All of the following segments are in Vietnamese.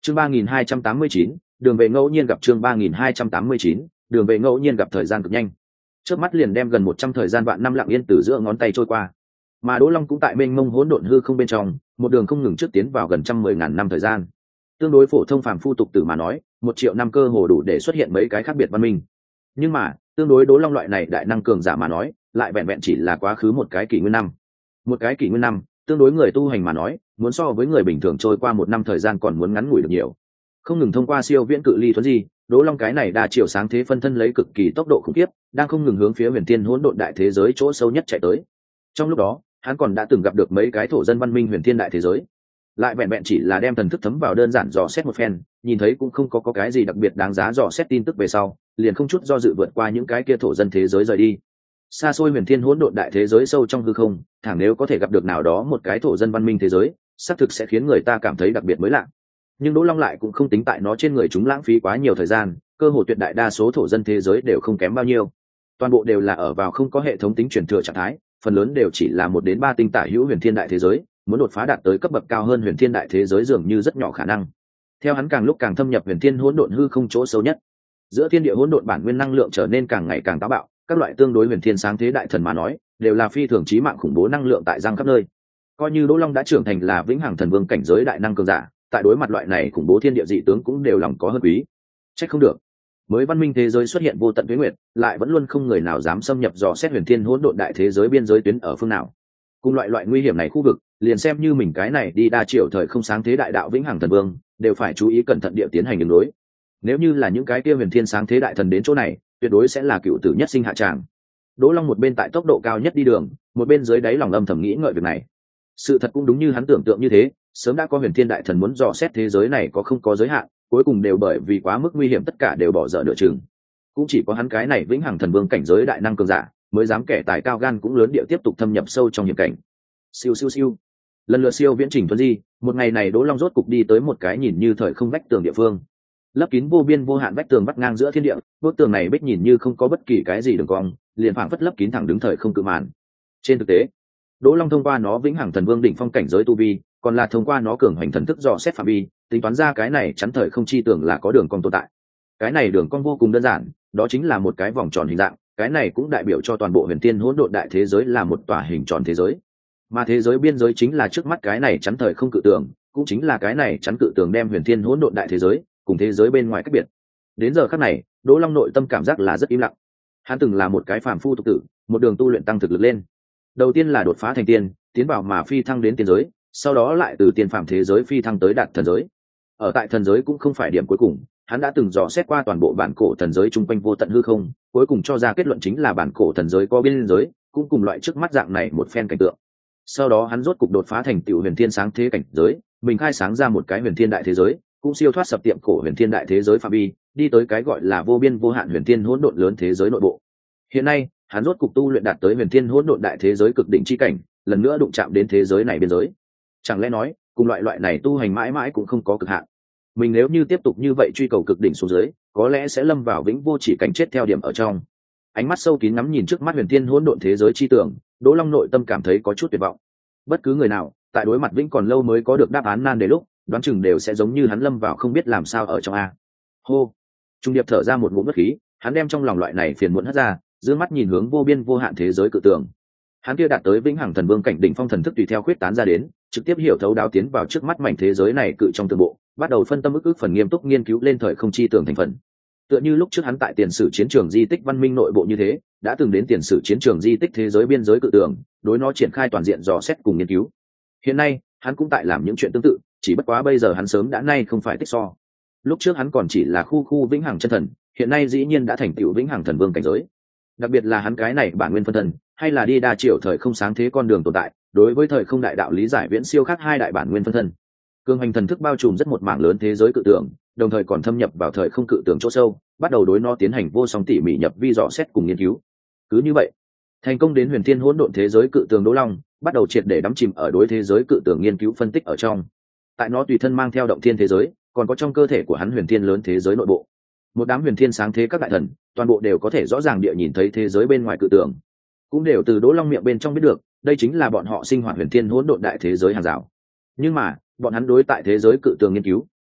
chương 3289, đường về ngẫu nhiên gặp chương 3289, đường về ngẫu nhiên gặp. Thời gian cực nhanh, trước mắt liền đem gần 100 thời gian vạn năm lặng yên từ giữa ngón tay trôi qua, mà Đỗ Long cũng tại mênh mông hỗn độn hư không bên trong, một đường không ngừng trước tiến vào gần 110.000 năm thời gian. Tương đối phổ thông phàm phu tục tử mà nói, 1 triệu năm cơ hồ đủ để xuất hiện mấy cái khác biệt văn minh. Nhưng mà, tương đối Đỗ Long loại này đại năng cường giả mà nói, lại vẹn vẹn chỉ là quá khứ một cái kỷ nguyên năm. Một cái kỷ nguyên năm, tương đối người tu hành mà nói, muốn so với người bình thường trôi qua 1 năm thời gian còn muốn ngắn ngủi được nhiều. Không ngừng thông qua siêu viễn cự ly thuấn di, Đỗ Long cái này đa chiều sáng thế phân thân lấy cực kỳ tốc độ khủng khiếp, đang không ngừng hướng phía huyền thiên hỗn độn đại thế giới chỗ sâu nhất chạy tới. Trong lúc đó, hắn còn đã từng gặp được mấy cái thổ dân văn minh huyền thiên đại thế giới, lại vẹn vẹn chỉ là đem thần thức thấm vào đơn giản dò xét một phen, nhìn thấy cũng không có cái gì đặc biệt đáng giá dò xét tin tức về sau, liền không chút do dự vượt qua những cái kia thổ dân thế giới rời đi. Xa xôi huyền thiên hỗn độn đại thế giới sâu trong hư không, thẳng nếu có thể gặp được nào đó một cái thổ dân văn minh thế giới, xác thực sẽ khiến người ta cảm thấy đặc biệt mới lạ. Nhưng Đỗ Long lại cũng không tính tại nó trên người chúng lãng phí quá nhiều thời gian, cơ hồ tuyệt đại đa số thổ dân thế giới đều không kém bao nhiêu, toàn bộ đều là ở vào không có hệ thống tính truyền thừa trạng thái, phần lớn đều chỉ là 1 đến 3 tinh tả hữu huyền thiên đại thế giới, muốn đột phá đạt tới cấp bậc cao hơn huyền thiên đại thế giới dường như rất nhỏ khả năng. Theo hắn càng lúc càng thâm nhập huyền thiên hỗn độn hư không chỗ sâu nhất, giữa thiên địa hỗn độn bản nguyên năng lượng trở nên càng ngày càng táo bạo, các loại tương đối huyền thiên sáng thế đại thần mà nói, đều là phi thường chí mạng khủng bố năng lượng tại giang khắp nơi. Coi như Đỗ Long đã trưởng thành là vĩnh hằng thần vương cảnh giới đại năng cường giả, tại đối mặt loại này khủng bố thiên địa dị tướng cũng đều lòng có hơn quý. Trách không được, mới văn minh thế giới xuất hiện vô tận tuế nguyệt, lại vẫn luôn không người nào dám xâm nhập dò xét huyền thiên hỗn độn đại thế giới biên giới tuyến ở phương nào. Cùng loại nguy hiểm này khu vực, liền xem như mình cái này đi đa triệu thời không sáng thế đại đạo vĩnh hằng thần vương, đều phải chú ý cẩn thận địa tiến hành đường đối. Nếu như là những cái kia huyền thiên sáng thế đại thần đến chỗ này, tuyệt đối sẽ là cựu tử nhất sinh hạ tràng. Đỗ Long một bên tại tốc độ cao nhất đi đường, một bên dưới đáy lòng âm thầm nghĩ ngợi việc này. Sự thật cũng đúng như hắn tưởng tượng như thế, sớm đã có huyền thiên đại thần muốn dò xét thế giới này có không có giới hạn, cuối cùng đều bởi vì quá mức nguy hiểm tất cả đều bỏ dở nửa chừng. Cũng chỉ có hắn cái này vĩnh hằng thần vương cảnh giới đại năng cường giả mới dám kẻ tài cao gan cũng lớn địa tiếp tục thâm nhập sâu trong hiểm cảnh. Siêu siêu siêu, lần lượt siêu viễn trình thuấn di, một ngày này Đỗ Long rốt cục đi tới một cái nhìn như thời không vách tường địa phương, lấp kín vô biên vô hạn vách tường vắt ngang giữa thiên địa. Bức tường này bích nhìn như không có bất kỳ cái gì đường cong, liền phảng phất lấp kín thẳng đứng thời không cự màn. Trên thực tế, Đỗ Long thông qua nó vĩnh hằng thần vương đỉnh phong cảnh giới tu vi, còn là thông qua nó cường hành thần thức dò xét phạm vi, tính toán ra cái này chắn thời không chi tưởng là có đường cong tồn tại. Cái này đường cong vô cùng đơn giản, đó chính là một cái vòng tròn hình dạng, cái này cũng đại biểu cho toàn bộ huyền thiên hỗn độn đại thế giới là một tòa hình tròn thế giới. Mà thế giới biên giới chính là trước mắt cái này chắn thời không cự tường, cũng chính là cái này chắn cự tường đem huyền thiên hỗn độn đại thế giới cùng thế giới bên ngoài cách biệt. Đến giờ khắc này, Đỗ Long nội tâm cảm giác là rất im lặng. Hắn từng là một cái phàm phu tục tử, một đường tu luyện tăng thực lực lên. Đầu tiên là đột phá thành tiên, tiến vào mà phi thăng đến tiên giới, sau đó lại từ tiên phàm thế giới phi thăng tới đạt thần giới. Ở tại thần giới cũng không phải điểm cuối cùng, hắn đã từng dò xét qua toàn bộ bản cổ thần giới chung quanh vô tận hư không, cuối cùng cho ra kết luận chính là bản cổ thần giới có biên giới, cũng cùng loại trước mắt dạng này một phen cảnh tượng. Sau đó hắn rốt cục đột phá thành tựu huyền thiên sáng thế cảnh giới, mình khai sáng ra một cái huyền thiên đại thế giới, cũng siêu thoát sập tiệm cổ huyền thiên đại thế giới phạm vi, đi tới cái gọi là vô biên vô hạn huyền thiên hỗn độn lớn thế giới nội bộ. Hiện nay, hắn rốt cục tu luyện đạt tới huyền thiên hỗn độn đại thế giới cực đỉnh chi cảnh, lần nữa đụng chạm đến thế giới này biên giới. Chẳng lẽ nói, cùng loại này tu hành mãi mãi cũng không có cực hạn. Mình nếu như tiếp tục như vậy truy cầu cực đỉnh xuống dưới, có lẽ sẽ lâm vào vĩnh vô chỉ cảnh chết theo điểm ở trong. Ánh mắt sâu kín ngắm nhìn trước mắt huyền thiên hỗn độn thế giới chi tưởng, Đỗ Long nội tâm cảm thấy có chút tuyệt vọng. Bất cứ người nào, tại đối mặt vĩnh còn lâu mới có được đáp án nan đề lúc, đoán chừng đều sẽ giống như hắn lâm vào không biết làm sao ở trong a. Hô, Trung Điệp thở ra một ngụm bất khí, hắn đem trong lòng loại này phiền muộn hất ra, dương mắt nhìn hướng vô biên vô hạn thế giới cự tường. Hắn kia đạt tới vĩnh hằng thần vương cảnh đỉnh phong thần thức tùy theo khuyết tán ra đến, trực tiếp hiểu thấu đáo tiến vào trước mắt mảnh thế giới này cự trong tường bộ, bắt đầu phân tâm ức phần nghiêm túc nghiên cứu lên thời không chi tường thành phần. Tựa như lúc trước hắn tại tiền sử chiến trường di tích văn minh nội bộ như thế, đã từng đến tiền sử chiến trường di tích thế giới biên giới cự tường, đối nó triển khai toàn diện dò xét cùng nghiên cứu. Hiện nay, hắn cũng tại làm những chuyện tương tự, chỉ bất quá bây giờ hắn sớm đã nay không phải tích so. Lúc trước hắn còn chỉ là khu vĩnh hằng chân thần, hiện nay dĩ nhiên đã thành tựu vĩnh hằng thần vương cảnh giới. Đặc biệt là hắn cái này bản nguyên phân thần, hay là đi đa chiều thời không sáng thế con đường tồn tại, đối với thời không đại đạo lý giải viễn siêu khác hai đại bản nguyên phân thân. Cường hành thần thức bao trùm rất một mảng lớn thế giới cự tưởng, đồng thời còn thâm nhập vào thời không cự tưởng chỗ sâu, bắt đầu đối nó tiến hành vô song tỉ mỉ nhập vi dò xét cùng nghiên cứu. Cứ như vậy, thành công đến huyền thiên hỗn độn thế giới cự tường Đỗ Long, bắt đầu triệt để đắm chìm ở đối thế giới cự tường nghiên cứu phân tích ở trong. Tại nó tùy thân mang theo động thiên thế giới, còn có trong cơ thể của hắn huyền thiên lớn thế giới nội bộ. Một đám huyền thiên sáng thế các đại thần, toàn bộ đều có thể rõ ràng địa nhìn thấy thế giới bên ngoài cự tường, cũng đều từ Đỗ Long miệng bên trong biết được, đây chính là bọn họ sinh hoạt huyền thiên hỗn độn đại thế giới hàng rào. Nhưng mà, bọn hắn đối tại thế giới cự tường nghiên cứu,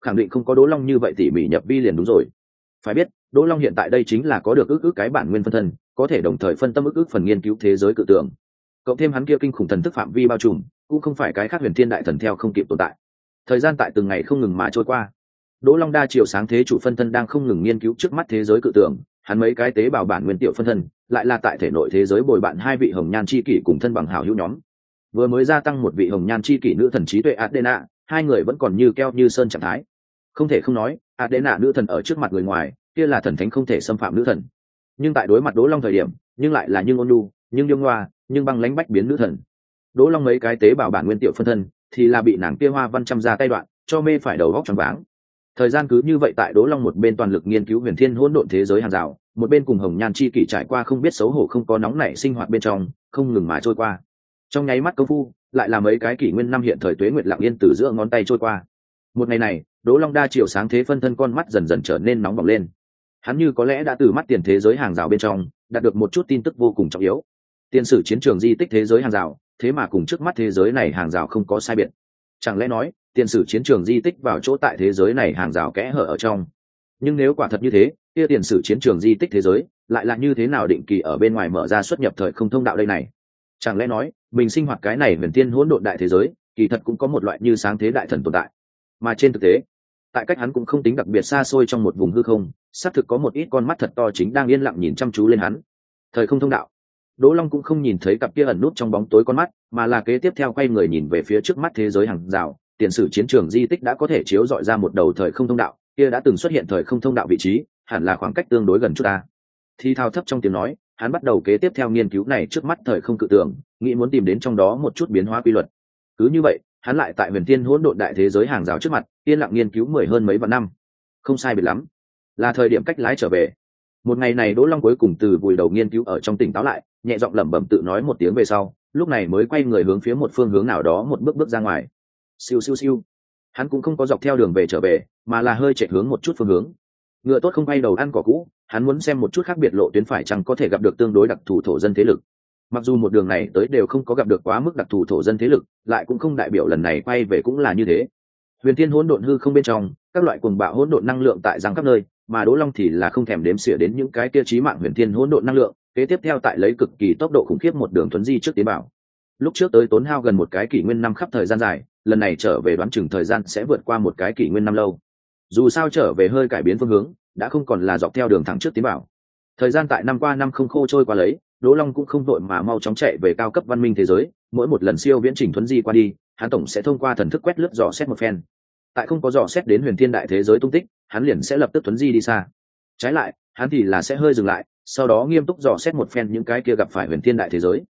khẳng định không có Đỗ Long như vậy tỉ mỉ nhập vi liền đúng rồi. Phải biết Đỗ Long hiện tại đây chính là có được ức cái bản nguyên phân thân, có thể đồng thời phân tâm ức phần nghiên cứu thế giới cự tưởng, cộng thêm hắn kia kinh khủng thần thức phạm vi bao trùm, cũng không phải cái khác huyền thiên đại thần theo không kịp tồn tại. Thời gian tại từng ngày không ngừng mà trôi qua, Đỗ Long đa chiều sáng thế chủ phân thân đang không ngừng nghiên cứu trước mắt thế giới cự tưởng, hắn mấy cái tế bào bản nguyên tiểu phân thân lại là tại thể nội thế giới bồi bạn hai vị hồng nhan chi kỷ cùng thân bằng hảo hữu nhóm. Vừa mới gia tăng một vị hồng nhan chi kỷ nữ thần trí tuệ Adena, hai người vẫn còn như keo như sơn trạng thái. Không thể không nói, Adena nữ thần ở trước mặt người ngoài, kia là thần thánh không thể xâm phạm nữ thần. Nhưng tại đối mặt Đỗ Long thời điểm, nhưng lại là nhưng ôn nhu, nhưng điêu ngoa, nhưng băng lãnh bách biến nữ thần. Đỗ Long mấy cái tế bào bản nguyên tiểu phân thân thì là bị nàng kia hoa văn trăm ra tay đoạn, cho mê phải đầu óc choáng váng. Thời gian cứ như vậy tại Đỗ Long một bên toàn lực nghiên cứu huyền thiên hỗn độn thế giới hàng rào, một bên cùng hồng nhan chi kỷ trải qua không biết xấu hổ không có nóng nảy sinh hoạt bên trong, không ngừng mà trôi qua. Trong nháy mắt công phu, lại là mấy cái kỷ nguyên năm hiện thời tuế nguyệt lặng yên từ giữa ngón tay trôi qua. Một ngày này, Đỗ Long đa chiều sáng thế phân thân con mắt dần dần trở nên nóng bỏng lên. Hắn như có lẽ đã từ mắt tiền thế giới hàng rào bên trong đạt được một chút tin tức vô cùng trọng yếu. Tiền sử chiến trường di tích thế giới hàng rào, thế mà cùng trước mắt thế giới này hàng rào không có sai biệt. Chẳng lẽ nói, tiền sử chiến trường di tích vào chỗ tại thế giới này hàng rào kẽ hở ở trong? Nhưng nếu quả thật như thế, kia tiền sử chiến trường di tích thế giới lại là như thế nào định kỳ ở bên ngoài mở ra xuất nhập thời không thông đạo đây này? Chẳng lẽ nói, mình sinh hoạt cái này huyền tiên hỗn độn đại thế giới, kỳ thật cũng có một loại như sáng thế đại thần tồn tại. Mà trên thực tế, tại cách hắn cũng không tính đặc biệt xa xôi trong một vùng hư không, xác thực có một ít con mắt thật to chính đang yên lặng nhìn chăm chú lên hắn. Thời không thông đạo. Đỗ Long cũng không nhìn thấy cặp kia ẩn nút trong bóng tối con mắt, mà là kế tiếp theo quay người nhìn về phía trước mắt thế giới hàng rào, tiền sử chiến trường di tích đã có thể chiếu dọi ra một đầu thời không thông đạo, kia đã từng xuất hiện thời không thông đạo vị trí, hẳn là khoảng cách tương đối gần chút ta. Thì thao thấp trong tiếng nói, hắn bắt đầu kế tiếp theo nghiên cứu này trước mắt thời không cự tưởng, nghĩ muốn tìm đến trong đó một chút biến hóa quy luật. Cứ như vậy, hắn lại tại huyền tiên hỗn độn đại thế giới hàng rào trước mặt, yên lặng nghiên cứu hơn mấy vạn năm. Không sai biệt lắm, là thời điểm cách lái trở về. Một ngày này Đỗ Long cuối cùng từ vùi đầu nghiên cứu ở trong tỉnh táo lại, nhẹ giọng lẩm bẩm tự nói một tiếng về sau, lúc này mới quay người hướng phía một phương hướng nào đó một bước bước ra ngoài. Siêu siêu siêu. Hắn cũng không có dọc theo đường về trở về, mà là hơi chạy hướng một chút phương hướng. Ngựa tốt không bay đầu ăn cỏ cũ, hắn muốn xem một chút khác biệt lộ tuyến phải chăng có thể gặp được tương đối đặc thù thổ dân thế lực. Mặc dù một đường này tới đều không có gặp được quá mức đặc thù thổ dân thế lực, lại cũng không đại biểu lần này quay về cũng là như thế. Huyền Thiên hỗn độn hư không bên trong, các loại cuồng bạo hỗn độn năng lượng tại giang khắp nơi, mà Đỗ Long thì là không thèm đếm xỉa đến những cái kia chí mạng huyền thiên hỗn độn năng lượng, kế tiếp theo tại lấy cực kỳ tốc độ khủng khiếp một đường thuấn di trước tiến bảo. Lúc trước tới tốn hao gần một cái kỷ nguyên năm khắp thời gian dài, lần này trở về đoán chừng thời gian sẽ vượt qua một cái kỷ nguyên năm lâu. Dù sao trở về hơi cải biến phương hướng, đã không còn là dọc theo đường thẳng trước tiến bảo. Thời gian tại năm qua năm không khô trôi qua lấy, Đỗ Long cũng không vội mà mau chóng chạy về cao cấp văn minh thế giới, mỗi một lần siêu viễn trình thuấn di qua đi, hắn tổng sẽ thông qua thần thức quét lướt dò xét một phen. Tại không có dò xét đến huyền thiên đại thế giới tung tích, hắn liền sẽ lập tức thuấn di đi xa. Trái lại, hắn thì là sẽ hơi dừng lại, sau đó nghiêm túc dò xét một phen những cái kia gặp phải huyền thiên đại thế giới.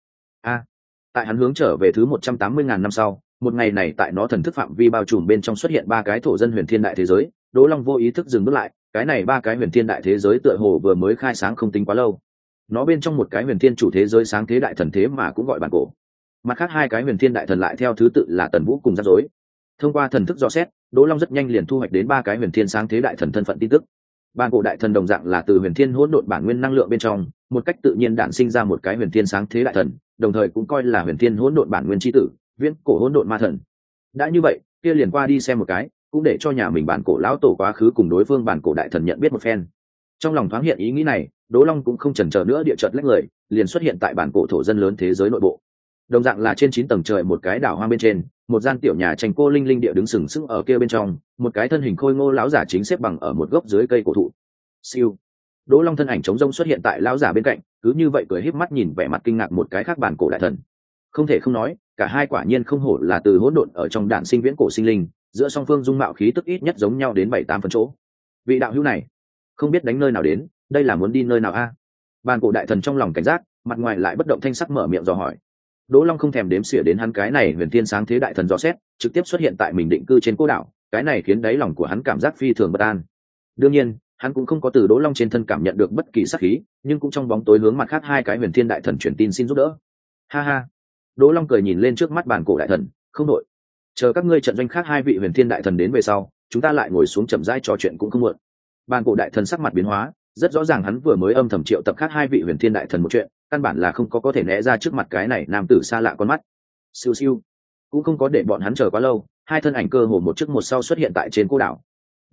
Tại hắn hướng trở về thứ 180.000 năm sau, một ngày này tại nó thần thức phạm vi bao trùm bên trong xuất hiện ba cái thổ dân huyền thiên đại thế giới, Đỗ Long vô ý thức dừng bước lại, cái này ba cái huyền thiên đại thế giới tựa hồ vừa mới khai sáng không tính quá lâu. Nó bên trong một cái huyền thiên chủ thế giới sáng thế đại thần thế mà cũng gọi bản cổ. Mặt khác hai cái huyền thiên đại thần lại theo thứ tự là Tần Vũ cùng Giáp Rối. Thông qua thần thức dò xét, Đỗ Long rất nhanh liền thu hoạch đến ba cái huyền thiên sáng thế đại thần thân phận tin tức. Bản cổ đại thần đồng dạng là từ huyền thiên hỗn độn bản nguyên năng lượng bên trong, một cách tự nhiên đản sinh ra một cái huyền thiên sáng thế đại thần, đồng thời cũng coi là huyền thiên hỗn độn bản nguyên chi tử, viễn cổ hỗn độn ma thần. Đã như vậy, kia liền qua đi xem một cái, cũng để cho nhà mình bản cổ lão tổ quá khứ cùng đối phương bản cổ đại thần nhận biết một phen. Trong lòng thoáng hiện ý nghĩ này, Đỗ Long cũng không chần chờ nữa địa chợt lách người, liền xuất hiện tại bản cổ thổ dân lớn thế giới nội bộ. Đồng dạng là trên 9 tầng trời một cái đảo hoang bên trên, một gian tiểu nhà tranh cô linh linh địa đứng sừng sững ở kia bên trong, một cái thân hình khôi ngô lão giả chính xếp bằng ở một gốc dưới cây cổ thụ. Siêu. Đỗ Long thân ảnh trống rông xuất hiện tại lão giả bên cạnh, cứ như vậy cười híp mắt nhìn vẻ mặt kinh ngạc một cái khác bản cổ đại thần. Không thể không nói, cả hai quả nhiên không hổ là từ hỗn độn ở trong đản sinh viễn cổ sinh linh, giữa song phương dung mạo khí tức ít nhất giống nhau đến 7-8 phần chỗ. Vị đạo hữu này, không biết đánh nơi nào đến, đây là muốn đi nơi nào a? Bản cổ đại thần trong lòng cảnh giác, mặt ngoài lại bất động thanh sắc mở miệng dò hỏi. Đỗ Long không thèm đếm xỉa đến hắn cái này huyền thiên sáng thế đại thần dò xét, trực tiếp xuất hiện tại mình định cư trên cô đảo, cái này khiến đáy lòng của hắn cảm giác phi thường bất an. Đương nhiên, hắn cũng không có từ Đỗ Long trên thân cảm nhận được bất kỳ sát khí, nhưng cũng trong bóng tối hướng mặt khác hai cái huyền thiên đại thần truyền tin xin giúp đỡ. Ha ha. Đỗ Long cười nhìn lên trước mắt bản cổ đại thần, không đội. Chờ các ngươi trận doanh khác hai vị huyền thiên đại thần đến về sau, chúng ta lại ngồi xuống chậm rãi trò chuyện cũng không muộn. Bản cổ đại thần sắc mặt biến hóa, rất rõ ràng hắn vừa mới âm thầm triệu tập khác hai vị huyền thiên đại thần một chuyện, căn bản là không có thể né ra trước mặt cái này nam tử xa lạ con mắt. Siêu siêu, cũng không có để bọn hắn chờ quá lâu, hai thân ảnh cơ hồ một trước một sau xuất hiện tại trên cô đảo.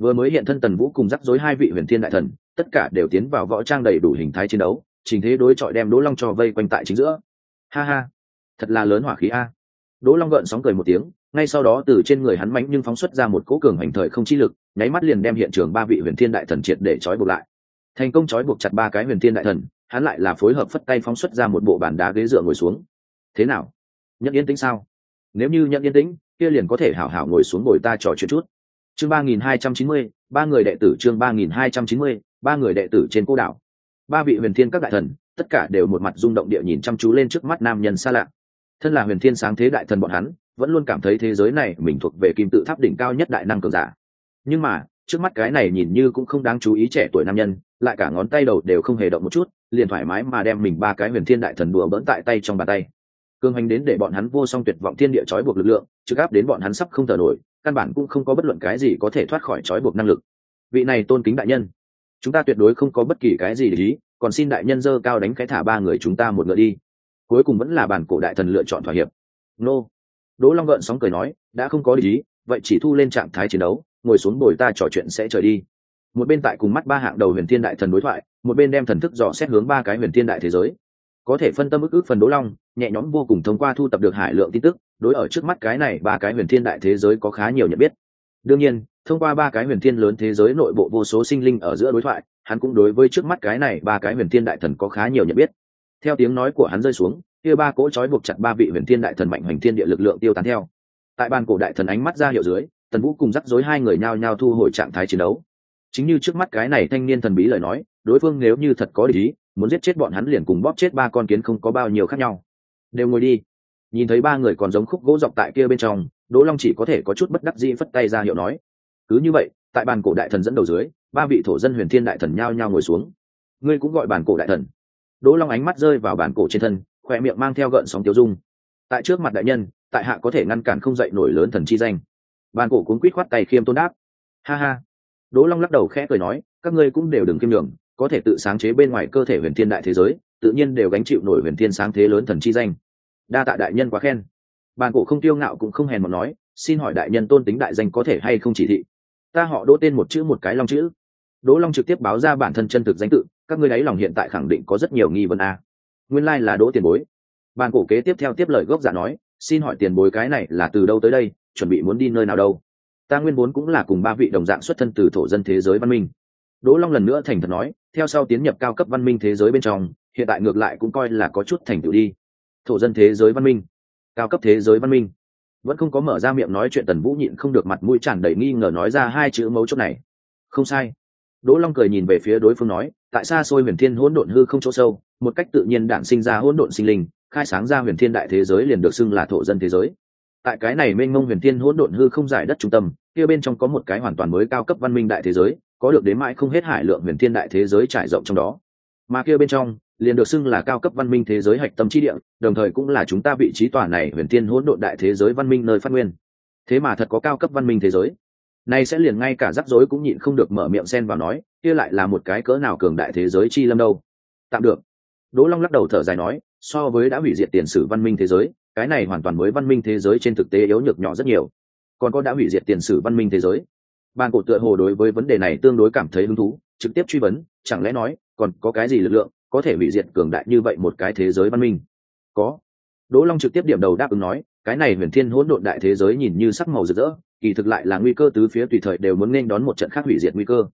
Vừa mới hiện thân Tần Vũ cùng rắc rối hai vị huyền thiên đại thần, tất cả đều tiến vào võ trang đầy đủ hình thái chiến đấu, trình thế đối chọi đem Đỗ Long cho vây quanh tại chính giữa. Ha ha, thật là lớn hỏa khí a. Đỗ Long gợn sóng cười một tiếng, ngay sau đó từ trên người hắn mãnh nhưng phóng xuất ra một cỗ cường hành thời không chi lực, nháy mắt liền đem hiện trường ba vị huyền thiên đại thần triệt để trói buộc lại. Thành công trói buộc chặt ba cái huyền thiên đại thần, hắn lại là phối hợp phất tay phóng xuất ra một bộ bàn đá ghế dựa ngồi xuống. Thế nào? Nhận yên tĩnh sao? Nếu như nhận yên tĩnh, kia liền có thể hảo hảo ngồi xuống ngồi ta trò chuyện chút. Chương 3290, ba người đệ tử chương 3290, ba người đệ tử trên cô đảo. Ba vị huyền thiên các đại thần, tất cả đều một mặt rung động địa nhìn chăm chú lên trước mắt nam nhân xa lạ. Thân là huyền thiên sáng thế đại thần bọn hắn, vẫn luôn cảm thấy thế giới này mình thuộc về kim tự tháp đỉnh cao nhất đại năng cường giả. Nhưng mà, trước mắt cái này nhìn như cũng không đáng chú ý trẻ tuổi nam nhân, lại cả ngón tay đầu đều không hề động một chút, liền thoải mái mà đem mình ba cái huyền thiên đại thần đùa bỡn tại tay trong bàn tay. Cương hành đến để bọn hắn vô song tuyệt vọng thiên địa trói buộc lực lượng, trực áp đến bọn hắn sắp không thở nổi, căn bản cũng không có bất luận cái gì có thể thoát khỏi trói buộc năng lực. Vị này tôn kính đại nhân, chúng ta tuyệt đối không có bất kỳ cái gì để ý, còn xin đại nhân dơ cao đánh cái thả ba người chúng ta một ngựa đi. Cuối cùng vẫn là bản cổ đại thần lựa chọn thỏa hiệp. Nô. Đỗ Long gợn sóng cười nói, đã không có để ý, vậy chỉ thu lên trạng thái chiến đấu, ngồi xuống bồi ta trò chuyện sẽ trời đi. Một bên tại cùng mắt ba hạng đầu huyền thiên đại thần đối thoại, một bên đem thần thức dò xét hướng ba cái huyền thiên đại thế giới. Có thể phân tâm ức phần Đỗ Long nhẹ nhõm vô cùng thông qua thu tập được hải lượng tin tức, đối ở trước mắt cái này ba cái huyền thiên đại thế giới có khá nhiều nhận biết. Đương nhiên, thông qua ba cái huyền thiên lớn thế giới nội bộ vô số sinh linh ở giữa đối thoại, hắn cũng đối với trước mắt cái này ba cái huyền thiên đại thần có khá nhiều nhận biết. Theo tiếng nói của hắn rơi xuống, kia ba cỗ trói buộc chặt ba vị huyền thiên đại thần mạnh hoành thiên địa lực lượng tiêu tán theo. Tại bàn cổ đại thần ánh mắt ra hiệu dưới, Tần Vũ cùng rắc rối hai người nhao nhao thu hồi trạng thái chiến đấu. Chính như trước mắt cái này thanh niên thần bí lời nói, đối phương nếu như thật có ý muốn giết chết bọn hắn liền cùng bóp chết ba con kiến không có bao nhiêu khác nhau. Đều ngồi đi. Nhìn thấy ba người còn giống khúc gỗ dọc tại kia bên trong, Đỗ Long chỉ có thể có chút bất đắc dĩ phất tay ra hiệu nói. Cứ như vậy, tại bàn cổ đại thần dẫn đầu dưới, ba vị thổ dân huyền thiên đại thần nhao nhao ngồi xuống. Ngươi cũng gọi bàn cổ đại thần. Đỗ Long ánh mắt rơi vào bàn cổ trên thân, khỏe miệng mang theo gợn sóng tiêu dung. Tại trước mặt đại nhân, tại hạ có thể ngăn cản không dậy nổi lớn thần chi danh. Bàn cổ cuống quýt khoát tay khiêm tôn đáp. Ha ha. Đỗ Long lắc đầu khẽ cười nói, các ngươi cũng đều đừng kiêm nhường, có thể tự sáng chế bên ngoài cơ thể huyền thiên đại thế giới, tự nhiên đều gánh chịu nổi huyền thiên sáng thế lớn thần chi danh. Đa tạ đại nhân quá khen. Bàn cổ không tiêu ngạo cũng không hèn một nói, xin hỏi đại nhân tôn tính đại danh có thể hay không chỉ thị. Ta họ Đỗ tên một chữ một cái Long chữ. Đỗ Long trực tiếp báo ra bản thân chân thực danh tự, các ngươi đáy lòng hiện tại khẳng định có rất nhiều nghi vấn a. Nguyên lai là Đỗ tiền bối. Bàn cổ kế tiếp theo tiếp lời gốc giả nói, xin hỏi tiền bối cái này là từ đâu tới đây, chuẩn bị muốn đi nơi nào đâu. Ta nguyên vốn cũng là cùng ba vị đồng dạng xuất thân từ thổ dân thế giới văn minh. Đỗ Long lần nữa thành thật nói, theo sau tiến nhập cao cấp văn minh thế giới bên trong, hiện tại ngược lại cũng coi là có chút thành tựu đi. Thổ dân thế giới văn minh, cao cấp thế giới văn minh. Vẫn không có mở ra miệng nói chuyện Tần Vũ nhịn không được mặt mũi tràn đầy nghi ngờ nói ra hai chữ mấu chốt này. Không sai. Đỗ Long cười nhìn về phía đối phương nói, tại xa xôi huyền thiên hỗn độn hư không chỗ sâu, một cách tự nhiên đản sinh ra hỗn độn sinh linh, khai sáng ra huyền thiên đại thế giới liền được xưng là thổ dân thế giới. Tại cái này mênh mông huyền thiên hỗn độn hư không giải đất trung tâm, kia bên trong có một cái hoàn toàn mới cao cấp văn minh đại thế giới, có được đến mãi không hết hải lượng huyền thiên đại thế giới trải rộng trong đó. Mà kia bên trong liền được xưng là cao cấp văn minh thế giới hạch tâm chi địa, đồng thời cũng là chúng ta vị trí tòa này huyền thiên hỗn độn đại thế giới văn minh nơi phát nguyên. Thế mà thật có cao cấp văn minh thế giới. Nay sẽ liền ngay cả rắc rối cũng nhịn không được mở miệng xen vào nói, kia lại là một cái cỡ nào cường đại thế giới chi lâm đâu. Tạm được. Đỗ Long lắc đầu thở dài nói, so với đã hủy diệt tiền sử văn minh thế giới, cái này hoàn toàn mới văn minh thế giới trên thực tế yếu nhược nhỏ rất nhiều. Còn có đã hủy diệt tiền sử văn minh thế giới. Bàn cổ tựa hồ đối với vấn đề này tương đối cảm thấy hứng thú, trực tiếp truy vấn, chẳng lẽ nói còn có cái gì lực lượng có thể hủy diệt cường đại như vậy một cái thế giới văn minh? Có. Đỗ Long trực tiếp điểm đầu đáp ứng nói, cái này huyền thiên hỗn độn đại thế giới nhìn như sắc màu rực rỡ, kỳ thực lại là nguy cơ tứ phía, tùy thời đều muốn nên đón một trận khác hủy diệt nguy cơ.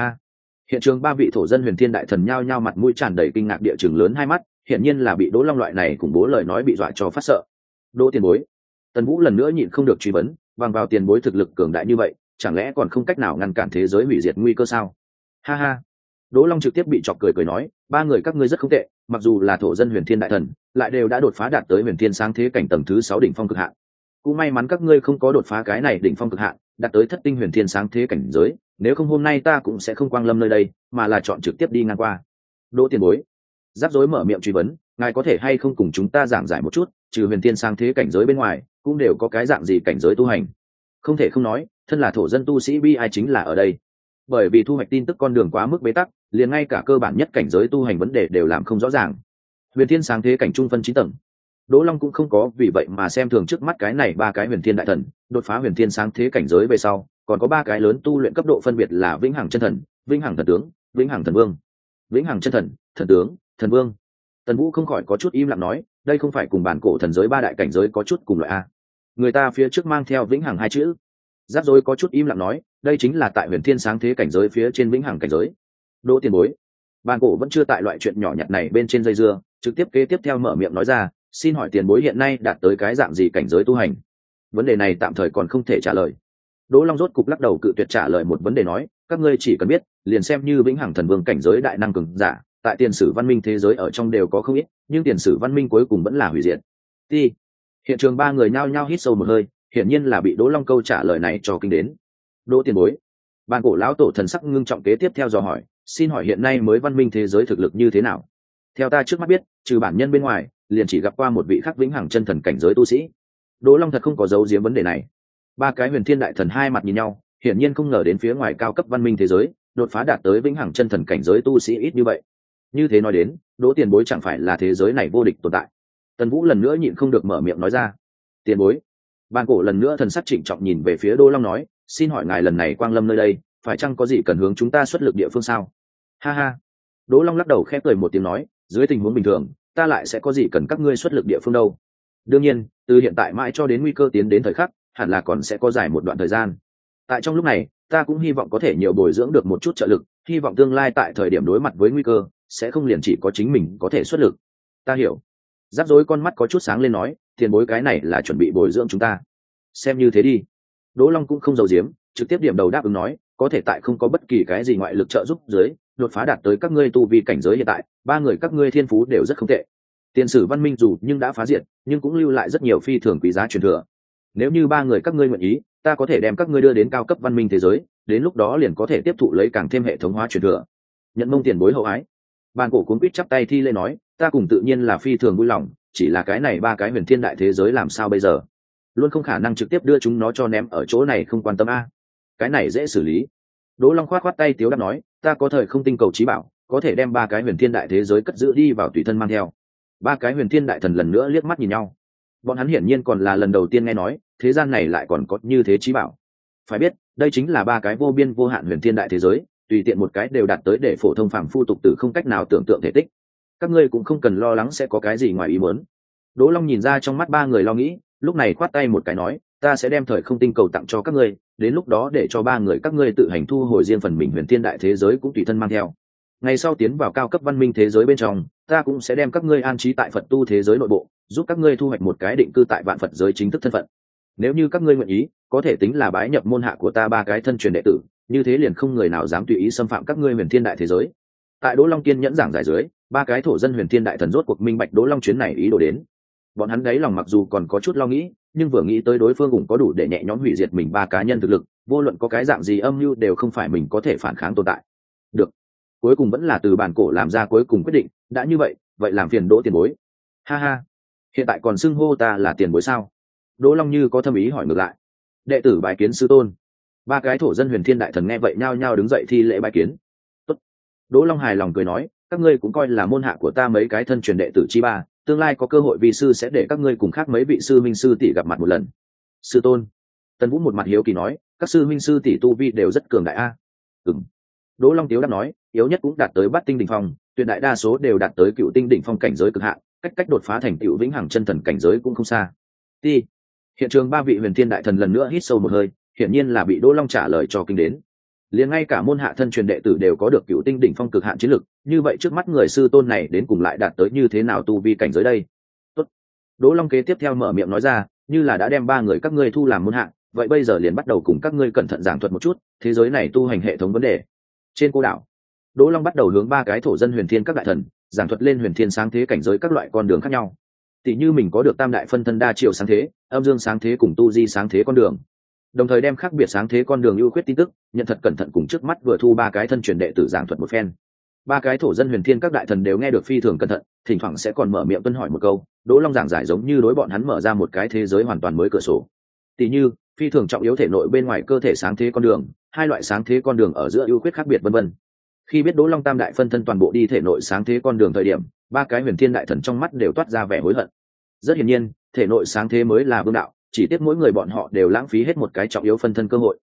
Hiện trường ba vị thổ dân huyền thiên đại thần nhao nhao mặt mũi tràn đầy kinh ngạc địa chừng lớn hai mắt, hiển nhiên là bị Đỗ Long loại này khủng bố lời nói bị dọa cho phát sợ. Đỗ tiền bối. Tần Vũ lần nữa nhịn không được truy vấn, bằng vào tiền bối thực lực cường đại như vậy, chẳng lẽ còn không cách nào ngăn cản thế giới hủy diệt nguy cơ sao? Ha ha. Đỗ Long trực tiếp bị chọc cười nói, ba người các ngươi rất không tệ, mặc dù là thổ dân huyền thiên đại thần, lại đều đã đột phá đạt tới huyền thiên sáng thế cảnh tầng thứ 6 đỉnh phong cực hạn. Cũng may mắn các ngươi không có đột phá cái này đỉnh phong cực hạn, đạt tới thất tinh huyền thiên sáng thế cảnh giới, nếu không hôm nay ta cũng sẽ không quang lâm nơi đây, mà là chọn trực tiếp đi ngang qua. Đỗ tiền bối. Giáp rối mở miệng truy vấn, ngài có thể hay không cùng chúng ta giảng giải một chút, trừ huyền thiên sáng thế cảnh giới bên ngoài, cũng đều có cái dạng gì cảnh giới tu hành? Không thể không nói, thân là thổ dân tu sĩ bi ai chính là ở đây. Bởi vì thu hoạch tin tức con đường quá mức bế tắc, liền ngay cả cơ bản nhất cảnh giới tu hành vấn đề đều làm không rõ ràng. Huyền thiên sáng thế cảnh trung phân 9 tầng. Đỗ Long cũng không có vì vậy mà xem thường trước mắt cái này ba cái huyền thiên đại thần, đột phá huyền thiên sáng thế cảnh giới về sau, còn có ba cái lớn tu luyện cấp độ phân biệt là vĩnh hằng chân thần, vĩnh hằng thần tướng, vĩnh hằng thần vương. Vĩnh hằng chân thần, thần tướng, thần vương. Tần Vũ không khỏi có chút im lặng nói, đây không phải cùng bản cổ thần giới ba đại cảnh giới có chút cùng loại a? Người ta phía trước mang theo vĩnh hằng hai chữ. Giáp Rối có chút im lặng nói, đây chính là tại huyền thiên sáng thế cảnh giới phía trên vĩnh hằng cảnh giới. Đỗ tiền bối, bản cổ vẫn chưa tại loại chuyện nhỏ nhặt này bên trên dây dưa, trực tiếp kế tiếp theo mở miệng nói ra, xin hỏi tiền bối hiện nay đạt tới cái dạng gì cảnh giới tu hành? Vấn đề này tạm thời còn không thể trả lời. Đỗ Long rốt cục lắc đầu cự tuyệt trả lời một vấn đề nói, các ngươi chỉ cần biết, liền xem như vĩnh hằng thần vương cảnh giới đại năng cường giả, tại tiền sử văn minh thế giới ở trong đều có không ít, nhưng tiền sử văn minh cuối cùng vẫn là hủy diệt. Ti. Hiện trường ba người nhao nhao hít sâu một hơi, hiển nhiên là bị Đỗ Long câu trả lời này cho kinh đến. Đỗ tiền bối, bàn cổ lão tổ thần sắc ngưng trọng kế tiếp theo dò hỏi, xin hỏi hiện nay mới văn minh thế giới thực lực như thế nào? Theo ta trước mắt biết, trừ bản nhân bên ngoài, liền chỉ gặp qua một vị khắc vĩnh hằng chân thần cảnh giới tu sĩ. Đỗ Long thật không có giấu giếm vấn đề này. Ba cái huyền thiên đại thần hai mặt nhìn nhau, hiển nhiên không ngờ đến phía ngoài cao cấp văn minh thế giới, đột phá đạt tới vĩnh hằng chân thần cảnh giới tu sĩ ít như vậy. Như thế nói đến, Đỗ tiền bối chẳng phải là thế giới này vô địch tồn tại. Tần Vũ lần nữa nhịn không được mở miệng nói ra, tiền bối. Bàn cổ lần nữa thần sắc trịnh trọng nhìn về phía Đỗ Long nói, xin hỏi ngài lần này quang lâm nơi đây, phải chăng có gì cần hướng chúng ta xuất lực địa phương sao? Ha ha. Đỗ Long lắc đầu khẽ cười một tiếng nói, dưới tình huống bình thường, ta lại sẽ có gì cần các ngươi xuất lực địa phương đâu. Đương nhiên, từ hiện tại mãi cho đến nguy cơ tiến đến thời khắc, hẳn là còn sẽ có dài một đoạn thời gian. Tại trong lúc này, ta cũng hy vọng có thể nhiều bồi dưỡng được một chút trợ lực, hy vọng tương lai tại thời điểm đối mặt với nguy cơ, sẽ không liền chỉ có chính mình có thể xuất lực. Ta hiểu. Giáp Rối con mắt có chút sáng lên nói, tiền bối cái này là chuẩn bị bồi dưỡng chúng ta. Xem như thế đi. Đỗ Long cũng không giấu giếm, trực tiếp điểm đầu đáp ứng nói, có thể tại không có bất kỳ cái gì ngoại lực trợ giúp dưới, đột phá đạt tới các ngươi tu vi cảnh giới hiện tại, ba người các ngươi thiên phú đều rất không tệ. Tiền sử văn minh dù nhưng đã phá diệt, nhưng cũng lưu lại rất nhiều phi thường quý giá truyền thừa. Nếu như ba người các ngươi nguyện ý, ta có thể đem các ngươi đưa đến cao cấp văn minh thế giới, đến lúc đó liền có thể tiếp thụ lấy càng thêm hệ thống hóa truyền thừa. Nhận mông tiền bối hậu ái. Bàn cổ cuốn quýt chắp tay thi lễ nói, ta cùng tự nhiên là phi thường vui lòng, chỉ là cái này ba cái huyền thiên đại thế giới làm sao bây giờ? Luôn không khả năng trực tiếp đưa chúng nó cho ném ở chỗ này không quan tâm a. Cái này dễ xử lý. Đỗ Long khoát tay tiếu đáp nói, ta có thời không tinh cầu trí bảo, có thể đem ba cái huyền thiên đại thế giới cất giữ đi vào tùy thân mang theo. Ba cái huyền thiên đại thần lần nữa liếc mắt nhìn nhau. Bọn hắn hiển nhiên còn là lần đầu tiên nghe nói, thế gian này lại còn có như thế trí bảo. Phải biết, đây chính là ba cái vô biên vô hạn huyền thiên đại thế giới, tùy tiện một cái đều đạt tới để phổ thông phàm phu tục tử không cách nào tưởng tượng thể tích. Các ngươi cũng không cần lo lắng sẽ có cái gì ngoài ý muốn. Đỗ Long nhìn ra trong mắt ba người lo nghĩ, lúc này khoát tay một cái nói, ta sẽ đem thời không tinh cầu tặng cho các ngươi, đến lúc đó để cho ba người các ngươi tự hành thu hồi riêng phần mình huyền thiên đại thế giới cũng tùy thân mang theo. Ngày sau tiến vào cao cấp văn minh thế giới bên trong, ta cũng sẽ đem các ngươi an trí tại Phật tu thế giới nội bộ, giúp các ngươi thu hoạch một cái định cư tại vạn Phật giới chính thức thân phận. Nếu như các ngươi nguyện ý, có thể tính là bái nhập môn hạ của ta ba cái thân truyền đệ tử, như thế liền không người nào dám tùy ý xâm phạm các ngươi huyền thiên đại thế giới. Tại Đỗ Long kiên nhẫn giảng giải dưới, ba cái thổ dân huyền thiên đại thần rốt cuộc minh bạch Đỗ Long chuyến này ý đồ đến. Bọn hắn đấy lòng mặc dù còn có chút lo nghĩ, nhưng vừa nghĩ tới đối phương cũng có đủ để nhẹ nhõm hủy diệt mình ba cá nhân thực lực, vô luận có cái dạng gì âm mưu đều không phải mình có thể phản kháng tồn tại. Được, cuối cùng vẫn là từ bản cổ làm ra cuối cùng quyết định, đã như vậy, vậy làm phiền Đỗ tiền bối. Ha ha, hiện tại còn xưng hô ta là tiền bối sao? Đỗ Long như có thâm ý hỏi ngược lại. Đệ tử bái kiến sư tôn. Ba cái thổ dân huyền thiên đại thần nghe vậy nhao nhao đứng dậy thi lễ bái kiến. Tốt. Đỗ Long hài lòng cười nói, các ngươi cũng coi là môn hạ của ta mấy cái thân truyền đệ tử chi ba, tương lai có cơ hội vi sư sẽ để các ngươi cùng khác mấy vị sư minh sư tỷ gặp mặt một lần. Sư tôn. Tần Vũ một mặt hiếu kỳ nói, các sư minh sư tỷ tu vi đều rất cường đại a. Ừm. Đỗ Long tiếu đáp nói, yếu nhất cũng đạt tới bát tinh đỉnh phong, tuyệt đại đa số đều đạt tới cựu tinh đỉnh phong cảnh giới cực hạn, cách đột phá thành cựu vĩnh hằng chân thần cảnh giới cũng không xa. Ti. Hiện trường ba vị huyền thiên đại thần lần nữa hít sâu một hơi, hiển nhiên là bị Đỗ Long trả lời cho kinh đến. Liền ngay cả môn hạ thân truyền đệ tử đều có được cựu tinh đỉnh phong cực hạn chiến lực, như vậy trước mắt người sư tôn này đến cùng lại đạt tới như thế nào tu vi cảnh giới đây? Tốt. Đỗ Long kế tiếp theo mở miệng nói ra, như là đã đem ba người các ngươi thu làm môn hạ, vậy bây giờ liền bắt đầu cùng các ngươi cẩn thận giảng thuật một chút thế giới này tu hành hệ thống vấn đề. Trên cô đảo, Đỗ Long bắt đầu hướng ba cái thổ dân huyền thiên các đại thần giảng thuật lên huyền thiên sáng thế cảnh giới các loại con đường khác nhau. Tỷ như mình có được tam đại phân thân đa chiều sáng thế, âm dương sáng thế cùng tu di sáng thế con đường, đồng thời đem khác biệt sáng thế con đường ưu khuyết tin tức nhận thật cẩn thận cùng trước mắt vừa thu ba cái thân truyền đệ tử giảng thuật một phen. Ba cái thổ dân huyền thiên các đại thần đều nghe được phi thường cẩn thận, thỉnh thoảng sẽ còn mở miệng tuân hỏi một câu. Đỗ Long giảng giải giống như đối bọn hắn mở ra một cái thế giới hoàn toàn mới cửa sổ. Tỷ như phi thường trọng yếu thể nội bên ngoài cơ thể sáng thế con đường, hai loại sáng thế con đường ở giữa ưu khuyết khác biệt vân vân. Khi biết Đỗ Long tam đại phân thân toàn bộ đi thể nội sáng thế con đường thời điểm, ba cái huyền thiên đại thần trong mắt đều toát ra vẻ hối hận. Rất hiển nhiên, thể nội sáng thế mới là vương đạo, chỉ tiếc mỗi người bọn họ đều lãng phí hết một cái trọng yếu phân thân cơ hội.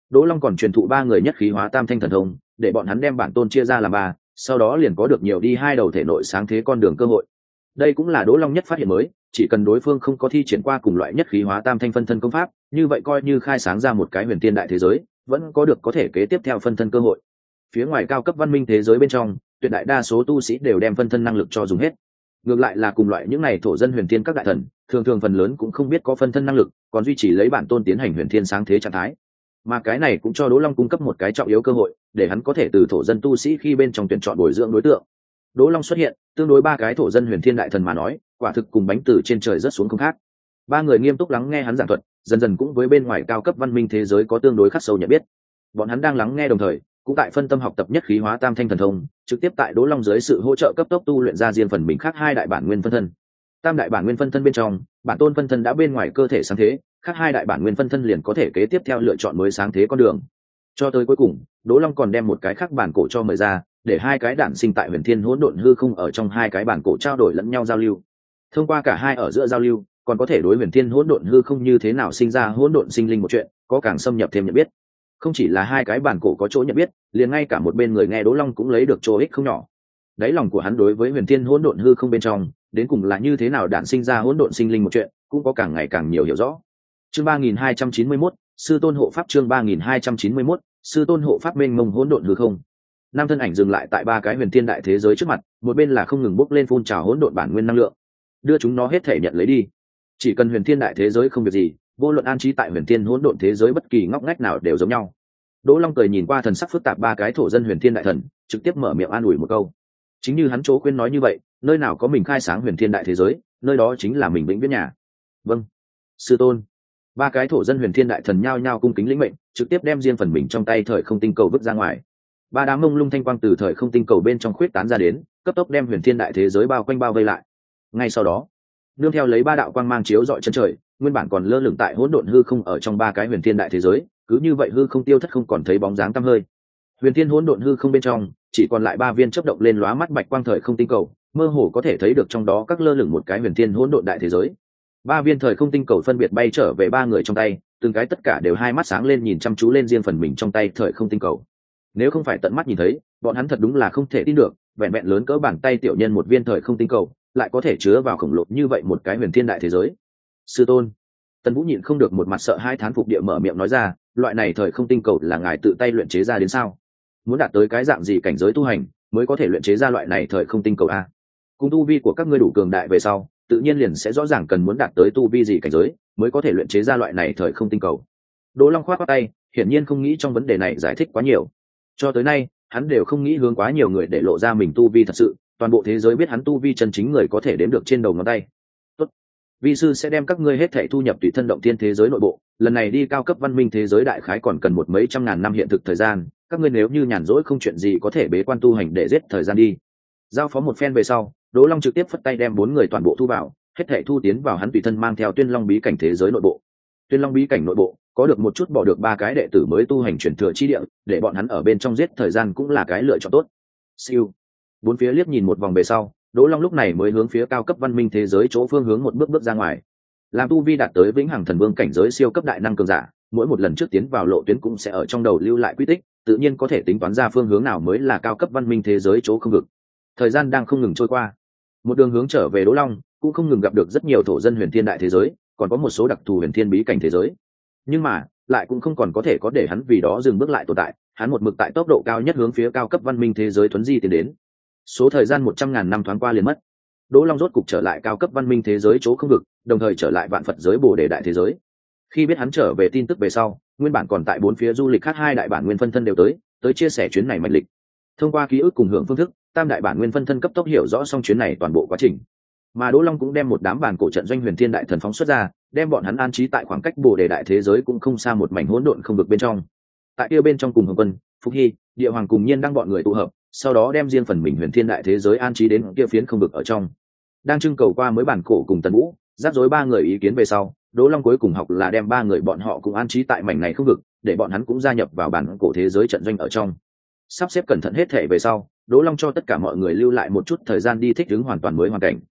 Đỗ Long còn truyền thụ ba người nhất khí hóa tam thanh thần thông, để bọn hắn đem bản tôn chia ra làm ba, sau đó liền có được nhiều đi hai đầu thể nội sáng thế con đường cơ hội. Đây cũng là Đỗ Long nhất phát hiện mới, chỉ cần đối phương không có thi triển qua cùng loại nhất khí hóa tam thanh phân thân công pháp, như vậy coi như khai sáng ra một cái huyền tiên đại thế giới, vẫn có được có thể kế tiếp theo phân thân cơ hội. Phía ngoài cao cấp văn minh thế giới bên trong, tuyệt đại đa số tu sĩ đều đem phân thân năng lực cho dùng hết. Ngược lại là cùng loại những này thổ dân huyền tiên các đại thần, thường thường phần lớn cũng không biết có phân thân năng lực, còn duy trì lấy bản tôn tiến hành huyền thiên sáng thế trạng thái. Mà cái này cũng cho Đỗ Long cung cấp một cái trọng yếu cơ hội, để hắn có thể từ thổ dân tu sĩ khi bên trong tuyển chọn bồi dưỡng đối tượng. Đỗ Long xuất hiện, tương đối ba cái thổ dân huyền thiên đại thần mà nói, quả thực cùng bánh từ trên trời rớt xuống không khác. Ba người nghiêm túc lắng nghe hắn giảng thuật, dần dần cũng với bên ngoài cao cấp văn minh thế giới có tương đối khắc sâu nhận biết. Bọn hắn đang lắng nghe đồng thời, cũng tại phân tâm học tập nhất khí hóa tam thanh thần thông, trực tiếp tại Đỗ Long dưới sự hỗ trợ cấp tốc tu luyện ra riêng phần mình khác hai đại bản nguyên phân thân. Tam đại bản nguyên phân thân bên trong, bản tôn phân thân đã bên ngoài cơ thể sáng thế, khác hai đại bản nguyên phân thân liền có thể kế tiếp theo lựa chọn mới sáng thế con đường. Cho tới cuối cùng, Đỗ Long còn đem một cái khác bản cổ cho mời ra, để hai cái đản sinh tại huyền thiên hỗn độn hư không ở trong hai cái bản cổ trao đổi lẫn nhau giao lưu. Thông qua cả hai ở giữa giao lưu, còn có thể đối huyền thiên hỗn độn hư không như thế nào sinh ra hỗn độn sinh linh một chuyện, có càng xâm nhập thêm nhận biết. Không chỉ là hai cái bản cổ có chỗ nhận biết, liền ngay cả một bên người nghe Đỗ Long cũng lấy được chỗ ích không nhỏ. Đáy lòng của hắn đối với huyền thiên hỗn độn hư không bên trong, đến cùng là như thế nào đản sinh ra hỗn độn sinh linh một chuyện, cũng có càng ngày càng nhiều hiểu rõ. Chương 3291, sư tôn hộ pháp. Chương 3291, sư tôn hộ pháp mênh mông hỗn độn hư không. Nam thân ảnh dừng lại tại ba cái huyền thiên đại thế giới trước mặt, một bên là không ngừng bốc lên phun trào hỗn độn bản nguyên năng lượng, đưa chúng nó hết thể nhận lấy đi. Chỉ cần huyền thiên đại thế giới không việc gì, vô luận an trí tại huyền thiên hỗn độn thế giới bất kỳ ngóc ngách nào đều giống nhau. Đỗ Long cười nhìn qua thần sắc phức tạp ba cái thổ dân huyền thiên đại thần, trực tiếp mở miệng an ủi một câu. Chính như hắn chỗ khuyên nói như vậy, nơi nào có mình khai sáng huyền thiên đại thế giới, nơi đó chính là mình vĩnh viễn nhà. Vâng, sư tôn. Ba cái thổ dân huyền thiên đại thần nhao nhao cung kính lĩnh mệnh, trực tiếp đem riêng phần mình trong tay thời không tinh cầu vứt ra ngoài. Ba đám mông lung thanh quang từ thời không tinh cầu bên trong khuyết tán ra đến, cấp tốc đem huyền thiên đại thế giới bao quanh bao vây lại. Ngay sau đó, nương theo lấy ba đạo quang mang chiếu rọi chân trời, nguyên bản còn lơ lửng tại hỗn độn hư không ở trong ba cái huyền thiên đại thế giới, cứ như vậy hư không tiêu thất không còn thấy bóng dáng tăm hơi. Huyền thiên hỗn độn hư không bên trong chỉ còn lại ba viên chớp động lên lóa mắt bạch quang thời không tinh cầu, mơ hồ có thể thấy được trong đó các lơ lửng một cái huyền thiên hỗn độn đại thế giới. Ba viên thời không tinh cầu phân biệt bay trở về ba người trong tay, từng cái tất cả đều hai mắt sáng lên nhìn chăm chú lên riêng phần mình trong tay thời không tinh cầu. Nếu không phải tận mắt nhìn thấy, bọn hắn thật đúng là không thể tin được, vẹn vẹn lớn cỡ bàn tay tiểu nhân một viên thời không tinh cầu, lại có thể chứa vào khổng lồ như vậy một cái huyền thiên đại thế giới. Sư tôn. Tần Vũ nhịn không được một mặt sợ hai thán phục địa mở miệng nói ra, loại này thời không tinh cầu là ngài tự tay luyện chế ra đến sao? Muốn đạt tới cái dạng gì cảnh giới tu hành mới có thể luyện chế ra loại này thời không tinh cầu a? Cùng tu vi của các ngươi đủ cường đại về sau, tự nhiên liền sẽ rõ ràng cần muốn đạt tới tu vi gì cảnh giới mới có thể luyện chế ra loại này thời không tinh cầu. Đỗ Long khoát khoát tay, hiển nhiên không nghĩ trong vấn đề này giải thích quá nhiều. Cho tới nay, hắn đều không nghĩ hướng quá nhiều người để lộ ra mình tu vi thật sự, toàn bộ thế giới biết hắn tu vi chân chính người có thể đếm được trên đầu ngón tay. Tốt, vi sư sẽ đem các ngươi hết thảy thu nhập tùy thân động thiên thế giới nội bộ, lần này đi cao cấp văn minh thế giới đại khái còn cần một mấy trăm ngàn năm hiện thực thời gian, các ngươi nếu như nhàn rỗi không chuyện gì có thể bế quan tu hành để giết thời gian đi. Giao phó một phen về sau, Đỗ Long trực tiếp phất tay đem bốn người toàn bộ thu vào, hết thảy thu tiến vào hắn tùy thân mang theo Tuyên Long bí cảnh thế giới nội bộ. Tuyên Long bí cảnh nội bộ có được một chút bỏ được ba cái đệ tử mới tu hành chuyển thừa chi địa, để bọn hắn ở bên trong giết thời gian cũng là cái lựa chọn tốt. Siêu. Bốn phía liếc nhìn một vòng về sau, Đỗ Long lúc này mới hướng phía cao cấp văn minh thế giới chỗ phương hướng một bước ra ngoài. Làm tu vi đạt tới vĩnh hằng thần vương cảnh giới siêu cấp đại năng cường giả, mỗi một lần trước tiến vào lộ tuyến cũng sẽ ở trong đầu lưu lại quy tích, tự nhiên có thể tính toán ra phương hướng nào mới là cao cấp văn minh thế giới chỗ không vực. Thời gian đang không ngừng trôi qua, một đường hướng trở về Đỗ Long cũng không ngừng gặp được rất nhiều thổ dân huyền thiên đại thế giới, còn có một số đặc thù huyền thiên bí cảnh thế giới, nhưng mà lại cũng không còn có thể có để hắn vì đó dừng bước lại tồn tại. Hắn một mực tại tốc độ cao nhất hướng phía cao cấp văn minh thế giới thuấn di tiến đến. Số thời gian 100.000 năm thoáng qua liền mất, Đỗ Long rốt cục trở lại cao cấp văn minh thế giới chỗ không vực, đồng thời trở lại vạn Phật giới Bồ Đề đại thế giới. Khi biết hắn trở về tin tức về sau, nguyên bản còn tại bốn phía du lịch khác hai đại bản nguyên phân thân đều tới chia sẻ chuyến này mạch lịch. Thông qua ký ức cùng hưởng phương thức, tam đại bản nguyên phân thân cấp tốc hiểu rõ xong chuyến này toàn bộ quá trình. Mà Đỗ Long cũng đem một đám bản cổ trận doanh huyền thiên đại thần phóng xuất ra, đem bọn hắn an trí tại khoảng cách Bồ Đề đại thế giới cũng không xa một mảnh hỗn độn không vực bên trong. Tại kia bên trong cùng Hồng Quân, Phúc Hy, Địa Hoàng cùng Nhiên đang bọn người tụ hợp, sau đó đem riêng phần mình huyền thiên đại thế giới an trí đến kia phiến không vực ở trong. Đang trưng cầu qua mới bản cổ cùng Tần Vũ, rắc rối ba người ý kiến về sau, Đỗ Long cuối cùng học là đem ba người bọn họ cũng an trí tại mảnh này không vực, để bọn hắn cũng gia nhập vào bản cổ thế giới trận doanh ở trong. Sắp xếp cẩn thận hết thể về sau, Đỗ Long cho tất cả mọi người lưu lại một chút thời gian đi thích ứng hoàn toàn mới hoàn cảnh.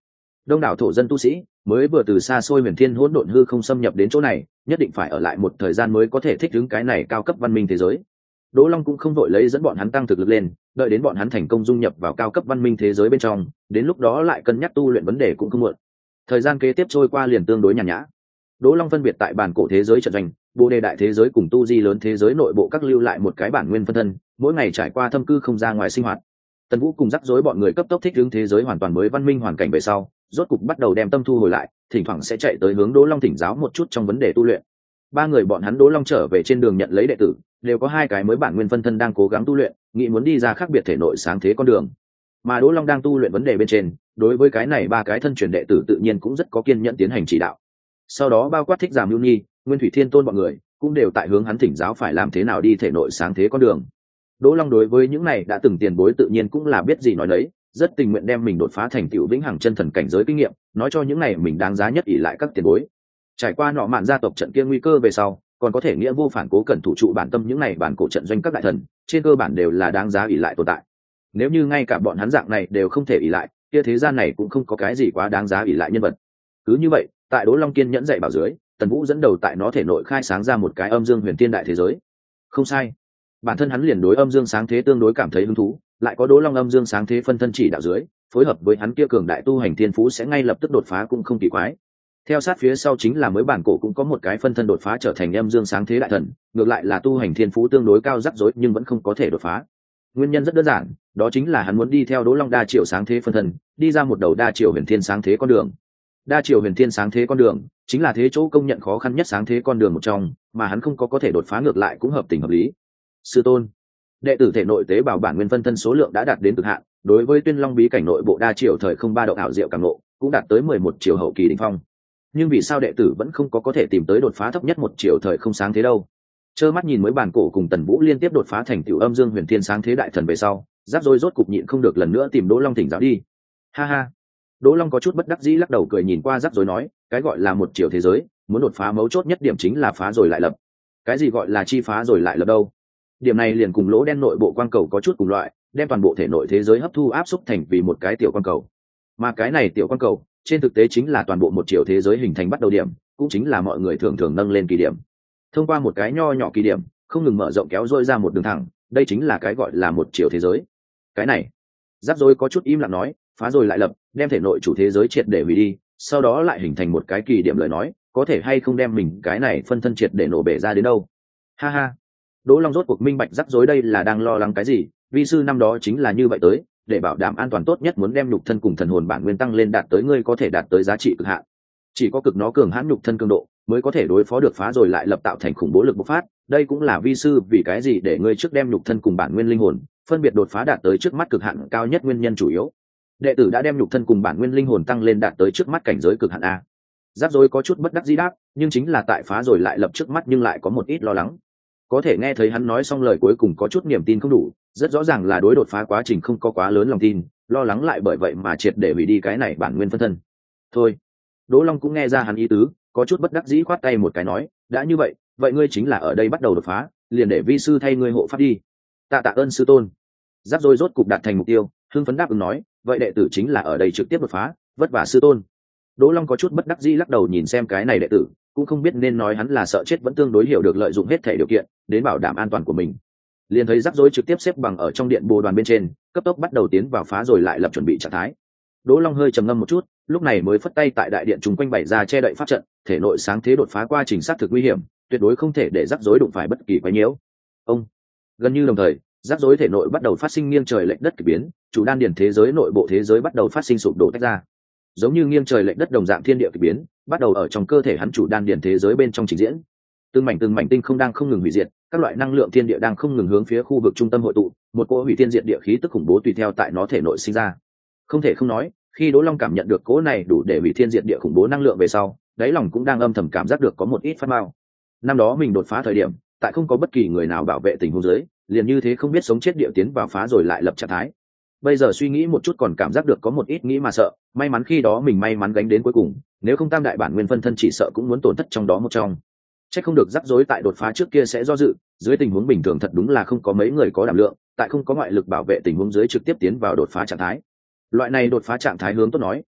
đông đảo thổ dân tu sĩ mới vừa từ xa xôi huyền thiên hỗn độn hư không xâm nhập đến chỗ này, nhất định phải ở lại một thời gian mới có thể thích ứng cái này cao cấp văn minh thế giới. Đỗ Long cũng không vội lấy dẫn bọn hắn tăng thực lực lên, đợi đến bọn hắn thành công dung nhập vào cao cấp văn minh thế giới bên trong, đến lúc đó lại cân nhắc tu luyện vấn đề cũng không muộn. Thời gian kế tiếp trôi qua liền tương đối nhàn nhã. Đỗ Long phân biệt tại bản cổ thế giới trận doanh, Bồ Đề đại thế giới cùng tu di lớn thế giới nội bộ các lưu lại một cái bản nguyên phân thân, mỗi ngày trải qua thâm cư không ra ngoài sinh hoạt. Tần Vũ cùng rắc rối bọn người cấp tốc thích ứng thế giới hoàn toàn mới văn minh hoàn cảnh về sau, rốt cục bắt đầu đem tâm thu hồi lại, thỉnh thoảng sẽ chạy tới hướng Đỗ Long thỉnh giáo một chút trong vấn đề tu luyện. Ba người bọn hắn Đỗ Long trở về trên đường nhận lấy đệ tử, đều có hai cái mới bản nguyên phân thân đang cố gắng tu luyện, nghĩ muốn đi ra khác biệt thể nội sáng thế con đường. Mà Đỗ Long đang tu luyện vấn đề bên trên, đối với cái này ba cái thân truyền đệ tử tự nhiên cũng rất có kiên nhẫn tiến hành chỉ đạo. Sau đó bao quát Thích Giàm Lưu Nhi, Nguyên Thủy Thiên Tôn bọn người, cũng đều tại hướng hắn thỉnh giáo phải làm thế nào đi thể nội sáng thế con đường. Đỗ Long đối với những này đã từng tiền bối tự nhiên cũng là biết gì nói đấy, rất tình nguyện đem mình đột phá thành tựu vĩnh hằng chân thần cảnh giới kinh nghiệm, nói cho những này mình đáng giá nhất ỷ lại các tiền bối. Trải qua nọ mạn gia tộc trận kia nguy cơ về sau, còn có thể nghĩa vô phản cố cẩn thủ trụ bản tâm những này bản cổ trận doanh các đại thần, trên cơ bản đều là đáng giá ỷ lại tồn tại. Nếu như ngay cả bọn hắn dạng này đều không thể ỷ lại, kia thế gian này cũng không có cái gì quá đáng giá ỷ lại nhân vật. Cứ như vậy, tại Đỗ Long kiên nhẫn dạy bảo dưới, Tần Vũ dẫn đầu tại nó thể nội khai sáng ra một cái âm dương huyền thiên đại thế giới. Không sai, bản thân hắn liền đối âm dương sáng thế tương đối cảm thấy hứng thú, lại có Đỗ Long âm dương sáng thế phân thân chỉ đạo dưới, phối hợp với hắn kia cường đại tu hành thiên phú sẽ ngay lập tức đột phá cũng không kỳ quái. Theo sát phía sau chính là mới bản cổ cũng có một cái phân thân đột phá trở thành âm dương sáng thế đại thần, ngược lại là tu hành thiên phú tương đối cao rắc rối nhưng vẫn không có thể đột phá. Nguyên nhân rất đơn giản, đó chính là hắn muốn đi theo Đỗ Long đa triệu sáng thế phân thân, đi ra một đầu đa triệu huyền thiên sáng thế con đường. Đa triệu huyền thiên sáng thế con đường chính là thế chỗ công nhận khó khăn nhất sáng thế con đường một trong, mà hắn không có thể đột phá ngược lại cũng hợp tình hợp lý. Sư tôn, đệ tử thể nội tế bào bản nguyên phân thân số lượng đã đạt đến cực hạn, đối với Tuyên Long bí cảnh nội bộ đa triệu thời không ba động ảo diệu cảm ngộ, cũng đạt tới 11 triệu hậu kỳ đỉnh phong. Nhưng vì sao đệ tử vẫn không có thể tìm tới đột phá thấp nhất 1 triệu thời không sáng thế đâu? Trơ mắt nhìn mới bản cổ cùng Tần Vũ liên tiếp đột phá thành tiểu âm dương huyền thiên sáng thế đại thần về sau, rắc rối rốt cục nhịn không được lần nữa tìm Đỗ Long thỉnh giáo đi. Ha ha. Đỗ Long có chút bất đắc dĩ lắc đầu cười nhìn qua rắc rối nói, cái gọi là 1 triệu thế giới, muốn đột phá mấu chốt nhất điểm chính là phá rồi lại lập. Cái gì gọi là chi phá rồi lại lập đâu? Điểm này liền cùng lỗ đen nội bộ quang cầu có chút cùng loại, đem toàn bộ thể nội thế giới hấp thu áp xúc thành vì một cái tiểu quang cầu. Mà cái này tiểu quang cầu, trên thực tế chính là toàn bộ 1 triệu thế giới hình thành bắt đầu điểm, cũng chính là mọi người thường thường nâng lên kỳ điểm. Thông qua một cái nho nhỏ kỳ điểm, không ngừng mở rộng kéo dôi ra một đường thẳng, đây chính là cái gọi là 1 triệu thế giới. Cái này, rắc rối có chút im lặng nói, phá rồi lại lập, đem thể nội chủ thế giới triệt để hủy đi, sau đó lại hình thành một cái kỳ điểm lời nói, có thể hay không đem mình cái này phân thân triệt để nổ bể ra đến đâu? Ha ha. Đỗ Long rốt cuộc minh bạch rắc rối đây là đang lo lắng cái gì, vi sư năm đó chính là như vậy tới, để bảo đảm an toàn tốt nhất muốn đem nhục thân cùng thần hồn bản nguyên tăng lên đạt tới ngươi có thể đạt tới giá trị cực hạn. Chỉ có cực nó cường hãn nhục thân cường độ, mới có thể đối phó được phá rồi lại lập tạo thành khủng bố lực bộc phát, đây cũng là vi sư vì cái gì để ngươi trước đem nhục thân cùng bản nguyên linh hồn, phân biệt đột phá đạt tới trước mắt cực hạn cao nhất nguyên nhân chủ yếu. Đệ tử đã đem nhục thân cùng bản nguyên linh hồn tăng lên đạt tới trước mắt cảnh giới cực hạn a. Rắc rối có chút bất đắc dĩ đáp, nhưng chính là tại phá rồi lại lập trước mắt nhưng lại có một ít lo lắng. Có thể nghe thấy hắn nói xong lời cuối cùng có chút niềm tin không đủ, rất rõ ràng là đối đột phá quá trình không có quá lớn lòng tin, lo lắng lại bởi vậy mà triệt để hủy đi cái này bản nguyên phân thân. Thôi, Đỗ Long cũng nghe ra hắn ý tứ, có chút bất đắc dĩ khoát tay một cái nói, đã như vậy, vậy ngươi chính là ở đây bắt đầu đột phá, liền để vi sư thay ngươi hộ pháp đi. Tạ ơn sư tôn. Rắc rối rốt cục đạt thành mục tiêu, hưng phấn đáp ứng nói, vậy đệ tử chính là ở đây trực tiếp đột phá, vất vả sư tôn. Đỗ Long có chút bất đắc dĩ lắc đầu nhìn xem cái này đệ tử, cũng không biết nên nói hắn là sợ chết vẫn tương đối hiểu được lợi dụng hết thể điều kiện đến bảo đảm an toàn của mình. Liền thấy rắc rối trực tiếp xếp bằng ở trong điện bồ đoàn bên trên, cấp tốc bắt đầu tiến vào phá rồi lại lập chuẩn bị trạng thái. Đỗ Long hơi trầm ngâm một chút, lúc này mới phất tay tại đại điện chúng quanh bày ra che đậy pháp trận, thể nội sáng thế đột phá qua trình sát thực nguy hiểm, tuyệt đối không thể để rắc rối đụng phải bất kỳ quấy nhiễu. Ông gần như đồng thời, rắc rối thể nội bắt đầu phát sinh nghiêng trời lệch đất kỳ biến, chủ đan điển thế giới nội bộ thế giới bắt đầu phát sinh sụp đổ tách ra. Giống như nghiêng trời lệch đất đồng dạng thiên địa kỳ biến, bắt đầu ở trong cơ thể hắn chủ đan điển thế giới bên trong trình diễn. Từng mảnh tinh không đang không ngừng hủy diệt, các loại năng lượng thiên địa đang không ngừng hướng phía khu vực trung tâm hội tụ, một cỗ hủy thiên diệt địa khí tức khủng bố tùy theo tại nó thể nội sinh ra. Không thể không nói, khi Đỗ Long cảm nhận được cỗ này đủ để hủy thiên diệt địa khủng bố năng lượng về sau, đáy lòng cũng đang âm thầm cảm giác được có một ít phát mao. Năm đó mình đột phá thời điểm, tại không có bất kỳ người nào bảo vệ tình huống dưới, liền như thế không biết sống chết địa tiến vào phá rồi lại lập trạng thái. Bây giờ suy nghĩ một chút còn cảm giác được có một ít nghĩ mà sợ, may mắn khi đó mình may mắn gánh đến cuối cùng, nếu không tam đại bản nguyên phân thân chỉ sợ cũng muốn tổn thất trong đó một trong. Chắc không được rắc rối tại đột phá trước kia sẽ do dự, dưới tình huống bình thường thật đúng là không có mấy người có đảm lượng, tại không có ngoại lực bảo vệ tình huống dưới trực tiếp tiến vào đột phá trạng thái. Loại này đột phá trạng thái hướng tốt nói,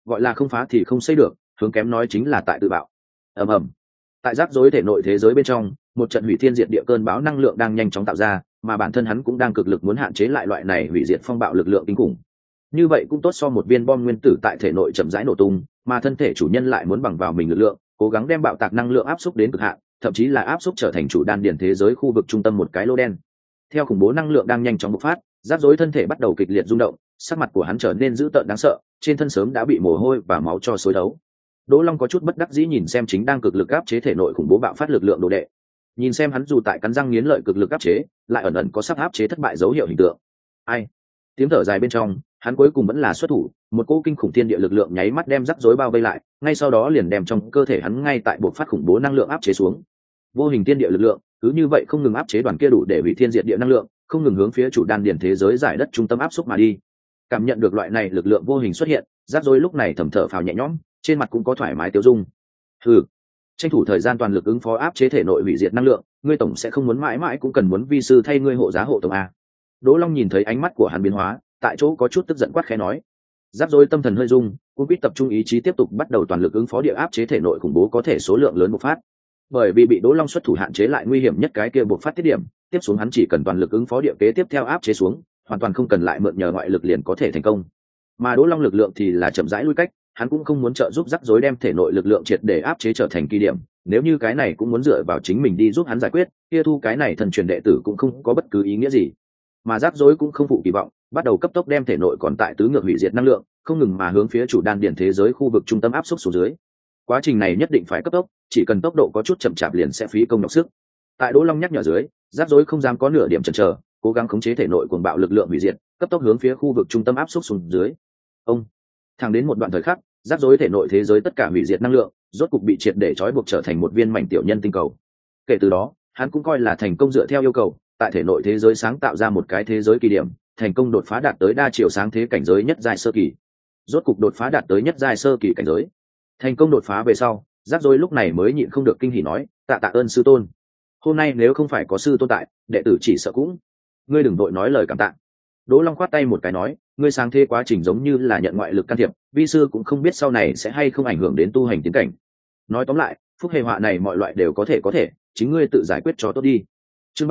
gọi là không phá thì không xây được, hướng kém nói chính là tại tự bạo. Ầm ầm. Tại rắc rối thể nội thế giới bên trong, một trận hủy thiên diệt địa cơn bão năng lượng đang nhanh chóng tạo ra, mà bản thân hắn cũng đang cực lực muốn hạn chế lại loại này hủy diệt phong bạo lực lượng kinh khủng. Như vậy cũng tốt so một viên bom nguyên tử tại thể nội chậm rãi nổ tung, mà thân thể chủ nhân lại muốn bằng vào mình lực lượng, cố gắng đem bạo tạc năng lượng áp xúc đến cực hạn, thậm chí là áp xúc trở thành chủ đan điền thế giới khu vực trung tâm một cái lô đen. Theo khủng bố năng lượng đang nhanh chóng bộc phát, rắc rối thân thể bắt đầu kịch liệt rung động, sắc mặt của hắn trở nên dữ tợn đáng sợ, trên thân sớm đã bị mồ hôi và máu cho xối đấu. Đỗ Long có chút bất đắc dĩ nhìn xem chính đang cực lực áp chế thể nội khủng bố bạo phát lực lượng đồ đệ. Nhìn xem hắn dù tại cắn răng nghiến lợi cực lực áp chế, lại ẩn ẩn có sắp áp chế thất bại dấu hiệu hình tượng. Ai? Tiếng thở dài bên trong, hắn cuối cùng vẫn là xuất thủ, một cỗ kinh khủng thiên địa lực lượng nháy mắt đem rắc rối bao vây lại, ngay sau đó liền đem trong cơ thể hắn ngay tại bộc phát khủng bố năng lượng áp chế xuống. Vô hình thiên địa lực lượng, cứ như vậy không ngừng áp chế đoàn kia đủ để hủy thiên diệt địa năng lượng, không ngừng hướng phía chủ đan điền thế giới giải đất trung tâm áp xúc mà đi. Cảm nhận được loại này lực lượng vô hình xuất hiện, rắc rối lúc này thầm thở phào nhẹ nhõm, trên mặt cũng có thoải mái tiêu dung. Hừ, tranh thủ thời gian toàn lực ứng phó áp chế thể nội hủy diệt năng lượng, ngươi tổng sẽ không muốn mãi mãi cũng cần muốn vi sư thay ngươi hộ giá hộ tông a. Đỗ Long nhìn thấy ánh mắt của hắn biến hóa, tại chỗ có chút tức giận quát khẽ nói. Rắc rối tâm thần hơi rung, cũng biết tập trung ý chí tiếp tục bắt đầu toàn lực ứng phó địa áp chế thể nội khủng bố có thể số lượng lớn bộc phát. Bởi vì bị Đỗ Long xuất thủ hạn chế lại nguy hiểm nhất cái kia bộc phát tiết điểm, tiếp xuống hắn chỉ cần toàn lực ứng phó địa kế tiếp theo áp chế xuống, hoàn toàn không cần lại mượn nhờ ngoại lực liền có thể thành công. Mà Đỗ Long lực lượng thì là chậm rãi lui cách, hắn cũng không muốn trợ giúp rắc rối đem thể nội lực lượng triệt để áp chế trở thành kỳ điểm, nếu như cái này cũng muốn dựa vào chính mình đi giúp hắn giải quyết, kia thu cái này thần truyền đệ tử cũng không có bất cứ ý nghĩa gì. Mà rắc rối cũng không phụ kỳ vọng, bắt đầu cấp tốc đem thể nội còn tại tứ ngược hủy diệt năng lượng, không ngừng mà hướng phía chủ đan điển thế giới khu vực trung tâm áp xúc xuống dưới. Quá trình này nhất định phải cấp tốc, chỉ cần tốc độ có chút chậm chạp liền sẽ phí công nhọc sức. Tại Đỗ Long nhắc nhở dưới, rắc rối không dám có nửa điểm chần chờ, cố gắng khống chế thể nội cuồng bạo lực lượng hủy diệt, cấp tốc hướng phía khu vực trung tâm áp xúc xuống dưới. Ông, thẳng đến một đoạn thời khắc, rắc rối thể nội thế giới tất cả hủy diệt năng lượng, rốt cục bị triệt để trói buộc trở thành một viên mảnh tiểu nhân tinh cầu. Kể từ đó, hắn cũng coi là thành công dựa theo yêu cầu, tại thể nội thế giới sáng tạo ra một cái thế giới kỳ điểm, thành công đột phá đạt tới đa chiều sáng thế cảnh giới nhất giai sơ kỳ. Rốt cục đột phá đạt tới nhất giai sơ kỳ cảnh giới. Thành công đột phá về sau, rắc rối lúc này mới nhịn không được kinh hỉ nói, tạ ơn sư tôn. Hôm nay nếu không phải có sư tôn tại, đệ tử chỉ sợ cũng. Ngươi đừng vội nói lời cảm tạ. Đỗ Long khoát tay một cái nói, ngươi sáng thế quá trình giống như là nhận ngoại lực can thiệp, vi sư cũng không biết sau này sẽ hay không ảnh hưởng đến tu hành tiến cảnh. Nói tóm lại, phúc hề họa này mọi loại đều có thể, chính ngươi tự giải quyết cho tốt đi. Chương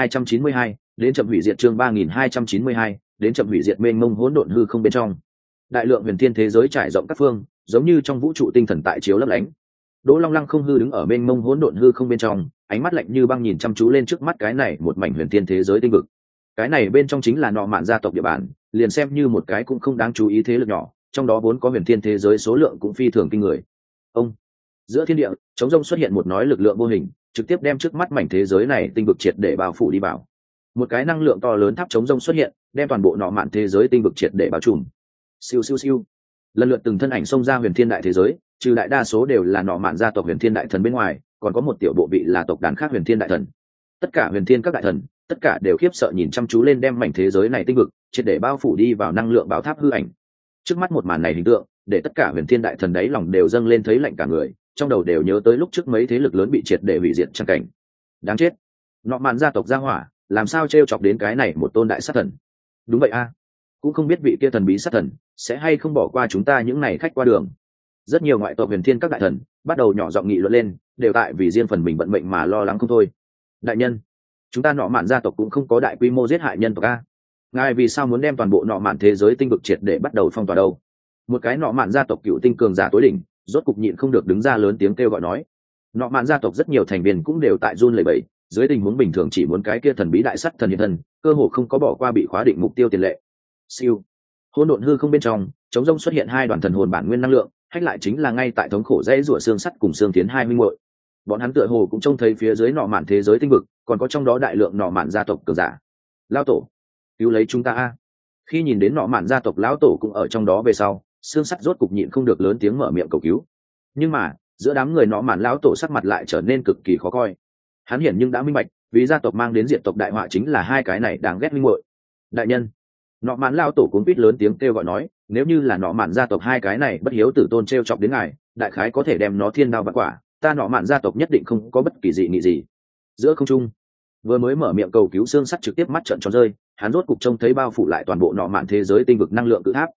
3292, đến chậm hủy diệt chương 3292, đến chậm hủy diệt mênh mông hỗn độn hư không bên trong. Đại lượng huyền thiên thế giới trải rộng các phương, giống như trong vũ trụ tinh thần tại chiếu lấp lánh. Đỗ Long lăng không hư đứng ở mênh mông hỗn độn hư không bên trong, ánh mắt lạnh như băng nhìn chăm chú lên trước mắt cái này một mảnh huyền thiên thế giới tinh vực. Cái này bên trong chính là nọ mạn gia tộc địa bàn, liền xem như một cái cũng không đáng chú ý thế lực nhỏ, trong đó vốn có huyền thiên thế giới số lượng cũng phi thường kinh người. Ông, giữa thiên địa, trống rông xuất hiện một nói lực lượng vô hình, trực tiếp đem trước mắt mảnh thế giới này tinh vực triệt để bao phủ đi vào. Một cái năng lượng to lớn tháp trống rông xuất hiện, đem toàn bộ nọ mạn thế giới tinh vực triệt để bao trùm. Siêu siêu siêu, lần lượt từng thân ảnh xông ra huyền thiên đại thế giới, trừ đại đa số đều là nọ mạn gia tộc huyền thiên đại thần bên ngoài, còn có một tiểu bộ vị là tộc đàn khác huyền thiên đại thần. Tất cả huyền thiên các đại thần, tất cả đều khiếp sợ nhìn chăm chú lên đem mảnh thế giới này tinh vực triệt để bao phủ đi vào năng lượng báo tháp hư ảnh. Trước mắt một màn này hình tượng, để tất cả huyền thiên đại thần đáy lòng đều dâng lên thấy lạnh cả người, trong đầu đều nhớ tới lúc trước mấy thế lực lớn bị triệt để hủy diệt trang cảnh. Đáng chết, nọ mạn gia tộc gia hỏa, làm sao trêu chọc đến cái này một tôn đại sát thần? Đúng vậy a, cũng không biết vị kia thần bí sát thần sẽ hay không bỏ qua chúng ta những này khách qua đường. Rất nhiều ngoại tộc huyền thiên các đại thần bắt đầu nhỏ giọng nghị luận lên, đều tại vì riêng phần mình vận mệnh mà lo lắng không thôi. Đại nhân, chúng ta nọ mạn gia tộc cũng không có đại quy mô giết hại nhân tộc a, ngài vì sao muốn đem toàn bộ nọ mạn thế giới tinh vực triệt để bắt đầu phong tỏa đâu? Một cái nọ mạn gia tộc cựu tinh cường giả tối đỉnh rốt cục nhịn không được đứng ra lớn tiếng kêu gọi nói. Nọ mạn gia tộc rất nhiều thành viên cũng đều tại run lẩy bẩy, dưới tình huống bình thường chỉ muốn cái kia thần bí đại sắt thần hiện thân, cơ hồ không có bỏ qua bị khóa định mục tiêu tiền lệ. Siêu, hỗn độn hư không bên trong, chống rông xuất hiện hai đoàn thần hồn bản nguyên năng lượng, hách lại chính là ngay tại thống khổ dãy rủa xương sắt cùng xương tiến hai minh muội. Bọn hắn tựa hồ cũng trông thấy phía dưới nọ mạn thế giới tinh vực, còn có trong đó đại lượng nọ mạn gia tộc cường giả. Lão tổ, cứu lấy chúng ta a! Khi nhìn đến nọ mạn gia tộc lão tổ cũng ở trong đó về sau, xương sắt rốt cục nhịn không được lớn tiếng mở miệng cầu cứu. Nhưng mà, giữa đám người nọ mạn lão tổ sắc mặt lại trở nên cực kỳ khó coi. Hắn hiển nhưng đã minh bạch, vì gia tộc mang đến diệt tộc đại họa chính là hai cái này đáng ghét minh muội. Đại nhân, nọ mạn lão tổ cuống quýt lớn tiếng kêu gọi nói, nếu như là nọ mạn gia tộc hai cái này bất hiếu tử tôn trêu chọc đến ngài, đại khái có thể đem nó thiên đao vạn quả, ta nọ mạn gia tộc nhất định không có bất kỳ dị nghị gì. Giữa không trung, vừa mới mở miệng cầu cứu xương sắt trực tiếp mắt trợn tròn rơi, hắn rốt cục trông thấy bao phủ lại toàn bộ nọ mạn thế giới tinh vực năng lượng cự tháp.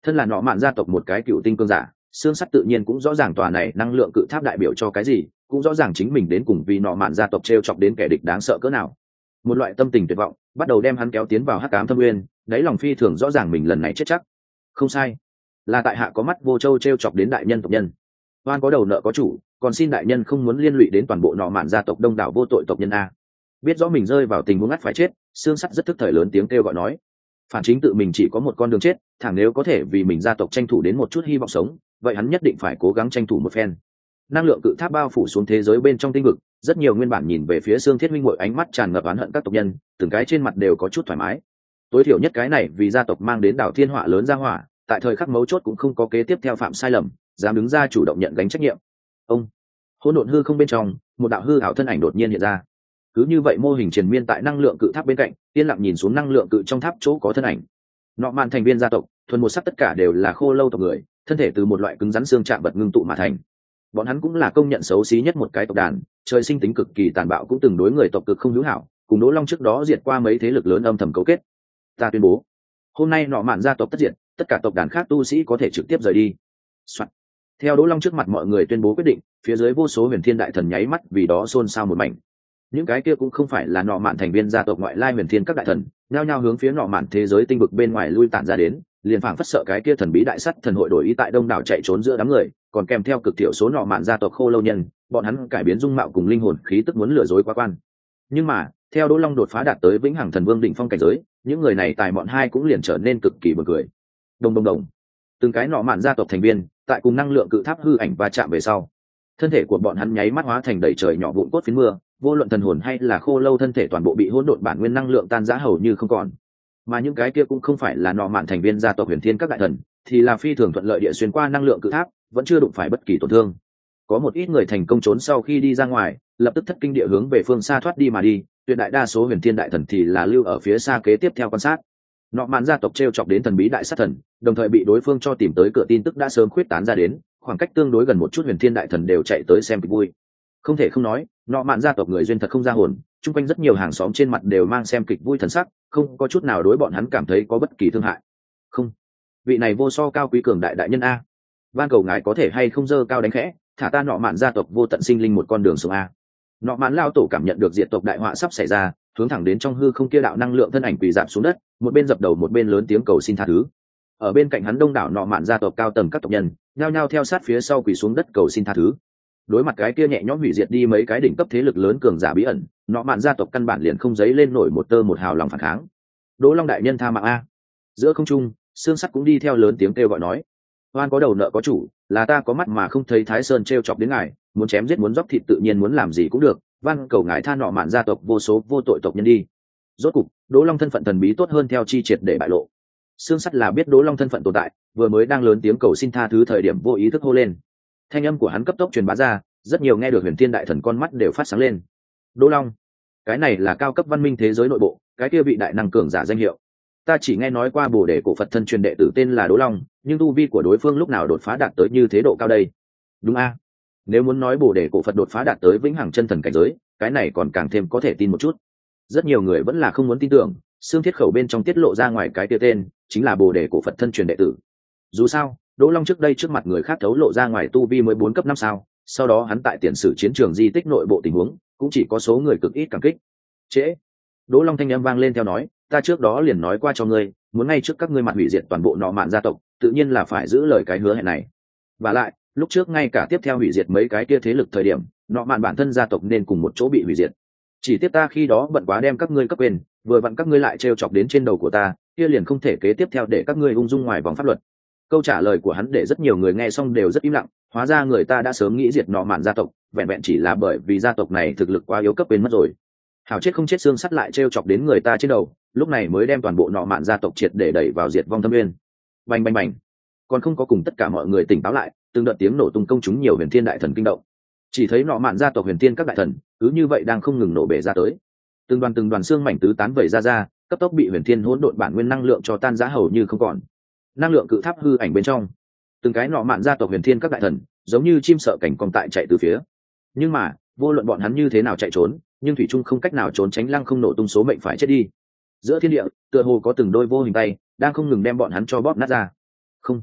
Thân là nọ mạn gia tộc một cái cựu tinh cương giả, xương sắt tự nhiên cũng rõ ràng tòa này năng lượng cự tháp đại biểu cho cái gì, cũng rõ ràng chính mình đến cùng vì nọ mạn gia tộc t r e o chọc đến kẻ địch đáng sợ cỡ nào. Một loại tâm tình tuyệt vọng bắt đầu đem hắn kéo tiến vào hắc ám thâm uyên, đáy lòng phi thường rõ ràng mình lần này chết chắc. Không sai, là tại hạ có mắt vô châu t r e o chọc đến đại nhân tộc nhân. Oan có đầu nợ có chủ, còn xin đại nhân không muốn liên lụy đến toàn bộ nọ mạn gia tộc đông đảo vô tội tộc nhân a. Biết rõ mình rơi vào tình huống ngắt phải chết, xương sắt rất thức thời lớn tiếng kêu gọi nói, phản chính tự mình chỉ có một con đường chết, thẳng nếu có thể vì mình gia tộc tranh thủ đến một chút hy vọng sống, vậy hắn nhất định phải cố gắng tranh thủ một phen. Năng lượng cự tháp bao phủ xuống thế giới bên trong tinh vực, rất nhiều nguyên bản nhìn về phía xương thiết minh muội ánh mắt tràn ngập oán hận các tộc nhân, từng cái trên mặt đều có chút thoải mái. Tối thiểu nhất cái này vì gia tộc mang đến đảo thiên họa lớn ra hỏa, tại thời khắc mấu chốt cũng không có kế tiếp theo phạm sai lầm, dám đứng ra chủ động nhận gánh trách nhiệm. Ông hỗn độn hư không bên trong, một đạo hư ảo thân ảnh đột nhiên hiện ra. Cứ như vậy mô hình triền miên tại năng lượng cự tháp bên cạnh, yên lặng nhìn xuống năng lượng cự trong tháp chỗ có thân ảnh. Nọ mạn thành viên gia tộc, thuần một sắc tất cả đều là khô lâu tộc người, thân thể từ một loại cứng rắn xương chạm vật ngưng tụ mà thành. Bọn hắn cũng là công nhận xấu xí nhất một cái tộc đàn, trời sinh tính cực kỳ tàn bạo, cũng từng đối người tộc cực không hữu hảo, cùng Đỗ Long trước đó diệt qua mấy thế lực lớn âm thầm cấu kết. Ta tuyên bố, hôm nay nọ mạn gia tộc tất diệt, tất cả tộc đàn khác tu sĩ có thể trực tiếp rời đi. Soạn. Theo Đỗ Long trước mặt mọi người tuyên bố quyết định, phía dưới vô số huyền thiên đại thần nháy mắt vì đó xôn xao một mảnh. Những cái kia cũng không phải là nọ mạn thành viên gia tộc ngoại lai huyền thiên các đại thần, nhao nhao hướng phía nọ mạn thế giới tinh vực bên ngoài lui tản ra đến, liền phảng phất sợ cái kia thần bí đại sắt thần hội đổi ý tại đông đảo chạy trốn giữa đám người, còn kèm theo cực thiểu số nọ mạn gia tộc khô lâu nhân, bọn hắn cải biến dung mạo cùng linh hồn khí tức muốn lừa dối quá quan. Nhưng mà, theo Đỗ Long đột phá đạt tới vĩnh hằng thần vương đỉnh phong cảnh giới, những người này tài bọn hai cũng liền trở nên cực kỳ buồn cười. Đồng. Từng cái nọ mạn gia tộc thành viên, tại cùng năng lượng cự tháp hư ảnh va chạm về sau, thân thể của bọn hắn nháy mắt hóa thành đầy trời nhỏ vụn cốt phiến mưa, vô luận thần hồn hay là khô lâu thân thể toàn bộ bị hỗn độn bản nguyên năng lượng tan rã hầu như không còn. Mà những cái kia cũng không phải là nọ mạn thành viên gia tộc huyền thiên các đại thần, thì là phi thường thuận lợi địa xuyên qua năng lượng cự tháp, vẫn chưa đụng phải bất kỳ tổn thương. Có một ít người thành công trốn sau khi đi ra ngoài, lập tức thất kinh địa hướng về phương xa thoát đi mà đi, tuyệt đại đa số huyền thiên đại thần thì là lưu ở phía xa kế tiếp theo quan sát. Nọ mạn gia tộc trêu chọc đến thần bí đại sát thần, đồng thời bị đối phương cho tìm tới cửa tin tức đã sớm khuyết tán ra đến, khoảng cách tương đối gần một chút huyền thiên đại thần đều chạy tới xem kịch vui. Không thể không nói, nọ mạn gia tộc người duyên thật không ra hồn, chung quanh rất nhiều hàng xóm trên mặt đều mang xem kịch vui thần sắc, không có chút nào đối bọn hắn cảm thấy có bất kỳ thương hại. Không, vị này vô so cao quý cường đại đại nhân a, van cầu ngài có thể hay không dơ cao đánh khẽ, thả ta nọ mạn gia tộc vô tận sinh linh một con đường sống a. Nọ mạn lao tổ cảm nhận được diệt tộc đại họa sắp xảy ra, hướng thẳng đến trong hư không kia đạo năng lượng thân ảnh quỳ rạp xuống đất, một bên dập đầu một bên lớn tiếng cầu xin tha thứ. Ở bên cạnh hắn đông đảo nọ mạn gia tộc cao tầng các tộc nhân, nhao nhao theo sát phía sau quỳ xuống đất cầu xin tha thứ. Đối mặt cái kia nhẹ nhõm hủy diệt đi mấy cái đỉnh cấp thế lực lớn cường giả bí ẩn, nọ mạn gia tộc căn bản liền không dấy lên nổi một tơ một hào lòng phản kháng. Đỗ Long đại nhân tha mạng a. Giữa không trung, xương sắt cũng đi theo lớn tiếng kêu gọi nói, oan có đầu nợ có chủ, là ta có mắt mà không thấy Thái Sơn trêu chọc đến ngài, muốn chém giết muốn dốc thịt tự nhiên muốn làm gì cũng được, van cầu ngài tha nọ mạn gia tộc vô số vô tội tộc nhân đi. Rốt cục, Đỗ Long thân phận thần bí tốt hơn theo chi triệt để bại lộ. Xương sắt là biết Đỗ Long thân phận tồn tại, vừa mới đang lớn tiếng cầu xin tha thứ thời điểm vô ý thức hô lên. Thanh âm của hắn cấp tốc truyền bá ra, rất nhiều nghe được huyền thiên đại thần con mắt đều phát sáng lên. Đỗ Long, cái này là cao cấp văn minh thế giới nội bộ, cái kia vị đại năng cường giả danh hiệu. Ta chỉ nghe nói qua Bồ Đề cổ Phật thân truyền đệ tử tên là Đỗ Long, nhưng tu vi của đối phương lúc nào đột phá đạt tới như thế độ cao đây? Đúng a? Nếu muốn nói Bồ Đề cổ Phật đột phá đạt tới vĩnh hằng chân thần cảnh giới, cái này còn càng thêm có thể tin một chút. Rất nhiều người vẫn là không muốn tin tưởng, xương thiết khẩu bên trong tiết lộ ra ngoài cái kia tên, chính là Bồ Đề cổ Phật thân truyền đệ tử. Dù sao, Đỗ Long trước đây trước mặt người khác thấu lộ ra ngoài tu vi mới 4 cấp 5 sao, sau đó hắn tại tiền sử chiến trường di tích nội bộ tình huống, cũng chỉ có số người cực ít cảm kích. Trễ. Đỗ Long thanh âm vang lên theo nói, ta trước đó liền nói qua cho ngươi, muốn ngay trước các ngươi mặt hủy diệt toàn bộ nọ mạn gia tộc, tự nhiên là phải giữ lời cái hứa hẹn này. Và lại, lúc trước ngay cả tiếp theo hủy diệt mấy cái kia thế lực thời điểm, nọ mạn bản thân gia tộc nên cùng một chỗ bị hủy diệt. Chỉ tiếc ta khi đó bận quá đem các ngươi cấp quyền, vừa vặn các ngươi lại trêu chọc đến trên đầu của ta, kia liền không thể kế tiếp theo để các ngươi ung dung ngoài vòng pháp luật. Câu trả lời của hắn để rất nhiều người nghe xong đều rất im lặng, hóa ra người ta đã sớm nghĩ diệt nọ mạn gia tộc, vẹn vẹn chỉ là bởi vì gia tộc này thực lực quá yếu cấp quên mất rồi. Hảo chết không chết xương sắt lại trêu chọc đến người ta trên đầu, lúc này mới đem toàn bộ nọ mạn gia tộc triệt để đẩy vào diệt vong thâm nguyên. Bành bành bành, còn không có cùng tất cả mọi người tỉnh táo lại, từng đợt tiếng nổ tung công chúng nhiều huyền thiên đại thần kinh động. Chỉ thấy nọ mạn gia tộc huyền thiên các đại thần cứ như vậy đang không ngừng nổ bể ra tới, từng đoàn xương mảnh tứ tán vẩy ra, cấp tốc bị huyền thiên hỗn độn bản nguyên năng lượng cho tan rã hầu như không còn. Năng lượng cự tháp hư ảnh bên trong, từng cái nọ mạn gia tộc huyền thiên các đại thần giống như chim sợ cảnh cong tại chạy từ phía. Nhưng mà vô luận bọn hắn như thế nào chạy trốn, nhưng thủy trung không cách nào trốn tránh lăng không nổ tung số mệnh phải chết đi. Giữa thiên địa tựa hồ có từng đôi vô hình tay đang không ngừng đem bọn hắn cho bóp nát ra. Không,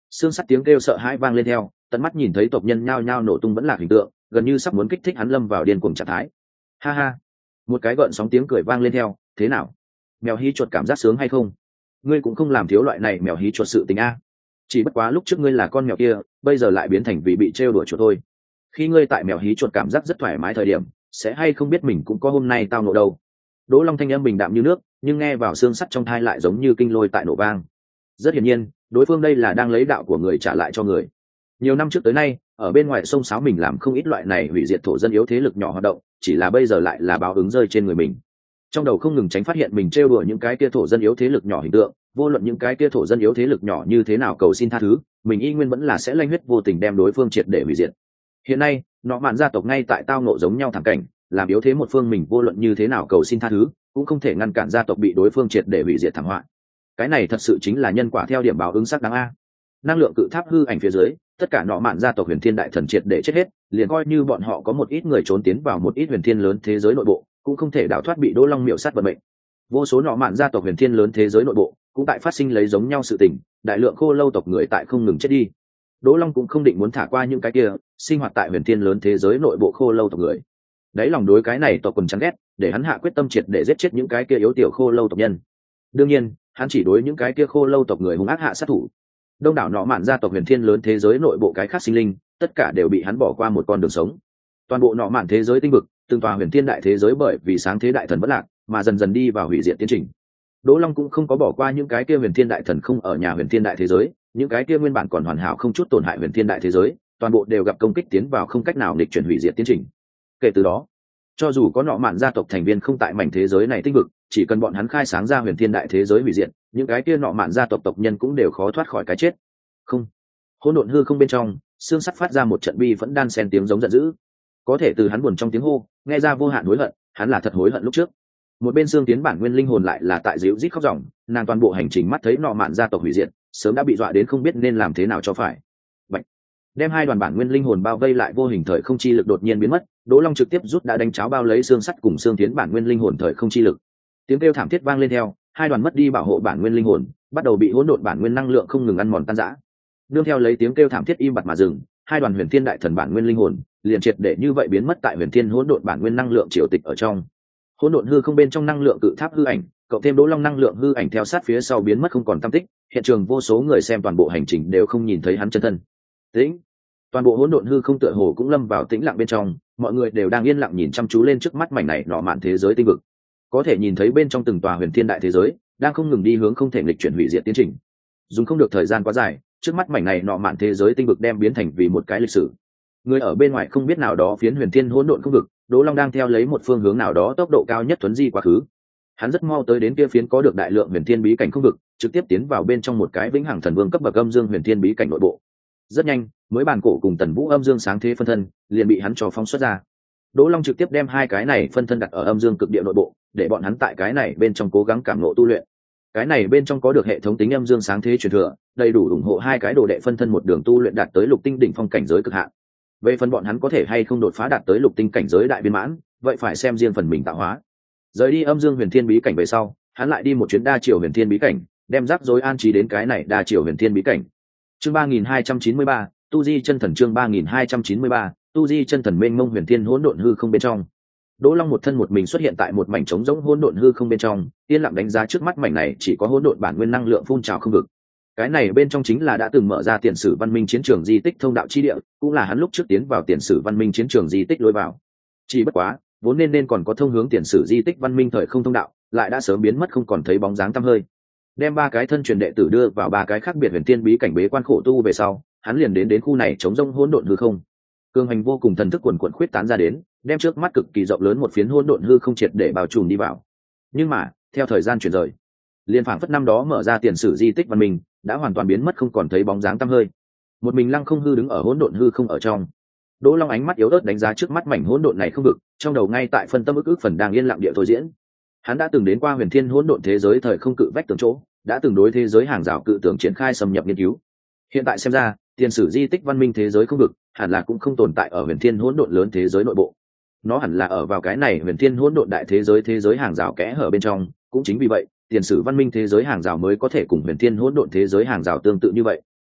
xương sắt tiếng kêu sợ hãi vang lên theo, tận mắt nhìn thấy tộc nhân nhao nhao nổ tung vẫn lạc hình tượng, gần như sắp muốn kích thích hắn lâm vào điên cuồng trạng thái. Ha ha, một cái gợn sóng tiếng cười vang lên theo. Thế nào, mèo hí chuột cảm giác sướng hay không? Ngươi cũng không làm thiếu loại này mèo hí chuột sự tình a. Chỉ bất quá lúc trước ngươi là con mèo kia, bây giờ lại biến thành vì bị trêu đùa chuột thôi. Khi ngươi tại mèo hí chuột cảm giác rất thoải mái thời điểm, sẽ hay không biết mình cũng có hôm nay tao nộ đâu. Đỗ Long thanh âm bình đạm như nước, nhưng nghe vào xương sắt trong thai lại giống như kinh lôi tại nổ vang. Rất hiển nhiên, đối phương đây là đang lấy đạo của người trả lại cho người. Nhiều năm trước tới nay, ở bên ngoài sông sáo mình làm không ít loại này hủy diệt thổ dân yếu thế lực nhỏ hoạt động, chỉ là bây giờ lại là báo ứng rơi trên người mình. Trong đầu không ngừng tránh phát hiện mình trêu đùa những cái kia thổ dân yếu thế lực nhỏ hình tượng, vô luận những cái kia thổ dân yếu thế lực nhỏ như thế nào cầu xin tha thứ, mình y nguyên vẫn là sẽ lanh huyết vô tình đem đối phương triệt để hủy diệt. Hiện nay, nọ mạn gia tộc ngay tại tao nộ giống nhau thảm cảnh, làm yếu thế một phương mình vô luận như thế nào cầu xin tha thứ, cũng không thể ngăn cản gia tộc bị đối phương triệt để hủy diệt thảm họa. Cái này thật sự chính là nhân quả theo điểm báo ứng xác đáng a. Năng lượng cự tháp hư ảnh phía dưới, tất cả nọ mạn gia tộc huyền thiên đại thần triệt để chết hết, liền coi như bọn họ có một ít người trốn tiến vào một ít huyền thiên lớn thế giới nội bộ, cũng không thể đào thoát bị Đỗ Long miểu sát vận mệnh. Vô số nọ mạn gia tộc huyền thiên lớn thế giới nội bộ cũng tại phát sinh lấy giống nhau sự tình, đại lượng khô lâu tộc người tại không ngừng chết đi. Đỗ Long cũng không định muốn thả qua những cái kia sinh hoạt tại huyền thiên lớn thế giới nội bộ khô lâu tộc người. Đấy lòng đối cái này tộc quần chán ghét, để hắn hạ quyết tâm triệt để giết chết những cái kia yếu tiểu khô lâu tộc nhân. Đương nhiên, hắn chỉ đối những cái kia khô lâu tộc người hung ác hạ sát thủ. Đông đảo nọ mạn gia tộc huyền thiên lớn thế giới nội bộ cái khác sinh linh, tất cả đều bị hắn bỏ qua một con đường sống. Toàn bộ nọ mạn thế giới tinh vực, từng tòa huyền thiên đại thế giới bởi vì sáng thế đại thần bất lạc, mà dần dần đi vào hủy diệt tiến trình. Đỗ Long cũng không có bỏ qua những cái kia huyền thiên đại thần không ở nhà huyền thiên đại thế giới, những cái kia nguyên bản còn hoàn hảo không chút tổn hại huyền thiên đại thế giới, toàn bộ đều gặp công kích tiến vào không cách nào nghịch chuyển hủy diệt tiến trình. Kể từ đó, cho dù có nọ mạn gia tộc thành viên không tại mảnh thế giới này tinh vực, chỉ cần bọn hắn khai sáng ra huyền thiên đại thế giới hủy diệt, những cái kia nọ mạn gia tộc tộc nhân cũng đều khó thoát khỏi cái chết. Không, hỗn độn hư không bên trong, xương sắt phát ra một trận bi vẫn đan xen tiếng giống giận dữ. Có thể từ hắn buồn trong tiếng hô, nghe ra vô hạn hối hận, hắn là thật hối hận lúc trước. Một bên xương tiến bản nguyên linh hồn lại là tại dịu rít khóc ròng, nàng toàn bộ hành trình mắt thấy nọ mạn gia tộc hủy diệt, sớm đã bị dọa đến không biết nên làm thế nào cho phải. Bạch. Đem hai đoàn bản nguyên linh hồn bao vây lại vô hình thời không chi lực đột nhiên biến mất, Đỗ Long trực tiếp rút đã đánh cháo bao lấy xương sắt cùng xương tiến bản nguyên linh hồn thời không chi lực. Tiếng kêu thảm thiết vang lên theo, hai đoàn mất đi bảo hộ bản nguyên linh hồn, bắt đầu bị hỗn độn bản nguyên năng lượng không ngừng ăn mòn tan rã. Nương theo lấy tiếng kêu thảm thiết im bặt mà dừng, hai đoàn huyền thiên đại thần bản nguyên linh hồn liền triệt để như vậy biến mất tại huyền thiên hỗn độn bản nguyên năng lượng triều tịch ở trong. Hỗn độn hư không bên trong năng lượng cự tháp hư ảnh, cộng thêm Đỗ Long năng lượng hư ảnh theo sát phía sau biến mất không còn tăm tích, hiện trường vô số người xem toàn bộ hành trình đều không nhìn thấy hắn chân thân. Tĩnh. Toàn bộ hỗn độn hư không tựa hồ cũng lâm vào tĩnh lặng bên trong, mọi người đều đang yên lặng nhìn chăm chú lên trước mắt mảnh này nọ mạn thế giới tinh vực. Có thể nhìn thấy bên trong từng tòa huyền thiên đại thế giới đang không ngừng đi hướng không thể nghịch chuyển hủy diệt tiến trình. Dùng không được thời gian quá dài, trước mắt mảnh này nọ mạn thế giới tinh vực đem biến thành vì một cái lịch sử. Người ở bên ngoài không biết nào đó phiến huyền thiên hỗn độn không vực, Đỗ Long đang theo lấy một phương hướng nào đó tốc độ cao nhất tuấn di quá khứ. Hắn rất mau tới đến kia phiến có được đại lượng huyền thiên bí cảnh không vực, trực tiếp tiến vào bên trong một cái vĩnh hằng thần vương cấp bậc âm dương huyền thiên bí cảnh nội bộ. Rất nhanh, mới bàn cổ cùng Tần Vũ âm dương sáng thế phân thân liền bị hắn cho phóng xuất ra. Đỗ Long trực tiếp đem hai cái này phân thân đặt ở âm dương cực địa nội bộ, để bọn hắn tại cái này bên trong cố gắng cảm ngộ tu luyện. Cái này bên trong có được hệ thống tính âm dương sáng thế truyền thừa, đầy đủ ủng hộ hai cái đồ đệ phân thân một đường tu luyện đạt tới lục tinh đỉnh phong cảnh giới cực hạn. Về phần bọn hắn có thể hay không đột phá đạt tới lục tinh cảnh giới đại viên mãn, vậy phải xem riêng phần mình tạo hóa. Rời đi âm dương huyền thiên bí cảnh về sau, hắn lại đi một chuyến đa triều huyền thiên bí cảnh, đem rắc rối an trí đến cái này đa triều huyền thiên bí cảnh. Chương 3293, tu di chân thần. Chương 3293, tu di chân thần mênh mông huyền thiên hỗn độn hư không bên trong. Đỗ Long một thân một mình xuất hiện tại một mảnh trống rỗng hỗn độn hư không bên trong, yên lặng đánh giá trước mắt mảnh này chỉ có hỗn độn bản nguyên năng lượng phun trào không vực. Cái này bên trong chính là đã từng mở ra tiền sử văn minh chiến trường di tích thông đạo chi địa, cũng là hắn lúc trước tiến vào tiền sử văn minh chiến trường di tích lối vào. Chỉ bất quá, vốn nên còn có thông hướng tiền sử di tích văn minh thời không thông đạo, lại đã sớm biến mất không còn thấy bóng dáng tăm hơi. Đem ba cái thân truyền đệ tử đưa vào ba cái khác biệt huyền thiên bí cảnh bế quan khổ tu về sau, hắn liền đến khu này trống rỗng hỗn độn hư không. Cường hành vô cùng thần thức quần quần khuyết tán ra đến, đem trước mắt cực kỳ rộng lớn một phiến hỗn độn hư không triệt để bao trùm đi vào. Nhưng mà, theo thời gian chuyển rời, liên phảng phất năm đó mở ra tiền sử di tích văn minh đã hoàn toàn biến mất không còn thấy bóng dáng tăm hơi. Một mình Lăng Không Hư đứng ở hỗn độn hư không ở trong. Đỗ Long ánh mắt yếu ớt đánh giá trước mắt mảnh hỗn độn này không vực, trong đầu ngay tại phân tâm ức phần đang yên lặng địa thôi diễn. Hắn đã từng đến qua huyền thiên hỗn độn thế giới thời không cự vách tường chỗ, đã từng đối thế giới hàng rào cự tường triển khai xâm nhập nghiên cứu. Hiện tại xem ra, tiền sử di tích văn minh thế giới không vực hẳn là cũng không tồn tại ở huyền thiên hỗn độn lớn thế giới nội bộ. Nó hẳn là ở vào cái này huyền thiên hỗn độn đại thế giới hàng rào kẽ hở bên trong, cũng chính vì vậy, tiền sử văn minh thế giới hàng rào mới có thể cùng huyền thiên hỗn độn thế giới hàng rào tương tự như vậy.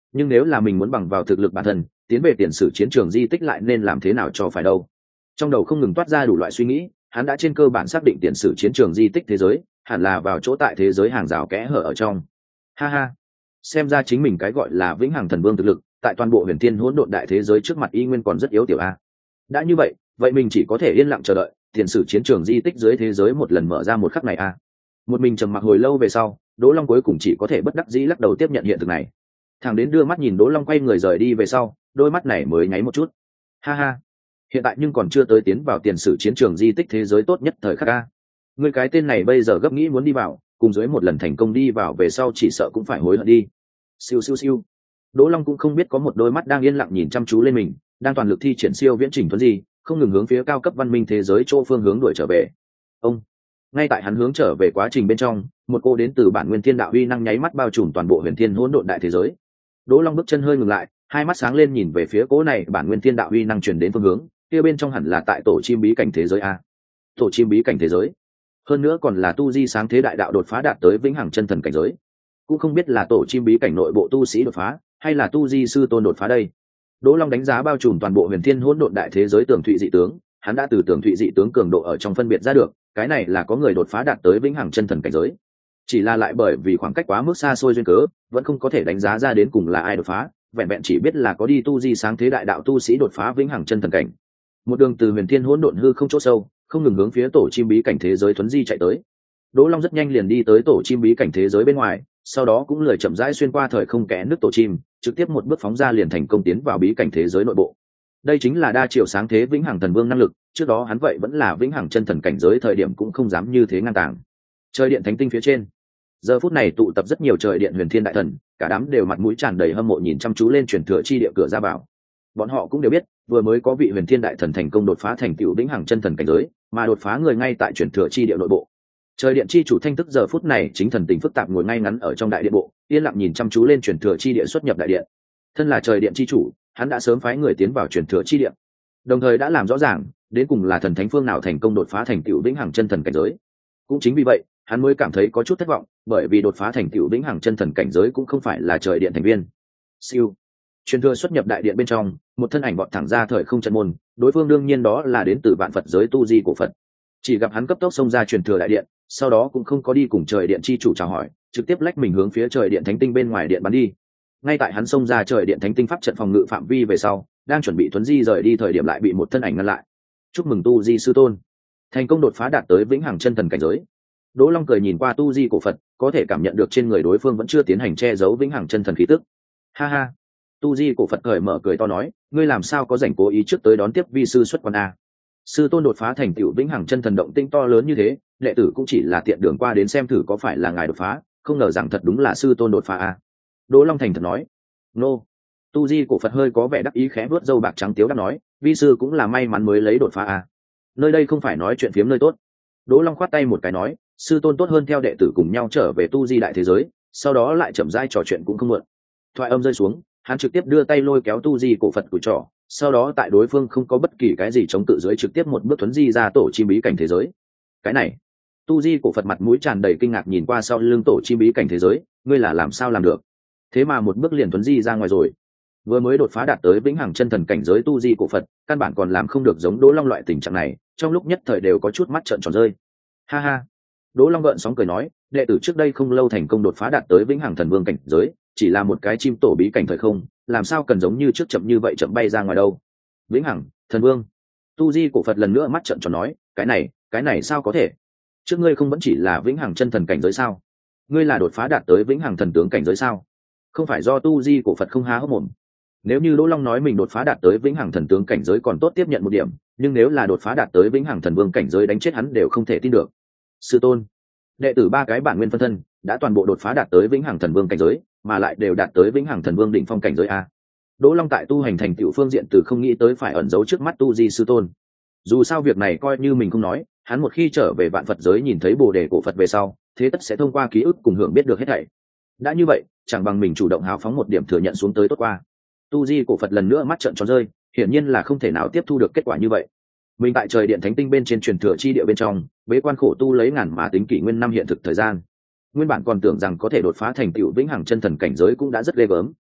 nhưng nếu là mình muốn bằng vào thực lực bản thân tiến về tiền sử chiến trường di tích lại nên làm thế nào cho phải đâu. Trong đầu không ngừng toát ra đủ loại suy nghĩ, hắn đã trên cơ bản xác định tiền sử chiến trường di tích thế giới hẳn là vào chỗ tại thế giới hàng rào kẽ hở ở trong. Ha ha, xem ra chính mình cái gọi là vĩnh hằng thần vương thực lực tại toàn bộ huyền thiên hỗn độn đại thế giới trước mặt y nguyên còn rất yếu tiểu a. Đã như vậy mình chỉ có thể yên lặng chờ đợi tiền sử chiến trường di tích dưới thế giới một lần mở ra một khắc này a. Một mình trầm mặc hồi lâu về sau, Đỗ Long cuối cùng chỉ có thể bất đắc dĩ lắc đầu tiếp nhận hiện thực này. Thằng đến đưa mắt nhìn Đỗ Long quay người rời đi về sau, đôi mắt này mới nháy một chút. Ha ha, hiện tại nhưng còn chưa tới tiến vào tiền sử chiến trường di tích thế giới tốt nhất thời khắc a. Người cái tên này bây giờ gấp nghĩ muốn đi vào, cùng dưới một lần thành công đi vào về sau chỉ sợ cũng phải hối hận đi. Siêu siêu siêu. Đỗ Long cũng không biết có một đôi mắt đang yên lặng nhìn chăm chú lên mình, đang toàn lực thi triển siêu viễn trình thuấn di, không ngừng hướng phía cao cấp văn minh thế giới chỗ phương hướng đuổi trở về. Ông, ngay tại hắn hướng trở về quá trình bên trong, một cô đến từ bản nguyên thiên đạo uy năng nháy mắt bao trùm toàn bộ huyền thiên hỗn độn đại thế giới. Đỗ Long bước chân hơi ngừng lại, hai mắt sáng lên nhìn về phía cố này bản nguyên thiên đạo uy năng truyền đến phương hướng, kia bên trong hẳn là tại tổ chim bí cảnh thế giới a. Tổ chim bí cảnh thế giới, hơn nữa còn là tu di sáng thế đại đạo đột phá đạt tới vĩnh hằng chân thần cảnh giới, cũng không biết là tổ chim bí cảnh nội bộ tu sĩ đột phá hay là tu di sư tôn đột phá đây. Đỗ Long đánh giá bao trùm toàn bộ huyền thiên hỗn độn đại thế giới tường thụy dị tướng, hắn đã từ tường thụy dị tướng cường độ ở trong phân biệt ra được, cái này là có người đột phá đạt tới vĩnh hằng chân thần cảnh giới. Chỉ là lại bởi vì khoảng cách quá mức xa xôi duyên cớ, vẫn không có thể đánh giá ra đến cùng là ai đột phá, vẹn vẹn chỉ biết là có đi tu di sáng thế đại đạo tu sĩ đột phá vĩnh hằng chân thần cảnh. Một đường từ huyền thiên hỗn độn hư không chỗ sâu, không ngừng hướng phía tổ chim bí cảnh thế giới thuấn di chạy tới. Đỗ Long rất nhanh liền đi tới tổ chim bí cảnh thế giới bên ngoài, sau đó cũng lười chậm rãi xuyên qua thời không kẽ nước tổ chim, trực tiếp một bước phóng ra liền thành công tiến vào bí cảnh thế giới nội bộ. Đây chính là đa triệu sáng thế vĩnh hằng thần vương năng lực, trước đó hắn vậy vẫn là vĩnh hằng chân thần cảnh giới thời điểm cũng không dám như thế ngang tàng. Trời điện thánh tinh phía trên, giờ phút này tụ tập rất nhiều trời điện huyền thiên đại thần, cả đám đều mặt mũi tràn đầy hâm mộ nhìn chăm chú lên truyền thừa chi địa cửa ra vào. Bọn họ cũng đều biết, vừa mới có vị huyền thiên đại thần thành công đột phá thành tựu vĩnh hằng chân thần cảnh giới, mà đột phá người ngay tại truyền thừa chi địa nội bộ. Trời điện chi chủ Thanh Tức giờ phút này chính thần tình phức tạp ngồi ngay ngắn ở trong đại điện bộ, yên lặng nhìn chăm chú lên truyền thừa chi địa xuất nhập đại điện. Thân là trời điện chi chủ, hắn đã sớm phái người tiến vào truyền thừa chi điện, đồng thời đã làm rõ ràng đến cùng là thần thánh phương nào thành công đột phá thành tựu vĩnh hằng chân thần cảnh giới. Cũng chính vì vậy, hắn mới cảm thấy có chút thất vọng, bởi vì đột phá thành tựu vĩnh hằng chân thần cảnh giới cũng không phải là trời điện thành viên. Siêu, truyền thừa xuất nhập đại điện bên trong, một thân ảnh vọt thẳng ra thời không trận môn, đối phương đương nhiên đó là đến từ vạn Phật giới tu di cổ Phật. Chỉ gặp hắn cấp tốc xông ra truyền thừa đại điện, sau đó cũng không có đi cùng trời điện chi chủ chào hỏi, trực tiếp lách mình hướng phía trời điện thánh tinh bên ngoài điện bắn đi. Ngay tại hắn xông ra trời điện thánh tinh pháp trận phòng ngự phạm vi về sau, đang chuẩn bị thuấn di rời đi thời điểm lại bị một thân ảnh ngăn lại. Chúc mừng tu di sư tôn, thành công đột phá đạt tới vĩnh hằng chân thần cảnh giới. Đỗ Long cười nhìn qua tu di cổ Phật, có thể cảm nhận được trên người đối phương vẫn chưa tiến hành che giấu vĩnh hằng chân thần khí tức. Ha ha, tu di cổ Phật cởi mở cười to nói, ngươi làm sao có rảnh cố ý trước tới đón tiếp vi sư xuất quan a? Sư tôn đột phá thành tựu vĩnh hằng chân thần động tinh to lớn như thế, đệ tử cũng chỉ là tiện đường qua đến xem thử có phải là ngài đột phá, không ngờ rằng thật đúng là sư tôn đột phá a. Đỗ Long thành thật nói. Nô. Tu di cổ Phật hơi có vẻ đắc ý khẽ vuốt râu bạc trắng tiếu đáp nói, vi sư cũng là may mắn mới lấy đột phá a. Nơi đây không phải nói chuyện phiếm nơi tốt. Đỗ Long khoát tay một cái nói, sư tôn tốt hơn theo đệ tử cùng nhau trở về tu di đại thế giới, sau đó lại chậm rãi trò chuyện cũng không muộn. Thoại âm rơi xuống, hắn trực tiếp đưa tay lôi kéo tu di cổ Phật cùi trỏ, sau đó tại đối phương không có bất kỳ cái gì chống cự dưới trực tiếp một bước thuấn di ra tổ chim bí cảnh thế giới. Cái này, tu di cổ Phật mặt mũi tràn đầy kinh ngạc nhìn qua sau lưng tổ chim bí cảnh thế giới, ngươi là làm sao làm được? Thế mà một bước liền thuấn di ra ngoài rồi. Vừa mới đột phá đạt tới vĩnh hằng chân thần cảnh giới tu di cổ Phật, căn bản còn làm không được giống Đỗ Long loại tình trạng này, trong lúc nhất thời đều có chút mắt trợn tròn rơi. Ha ha. Đỗ Long gợn sóng cười nói, đệ tử trước đây không lâu thành công đột phá đạt tới vĩnh hằng thần vương cảnh giới, chỉ là một cái chim tổ bí cảnh thời không, làm sao cần giống như trước chậm như vậy chậm bay ra ngoài đâu. Vĩnh hằng thần vương. Tu di cổ Phật lần nữa mắt trợn tròn nói, cái này sao có thể? Trước ngươi không vẫn chỉ là vĩnh hằng chân thần cảnh giới sao? Ngươi là đột phá đạt tới vĩnh hằng thần tướng cảnh giới sao? Không phải do tu di cổ Phật không há hốc mồm. Nếu như Đỗ Long nói mình đột phá đạt tới vĩnh hằng thần tướng cảnh giới còn tốt tiếp nhận một điểm, nhưng nếu là đột phá đạt tới vĩnh hằng thần vương cảnh giới đánh chết hắn đều không thể tin được. Sư tôn, đệ tử ba cái bản nguyên phân thân đã toàn bộ đột phá đạt tới vĩnh hằng thần vương cảnh giới, mà lại đều đạt tới vĩnh hằng thần vương đỉnh phong cảnh giới a. Đỗ Long tại tu hành thành tựu phương diện từ không nghĩ tới phải ẩn giấu trước mắt tu di sư tôn. Dù sao việc này coi như mình không nói, hắn một khi trở về vạn Phật giới nhìn thấy bồ đề cổ Phật về sau, thế tất sẽ thông qua ký ức cùng hưởng biết được hết thảy. Đã như vậy, chẳng bằng mình chủ động háo phóng một điểm thừa nhận xuống tới tốt qua. Tu di cổ Phật lần nữa mắt trợn tròn rơi, hiển nhiên là không thể nào tiếp thu được kết quả như vậy. Mình tại trời điện thánh tinh bên trên truyền thừa chi địa bên trong, bế quan khổ tu lấy ngàn mà tính kỷ nguyên năm hiện thực thời gian. Nguyên bản còn tưởng rằng có thể đột phá thành tựu vĩnh hằng chân thần cảnh giới cũng đã rất ghê gớm,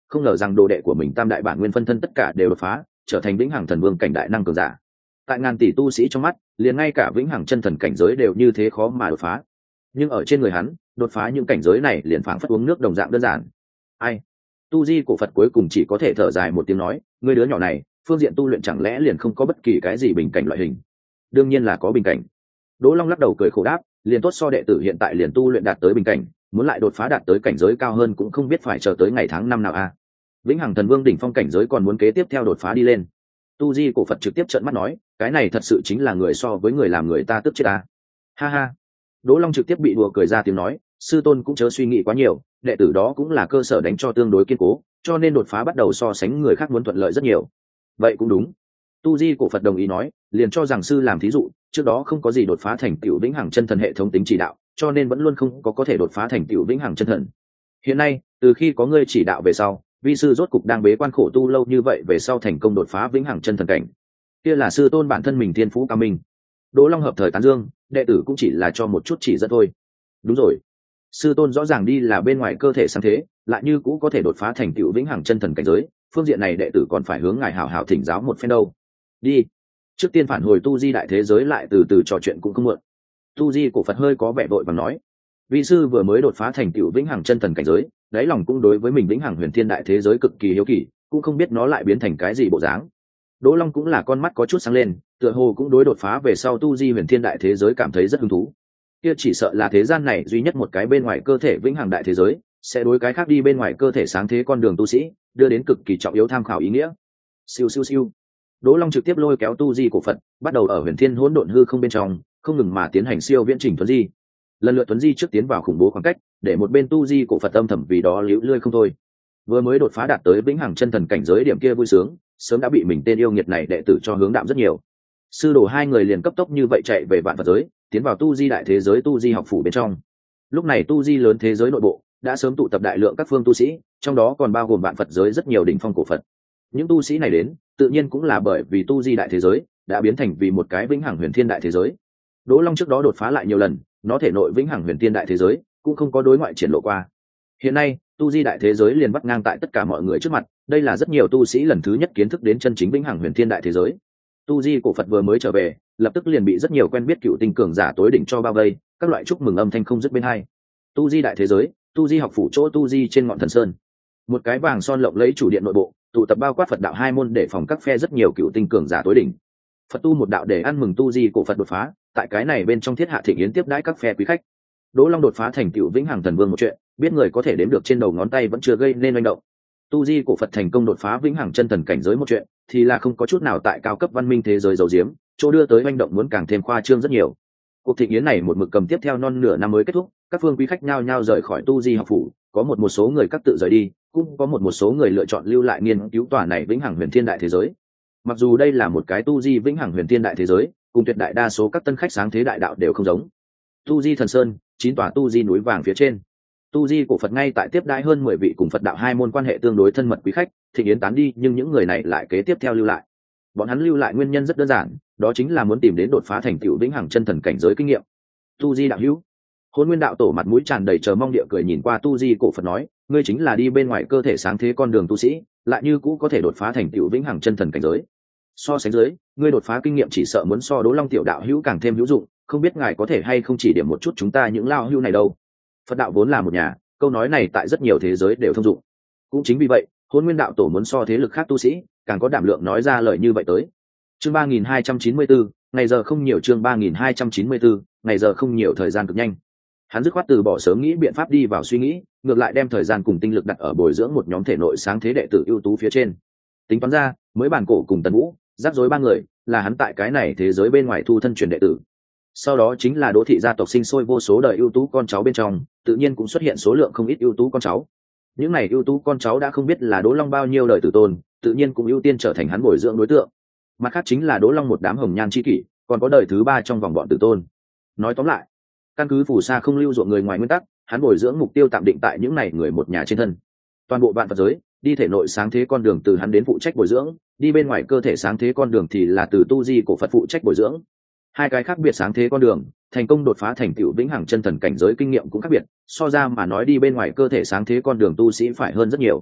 không ngờ rằng đồ đệ của mình tam đại bản nguyên phân thân tất cả đều đột phá trở thành vĩnh hằng thần vương cảnh đại năng cường giả. Tại ngàn tỷ tu sĩ trong mắt, liền ngay cả vĩnh hằng chân thần cảnh giới đều như thế khó mà đột phá, nhưng ở trên người hắn đột phá những cảnh giới này liền phảng phất uống nước đồng dạng đơn giản. Ai? Tu Di cổ Phật cuối cùng chỉ có thể thở dài một tiếng nói, ngươi đứa nhỏ này phương diện tu luyện chẳng lẽ liền không có bất kỳ cái gì bình cảnh loại hình? Đương nhiên là có bình cảnh. Đỗ Long lắc đầu cười khổ đáp, liền tốt so đệ tử hiện tại liền tu luyện đạt tới bình cảnh, muốn lại đột phá đạt tới cảnh giới cao hơn cũng không biết phải chờ tới ngày tháng năm nào a. Vĩnh hằng thần vương đỉnh phong cảnh giới còn muốn kế tiếp theo đột phá đi lên. Tu Di cổ Phật trực tiếp trợn mắt nói, cái này thật sự chính là người so với người làm người ta tức chết ta. Ha ha. Đỗ Long trực tiếp bị đùa cười ra tiếng nói, sư tôn cũng chớ suy nghĩ quá nhiều, đệ tử đó cũng là cơ sở đánh cho tương đối kiên cố, cho nên đột phá bắt đầu so sánh người khác muốn thuận lợi rất nhiều. Vậy cũng đúng. Tu Di cổ Phật đồng ý nói, liền cho rằng sư làm thí dụ, trước đó không có gì đột phá thành tựu vĩnh hằng chân thần hệ thống tính chỉ đạo, cho nên vẫn luôn không có thể đột phá thành tựu vĩnh hằng chân thần. Hiện nay, từ khi có ngươi chỉ đạo về sau, vi sư rốt cục đang bế quan khổ tu lâu như vậy về sau thành công đột phá vĩnh hằng chân thần cảnh. Kia là sư tôn bản thân mình thiên phú cao minh. Đỗ Long hợp thời tán dương, đệ tử cũng chỉ là cho một chút chỉ dẫn thôi. Đúng rồi, sư tôn rõ ràng đi là bên ngoài cơ thể sáng thế, lại như cũ có thể đột phá thành tựu vĩnh hằng chân thần cảnh giới, phương diện này đệ tử còn phải hướng ngài hảo hảo thỉnh giáo một phen đâu. Đi, trước tiên phản hồi Tu Di đại thế giới lại từ từ trò chuyện cũng không muộn. Tu Di cổ Phật hơi có vẻ vội vàng nói, vị sư vừa mới đột phá thành tựu vĩnh hằng chân thần cảnh giới, đáy lòng cũng đối với mình vĩnh hằng huyền thiên đại thế giới cực kỳ hiếu kỳ, cũng không biết nó lại biến thành cái gì bộ dáng. Đỗ Long cũng là con mắt có chút sáng lên, tựa hồ cũng đối đột phá về sau Tu Di huyền thiên đại thế giới cảm thấy rất hứng thú. Kia chỉ sợ là thế gian này duy nhất một cái bên ngoài cơ thể vĩnh hằng đại thế giới, sẽ đối cái khác đi bên ngoài cơ thể sáng thế con đường tu sĩ, đưa đến cực kỳ trọng yếu tham khảo ý nghĩa. Siêu siêu siêu. Đỗ Long trực tiếp lôi kéo Tu Di cổ Phật, bắt đầu ở huyền thiên hỗn độn hư không bên trong, không ngừng mà tiến hành siêu viễn trình tuấn di. Lần lượt tuấn di trước tiến vào khủng bố khoảng cách, để một bên Tu Di cổ Phật âm thầm vì đó liễu lươi không thôi. Vừa mới đột phá đạt tới vĩnh hằng chân thần cảnh giới điểm kia vui sướng, sớm đã bị mình tên yêu nghiệt này đệ tử cho hướng đạm rất nhiều. Sư đồ hai người liền cấp tốc như vậy chạy về vạn vật giới, tiến vào Tu Di đại thế giới Tu Di học phủ bên trong. Lúc này Tu Di lớn thế giới nội bộ đã sớm tụ tập đại lượng các phương tu sĩ, trong đó còn bao gồm vạn Phật giới rất nhiều đỉnh phong cổ Phật. Những tu sĩ này đến, tự nhiên cũng là bởi vì Tu Di đại thế giới đã biến thành vì một cái vĩnh hằng huyền thiên đại thế giới. Đỗ Long trước đó đột phá lại nhiều lần, nó thể nội vĩnh hằng huyền thiên đại thế giới cũng không có đối ngoại triển lộ qua. Hiện nay, Tu Di đại thế giới liền bắt ngang tại tất cả mọi người trước mặt, đây là rất nhiều tu sĩ lần thứ nhất kiến thức đến chân chính vĩnh hằng huyền thiên đại thế giới. Tu Di cổ Phật vừa mới trở về, lập tức liền bị rất nhiều quen biết cựu tinh cường giả tối đỉnh cho bao vây, các loại chúc mừng âm thanh không dứt bên hai. Tu Di đại thế giới, Tu Di học phủ chỗ Tu Di trên ngọn thần sơn, một cái vàng son lộng lẫy chủ điện nội bộ, tụ tập bao quát Phật đạo hai môn để phòng các phe rất nhiều cựu tinh cường giả tối đỉnh. Phật tu một đạo để ăn mừng Tu Di cổ Phật đột phá, tại cái này bên trong thiết hạ thịnh yến tiếp đãi các phe quý khách. Đỗ Long đột phá thành cựu vĩnh hằng thần vương một chuyện, biết người có thể đếm được trên đầu ngón tay vẫn chưa gây nên manh động. Tu Di cổ Phật thành công đột phá vĩnh hằng chân thần cảnh giới một chuyện, thì là không có chút nào tại cao cấp văn minh thế giới giấu giếm, chỗ đưa tới manh động muốn càng thêm khoa trương rất nhiều. Cuộc thịnh yến này một mực cầm tiếp theo non nửa năm mới kết thúc, các phương quý khách nhao nhao rời khỏi Tu Di học phủ, có một số người các tự rời đi, cũng có một số người lựa chọn lưu lại nghiên cứu tòa này vĩnh hằng huyền thiên đại thế giới. Mặc dù đây là một cái Tu Di vĩnh hằng huyền thiên đại thế giới, cùng tuyệt đại đa số các tân khách sáng thế đại đạo đều không giống. Tu Di thần sơn, 9 tòa Tu Di núi vàng phía trên, Tu Di cổ Phật ngay tại tiếp đãi hơn 10 vị cùng Phật đạo hai môn quan hệ tương đối thân mật quý khách, thịnh yến tán đi, nhưng những người này lại kế tiếp theo lưu lại. Bọn hắn lưu lại nguyên nhân rất đơn giản, đó chính là muốn tìm đến đột phá thành tựu vĩnh hằng chân thần cảnh giới kinh nghiệm. Tu Di đạo hữu, Hôn Nguyên đạo tổ mặt mũi tràn đầy chờ mong địa cười nhìn qua Tu Di cổ Phật nói, ngươi chính là đi bên ngoài cơ thể sáng thế con đường tu sĩ, lại như cũ có thể đột phá thành tựu vĩnh hằng chân thần cảnh giới. So sánh dưới, ngươi đột phá kinh nghiệm chỉ sợ muốn so Đỗ Long tiểu đạo hữu càng thêm hữu dụng, không biết ngài có thể hay không chỉ điểm một chút chúng ta những lao hữu này đâu. Phật đạo vốn là một nhà, câu nói này tại rất nhiều thế giới đều thông dụng. Cũng chính vì vậy, Hôn Nguyên đạo tổ muốn so thế lực khác tu sĩ càng có đảm lượng nói ra lời như vậy tới. Chương 3294, ngày giờ không nhiều. Chương 3294, ngày giờ không nhiều, thời gian cực nhanh. Hắn dứt khoát từ bỏ sớm nghĩ biện pháp đi vào suy nghĩ, ngược lại đem thời gian cùng tinh lực đặt ở bồi dưỡng một nhóm thể nội sáng thế đệ tử ưu tú phía trên. Tính toán ra, mới bản cổ cùng Tần Vũ, rắc rối ba người, là hắn tại cái này thế giới bên ngoài thu thân truyền đệ tử. Sau đó chính là Đỗ thị gia tộc sinh sôi vô số đời ưu tú con cháu bên trong, tự nhiên cũng xuất hiện số lượng không ít ưu tú con cháu. Những này ưu tú con cháu đã không biết là Đỗ Long bao nhiêu đời tử tôn, tự nhiên cũng ưu tiên trở thành hắn bồi dưỡng đối tượng. Mặt khác chính là Đỗ Long một đám hồng nhan chi kỷ, còn có đời thứ ba trong vòng bọn tử tôn. Nói tóm lại, căn cứ phù sa không lưu ruộng người ngoài nguyên tắc, hắn bồi dưỡng mục tiêu tạm định tại những này người một nhà trên thân. Toàn bộ vạn vật giới, đi thể nội sáng thế con đường từ hắn đến phụ trách bồi dưỡng, đi bên ngoài cơ thể sáng thế con đường thì là từ Tu Di cổ Phật phụ trách bồi dưỡng. Hai cái khác biệt sáng thế con đường, thành công đột phá thành tựu vĩnh hằng chân thần cảnh giới kinh nghiệm cũng khác biệt, so ra mà nói đi bên ngoài cơ thể sáng thế con đường tu sĩ phải hơn rất nhiều.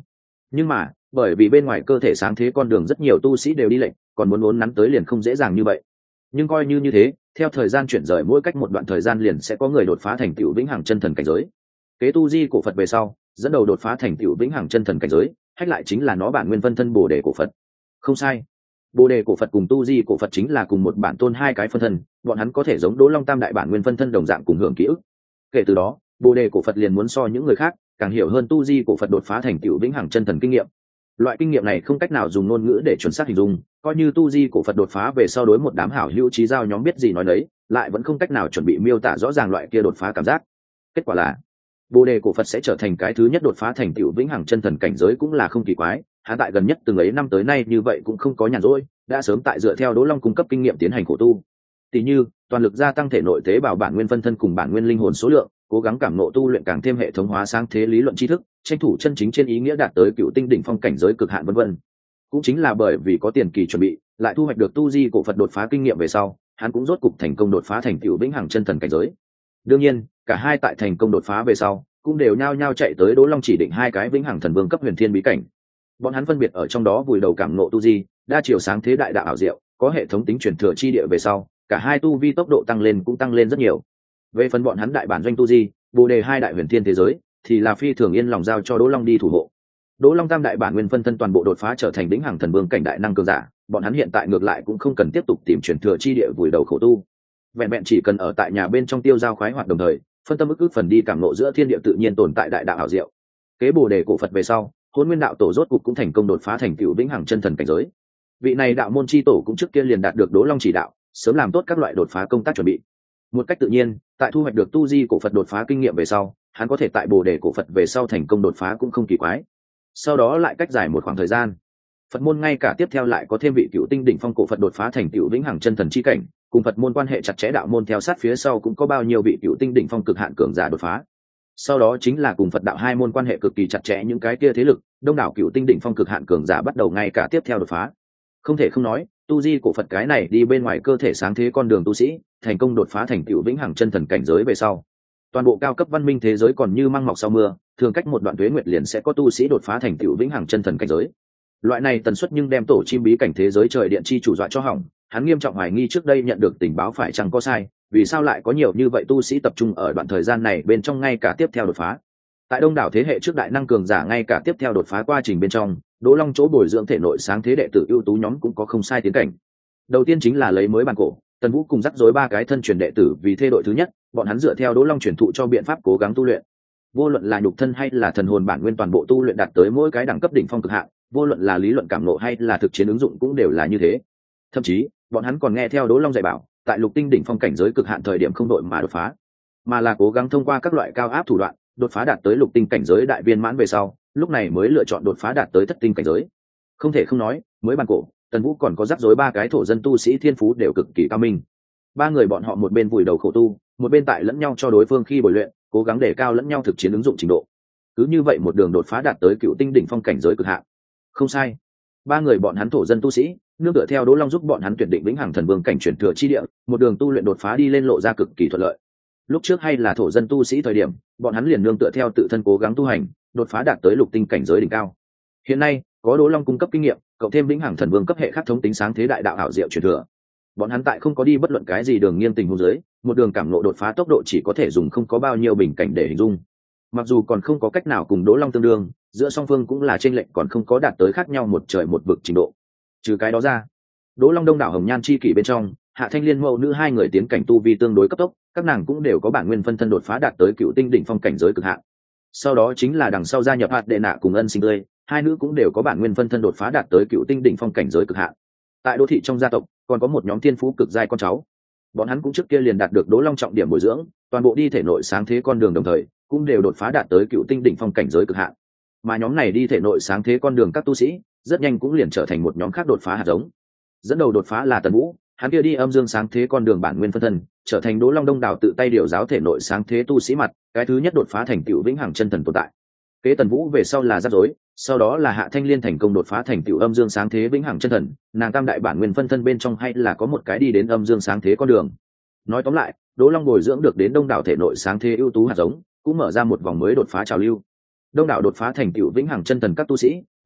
Nhưng mà bởi vì bên ngoài cơ thể sáng thế con đường rất nhiều tu sĩ đều đi lệnh, còn muốn uốn nắn tới liền không dễ dàng như vậy. Nhưng coi như thế, theo thời gian chuyển rời mỗi cách một đoạn thời gian liền sẽ có người đột phá thành tựu vĩnh hằng chân thần cảnh giới. Kế tu di cổ Phật về sau, dẫn đầu đột phá thành tựu vĩnh hằng chân thần cảnh giới, hách lại chính là nó bản nguyên phân thân bồ đề cổ Phật. Không sai, bồ đề cổ Phật cùng tu di cổ Phật chính là cùng một bản tôn hai cái phân thân, bọn hắn có thể giống Đỗ Long Tam đại bản nguyên phân thân đồng dạng cùng hưởng ký ức. Kể từ đó, bồ đề cổ Phật liền muốn so những người khác càng hiểu hơn tu di cổ Phật đột phá thành tựu vĩnh hằng chân thần kinh nghiệm. Loại kinh nghiệm này không cách nào dùng ngôn ngữ để chuẩn xác hình dung, coi như tu di cổ Phật đột phá về sau đối một đám hảo hữu trí giao nhóm biết gì nói đấy, lại vẫn không cách nào chuẩn bị miêu tả rõ ràng loại kia đột phá cảm giác. Kết quả là bồ đề cổ Phật sẽ trở thành cái thứ nhất đột phá thành tựu vĩnh hằng chân thần cảnh giới cũng là không kỳ quái, hắn tại gần nhất từng ấy năm tới nay như vậy cũng không có nhàn rỗi, đã sớm tại dựa theo Đỗ Long cung cấp kinh nghiệm tiến hành khổ tu. Tỷ như toàn lực gia tăng thể nội tế bào bản nguyên phân thân cùng bản nguyên linh hồn số lượng, cố gắng cảm ngộ tu luyện càng thêm hệ thống hóa sáng thế lý luận tri thức, tranh thủ chân chính trên ý nghĩa đạt tới cựu tinh đỉnh phong cảnh giới cực hạn vân vân. Cũng chính là bởi vì có tiền kỳ chuẩn bị, lại thu hoạch được tu di cổ Phật đột phá kinh nghiệm về sau, hắn cũng rốt cục thành công đột phá thành cựu vĩnh hằng chân thần cảnh giới. Đương nhiên, cả hai tại thành công đột phá về sau, cũng đều nhao nhao chạy tới Đỗ Long chỉ định hai cái vĩnh hằng thần vương cấp huyền thiên bí cảnh. Bọn hắn phân biệt ở trong đó vùi đầu cảm ngộ tu di, đa chiều sáng thế đại đạo ảo diệu, có hệ thống tính truyền thừa chi địa về sau, cả hai tu vi tốc độ tăng lên cũng tăng lên rất nhiều. Về phần bọn hắn đại bản doanh tu di, bồ đề hai đại huyền thiên thế giới, thì là phi thường yên lòng giao cho Đỗ Long đi thủ hộ. Đỗ Long tam đại bản nguyên phân thân toàn bộ đột phá trở thành vĩnh hằng thần vương cảnh đại năng cường giả, bọn hắn hiện tại ngược lại cũng không cần tiếp tục tìm truyền thừa chi địa vùi đầu khổ tu. Vẹn vẹn chỉ cần ở tại nhà bên trong tiêu giao khoái hoạt đồng thời, phân tâm ức phần đi cảm ngộ giữa thiên địa tự nhiên tồn tại đại đạo ảo diệu. Kế bồ đề cổ Phật về sau, Hỗn Nguyên đạo tổ rốt cục cũng thành công đột phá thành cựu vĩnh hằng chân thần cảnh giới. Vị này đạo môn chi tổ cũng trước kia liền đạt được Đỗ Long chỉ đạo, sớm làm tốt các loại đột phá công tác chuẩn bị. Một cách tự nhiên, tại thu hoạch được tu di cổ Phật đột phá kinh nghiệm về sau, hắn có thể tại bồ đề cổ Phật về sau thành công đột phá cũng không kỳ quái. Sau đó lại cách dài một khoảng thời gian, Phật môn ngay cả tiếp theo lại có thêm vị cựu tinh đỉnh phong cổ Phật đột phá thành cựu vĩnh hằng chân thần chi cảnh, cùng Phật môn quan hệ chặt chẽ đạo môn theo sát phía sau cũng có bao nhiêu vị cựu tinh đỉnh phong cực hạn cường giả đột phá. Sau đó chính là cùng Phật đạo hai môn quan hệ cực kỳ chặt chẽ những cái kia thế lực, đông đảo cựu tinh đỉnh phong cực hạn cường giả bắt đầu ngay cả tiếp theo đột phá. Không thể không nói, tu di cổ Phật cái này đi bên ngoài cơ thể sáng thế con đường tu sĩ, thành công đột phá thành cựu vĩnh hằng chân thần cảnh giới về sau, toàn bộ cao cấp văn minh thế giới còn như măng mọc sau mưa, thường cách một đoạn tuế nguyệt liền sẽ có tu sĩ đột phá thành cựu vĩnh hằng chân thần cảnh giới. Loại này tần suất nhưng đem tổ chim bí cảnh thế giới trời điện chi chủ dọa cho hỏng, hắn nghiêm trọng hoài nghi trước đây nhận được tình báo phải chăng có sai, vì sao lại có nhiều như vậy tu sĩ tập trung ở đoạn thời gian này bên trong ngay cả tiếp theo đột phá. Tại đông đảo thế hệ trước đại năng cường giả ngay cả tiếp theo đột phá quá trình bên trong, Đỗ Long chỗ bồi dưỡng thể nội sáng thế đệ tử ưu tú nhóm cũng có không sai tiến cảnh. Đầu tiên chính là lấy mới bản cổ, Tần Vũ cùng rắc rối ba cái thân truyền đệ tử vì thê đội thứ nhất, bọn hắn dựa theo Đỗ Long truyền thụ cho biện pháp cố gắng tu luyện. Vô luận là nhục thân hay là thần hồn bản nguyên toàn bộ tu luyện đạt tới mỗi cái đẳng cấp đỉnh phong cực hạn, vô luận là lý luận cảm ngộ hay là thực chiến ứng dụng cũng đều là như thế. Thậm chí, bọn hắn còn nghe theo Đỗ Long dạy bảo, tại lục tinh đỉnh phong cảnh giới cực hạn thời điểm không đội mà đột phá, mà là cố gắng thông qua các loại cao áp thủ đoạn, đột phá đạt tới lục tinh cảnh giới đại viên mãn về sau, lúc này mới lựa chọn đột phá đạt tới thất tinh cảnh giới. Không thể không nói, mới bản cổ, Tần Vũ còn có rắc rối ba cái thổ dân tu sĩ thiên phú đều cực kỳ cao minh. Ba người bọn họ một bên vùi đầu khổ tu, một bên tại lẫn nhau cho đối phương khi bồi luyện, cố gắng để cao lẫn nhau thực chiến ứng dụng trình độ. Cứ như vậy một đường đột phá đạt tới cựu tinh đỉnh phong cảnh giới cực hạn. Không sai, ba người bọn hắn thổ dân tu sĩ, nương tựa theo Đỗ Long giúp bọn hắn tuyển định vĩnh hằng thần vương cảnh truyền thừa chi địa, một đường tu luyện đột phá đi lên lộ ra cực kỳ thuận lợi. Lúc trước hay là thổ dân tu sĩ thời điểm, bọn hắn liền nương tựa theo tự thân cố gắng tu hành, đột phá đạt tới lục tinh cảnh giới đỉnh cao. Hiện nay, có Đỗ Long cung cấp kinh nghiệm, cộng thêm vĩnh hằng thần vương cấp hệ khắc thống tính sáng thế đại đạo ảo diệu truyền thừa, bọn hắn tại không có đi bất luận cái gì đường nghiêng tình huống dưới, một đường cảm ngộ đột phá tốc độ chỉ có thể dùng không có bao nhiêu bình cảnh để hình dung. Mặc dù còn không có cách nào cùng Đỗ Long tương đương, giữa song phương cũng là chênh lệch còn không có đạt tới khác nhau một trời một vực trình độ. Trừ cái đó ra, Đỗ Long đông đảo hồng nhan chi kỷ bên trong, Hạ Thanh Liên mẫu nữ hai người tiến cảnh tu vi tương đối cấp tốc, các nàng cũng đều có bản nguyên phân thân đột phá đạt tới cựu tinh đỉnh phong cảnh giới cực hạn. Sau đó chính là đằng sau gia nhập Hạt Đệ Nạ cùng Ân Sinh Tươi, hai nữ cũng đều có bản nguyên phân thân đột phá đạt tới cựu tinh đỉnh phong cảnh giới cực hạn. Tại đô thị trong gia tộc, còn có một nhóm thiên phú cực giai con cháu. Bọn hắn cũng trước kia liền đạt được Đỗ Long trọng điểm bồi dưỡng, toàn bộ đi thể nội sáng thế con đường đồng thời, cũng đều đột phá đạt tới cựu tinh đỉnh phong cảnh giới cực hạn. Mà nhóm này đi thể nội sáng thế con đường các tu sĩ, rất nhanh cũng liền trở thành một nhóm khác đột phá hạt giống. Dẫn đầu đột phá là Tần Vũ, hắn kia đi âm dương sáng thế con đường bản nguyên phân thân, trở thành Đỗ Long đông đảo tự tay điều giáo thể nội sáng thế tu sĩ mặt, cái thứ nhất đột phá thành tựu vĩnh hằng chân thần tồn tại. Kế Tần Vũ về sau là rắc rối, sau đó là Hạ Thanh Liên thành công đột phá thành tựu âm dương sáng thế vĩnh hằng chân thần, nàng tam đại bản nguyên phân thân bên trong hay là có một cái đi đến âm dương sáng thế con đường. Nói tóm lại, Đỗ Long bồi dưỡng được đến đông đảo thể nội sáng thế ưu tú hạt giống, cũng mở ra một vòng mới đột phá trào lưu. Đông đảo đột phá thành tựu vĩnh hằng chân thần các tu sĩ,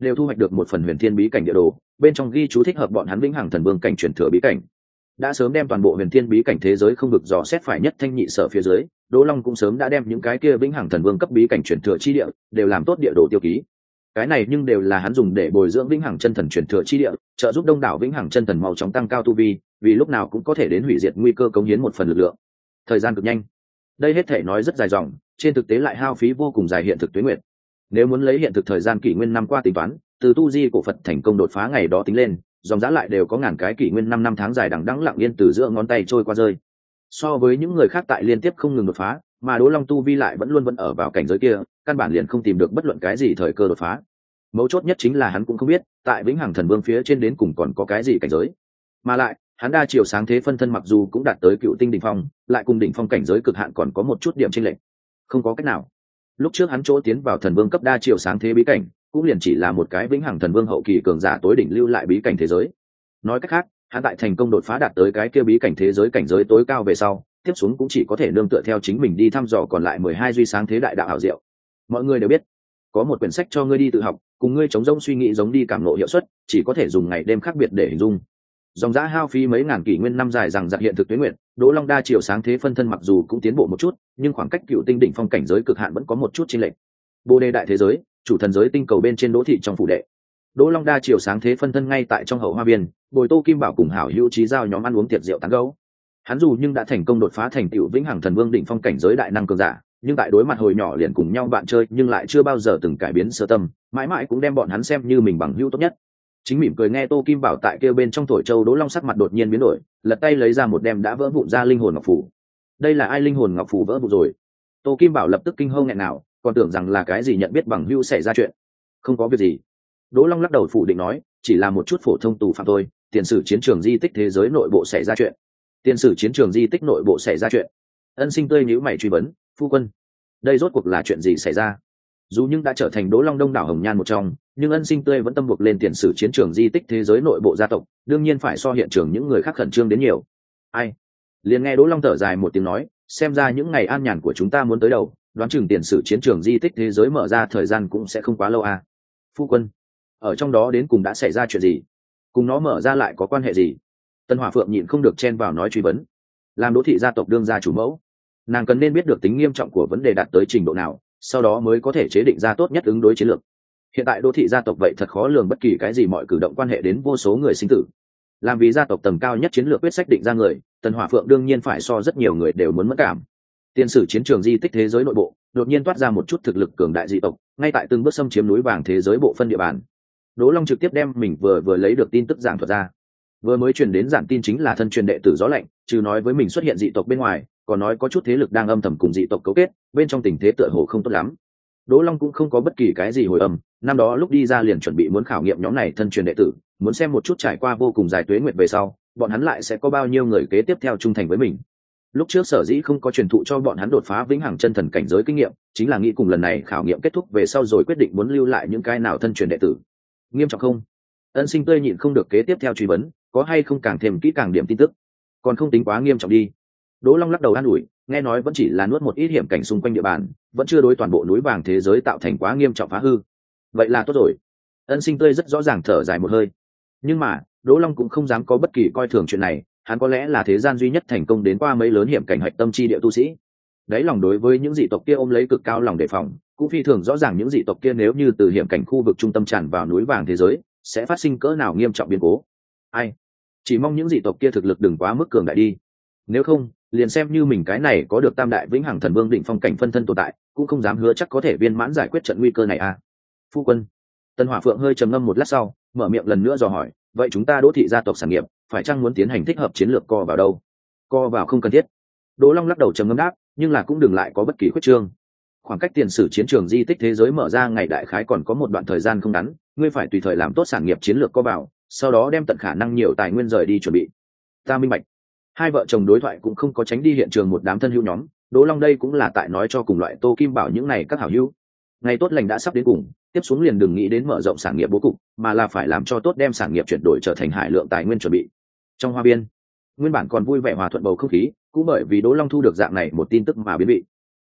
đều thu hoạch được một phần huyền thiên bí cảnh địa đồ, bên trong ghi chú thích hợp bọn hắn vĩnh hằng thần vương cảnh truyền thừa bí cảnh. Đã sớm đem toàn bộ huyền thiên bí cảnh thế giới không vực dò xét phải nhất thanh nhị sở phía dưới, Đỗ Long cũng sớm đã đem những cái kia vĩnh hằng thần vương cấp bí cảnh truyền thừa chi địa đều làm tốt địa đồ tiêu ký. Cái này nhưng đều là hắn dùng để bồi dưỡng vĩnh hằng chân thần truyền thừa chi địa, trợ giúp đông đảo vĩnh hằng chân thần mau chóng tăng cao tu vi, vì lúc nào cũng có thể đến hủy diệt nguy cơ cống hiến một phần lực lượng. Thời gian cực nhanh, đây hết thể nói rất dài dòng, trên thực tế lại hao phí vô cùng dài hiện thực tuế nguyệt. Nếu muốn lấy hiện thực thời gian kỷ nguyên năm qua tính toán, từ tu di cổ Phật thành công đột phá ngày đó tính lên, dòng giá lại đều có ngàn cái kỷ nguyên 5 năm tháng dài đằng đẵng lặng yên từ giữa ngón tay trôi qua rơi. So với những người khác tại liên tiếp không ngừng đột phá, mà Đỗ Long tu vi lại vẫn ở vào cảnh giới kia, căn bản liền không tìm được bất luận cái gì thời cơ đột phá. Mấu chốt nhất chính là hắn cũng không biết, tại vĩnh hằng thần vương phía trên đến cùng còn có cái gì cảnh giới. Mà lại, hắn đa chiều sáng thế phân thân mặc dù cũng đạt tới cựu tinh đỉnh phong, lại cùng đỉnh phong cảnh giới cực hạn còn có một chút điểm chênh lệch. Không có cách nào. Lúc trước hắn chỗ tiến vào thần vương cấp đa chiều sáng thế bí cảnh, cũng liền chỉ là một cái vĩnh hằng thần vương hậu kỳ cường giả tối đỉnh lưu lại bí cảnh thế giới. Nói cách khác, hắn tại thành công đột phá đạt tới cái kia bí cảnh thế giới cảnh giới tối cao về sau, tiếp xuống cũng chỉ có thể nương tựa theo chính mình đi thăm dò còn lại 12 duy sáng thế đại đạo ảo diệu. Mọi người đều biết, có một quyển sách cho ngươi đi tự học, cùng ngươi chống rỗng suy nghĩ giống đi cảm ngộ hiệu suất, chỉ có thể dùng ngày đêm khác biệt để hình dung. Dòng giá hao phí mấy ngàn kỷ nguyên năm dài rằng giặc hiện thực tuế nguyện, Đỗ Long đa chiều sáng thế phân thân mặc dù cũng tiến bộ một chút, nhưng khoảng cách cựu tinh đỉnh phong cảnh giới cực hạn vẫn có một chút chênh lệch. Bồ đề đại thế giới, chủ thần giới tinh cầu bên trên Đỗ thị trong phủ đệ. Đỗ Long đa chiều sáng thế phân thân ngay tại trong hậu hoa viên, bồi Tô Kim Bảo cùng hảo hữu trí giao nhóm ăn uống tiệc rượu tán gẫu. Hắn dù nhưng đã thành công đột phá thành tựu vĩnh hằng thần vương đỉnh phong cảnh giới đại năng cường giả, nhưng tại đối mặt hồi nhỏ liền cùng nhau bạn chơi nhưng lại chưa bao giờ từng cải biến sơ tâm, mãi mãi cũng đem bọn hắn xem như mình bằng hữu tốt nhất. Chính mỉm cười nghe Tô Kim Bảo tại kia bên trong thổi châu, Đỗ Long sắc mặt đột nhiên biến đổi, lật tay lấy ra một đem đã vỡ vụn ra linh hồn ngọc phù. Đây là ai linh hồn ngọc phù vỡ vụn rồi? Tô Kim Bảo lập tức kinh hô nghẹn nào, còn tưởng rằng là cái gì nhận biết bằng hữu xảy ra chuyện. Không có việc gì. Đỗ Long lắc đầu phủ định nói, chỉ là một chút phổ thông tù phạm thôi, tiền sử chiến trường di tích thế giới nội bộ xảy ra chuyện. Tiền sử chiến trường di tích nội bộ xảy ra chuyện. Ân Sinh tươi nhíu mày truy vấn, phu quân, đây rốt cuộc là chuyện gì xảy ra? Dù nhưng đã trở thành Đỗ Long đông đảo hồng nhan một trong, nhưng Ân Sinh tươi vẫn tâm buộc lên tiền sử chiến trường di tích thế giới nội bộ gia tộc, đương nhiên phải so hiện trường những người khác khẩn trương đến nhiều. Ai? Liền nghe Đỗ Long thở dài một tiếng nói, xem ra những ngày an nhàn của chúng ta muốn tới đầu, đoán chừng tiền sử chiến trường di tích thế giới mở ra thời gian cũng sẽ không quá lâu à. Phu quân, ở trong đó đến cùng đã xảy ra chuyện gì? Cùng nó mở ra lại có quan hệ gì? Tân Hỏa Phượng nhịn không được chen vào nói truy vấn. Làm Đỗ thị gia tộc đương gia chủ mẫu, nàng cần nên biết được tính nghiêm trọng của vấn đề đạt tới trình độ nào, sau đó mới có thể chế định ra tốt nhất ứng đối chiến lược. Hiện tại Đỗ thị gia tộc vậy thật khó lường bất kỳ cái gì mọi cử động quan hệ đến vô số người sinh tử. Làm vì gia tộc tầm cao nhất chiến lược quyết sách định ra người, Tần Hỏa Phượng đương nhiên phải so rất nhiều người đều muốn mất cảm. Tiền sử chiến trường di tích thế giới nội bộ, đột nhiên toát ra một chút thực lực cường đại dị tộc, ngay tại từng bước xâm chiếm núi vàng thế giới bộ phân địa bàn. Đỗ Long trực tiếp đem mình vừa lấy được tin tức giảng thuật ra. Vừa mới truyền đến giản tin chính là thân truyền đệ tử gió lạnh, trừ nói với mình xuất hiện dị tộc bên ngoài, còn nói có chút thế lực đang âm thầm cùng dị tộc cấu kết, bên trong tình thế tựa hồ không tốt lắm. Đỗ Long cũng không có bất kỳ cái gì hồi âm, năm đó lúc đi ra liền chuẩn bị muốn khảo nghiệm nhóm này thân truyền đệ tử, muốn xem một chút trải qua vô cùng dài tuế nguyệt về sau, bọn hắn lại sẽ có bao nhiêu người kế tiếp theo trung thành với mình. Lúc trước sở dĩ không có truyền thụ cho bọn hắn đột phá vĩnh hằng chân thần cảnh giới kinh nghiệm, chính là nghĩ cùng lần này khảo nghiệm kết thúc về sau rồi quyết định muốn lưu lại những cái nào thân truyền đệ tử. Nghiêm trọng không? Ân Sinh tươi nhịn không được kế tiếp theo truy vấn, có hay không càng thêm kỹ càng điểm tin tức? Còn không tính quá nghiêm trọng đi. Đỗ Long lắc đầu an ủi, nghe nói vẫn chỉ là nuốt một ít hiểm cảnh xung quanh địa bàn, vẫn chưa đối toàn bộ núi vàng thế giới tạo thành quá nghiêm trọng phá hư. Vậy là tốt rồi. Ân Sinh tươi rất rõ ràng thở dài một hơi. Nhưng mà, Đỗ Long cũng không dám có bất kỳ coi thường chuyện này, hắn có lẽ là thế gian duy nhất thành công đến qua mấy lớn hiểm cảnh hạch tâm chi địa tu sĩ. Đấy lòng đối với những dị tộc kia ôm lấy cực cao lòng đề phòng, cũng phi thường rõ ràng những dị tộc kia nếu như từ hiểm cảnh khu vực trung tâm tràn vào núi vàng thế giới, sẽ phát sinh cỡ nào nghiêm trọng biến cố. Ai? Chỉ mong những dị tộc kia thực lực đừng quá mức cường đại đi. Nếu không, liền xem như mình cái này có được tam đại vĩnh hằng thần vương đỉnh phong cảnh phân thân tồn tại, cũng không dám hứa chắc có thể viên mãn giải quyết trận nguy cơ này à. Phu quân. Tần Hỏa Phượng hơi trầm ngâm một lát sau, mở miệng lần nữa dò hỏi, vậy chúng ta Đỗ thị gia tộc sản nghiệp, phải chăng muốn tiến hành thích hợp chiến lược co vào đâu? Co vào không cần thiết. Đỗ Long lắc đầu trầm ngâm đáp, nhưng là cũng đừng lại có bất kỳ khuyết trương. Khoảng cách tiền sử chiến trường di tích thế giới mở ra ngày đại khái còn có một đoạn thời gian không ngắn, ngươi phải tùy thời làm tốt sản nghiệp chiến lược co vào, sau đó đem tận khả năng nhiều tài nguyên rời đi chuẩn bị. Ta minh bạch. Hai vợ chồng đối thoại cũng không có tránh đi hiện trường một đám thân hữu nhóm, Đỗ Long đây cũng là tại nói cho cùng loại Tô Kim Bảo những này các hảo hữu. Ngày tốt lành đã sắp đến cùng, tiếp xuống liền đừng nghĩ đến mở rộng sản nghiệp bố cục, mà là phải làm cho tốt đem sản nghiệp chuyển đổi trở thành hải lượng tài nguyên chuẩn bị. Trong hoa viên, nguyên bản còn vui vẻ hòa thuận bầu không khí, cũng bởi vì Đỗ Long thu được dạng này một tin tức mà biến vị.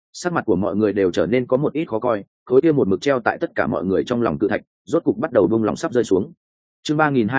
Sắc mặt của mọi người đều trở nên có một ít khó coi, khối kia một mực treo tại tất cả mọi người trong lòng cự thạch rốt cục bắt đầu bung lòng sắp rơi xuống. Chương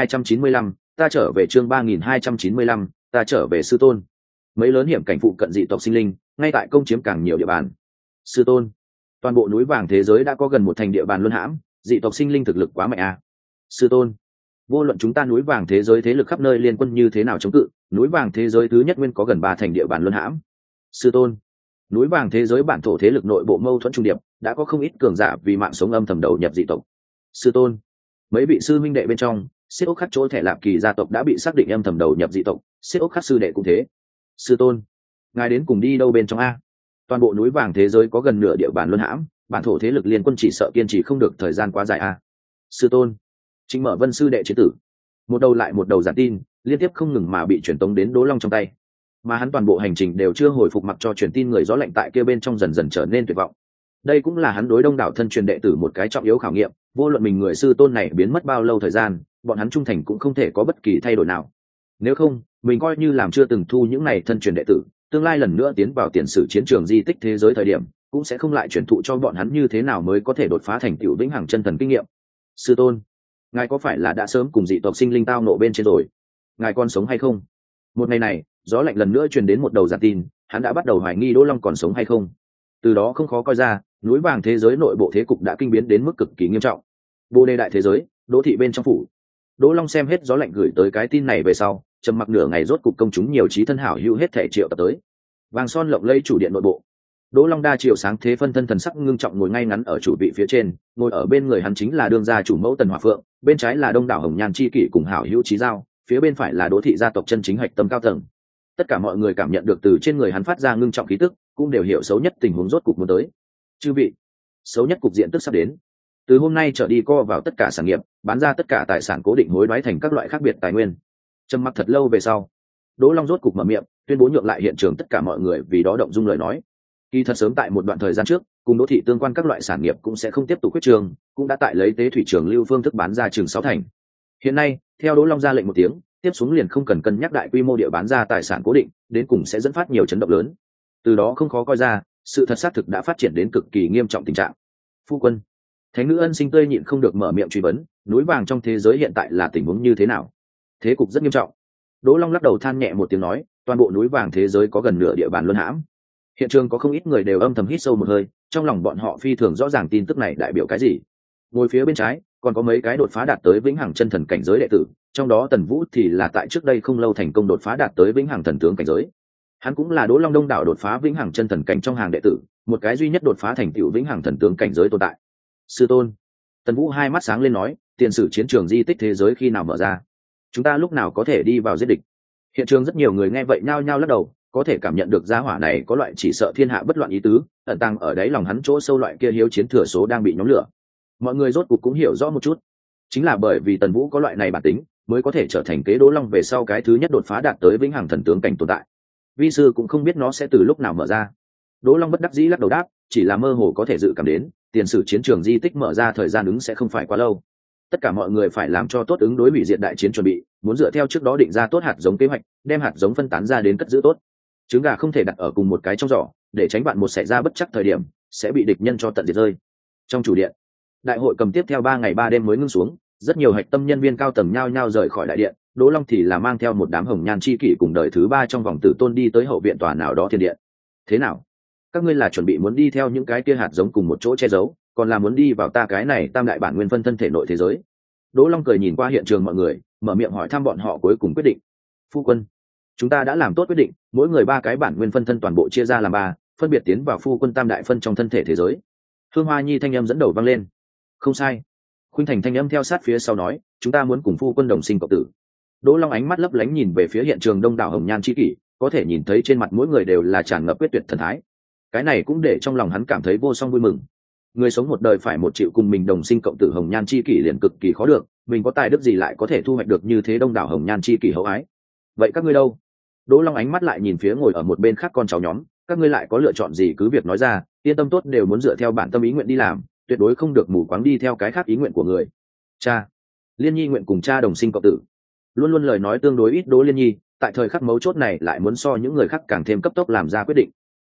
3295, ta trở về. Chương 3295, ta trở về. Sư tôn. Mấy lớn hiểm cảnh phụ cận dị tộc sinh linh ngay tại công chiếm càng nhiều địa bàn. Sư tôn, toàn bộ núi vàng thế giới đã có gần một thành địa bàn luân hãm, dị tộc sinh linh thực lực quá mạnh à. Sư tôn, vô luận chúng ta núi vàng thế giới thế lực khắp nơi liên quân như thế nào chống cự, núi vàng thế giới thứ nhất nguyên có gần 3 thành địa bàn luân hãm. Sư tôn, núi vàng thế giới bản thổ thế lực nội bộ mâu thuẫn trung điệp, đã có không ít cường giả vì mạng sống âm thầm đầu nhập dị tộc. Sư tôn, mấy vị sư minh đệ bên trong siết ốc khắc chỗ thẻ lạp kỳ gia tộc đã bị xác định âm thầm đầu nhập dị tộc, siết ốc khắc sư đệ cũng thế. Sư tôn, ngài đến cùng đi đâu bên trong a? Toàn bộ núi vàng thế giới có gần nửa địa bàn luân hãm, bản thổ thế lực liên quân chỉ sợ kiên trì không được thời gian quá dài a. Sư tôn, Trịnh Mở Vân sư đệ chế tử. Một đầu lại một đầu giản tin liên tiếp không ngừng mà bị truyền tống đến Đỗ Long trong tay, mà hắn toàn bộ hành trình đều chưa hồi phục, mặc cho truyền tin người gió lạnh tại kia bên trong dần dần trở nên tuyệt vọng. Đây cũng là hắn đối đông đảo thân truyền đệ tử một cái trọng yếu khảo nghiệm, vô luận mình người sư tôn này biến mất bao lâu thời gian, bọn hắn trung thành cũng không thể có bất kỳ thay đổi nào. Nếu không, mình coi như làm chưa từng thu những này thân truyền đệ tử, tương lai lần nữa tiến vào tiền sử chiến trường di tích thế giới thời điểm, cũng sẽ không lại truyền thụ cho bọn hắn như thế nào mới có thể đột phá thành tựu vĩnh hằng chân thần kinh nghiệm. Sư tôn, ngài có phải là đã sớm cùng dị tộc sinh linh tao nộ bên trên rồi? Ngài còn sống hay không? Một ngày này, gió lạnh lần nữa truyền đến một đầu giả tin, hắn đã bắt đầu hoài nghi Đỗ Long còn sống hay không. Từ đó không khó coi ra, núi vàng thế giới nội bộ thế cục đã kinh biến đến mức cực kỳ nghiêm trọng. Bồ Đề đại thế giới, Đỗ thị bên trong phủ. Đỗ Long xem hết gió lạnh gửi tới cái tin này về sau, trầm mặc nửa ngày rốt cục công chúng nhiều trí thân hảo hữu hết thể triệu tập tới. Vàng son lộng lẫy chủ điện nội bộ. Đỗ Long đa chiều sáng thế phân thân thần sắc ngưng trọng ngồi ngay ngắn ở chủ vị phía trên, ngồi ở bên người hắn chính là đương gia chủ mẫu Tần Hòa Phượng, bên trái là đông đảo hồng nhan chi kỷ cùng hảo hữu trí giao, phía bên phải là Đỗ thị gia tộc chân chính hạch tâm cao tầng. Tất cả mọi người cảm nhận được từ trên người hắn phát ra ngưng trọng khí tức, cũng đều hiểu xấu nhất tình huống rốt cục muốn tới. Chư vị, xấu nhất cục diện tức sắp đến. Từ hôm nay trở đi co vào tất cả sản nghiệp, bán ra tất cả tài sản cố định hối đoái thành các loại khác biệt tài nguyên. Trầm mặc thật lâu về sau, Đỗ Long rốt cục mở miệng, tuyên bố nhượng lại hiện trường tất cả mọi người vì đó động dung lời nói. Kỳ thật sớm tại một đoạn thời gian trước, cùng Đỗ thị tương quan các loại sản nghiệp cũng sẽ không tiếp tục quyết trường, cũng đã tại lấy tế thủy trường lưu phương thức bán ra trường 6 thành. Hiện nay, theo Đỗ Long ra lệnh một tiếng, tiếp xuống liền không cần cân nhắc đại quy mô địa bán ra tài sản cố định, đến cùng sẽ dẫn phát nhiều chấn động lớn. Từ đó không khó coi ra, sự thật xác thực đã phát triển đến cực kỳ nghiêm trọng tình trạng. Phu quân, Thánh nữ Ân Sinh tươi nhịn không được mở miệng truy vấn, núi vàng trong thế giới hiện tại là tình huống như thế nào? Thế cục rất nghiêm trọng. Đỗ Long lắc đầu than nhẹ một tiếng nói, toàn bộ núi vàng thế giới có gần nửa địa bàn luân hãm. Hiện trường có không ít người đều âm thầm hít sâu một hơi, trong lòng bọn họ phi thường rõ ràng tin tức này đại biểu cái gì. Ngồi phía bên trái, còn có mấy cái đột phá đạt tới vĩnh hằng chân thần cảnh giới đệ tử, trong đó Tần Vũ thì là tại trước đây không lâu thành công đột phá đạt tới vĩnh hằng thần tướng cảnh giới. Hắn cũng là Đỗ Long đông đảo đột phá vĩnh hằng chân thần cảnh trong hàng đệ tử, một cái duy nhất đột phá thành tựu vĩnh hằng thần tướng cảnh giới tồn tại. Sư tôn, Tần Vũ hai mắt sáng lên nói, tiền sử chiến trường di tích thế giới khi nào mở ra? Chúng ta lúc nào có thể đi vào giết địch? Hiện trường rất nhiều người nghe vậy nhao nhao lắc đầu, có thể cảm nhận được gia hỏa này có loại chỉ sợ thiên hạ bất loạn ý tứ, ẩn tàng ở đáy lòng hắn chỗ sâu loại kia hiếu chiến thừa số đang bị nhóm lửa. Mọi người rốt cuộc cũng hiểu rõ một chút, chính là bởi vì Tần Vũ có loại này bản tính, mới có thể trở thành kế Đỗ Long về sau cái thứ nhất đột phá đạt tới vĩnh hằng thần tướng cảnh tồn tại. Vi sư cũng không biết nó sẽ từ lúc nào mở ra. Đỗ Long bất đắc dĩ lắc đầu đáp, chỉ là mơ hồ có thể dự cảm đến, tiền sử chiến trường di tích mở ra thời gian ứng sẽ không phải quá lâu. Tất cả mọi người phải làm cho tốt ứng đối hủy diệt đại chiến chuẩn bị, muốn dựa theo trước đó định ra tốt hạt giống kế hoạch, đem hạt giống phân tán ra đến cất giữ tốt. Trứng gà không thể đặt ở cùng một cái trong giỏ, để tránh bạn một xảy ra bất chắc thời điểm sẽ bị địch nhân cho tận diệt rơi. Trong chủ điện, đại hội cầm tiếp theo 3 ngày 3 đêm mới ngưng xuống, rất nhiều hạch tâm nhân viên cao tầng nhao nhao rời khỏi đại điện. Đỗ Long thì là mang theo một đám hồng nhan chi kỷ cùng đời thứ 3 trong vòng tử tôn đi tới hậu viện tòa nào đó thiên điện. Thế nào, các ngươi là chuẩn bị muốn đi theo những cái kia hạt giống cùng một chỗ che giấu, còn là muốn đi vào ta cái này tam đại bản nguyên phân thân thể nội thế giới? Đỗ Long cười nhìn qua hiện trường mọi người, mở miệng hỏi thăm bọn họ cuối cùng quyết định. Phu quân, chúng ta đã làm tốt quyết định, mỗi người 3 cái bản nguyên phân thân toàn bộ chia ra làm 3, phân biệt tiến vào phu quân tam đại phân trong thân thể thế giới. Hương Hoa Nhi thanh âm dẫn đầu vang lên. Không sai. Khuynh Thành thanh âm theo sát phía sau nói, chúng ta muốn cùng phu quân đồng sinh cộng tử. Đỗ Long ánh mắt lấp lánh nhìn về phía hiện trường đông đảo hồng nhan chi kỷ, có thể nhìn thấy trên mặt mỗi người đều là tràn ngập quyết tuyệt thần thái. Cái này cũng để trong lòng hắn cảm thấy vô song vui mừng. Người sống một đời phải một chịu cùng mình đồng sinh cộng tử hồng nhan chi kỷ liền cực kỳ khó được, mình có tài đức gì lại có thể thu hoạch được như thế đông đảo hồng nhan chi kỷ hậu ái. Vậy các ngươi đâu? Đỗ Long ánh mắt lại nhìn phía ngồi ở một bên khác con cháu nhóm, các ngươi lại có lựa chọn gì cứ việc nói ra, yên tâm tốt đều muốn dựa theo bản tâm ý nguyện đi làm, tuyệt đối không được mù quáng đi theo cái khác ý nguyện của người. Cha, Liên Nhi nguyện cùng cha đồng sinh cộng tử. Luôn luôn lời nói tương đối ít Đỗ Liên Nhi, tại thời khắc mấu chốt này lại muốn so những người khác càng thêm cấp tốc làm ra quyết định.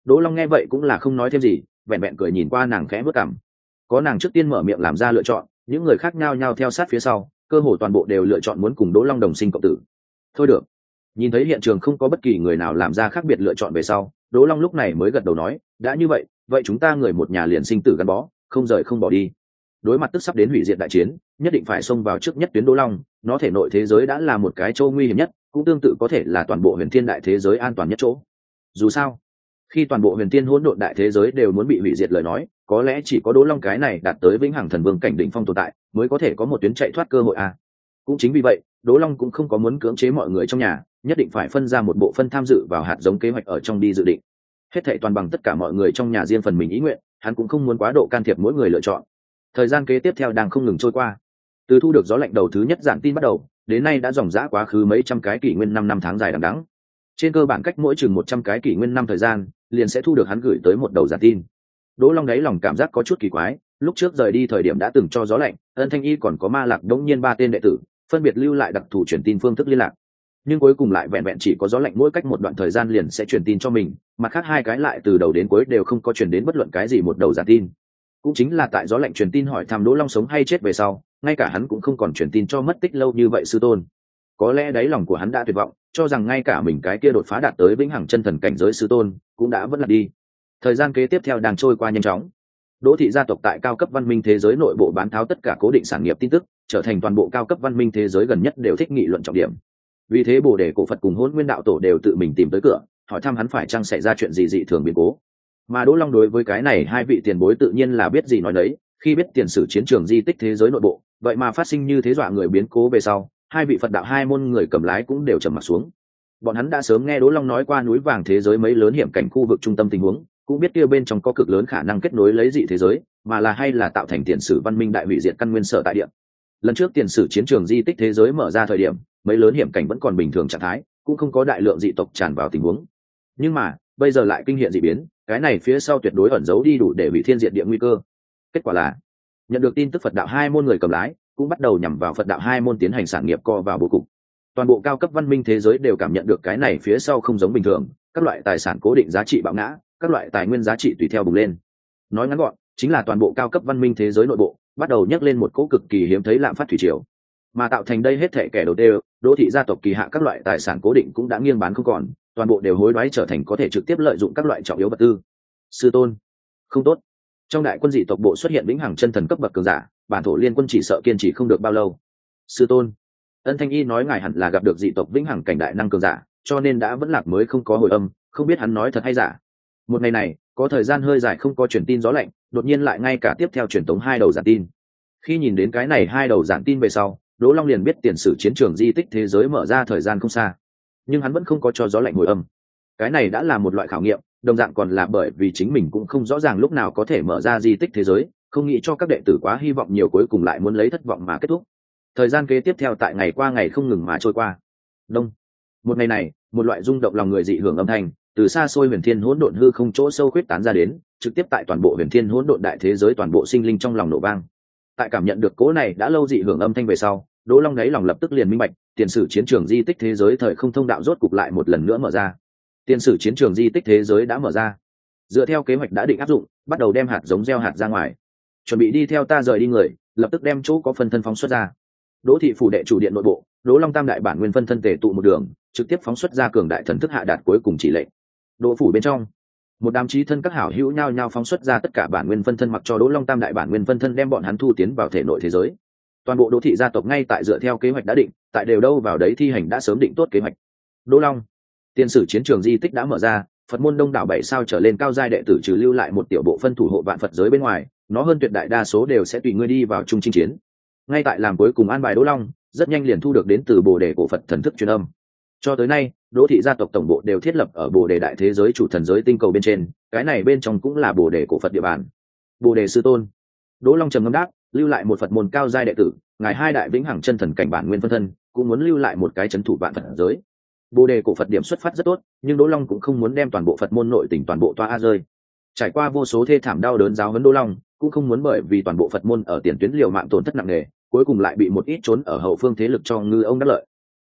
Đỗ Long nghe vậy cũng là không nói thêm gì, vẹn vẹn cười nhìn qua nàng khẽ bước cằm. Có nàng trước tiên mở miệng làm ra lựa chọn, những người khác nhao nhao theo sát phía sau, cơ hồ toàn bộ đều lựa chọn muốn cùng Đỗ Long đồng sinh cộng tử. Thôi được. Nhìn thấy hiện trường không có bất kỳ người nào làm ra khác biệt lựa chọn về sau, Đỗ Long lúc này mới gật đầu nói, đã như vậy, vậy chúng ta người một nhà liền sinh tử gắn bó, không rời không bỏ đi. Đối mặt tức sắp đến hủy diệt đại chiến, nhất định phải xông vào trước nhất tuyến Đỗ Long, nó thể nội thế giới đã là một cái chỗ nguy hiểm nhất, cũng tương tự có thể là toàn bộ huyền thiên đại thế giới an toàn nhất chỗ. Dù sao, khi toàn bộ huyền thiên hỗn độn đại thế giới đều muốn bị hủy diệt lời nói, có lẽ chỉ có Đỗ Long cái này đạt tới vĩnh hằng thần vương cảnh đỉnh phong tồn tại, mới có thể có một tuyến chạy thoát cơ hội à. Cũng chính vì vậy, Đỗ Long cũng không có muốn cưỡng chế mọi người trong nhà, nhất định phải phân ra một bộ phân tham dự vào hạt giống kế hoạch ở trong đi dự định. Hết thảy toàn bằng tất cả mọi người trong nhà riêng phần mình ý nguyện, hắn cũng không muốn quá độ can thiệp mỗi người lựa chọn. Thời gian kế tiếp theo đang không ngừng trôi qua. Từ thu được gió lạnh đầu thứ nhất giản tin bắt đầu, đến nay đã dòng dã quá khứ mấy trăm cái kỷ nguyên 5 năm tháng dài đằng đẵng. Trên cơ bản cách mỗi chừng 100 cái kỷ nguyên năm thời gian, liền sẽ thu được hắn gửi tới một đầu giản tin. Đỗ Long đáy lòng cảm giác có chút kỳ quái, lúc trước rời đi thời điểm đã từng cho gió lạnh, Ân Thanh Y còn có Ma Lạc đống nhiên 3 tên đệ tử, phân biệt lưu lại đặc thù truyền tin phương thức liên lạc. Nhưng cuối cùng lại vẹn vẹn chỉ có gió lạnh mỗi cách một đoạn thời gian liền sẽ truyền tin cho mình, mặt khác hai cái lại từ đầu đến cuối đều không có truyền đến bất luận cái gì một đầu giản tin. Cũng chính là tại gió lạnh truyền tin hỏi thăm Đỗ Long sống hay chết về sau, ngay cả hắn cũng không còn truyền tin cho mất tích lâu như vậy sư tôn. Có lẽ đáy lòng của hắn đã tuyệt vọng, cho rằng ngay cả mình cái kia đột phá đạt tới vĩnh hằng chân thần cảnh giới sư tôn cũng đã vẫn là đi. Thời gian kế tiếp theo đang trôi qua nhanh chóng. Đỗ thị gia tộc tại cao cấp văn minh thế giới nội bộ bán tháo tất cả cố định sản nghiệp tin tức, trở thành toàn bộ cao cấp văn minh thế giới gần nhất đều thích nghị luận trọng điểm. Vì thế Bồ Đề cổ Phật cùng Hỗn Nguyên đạo tổ đều tự mình tìm tới cửa, hỏi thăm hắn phải chăng xảy ra chuyện gì dị thường biến cố. Mà Đỗ Long đối với cái này hai vị tiền bối tự nhiên là biết gì nói đấy, khi biết tiền sử chiến trường di tích thế giới nội bộ, vậy mà phát sinh như thế dọa người biến cố về sau, hai vị Phật đạo hai môn người cầm lái cũng đều trầm mặt xuống. Bọn hắn đã sớm nghe Đỗ Long nói qua núi vàng thế giới mấy lớn hiểm cảnh khu vực trung tâm tình huống, cũng biết kia bên trong có cực lớn khả năng kết nối lấy dị thế giới, mà là hay là tạo thành tiền sử văn minh đại hủy diệt căn nguyên sở tại địa. Lần trước tiền sử chiến trường di tích thế giới mở ra thời điểm, mấy lớn hiểm cảnh vẫn còn bình thường trạng thái, cũng không có đại lượng dị tộc tràn vào tình huống. Nhưng mà, bây giờ lại kinh hiện dị biến, cái này phía sau tuyệt đối ẩn giấu đi đủ để hủy thiên diệt địa nguy cơ. Kết quả là, nhận được tin tức Phật đạo hai môn người cầm lái cũng bắt đầu nhằm vào Phật đạo hai môn tiến hành sản nghiệp co vào bố cục. Toàn bộ cao cấp văn minh thế giới đều cảm nhận được cái này phía sau không giống bình thường, các loại tài sản cố định giá trị bạo ngã, các loại tài nguyên giá trị tùy theo bùng lên. Nói ngắn gọn, chính là toàn bộ cao cấp văn minh thế giới nội bộ bắt đầu nhấc lên một cỗ cực kỳ hiếm thấy lạm phát thủy triều. Mà tạo thành đây hết thảy kẻ đầu đều, Đỗ thị gia tộc kỳ hạ các loại tài sản cố định cũng đã nghiêng bán không còn, toàn bộ đều hối đoái trở thành có thể trực tiếp lợi dụng các loại trọng yếu vật tư. Sư tôn, không tốt. Trong đại quân dị tộc bộ xuất hiện vĩnh hằng chân thần cấp bậc cường giả, bản thổ liên quân chỉ sợ kiên trì không được bao lâu. Sư tôn, Ân Thanh Y nói ngài hẳn là gặp được dị tộc vĩnh hằng cảnh đại năng cường giả, cho nên đã vẫn lạc mới không có hồi âm, không biết hắn nói thật hay giả. Một ngày này, có thời gian hơi dài không có truyền tin gió lạnh, đột nhiên lại ngay cả tiếp theo truyền tống hai đầu giản tin. Khi nhìn đến cái này hai đầu giản tin về sau, Đỗ Long liền biết tiền sử chiến trường di tích thế giới mở ra thời gian không xa, nhưng hắn vẫn không có cho gió lạnh hồi âm. Cái này đã là một loại khảo nghiệm, đồng dạng còn là bởi vì chính mình cũng không rõ ràng lúc nào có thể mở ra di tích thế giới, không nghĩ cho các đệ tử quá hy vọng nhiều cuối cùng lại muốn lấy thất vọng mà kết thúc. Thời gian kế tiếp theo tại ngày qua ngày không ngừng mà trôi qua. Đông. Một ngày này, một loại rung động lòng người dị hưởng âm thanh từ xa xôi huyền thiên hỗn độn hư không chỗ sâu khuyết tán ra đến, trực tiếp tại toàn bộ huyền thiên hỗn độn đại thế giới toàn bộ sinh linh trong lòng nổ vang. Tại cảm nhận được cỗ này đã lâu dị hưởng âm thanh về sau, Đỗ Long đáy lòng lập tức liền minh bạch, tiền sử chiến trường di tích thế giới thời không thông đạo rốt cục lại một lần nữa mở ra. Tiền sử chiến trường di tích thế giới đã mở ra. Dựa theo kế hoạch đã định áp dụng, bắt đầu đem hạt giống gieo hạt ra ngoài. Chuẩn bị đi theo ta rời đi người, lập tức đem chỗ có phân thân phóng xuất ra. Đỗ thị phủ đệ chủ điện nội bộ, Đỗ Long tam đại bản nguyên phân thân tề tụ một đường, trực tiếp phóng xuất ra cường đại thần thức hạ đạt cuối cùng chỉ lệnh. Đỗ phủ bên trong, một đám chí thân các hảo hữu nhao nhao phóng xuất ra tất cả bản nguyên phân thân mặc cho Đỗ Long tam đại bản nguyên phân thân đem bọn hắn thu tiến vào thể nội thế giới. Toàn bộ Đỗ thị gia tộc ngay tại dựa theo kế hoạch đã định, tại đều đâu vào đấy thi hành đã sớm định tốt kế hoạch. Đỗ Long, tiền sử chiến trường di tích đã mở ra, Phật môn đông đảo 7 sao trở lên cao giai đệ tử trừ lưu lại một tiểu bộ phân thủ hộ vạn Phật giới bên ngoài, nó hơn tuyệt đại đa số đều sẽ tùy ngươi đi vào trung chinh chiến. Ngay tại làm cuối cùng an bài Đỗ Long, rất nhanh liền thu được đến từ Bồ Đề cổ Phật thần thức truyền âm. Cho tới nay, Đỗ thị gia tộc tổng bộ đều thiết lập ở Bồ Đề đại thế giới chủ thần giới tinh cầu bên trên, cái này bên trong cũng là Bồ Đề cổ Phật địa bàn. Bồ Đề sư tôn. Đỗ Long trầm ngâm đáp, lưu lại một Phật môn cao giai đệ tử, ngài hai đại vĩnh hằng chân thần cảnh bản nguyên phân thân, cũng muốn lưu lại một cái trấn thủ vạn Phật giới. Bồ Đề cổ Phật điểm xuất phát rất tốt, nhưng Đỗ Long cũng không muốn đem toàn bộ Phật môn nội tình toàn bộ toa a rơi. Trải qua vô số thê thảm đau đớn giáo huấn Đỗ Long, cũng không muốn bởi vì toàn bộ Phật môn ở tiền tuyến liều mạng tổn thất nặng nề, cuối cùng lại bị một ít trốn ở hậu phương thế lực cho ngư ông đắc lợi.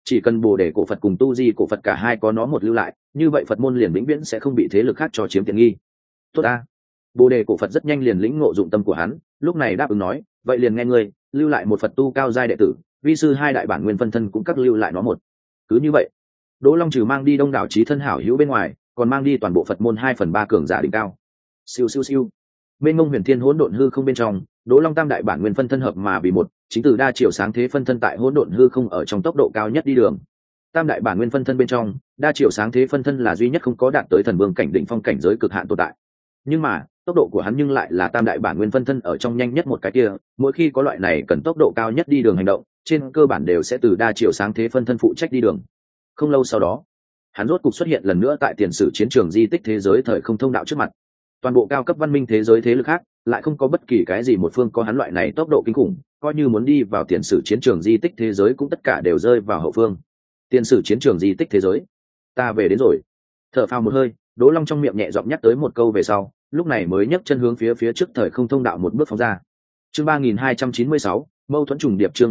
chỉ cần bồ đề cổ phật cùng tu di cổ phật cả hai có nó một lưu lại, như vậy Phật môn liền vĩnh viễn sẽ không bị thế lực khác cho chiếm tiện nghi. Tốt ta. Bồ đề cổ Phật rất nhanh liền lĩnh ngộ dụng tâm của hắn, lúc này đáp ứng nói, vậy liền nghe ngươi lưu lại một Phật tu cao giai đệ tử, vi sư hai đại bản nguyên phân thân cũng các lưu lại nó một. Cứ như vậy, Đỗ Long trừ mang đi đông đảo chí thân hảo hữu bên ngoài, còn mang đi toàn bộ Phật môn 2/3 cường giả đỉnh cao. Siêu siêu siêu. Mênh mông huyền thiên hỗn độn hư không bên trong, Đỗ Long tam đại bản nguyên phân thân hợp mà vì một, chính từ đa chiều sáng thế phân thân tại hỗn độn hư không ở trong tốc độ cao nhất đi đường. Tam đại bản nguyên phân thân bên trong, đa chiều sáng thế phân thân là duy nhất không có đạt tới thần vương cảnh đỉnh phong cảnh giới cực hạn tồn tại. Nhưng mà, tốc độ của hắn nhưng lại là tam đại bản nguyên phân thân ở trong nhanh nhất một cái kia, mỗi khi có loại này cần tốc độ cao nhất đi đường hành động, trên cơ bản đều sẽ từ đa chiều sáng thế phân thân phụ trách đi đường. Không lâu sau đó, hắn rốt cục xuất hiện lần nữa tại tiền sử chiến trường di tích thế giới thời không thông đạo trước mặt. Toàn bộ cao cấp văn minh thế giới thế lực khác lại không có bất kỳ cái gì một phương có hắn loại này tốc độ kinh khủng, coi như muốn đi vào tiền sử chiến trường di tích thế giới cũng tất cả đều rơi vào hậu phương. Tiền sử chiến trường di tích thế giới, ta về đến rồi. Thở phào một hơi, Đỗ Long trong miệng nhẹ giọng nhắc tới một câu về sau, lúc này mới nhấc chân hướng phía trước thời không thông đạo một bước phóng ra. Chương 3296, mâu thuẫn trùng điệp. Chương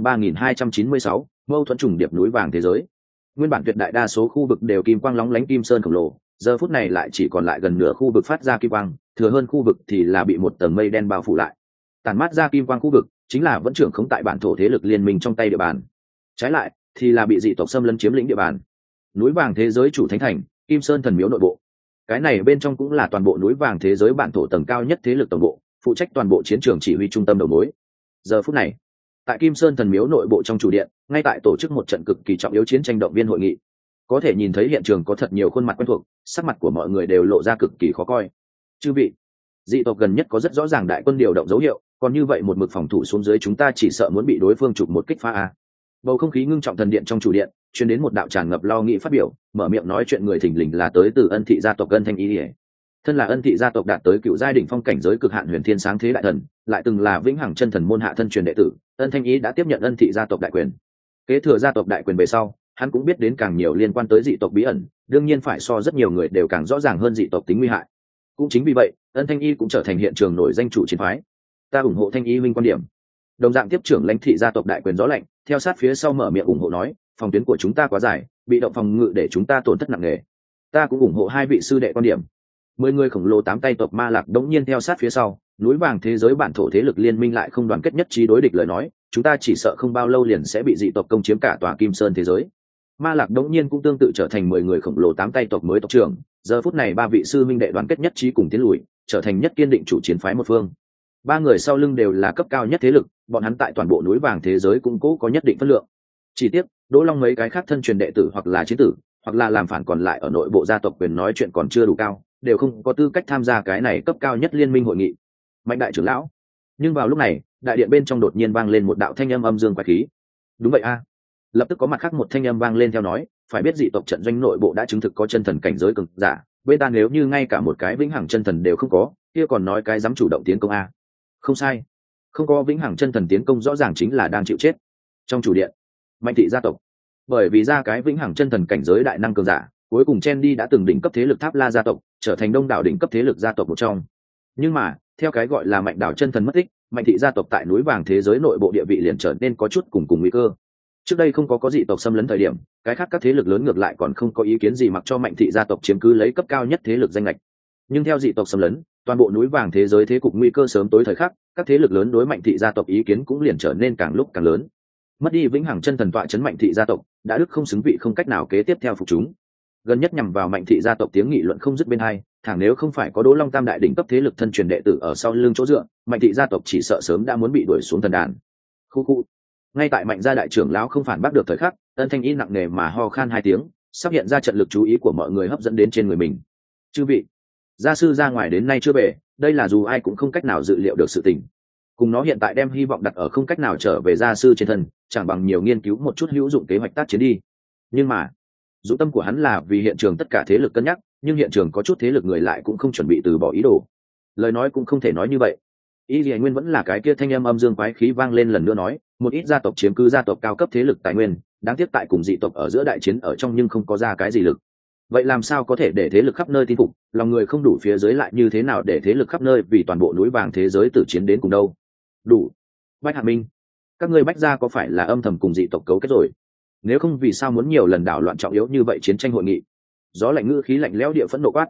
3296, mâu thuẫn trùng điệp. Núi vàng thế giới. Nguyên bản tuyệt đại đa số khu vực đều kim quang lóng lánh kim sơn khổng lồ, giờ phút này lại chỉ còn lại gần nửa khu vực phát ra kim quang, thừa hơn khu vực thì là bị một tầng mây đen bao phủ lại. Tản mát ra kim quang khu vực chính là vẫn trưởng khống tại bản thổ thế lực liên minh trong tay địa bàn. Trái lại thì là bị dị tộc xâm lấn chiếm lĩnh địa bàn. Núi vàng thế giới chủ thánh thành, Kim Sơn thần miếu nội bộ. Cái này bên trong cũng là toàn bộ núi vàng thế giới bản thổ tầng cao nhất thế lực tổng bộ, phụ trách toàn bộ chiến trường chỉ huy trung tâm đầu mối. Giờ phút này, tại Kim Sơn thần miếu nội bộ trong chủ điện, ngay tại tổ chức một trận cực kỳ trọng yếu chiến tranh động viên hội nghị. Có thể nhìn thấy hiện trường có thật nhiều khuôn mặt quen thuộc, sắc mặt của mọi người đều lộ ra cực kỳ khó coi. Chư vị, dị tộc gần nhất có rất rõ ràng đại quân điều động dấu hiệu, còn như vậy một mực phòng thủ xuống dưới chúng ta chỉ sợ muốn bị đối phương chụp một kích phá a. Bầu không khí ngưng trọng thần điện trong chủ điện, truyền đến một đạo tràn ngập lo nghĩ phát biểu, mở miệng nói chuyện người thình lình là tới từ Ân thị gia tộc Ân Thanh Ý. Thân là Ân thị gia tộc đạt tới cựu giai đỉnh phong cảnh giới cực hạn huyền thiên sáng thế đại thần, lại từng là vĩnh hằng chân thần môn hạ thân truyền đệ tử, Ân Thanh Ý đã tiếp nhận Ân thị gia tộc đại quyền. Kế thừa gia tộc đại quyền về sau, hắn cũng biết đến càng nhiều liên quan tới dị tộc bí ẩn, đương nhiên phải so rất nhiều người đều càng rõ ràng hơn dị tộc tính nguy hại. Cũng chính vì vậy, Ân Thanh Y cũng trở thành hiện trường nổi danh chủ chiến phái. Ta ủng hộ Thanh Y minh quan điểm. Đồng dạng tiếp trưởng lãnh thị gia tộc đại quyền gió lạnh, theo sát phía sau mở miệng ủng hộ nói, phòng tuyến của chúng ta quá dài, bị động phòng ngự để chúng ta tổn thất nặng nề. Ta cũng ủng hộ hai vị sư đệ quan điểm. 10 người khổng lồ 8 tay tộc Ma Lạc đống nhiên theo sát phía sau, núi vàng thế giới bản thổ thế lực liên minh lại không đoàn kết nhất trí đối địch lời nói, chúng ta chỉ sợ không bao lâu liền sẽ bị dị tộc công chiếm cả tòa Kim Sơn thế giới. Ma Lạc đống nhiên cũng tương tự trở thành 10 người khổng lồ 8 tay tộc mới tộc trưởng, giờ phút này ba vị sư minh đệ đoàn kết nhất trí cùng tiến lùi, trở thành nhất kiên định chủ chiến phái một phương. Ba người sau lưng đều là cấp cao nhất thế lực, bọn hắn tại toàn bộ núi vàng thế giới cũng cố có nhất định phân lượng. Chỉ tiếc, Đỗ Long mấy cái khác thân truyền đệ tử hoặc là chiến tử, hoặc là làm phản còn lại ở nội bộ gia tộc quyền nói chuyện còn chưa đủ cao, đều không có tư cách tham gia cái này cấp cao nhất liên minh hội nghị. Mạnh đại trưởng lão. Nhưng vào lúc này, đại điện bên trong đột nhiên vang lên một đạo thanh âm âm dương quái khí. Đúng vậy a. Lập tức có mặt khác một thanh âm vang lên theo nói, phải biết dị tộc trận doanh nội bộ đã chứng thực có chân thần cảnh giới cường giả, bên ta nếu như ngay cả một cái vĩnh hằng chân thần đều không có, kia còn nói cái dám chủ động tiến công a. Không sai, không có vĩnh hằng chân thần tiến công rõ ràng chính là đang chịu chết. Trong chủ điện, Mạnh thị gia tộc, bởi vì ra cái vĩnh hằng chân thần cảnh giới đại năng cường giả, cuối cùng chen đi đã từng đỉnh cấp thế lực Tháp La gia tộc, trở thành đông đảo đỉnh cấp thế lực gia tộc một trong. Nhưng mà, theo cái gọi là Mạnh đảo chân thần mất tích, Mạnh thị gia tộc tại núi vàng thế giới nội bộ địa vị liền trở nên có chút cùng nguy cơ. Trước đây không có dị tộc xâm lấn thời điểm, cái khác các thế lực lớn ngược lại còn không có ý kiến gì mặc cho Mạnh thị gia tộc chiếm cứ lấy cấp cao nhất thế lực danh lệch. Nhưng theo dị tộc xâm lấn, toàn bộ núi vàng thế giới thế cục nguy cơ sớm tối thời khắc, các thế lực lớn đối Mạnh thị gia tộc ý kiến cũng liền trở nên càng lúc càng lớn. Mất đi vĩnh hằng chân thần tọa chấn Mạnh thị gia tộc, đã đức không xứng vị không cách nào kế tiếp theo phục chúng. Gần nhất nhằm vào Mạnh thị gia tộc tiếng nghị luận không dứt bên hai, thẳng nếu không phải có Đỗ Long tam đại đỉnh cấp thế lực thân truyền đệ tử ở sau lưng chỗ dựa, Mạnh thị gia tộc chỉ sợ sớm đã muốn bị đuổi xuống thần đàn. Khu khu. Ngay tại Mạnh gia đại trưởng lão không phản bác được thời khắc, Ân Thanh Y nặng nề mà ho khan 2 tiếng, sắp hiện ra trận lực chú ý của mọi người hấp dẫn đến trên người mình. Chư vị, gia sư ra ngoài đến nay chưa về, đây là dù ai cũng không cách nào dự liệu được sự tình. Cùng nó hiện tại đem hy vọng đặt ở không cách nào trở về gia sư trên thân, chẳng bằng nhiều nghiên cứu một chút hữu dụng kế hoạch tác chiến đi. Nhưng mà, dũng tâm của hắn là vì hiện trường tất cả thế lực cân nhắc, nhưng hiện trường có chút thế lực người lại cũng không chuẩn bị từ bỏ ý đồ. Lời nói cũng không thể nói như vậy. Ý Liễu Nguyên vẫn là cái kia thanh âm âm dương quái khí vang lên lần nữa nói, một ít gia tộc chiếm cứ gia tộc cao cấp thế lực tài nguyên, đáng tiếc tại cùng dị tộc ở giữa đại chiến ở trong nhưng không có ra cái gì lực. Vậy làm sao có thể để thế lực khắp nơi tin phục, lòng người không đủ phía dưới lại như thế nào để thế lực khắp nơi vì toàn bộ núi vàng thế giới tử chiến đến cùng đâu? Đủ. Bách Hạ Minh, các ngươi Bách gia có phải là âm thầm cùng dị tộc cấu kết rồi? nếu không vì sao muốn nhiều lần đảo loạn trọng yếu như vậy chiến tranh hội nghị. Gió lạnh ngữ khí lạnh lẽo địa phẫn nộ quát.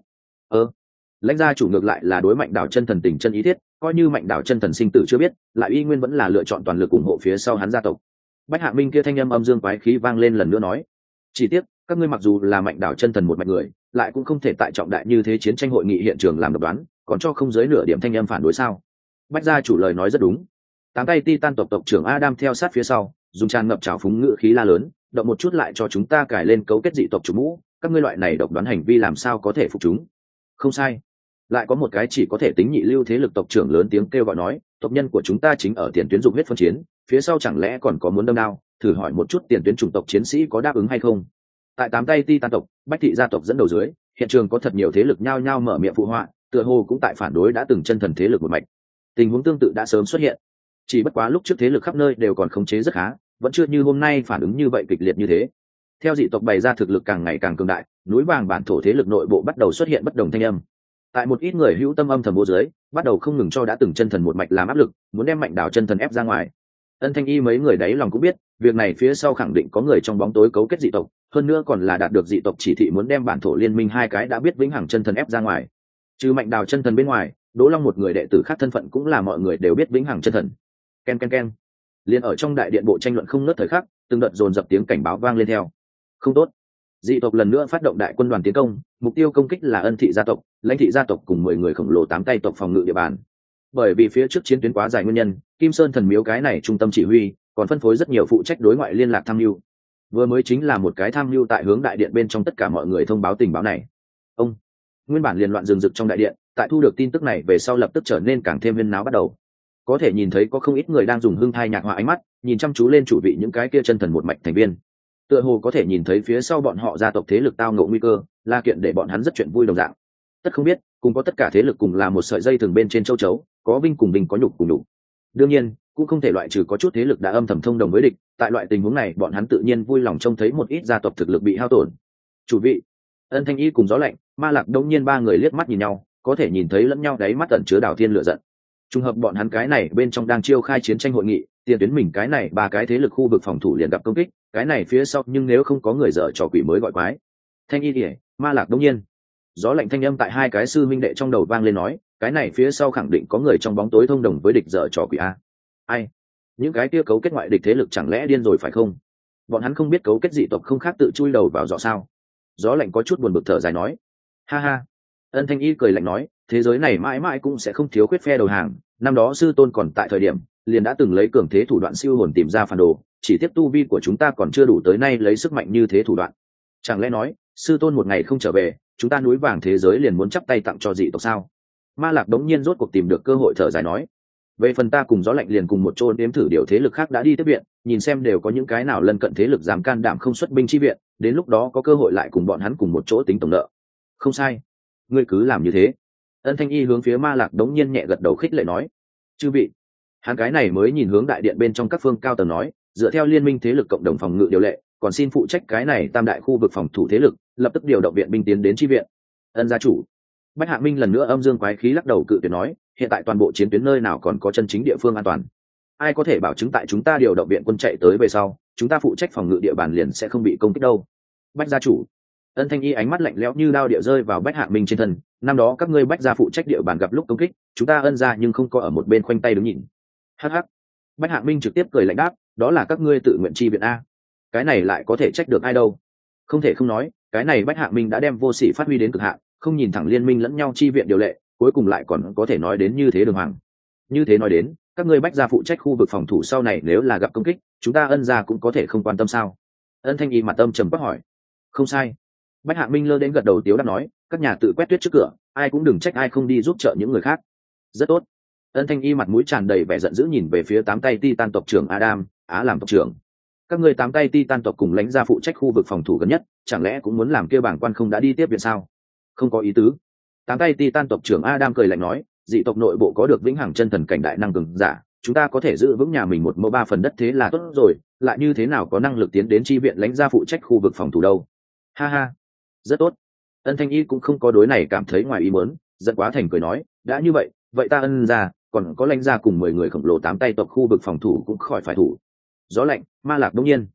Lãnh gia chủ ngược lại là đối Mạnh Đảo chân thần tình chân ý thiết, coi như Mạnh Đảo chân thần sinh tử chưa biết, lại y nguyên vẫn là lựa chọn toàn lực ủng hộ phía sau hắn gia tộc. Bách Hạ Minh kia thanh âm âm dương quái khí vang lên lần nữa nói, chỉ tiếc các ngươi mặc dù là Mạnh Đảo chân thần một mạch người, lại cũng không thể tại trọng đại như thế chiến tranh hội nghị hiện trường làm độc đoán, còn cho không giới nửa điểm thanh âm phản đối sao? Bách gia chủ lời nói rất đúng. Tám tay Titan tộc tộc trưởng Adam theo sát phía sau, dùng tràn ngập trào phúng ngữ khí la lớn, động một chút lại cho chúng ta cài lên cấu kết dị tộc chủ mũ, các ngươi loại này độc đoán hành vi làm sao có thể phục chúng? Không sai. Lại có một cái chỉ có thể tính nhị lưu thế lực tộc trưởng lớn tiếng kêu gọi nói, tộc nhân của chúng ta chính ở tiền tuyến dục huyết phân chiến, phía sau chẳng lẽ còn có muốn đâm đao, thử hỏi một chút tiền tuyến chủng tộc chiến sĩ có đáp ứng hay không? Tại tám tay Titan tộc, Bách thị gia tộc dẫn đầu dưới, hiện trường có thật nhiều thế lực nhao nhao mở miệng phụ họa, tựa hồ cũng tại phản đối đã từng chân thần thế lực một mạch. Tình huống tương tự đã sớm xuất hiện, chỉ bất quá lúc trước thế lực khắp nơi đều còn khống chế rất khá, vẫn chưa như hôm nay phản ứng như vậy kịch liệt như thế. Theo dị tộc bày ra thực lực càng ngày càng cường đại, núi vàng bản thổ thế lực nội bộ bắt đầu xuất hiện bất đồng thanh âm. Tại một ít người hữu tâm âm thầm vô dưới, bắt đầu không ngừng cho đã từng chân thần một mạch làm áp lực, muốn đem Mạnh Đảo chân thần ép ra ngoài. Ân Thanh Y mấy người đấy lòng cũng biết, việc này phía sau khẳng định có người trong bóng tối cấu kết dị tộc, hơn nữa còn là đạt được dị tộc chỉ thị muốn đem bản thổ liên minh hai cái đã biết vĩnh hằng chân thần ép ra ngoài. Trừ Mạnh Đảo chân thần bên ngoài, Đỗ Long một người đệ tử khác thân phận cũng là mọi người đều biết vĩnh hằng chân thần. Ken ken ken. Liên ở trong đại điện bộ tranh luận không ngớt thời khắc, từng đợt dồn dập tiếng cảnh báo vang lên theo. Không tốt, dị tộc lần nữa phát động đại quân đoàn tiến công, mục tiêu công kích là Ân thị gia tộc, Lãnh thị gia tộc cùng 10 người khổng lồ tám tay tộc phòng ngự địa bàn. Bởi vì phía trước chiến tuyến quá dài nguyên nhân, Kim Sơn thần miếu cái này trung tâm chỉ huy, còn phân phối rất nhiều phụ trách đối ngoại liên lạc tham mưu. Vừa mới chính là một cái tham mưu tại hướng đại điện bên trong tất cả mọi người thông báo tình báo này. Nguyên bản liên loạn rừng rực trong đại điện, tại thu được tin tức này về sau lập tức trở nên càng thêm huyên náo bắt đầu. Có thể nhìn thấy có không ít người đang dùng hương thai nhạc họa ánh mắt, nhìn chăm chú lên chủ vị những cái kia chân thần một mạch thành viên. Tựa hồ có thể nhìn thấy phía sau bọn họ gia tộc thế lực tao ngộ nguy cơ, là kiện để bọn hắn rất chuyện vui đồng dạng. Tất không biết, cùng có tất cả thế lực cùng là một sợi dây thường bên trên châu chấu, có vinh cùng vinh, có nhục cùng nhục. Đương nhiên, cũng không thể loại trừ có chút thế lực đã âm thầm thông đồng với địch, tại loại tình huống này bọn hắn tự nhiên vui lòng trông thấy một ít gia tộc thực lực bị hao tổn. Chủ vị, Ân Thanh Y cùng Gió Lạnh, Ma Lạc đông nhiên ba người liếc mắt nhìn nhau, có thể nhìn thấy lẫn nhau đáy mắt tẩn chứa đảo thiên lửa giận. Trùng hợp bọn hắn cái này bên trong đang chiêu khai chiến tranh hội nghị, tiền tuyến mình cái này ba cái thế lực khu vực phòng thủ liền gặp công kích, cái này phía sau nhưng nếu không có người dở trò quỷ mới gọi quái. Thanh Y Điệp, Ma Lạc đông nhiên. Gió Lạnh thanh âm tại hai cái sư minh đệ trong đầu vang lên nói, cái này phía sau khẳng định có người trong bóng tối thông đồng với địch dở trò quỷ a. Ai? Những cái kia cấu kết ngoại địch thế lực chẳng lẽ điên rồi phải không? Bọn hắn không biết cấu kết dị tộc không khác tự chui đầu vào giỏ sao? Gió Lạnh có chút buồn bực thở dài nói, ha ha. Ân Thanh Y cười lạnh nói, thế giới này mãi mãi cũng sẽ không thiếu khuyết phe đầu hàng, năm đó sư tôn còn tại thời điểm liền đã từng lấy cường thế thủ đoạn siêu hồn tìm ra phản đồ, chỉ tiếc tu vi của chúng ta còn chưa đủ tới nay lấy sức mạnh như thế thủ đoạn. Chẳng lẽ nói sư tôn một ngày không trở về, chúng ta núi vàng thế giới liền muốn chắp tay tặng cho dị tộc sao? Ma Lạc đống nhiên rốt cuộc tìm được cơ hội thở dài nói, về phần ta cùng Gió Lạnh liền cùng một chỗ đếm thử điều thế lực khác đã đi tiếp viện, nhìn xem đều có những cái nào lân cận thế lực dám can đảm không xuất binh chi viện, đến lúc đó có cơ hội lại cùng bọn hắn cùng một chỗ tính tổng nợ. Không sai, ngươi cứ làm như thế. Ân Thanh Y hướng phía Ma Lạc đống nhiên nhẹ gật đầu khích lệ nói, chư vị. Hắn cái này mới nhìn hướng đại điện bên trong các phương cao tầng nói, dựa theo liên minh thế lực cộng đồng phòng ngự điều lệ, còn xin phụ trách cái này tam đại khu vực phòng thủ thế lực lập tức điều động viện binh tiến đến chi viện. Ân gia chủ. Bách Hạ Minh lần nữa âm dương quái khí lắc đầu cự tuyệt nói, hiện tại toàn bộ chiến tuyến nơi nào còn có chân chính địa phương an toàn, ai có thể bảo chứng tại chúng ta điều động viện quân chạy tới về sau chúng ta phụ trách phòng ngự địa bàn liền sẽ không bị công kích đâu. Bách gia chủ. Ân Thanh Y ánh mắt lạnh lẽo như đao địa rơi vào Bách Hạ Minh trên thân, năm đó các ngươi Bách gia phụ trách địa bàn gặp lúc công kích, chúng ta Ân gia nhưng không có ở một bên khoanh tay đứng nhìn. Hắc hắc. Bách Hạ Minh trực tiếp cười lạnh đáp, đó là các ngươi tự nguyện chi viện a, cái này lại có thể trách được ai đâu. Không thể không nói, cái này Bách Hạ Minh đã đem vô sỉ phát huy đến cực hạn, không nhìn thẳng liên minh lẫn nhau chi viện điều lệ, cuối cùng lại còn có thể nói đến như thế đường hoàng. Như thế nói đến, các ngươi Bách gia phụ trách khu vực phòng thủ sau này nếu là gặp công kích, chúng ta Ân gia cũng có thể không quan tâm sao? Ân Thanh Y mặt âm trầm quát hỏi. Không sai. Bách Hạ Minh lơ đến gật đầu tiếu đáp nói, các nhà tự quét tuyết trước cửa, ai cũng đừng trách ai không đi giúp trợ những người khác. Rất tốt. Ân Thanh Y mặt mũi tràn đầy vẻ giận dữ nhìn về phía tám tay Titan tộc trưởng Adam, Á làm tộc trưởng. Các ngươi tám tay Titan tộc cùng lãnh gia phụ trách khu vực phòng thủ gần nhất, chẳng lẽ cũng muốn làm kia bảng quan không đã đi tiếp viện sao? Không có ý tứ. Tám tay Titan tộc trưởng Adam cười lạnh nói, dị tộc nội bộ có được vĩnh hằng chân thần cảnh đại năng cường giả, chúng ta có thể giữ vững nhà mình một mẫu ba phần đất thế là tốt rồi, lại như thế nào có năng lực tiến đến chi viện lãnh gia phụ trách khu vực phòng thủ đâu? Ha ha. Rất tốt. Ân Thanh Y cũng không có đối này cảm thấy ngoài ý muốn, giận quá thành cười nói, đã như vậy, vậy ta Ân gia còn có lãnh gia cùng 10 người khổng lồ tám tay tộc khu vực phòng thủ cũng khỏi phải thủ. Gió Lạnh, Ma Lạc đông nhiên.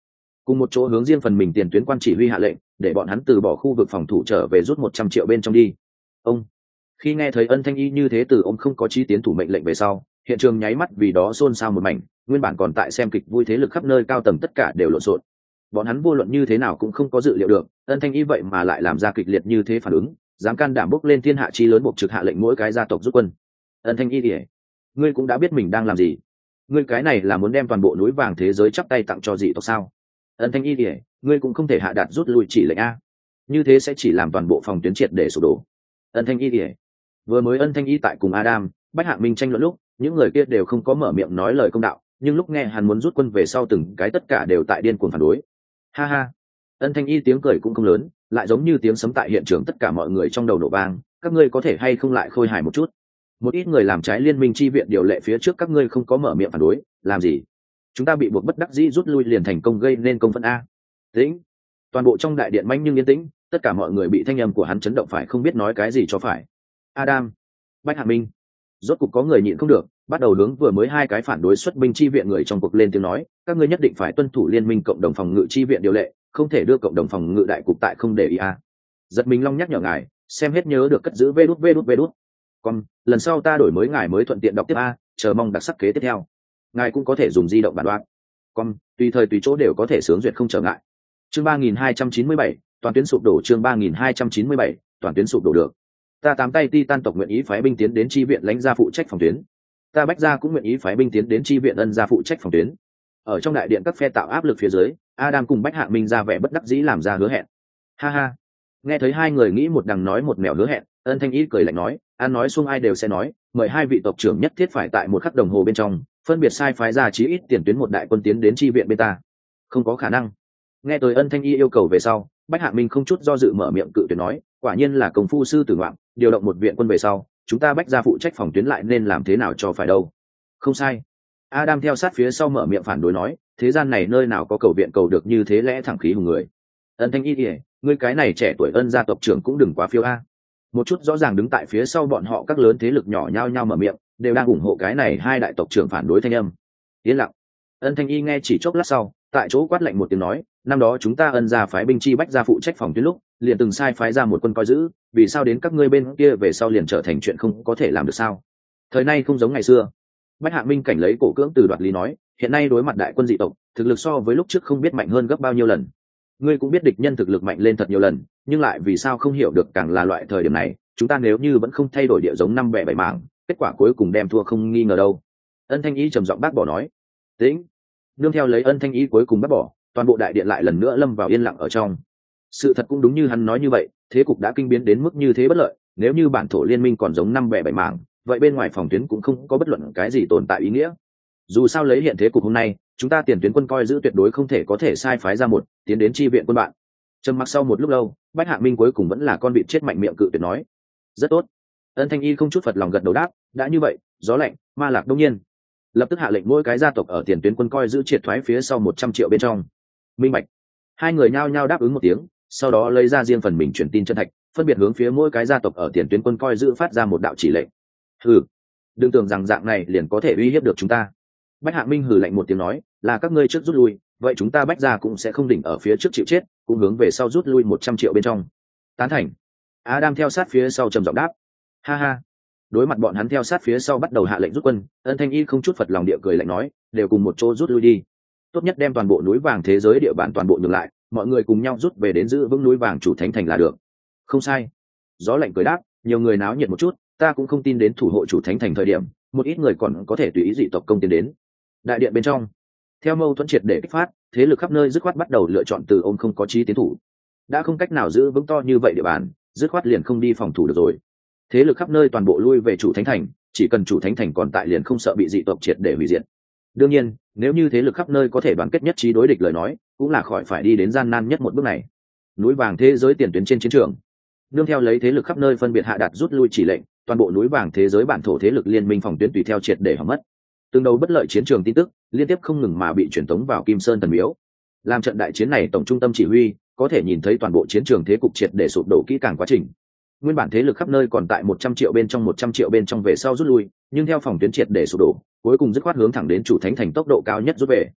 cùng một chỗ hướng riêng phần mình tiền tuyến quan chỉ huy hạ lệnh để bọn hắn từ bỏ khu vực phòng thủ trở về rút 100 triệu bên trong đi. Ông khi nghe thấy Ân Thanh Y như thế từ ông không có chí tiến thủ mệnh lệnh về sau, hiện trường nháy mắt vì đó xôn xao một mảnh, nguyên bản còn tại xem kịch vui thế lực khắp nơi cao tầng tất cả đều lộn xộn. Bọn hắn vô luận như thế nào cũng không có dự liệu được, Ân Thanh Y vậy mà lại làm ra kịch liệt như thế phản ứng, dám can đảm bốc lên thiên hạ chi lớn buộc trực hạ lệnh mỗi cái gia tộc rút quân. Ân Thanh Y thì ngươi cũng đã biết mình đang làm gì. Ngươi cái này là muốn đem toàn bộ núi vàng thế giới chắp tay tặng cho dị tộc sao? Ân Thanh Y thì ngươi cũng không thể hạ đạt rút lui chỉ lệnh a, như thế sẽ chỉ làm toàn bộ phòng tuyến triệt để sụp đổ. Ân Thanh Y thì vừa mới Ân Thanh Y tại cùng Adam, Bách Hạ Minh tranh luận lúc, những người kia đều không có mở miệng nói lời công đạo, nhưng lúc nghe hắn muốn rút quân về sau từng cái tất cả đều tại điên cuồng phản đối. Ha ha. Ân Thanh Y tiếng cười cũng không lớn, lại giống như tiếng sấm tại hiện trường tất cả mọi người trong đầu nổ vang, các ngươi có thể hay không lại khôi hài một chút. Một ít người làm trái liên minh chi viện điều lệ phía trước các ngươi không có mở miệng phản đối, làm gì? Chúng ta bị buộc bất đắc dĩ rút lui liền thành công gây nên công phẫn a. Tĩnh. Toàn bộ trong đại điện manh nhưng yên tĩnh, tất cả mọi người bị thanh âm của hắn chấn động phải không biết nói cái gì cho phải. Adam, Bách Hạ Minh, rốt cục có người nhịn không được, bắt đầu hướng vừa mới hai cái phản đối xuất binh chi viện người trong cuộc lên tiếng nói, các ngươi nhất định phải tuân thủ liên minh cộng đồng phòng ngự chi viện điều lệ, không thể đưa cộng đồng phòng ngự đại cục tại không để ý a. Giật mình Long nhắc nhở ngài, xem hết nhớ được cất giữ vê đút. Còn lần sau ta đổi mới ngài mới thuận tiện đọc tiếp a, chờ mong đặc sắc kế tiếp theo. Ngài cũng có thể dùng di động bản đoán. Còn tùy thời tùy chỗ đều có thể sướng duyệt không trở ngại. Chương 3297, toàn tuyến sụp đổ. Chương 3297, toàn tuyến sụp đổ được. Ta tám tay Titan tộc nguyện ý phái binh tiến đến chi viện lãnh gia phụ trách phòng tuyến. Ta Bách gia cũng nguyện ý phái binh tiến đến chi viện Ân gia phụ trách phòng tuyến. Ở trong đại điện các phe tạo áp lực phía dưới, Adam cùng Bách Hạ Minh ra vẻ bất đắc dĩ làm ra hứa hẹn. Ha ha. Nghe thấy hai người nghĩ một đằng nói một mẹo hứa hẹn, Ân Thanh Y cười lạnh nói, an nói xuông ai đều sẽ nói, mời hai vị tộc trưởng nhất thiết phải tại một khắc đồng hồ bên trong, phân biệt sai phái ra chí ít tiền tuyến một đại quân tiến đến chi viện bên ta. Không có khả năng. Nghe tới Ân Thanh Y yêu cầu về sau, Bách Hạ Minh không chút do dự mở miệng cự tuyệt nói, quả nhiên là công phu sư tử ngoạm, điều động một viện quân về sau, chúng ta Bách gia phụ trách phòng tuyến lại nên làm thế nào cho phải đâu. Không sai. Adam theo sát phía sau mở miệng phản đối nói, thế gian này nơi nào có cầu viện cầu được như thế lẽ thẳng khí hùng người. Ân Thanh Y thì ngươi cái này trẻ tuổi Ân gia tộc trưởng cũng đừng quá phiêu a. Một chút rõ ràng đứng tại phía sau bọn họ các lớn thế lực nhỏ nhao nhao mở miệng, đều đang ủng hộ cái này hai đại tộc trưởng phản đối thanh âm. Yên lặng. Ân Thanh Y nghe chỉ chốc lát sau, tại chỗ quát lạnh một tiếng nói, năm đó chúng ta Ân gia phái binh chi Bách gia phụ trách phòng tuyến lúc, liền từng sai phái ra một quân coi giữ, vì sao đến các ngươi bên kia về sau liền trở thành chuyện không có thể làm được sao? Thời nay không giống ngày xưa. Bách Hạ Minh cảnh lấy cổ cưỡng từ đoạt lý nói, hiện nay đối mặt đại quân dị tộc, thực lực so với lúc trước không biết mạnh hơn gấp bao nhiêu lần. Ngươi cũng biết địch nhân thực lực mạnh lên thật nhiều lần, nhưng lại vì sao không hiểu được càng là loại thời điểm này, chúng ta nếu như vẫn không thay đổi địa giống năm bẻ bảy mảng, kết quả cuối cùng đem thua không nghi ngờ đâu. Ân Thanh Y trầm giọng bác bỏ nói. Tĩnh. Nương theo lấy Ân Thanh Y cuối cùng bác bỏ, toàn bộ đại điện lại lần nữa lâm vào yên lặng ở trong. Sự thật cũng đúng như hắn nói như vậy, thế cục đã kinh biến đến mức như thế bất lợi, nếu như bản thổ liên minh còn giống năm bẻ bảy mảng, vậy bên ngoài phòng tuyến cũng không có bất luận cái gì tồn tại ý nghĩa. Dù sao lấy hiện thế cục hôm nay, chúng ta tiền tuyến quân coi giữ tuyệt đối không thể có thể sai phái ra một tiến đến chi viện quân bạn. Trầm mặc sau một lúc lâu, Bách Hạ Minh cuối cùng vẫn là con vịt chết mạnh miệng cự tuyệt nói, rất tốt. Ân Thanh Y không chút phật lòng gật đầu đáp, đã như vậy, gió lạnh ma lạc đông nhiên lập tức hạ lệnh mỗi cái gia tộc ở tiền tuyến quân coi giữ triệt thoái phía sau 100 triệu bên trong. Minh bạch. Hai người nhao nhao đáp ứng một tiếng, sau đó lấy ra riêng phần mình truyền tin chân thạch, phân biệt hướng phía mỗi cái gia tộc ở tiền tuyến quân coi giữ phát ra một đạo chỉ lệnh. Hừ, đừng tưởng rằng dạng này liền có thể uy hiếp được chúng ta. Bách Hạ Minh hừ lạnh một tiếng nói, là các ngươi trước rút lui, vậy chúng ta Bách gia cũng sẽ không đỉnh ở phía trước chịu chết, cũng hướng về sau rút lui 100 triệu bên trong. Tán thành. Adam theo sát phía sau trầm giọng đáp. Ha ha. Đối mặt bọn hắn theo sát phía sau bắt đầu hạ lệnh rút quân, Ân Thanh Y không chút phật lòng địa cười lạnh nói, đều cùng một chỗ rút lui đi. Tốt nhất đem toàn bộ núi vàng thế giới địa bàn toàn bộ nhường lại, mọi người cùng nhau rút về đến giữ vững núi vàng chủ thánh thành là được. Không sai. Gió lạnh cười đáp, nhiều người náo nhiệt một chút, ta cũng không tin đến thủ hộ chủ thánh thành thời điểm, một ít người còn có thể tùy ý dị tộc công tiến đến. Đại điện bên trong, theo mâu thuẫn triệt để kích phát, thế lực khắp nơi dứt khoát bắt đầu lựa chọn từ ôm không có chí tiến thủ. Đã không cách nào giữ vững to như vậy địa bàn, dứt khoát liền không đi phòng thủ được rồi. Thế lực khắp nơi toàn bộ lui về chủ thánh thành, chỉ cần chủ thánh thành còn tại liền không sợ bị dị tộc triệt để hủy diệt. Đương nhiên, nếu như thế lực khắp nơi có thể đoàn kết nhất trí đối địch lời nói, cũng là khỏi phải đi đến gian nan nhất một bước này. Núi vàng thế giới tiền tuyến trên chiến trường, nương theo lấy thế lực khắp nơi phân biệt hạ đạt rút lui chỉ lệnh, toàn bộ núi vàng thế giới bản thổ thế lực liên minh phòng tuyến tùy theo triệt để hỏng mất. Từng đầu bất lợi chiến trường tin tức liên tiếp không ngừng mà bị truyền tống vào Kim Sơn Thần Miếu. Làm trận đại chiến này tổng trung tâm chỉ huy, có thể nhìn thấy toàn bộ chiến trường thế cục triệt để sụp đổ kỹ càng quá trình. Nguyên bản thế lực khắp nơi còn tại 100 triệu bên trong 100 triệu bên trong về sau rút lui, nhưng theo phòng tuyến triệt để sụp đổ, cuối cùng dứt khoát hướng thẳng đến chủ thánh thành tốc độ cao nhất rút về.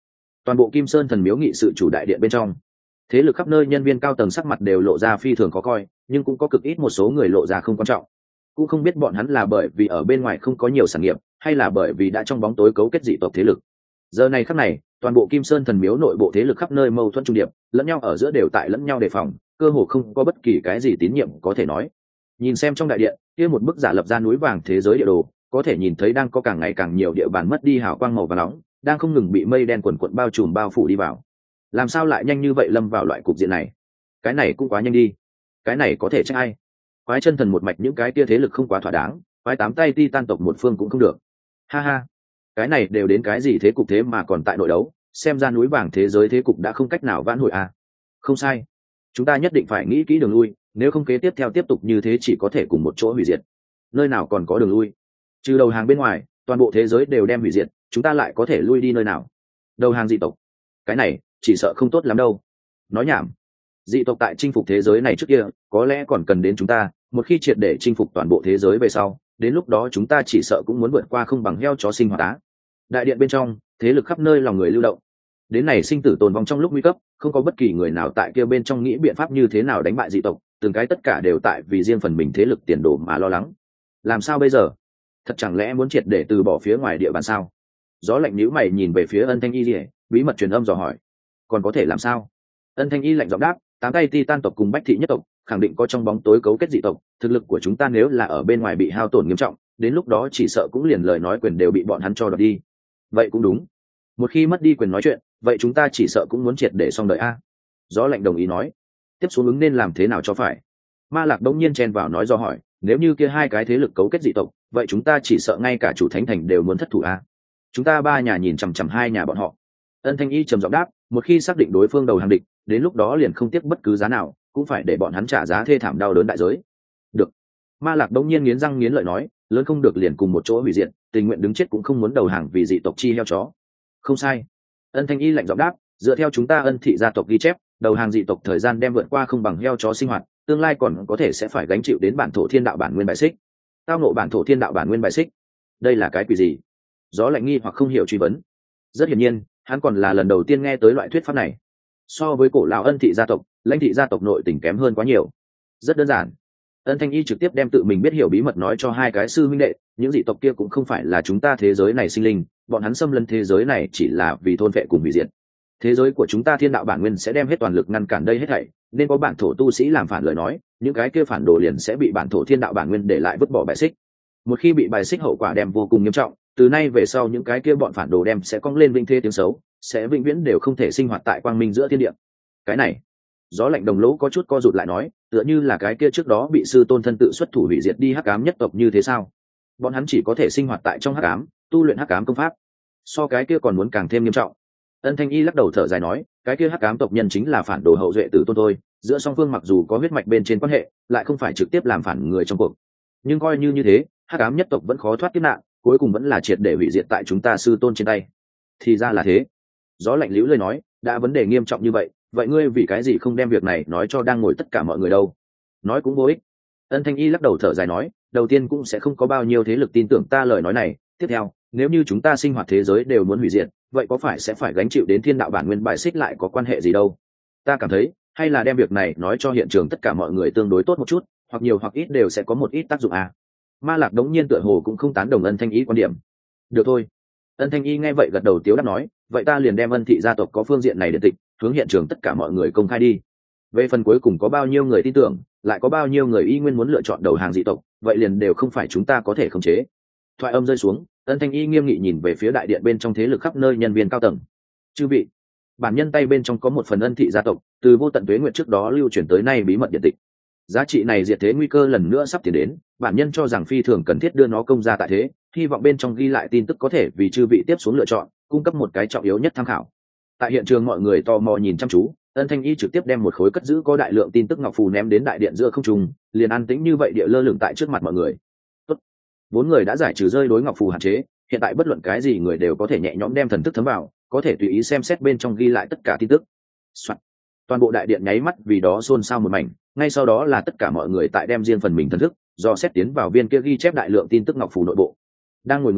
Toàn bộ Kim Sơn thần miếu nghị sự chủ đại điện bên trong, thế lực khắp nơi nhân viên cao tầng sắc mặt đều lộ ra phi thường khó coi, nhưng cũng có cực ít một số người lộ ra không quan trọng. Cũng không biết bọn hắn là bởi vì ở bên ngoài không có nhiều sản nghiệp, hay là bởi vì đã trong bóng tối cấu kết dị tộc thế lực. Giờ này khắc này, toàn bộ Kim Sơn thần miếu nội bộ thế lực khắp nơi mâu thuẫn trung điệp, lẫn nhau ở giữa đều tại lẫn nhau đề phòng, cơ hồ không có bất kỳ cái gì tín nhiệm có thể nói. Nhìn xem trong đại điện, kia một bức giả lập ra núi vàng thế giới địa đồ, có thể nhìn thấy đang có càng ngày càng nhiều địa bàn mất đi hào quang màu vàng nóng, đang không ngừng bị mây đen quần quần bao trùm bao phủ đi vào. Làm sao lại nhanh như vậy lâm vào loại cục diện này? Cái này cũng quá nhanh đi. Cái này có thể trách ai? Quái chân thần một mạch những cái kia thế lực không quá thỏa đáng, quái tám tay Titan tộc một phương cũng không được. Ha ha, cái này đều đến cái gì thế cục thế mà còn tại nội đấu, xem ra núi vàng thế giới thế cục đã không cách nào vãn hồi à. Không sai, chúng ta nhất định phải nghĩ kỹ đường lui, nếu không kế tiếp theo tiếp tục như thế chỉ có thể cùng một chỗ hủy diệt. Nơi nào còn có đường lui? Trừ đầu hàng bên ngoài, toàn bộ thế giới đều đem hủy diệt, chúng ta lại có thể lui đi nơi nào? Đầu hàng dị tộc, cái này chỉ sợ không tốt lắm đâu. Nói nhảm, dị tộc tại chinh phục thế giới này trước kia có lẽ còn cần đến chúng ta, một khi triệt để chinh phục toàn bộ thế giới về sau, đến lúc đó chúng ta chỉ sợ cũng muốn vượt qua không bằng heo chó sinh hoạt á. Đại điện bên trong, thế lực khắp nơi lòng người lưu động. Đến này sinh tử tồn vong trong lúc nguy cấp, không có bất kỳ người nào tại kia bên trong nghĩ biện pháp như thế nào đánh bại dị tộc, từng cái tất cả đều tại vì riêng phần mình thế lực tiền đồ mà lo lắng. Làm sao bây giờ? Thật chẳng lẽ muốn triệt để từ bỏ phía ngoài địa bàn sao? Gió lạnh nhíu mày nhìn về phía Ân Thanh Y, bí mật truyền âm dò hỏi. Còn có thể làm sao? Ân Thanh Y lạnh giọng đáp, tám tay Titan tộc cùng Bách thị nhất tộc khẳng định có trong bóng tối cấu kết dị tộc, thực lực của chúng ta nếu là ở bên ngoài bị hao tổn nghiêm trọng, đến lúc đó chỉ sợ cũng liền lời nói quyền đều bị bọn hắn cho đoạt đi. Vậy cũng đúng, một khi mất đi quyền nói chuyện, vậy chúng ta chỉ sợ cũng muốn triệt để xong đời a. Gió lạnh đồng ý nói. Tiếp xuống ứng nên làm thế nào cho phải? Ma Lạc đông nhiên chen vào nói do hỏi, nếu như kia hai cái thế lực cấu kết dị tộc, vậy chúng ta chỉ sợ ngay cả chủ thánh thành đều muốn thất thủ a. Chúng ta ba nhà nhìn chằm chằm hai nhà bọn họ. Ân Thanh Y trầm giọng đáp, một khi xác định đối phương đầu hàng địch, đến lúc đó liền không tiếc bất cứ giá nào, cũng phải để bọn hắn trả giá thê thảm đau đớn đại giới. Được. Ma Lạc đông nhiên nghiến răng nghiến lợi nói, lớn không được liền cùng một chỗ hủy diệt, tình nguyện đứng chết cũng không muốn đầu hàng vì dị tộc chi heo chó. Không sai. Ân Thanh Y lạnh giọng đáp, dựa theo chúng ta Ân thị gia tộc ghi chép, đầu hàng dị tộc thời gian đem vượt qua không bằng heo chó sinh hoạt, tương lai còn có thể sẽ phải gánh chịu đến bản thổ thiên đạo bản nguyên bài xích. Tao nộ bản thổ thiên đạo bản nguyên bài xích? Đây là cái quỷ gì? Gió lạnh nghi hoặc không hiểu truy vấn. Rất hiển nhiên, hắn còn là lần đầu tiên nghe tới loại thuyết pháp này. So với cổ lão Ân thị gia tộc, Lãnh thị gia tộc nội tình kém hơn quá nhiều. Rất đơn giản. Ân Thanh Y trực tiếp đem tự mình biết hiểu bí mật nói cho hai cái sư huynh đệ, những dị tộc kia cũng không phải là chúng ta thế giới này sinh linh, bọn hắn xâm lấn thế giới này chỉ là vì thôn vệ cùng hủy diệt. Thế giới của chúng ta thiên đạo bản nguyên sẽ đem hết toàn lực ngăn cản đây hết thảy, nên có bản thổ tu sĩ làm phản lời nói, những cái kia phản đồ liền sẽ bị bản thổ thiên đạo bản nguyên để lại vứt bỏ bài xích. Một khi bị bài xích hậu quả đem vô cùng nghiêm trọng, từ nay về sau những cái kia bọn phản đồ đem sẽ cong lên vinh thế tiếng xấu, sẽ vĩnh viễn đều không thể sinh hoạt tại quang minh giữa thiên địa. Cái này, Gió lạnh đồng lỗ có chút co rụt lại nói, tựa như là cái kia trước đó bị sư tôn thân tự xuất thủ hủy diệt đi hắc ám nhất tộc như thế sao? Bọn hắn chỉ có thể sinh hoạt tại trong hắc ám, tu luyện hắc ám công pháp. So cái kia còn muốn càng thêm nghiêm trọng. Ân Thanh Y lắc đầu thở dài nói, cái kia hắc ám tộc nhân chính là phản đồ hậu duệ tử tôn thôi, giữa song phương mặc dù có huyết mạch bên trên quan hệ, lại không phải trực tiếp làm phản người trong cuộc. Nhưng coi như thế, hắc ám nhất tộc vẫn khó thoát kiếp nạn, cuối cùng vẫn là triệt để hủy diệt tại chúng ta sư tôn trên tay. Thì ra là thế. Gió lạnh liễu lời nói, đã vấn đề nghiêm trọng như vậy, vậy ngươi vì cái gì không đem việc này nói cho đang ngồi tất cả mọi người đâu? Nói cũng vô ích. Ân Thanh Y lắc đầu thở dài nói, đầu tiên cũng sẽ không có bao nhiêu thế lực tin tưởng ta lời nói này, tiếp theo, nếu như chúng ta sinh hoạt thế giới đều muốn hủy diệt, vậy có phải sẽ phải gánh chịu đến thiên đạo bản nguyên bài xích lại có quan hệ gì đâu? Ta cảm thấy, hay là đem việc này nói cho hiện trường tất cả mọi người tương đối tốt một chút, hoặc nhiều hoặc ít đều sẽ có một ít tác dụng à. Ma Lạc đống nhiên tựa hồ cũng không tán đồng Ân Thanh Y quan điểm. Được thôi. Ân Thanh Y nghe vậy gật đầu tiếu đáp nói, vậy ta liền đem Ân thị gia tộc có phương diện này điện tịch hướng hiện trường tất cả mọi người công khai đi. Về phần cuối cùng có bao nhiêu người tin tưởng, lại có bao nhiêu người y nguyên muốn lựa chọn đầu hàng dị tộc, vậy liền đều không phải chúng ta có thể khống chế. Thoại âm rơi xuống, Ân Thanh Y nghiêm nghị nhìn về phía đại điện bên trong thế lực khắp nơi nhân viên cao tầng. Chư vị, bản nhân tay bên trong có một phần Ân thị gia tộc từ vô tận tuế nguyệt trước đó lưu truyền tới nay bí mật điện tịch. Giá trị này diệt thế nguy cơ lần nữa sắp tiến đến, bản nhân cho rằng phi thường cần thiết đưa nó công ra tại thế, hy vọng bên trong ghi lại tin tức có thể vì chư vị tiếp xuống lựa chọn, cung cấp một cái trọng yếu nhất tham khảo. Tại hiện trường mọi người tò mò nhìn chăm chú, Ân Thanh Y trực tiếp đem một khối cất giữ có đại lượng tin tức ngọc phù ném đến đại điện giữa không trung, liền an tĩnh như vậy địa lơ lửng tại trước mặt mọi người. Tốt, bốn người đã giải trừ rơi đối ngọc phù hạn chế, hiện tại bất luận cái gì người đều có thể nhẹ nhõm đem thần thức thấm vào, có thể tùy ý xem xét bên trong ghi lại tất cả tin tức. Soạn. Toàn bộ đại điện nháy mắt vì đó xôn xao một mảnh, ngay sau đó là tất cả mọi người tại đem riêng phần mình thần thức do xét tiến vào viên kia ghi chép đại lượng tin tức ngọc phù nội bộ. Đang ngồi người,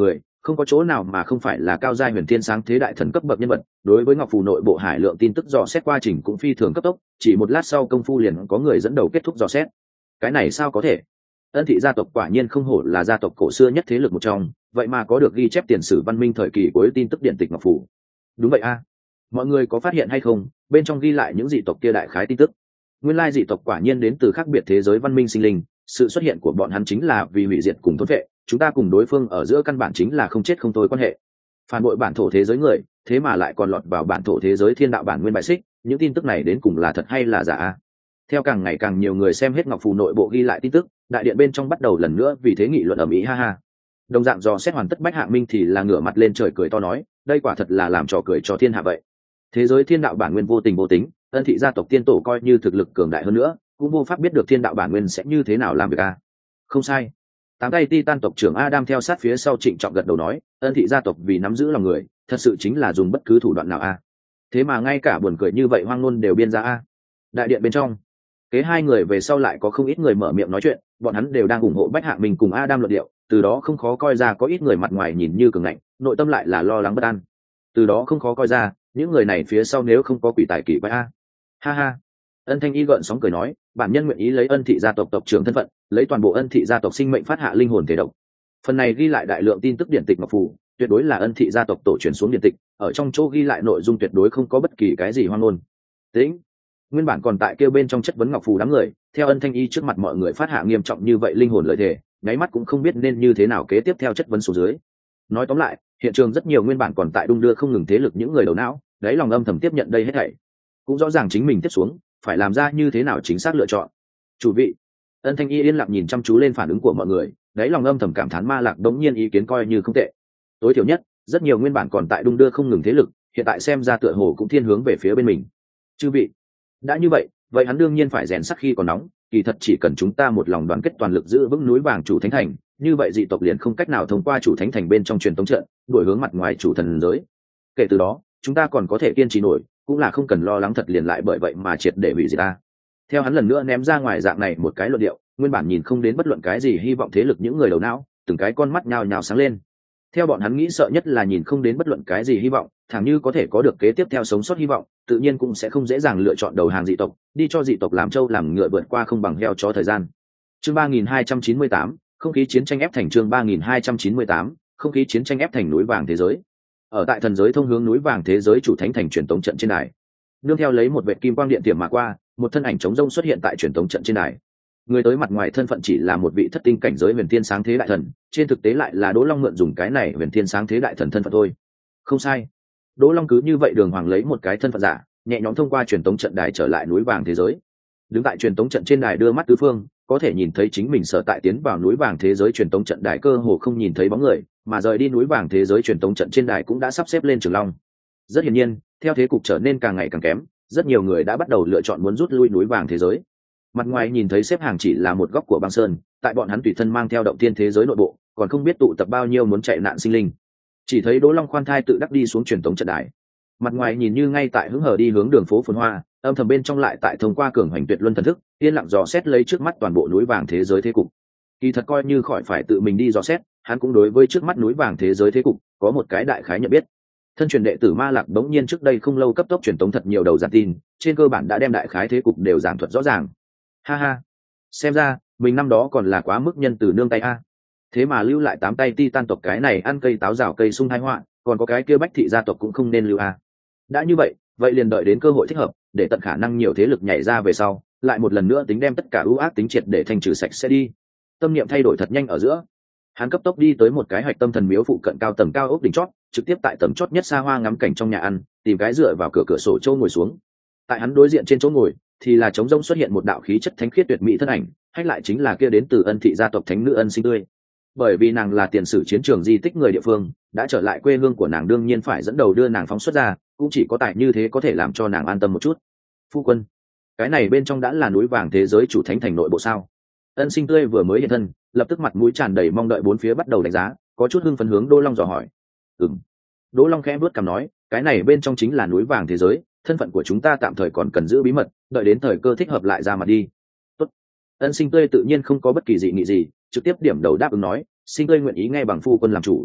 không có chỗ nào mà không phải là cao giai huyền thiên sáng thế đại thần cấp bậc nhân vật. Đối với ngọc phù nội bộ hải lượng tin tức dò xét quá trình cũng phi thường cấp tốc, chỉ một lát sau công phu liền có người dẫn đầu kết thúc dò xét. Cái này sao có thể? Ân thị gia tộc quả nhiên không hổ là gia tộc cổ xưa nhất thế lực một trong, vậy mà có được ghi chép tiền sử văn minh thời kỳ cuối tin tức điện tịch ngọc phù. Đúng vậy a, mọi người có phát hiện hay không, bên trong ghi lại những dị tộc kia đại khái tin tức. Nguyên lai dị tộc quả nhiên đến từ khác biệt thế giới văn minh sinh linh, sự xuất hiện của bọn hắn chính là vì hủy diệt cùng thôn vệ, chúng ta cùng đối phương ở giữa căn bản chính là không chết không thôi quan hệ. Phản bội bản thổ thế giới người, thế mà lại còn lọt vào bản thổ thế giới thiên đạo bản nguyên bại xích, những tin tức này đến cùng là thật hay là giả? Theo càng ngày càng nhiều người xem hết ngọc phù nội bộ ghi lại tin tức, đại điện bên trong bắt đầu lần nữa vì thế nghị luận ầm ĩ ha ha. Đồng dạng dò xét hoàn tất Bách Hạ Minh thì là ngửa mặt lên trời cười to nói, đây quả thật là làm trò cười cho thiên hạ vậy. Thế giới thiên đạo bản nguyên vô tình vô tính, Ân thị gia tộc tiên tổ coi như thực lực cường đại hơn nữa, cũng vô pháp biết được thiên đạo bản nguyên sẽ như thế nào làm việc a. Không sai. Tám tay Titan tộc trưởng Adam theo sát phía sau trịnh trọng gật đầu nói, Ân thị gia tộc vì nắm giữ lòng người, thật sự chính là dùng bất cứ thủ đoạn nào a. Thế mà ngay cả buồn cười như vậy hoang ngôn đều biên ra a. Đại điện bên trong, kế hai người về sau lại có không ít người mở miệng nói chuyện, bọn hắn đều đang ủng hộ Bách Hạ Minh cùng Adam luận điệu, từ đó không khó coi ra có ít người mặt ngoài nhìn như cường ngạnh, nội tâm lại là lo lắng bất an. Từ đó không khó coi ra, những người này phía sau nếu không có quỷ tài kỳ quái a. Ha ha. Ân Thanh Y gợn sóng cười nói, bản nhân nguyện ý lấy Ân thị gia tộc tộc trưởng thân phận, lấy toàn bộ Ân thị gia tộc sinh mệnh phát hạ linh hồn thể độc. Phần này ghi lại đại lượng tin tức điển tịch ngọc phù, tuyệt đối là Ân thị gia tộc tổ truyền xuống điển tịch, ở trong chỗ ghi lại nội dung tuyệt đối không có bất kỳ cái gì hoang ngôn. Tĩnh. Nguyên bản còn tại kêu bên trong chất vấn ngọc phù đám người, theo Ân Thanh Y trước mặt mọi người phát hạ nghiêm trọng như vậy linh hồn lợi thể, nháy mắt cũng không biết nên như thế nào kế tiếp theo chất vấn số dưới. Nói tóm lại, hiện trường rất nhiều nguyên bản còn tại đung đưa không ngừng thế lực những người đầu não, đáy lòng âm thầm tiếp nhận đây hết thảy, cũng rõ ràng chính mình tiếp xuống phải làm ra như thế nào chính xác lựa chọn. Chủ vị. Ân Thanh Y yên lặng nhìn chăm chú lên phản ứng của mọi người, đáy lòng âm thầm cảm thán Ma Lạc đống nhiên ý kiến coi như không tệ. Tối thiểu nhất, rất nhiều nguyên bản còn tại đung đưa không ngừng thế lực, hiện tại xem ra tựa hồ cũng thiên hướng về phía bên mình. Chư vị, đã như vậy, vậy hắn đương nhiên phải rèn sắc khi còn nóng, kỳ thật chỉ cần chúng ta một lòng đoàn kết toàn lực giữ vững núi vàng chủ thánh thành, như vậy dị tộc liền không cách nào thông qua chủ thánh thành bên trong truyền tống trận, đổi hướng mặt ngoài chủ thần giới. Kể từ đó, chúng ta còn có thể kiên trì nổi, cũng là không cần lo lắng thật liền lại bởi vậy mà triệt để hủy diệt ta. Theo hắn lần nữa ném ra ngoài dạng này một cái luận điệu, nguyên bản nhìn không đến bất luận cái gì hy vọng thế lực những người đầu não, từng cái con mắt nhào nhào sáng lên. Theo bọn hắn nghĩ sợ nhất là nhìn không đến bất luận cái gì hy vọng, thẳng như có thể có được kế tiếp theo sống sót hy vọng, tự nhiên cũng sẽ không dễ dàng lựa chọn đầu hàng dị tộc, đi cho dị tộc làm trâu làm ngựa vượt qua không bằng heo chó thời gian. Chương 3298, không khí chiến tranh ép thành chương 3298, không khí chiến tranh ép thành núi vàng thế giới. Ở tại thần giới thông hướng núi vàng thế giới chủ thánh thành truyền tống trận trên đài, nương theo lấy một vệt kim quang điện tiềm mà qua, một thân ảnh trống rông xuất hiện tại truyền tống trận trên đài. Người tới mặt ngoài thân phận chỉ là một vị thất tinh cảnh giới huyền thiên sáng thế đại thần, trên thực tế lại là Đỗ Long mượn dùng cái này huyền thiên sáng thế đại thần thân phận thôi. Không sai, Đỗ Long cứ như vậy đường hoàng lấy một cái thân phận giả, nhẹ nhõm thông qua truyền tống trận đài trở lại núi vàng thế giới. Đứng tại truyền tống trận trên đài đưa mắt tứ phương, có thể nhìn thấy chính mình sở tại tiến vào núi vàng thế giới truyền tống trận đài cơ hồ không nhìn thấy bóng người, mà rời đi núi vàng thế giới truyền tống trận trên đài cũng đã sắp xếp lên Trường Long. Rất hiển nhiên, theo thế cục trở nên càng ngày càng kém, rất nhiều người đã bắt đầu lựa chọn muốn rút lui núi vàng thế giới. Mặt ngoài nhìn thấy xếp hàng chỉ là một góc của băng sơn, tại bọn hắn tùy thân mang theo động thiên thế giới nội bộ, còn không biết tụ tập bao nhiêu muốn chạy nạn sinh linh. Chỉ thấy Đỗ Long khoan thai tự đắc đi xuống truyền tống trận đài. Mặt ngoài nhìn như ngay tại hứng hở đi hướng đường phố phồn hoa, âm thầm bên trong lại tại thông qua cường hành tuyệt luân thần thức, yên lặng dò xét lấy trước mắt toàn bộ núi vàng thế giới thế cục. Kỳ thật coi như khỏi phải tự mình đi dò xét, hắn cũng đối với trước mắt núi vàng thế giới thế cục có một cái đại khái nhận biết. Thân truyền đệ tử Ma Lạc bỗng nhiên trước đây không lâu cấp tốc truyền tống thật nhiều đầu giản tin, trên cơ bản đã đem đại khái thế cục đều giảng thuật rõ ràng. Ha ha, xem ra mình năm đó còn là quá mức nhân từ nương tay a. Thế mà lưu lại 8 tay Titan tộc cái này ăn cây táo rào cây sung tai họa, còn có cái kia Bách thị gia tộc cũng không nên lưu a. Đã như vậy, vậy liền đợi đến cơ hội thích hợp, để tận khả năng nhiều thế lực nhảy ra về sau, lại một lần nữa tính đem tất cả ưu ác tính triệt để thanh trừ sạch sẽ đi. Tâm niệm thay đổi thật nhanh ở giữa, hắn cấp tốc đi tới một cái hạch tâm thần miếu phụ cận cao tầng cao ốc đỉnh chót, trực tiếp tại tầng chót nhất xa hoa ngắm cảnh trong nhà ăn, tìm cái dựa vào cửa sổ châu ngồi xuống. Tại hắn đối diện trên chỗ ngồi thì là trống rỗng xuất hiện một đạo khí chất thánh khiết tuyệt mỹ thân ảnh, hay lại chính là kia đến từ Ân thị gia tộc thánh nữ Ân Sinh Tươi. Bởi vì nàng là tiền sử chiến trường di tích người địa phương, đã trở lại quê hương của nàng đương nhiên phải dẫn đầu đưa nàng phóng xuất ra, cũng chỉ có tại như thế có thể làm cho nàng an tâm một chút. Phu quân, cái này bên trong đã là núi vàng thế giới chủ thánh thành nội bộ sao? Ân Sinh Tươi vừa mới hiện thân, lập tức mặt mũi tràn đầy mong đợi bốn phía bắt đầu đánh giá, có chút hưng phấn hướng Đỗ Long dò hỏi. Đỗ Long khẽ vuốt cằm nói, cái này bên trong chính là núi vàng thế giới, thân phận của chúng ta tạm thời còn cần giữ bí mật, đợi đến thời cơ thích hợp lại ra mặt đi. Tốt. Ân Sinh Tươi tự nhiên không có bất kỳ dị nghị gì, trực tiếp điểm đầu đáp ứng nói, Sinh Tươi nguyện ý nghe bằng phu quân làm chủ.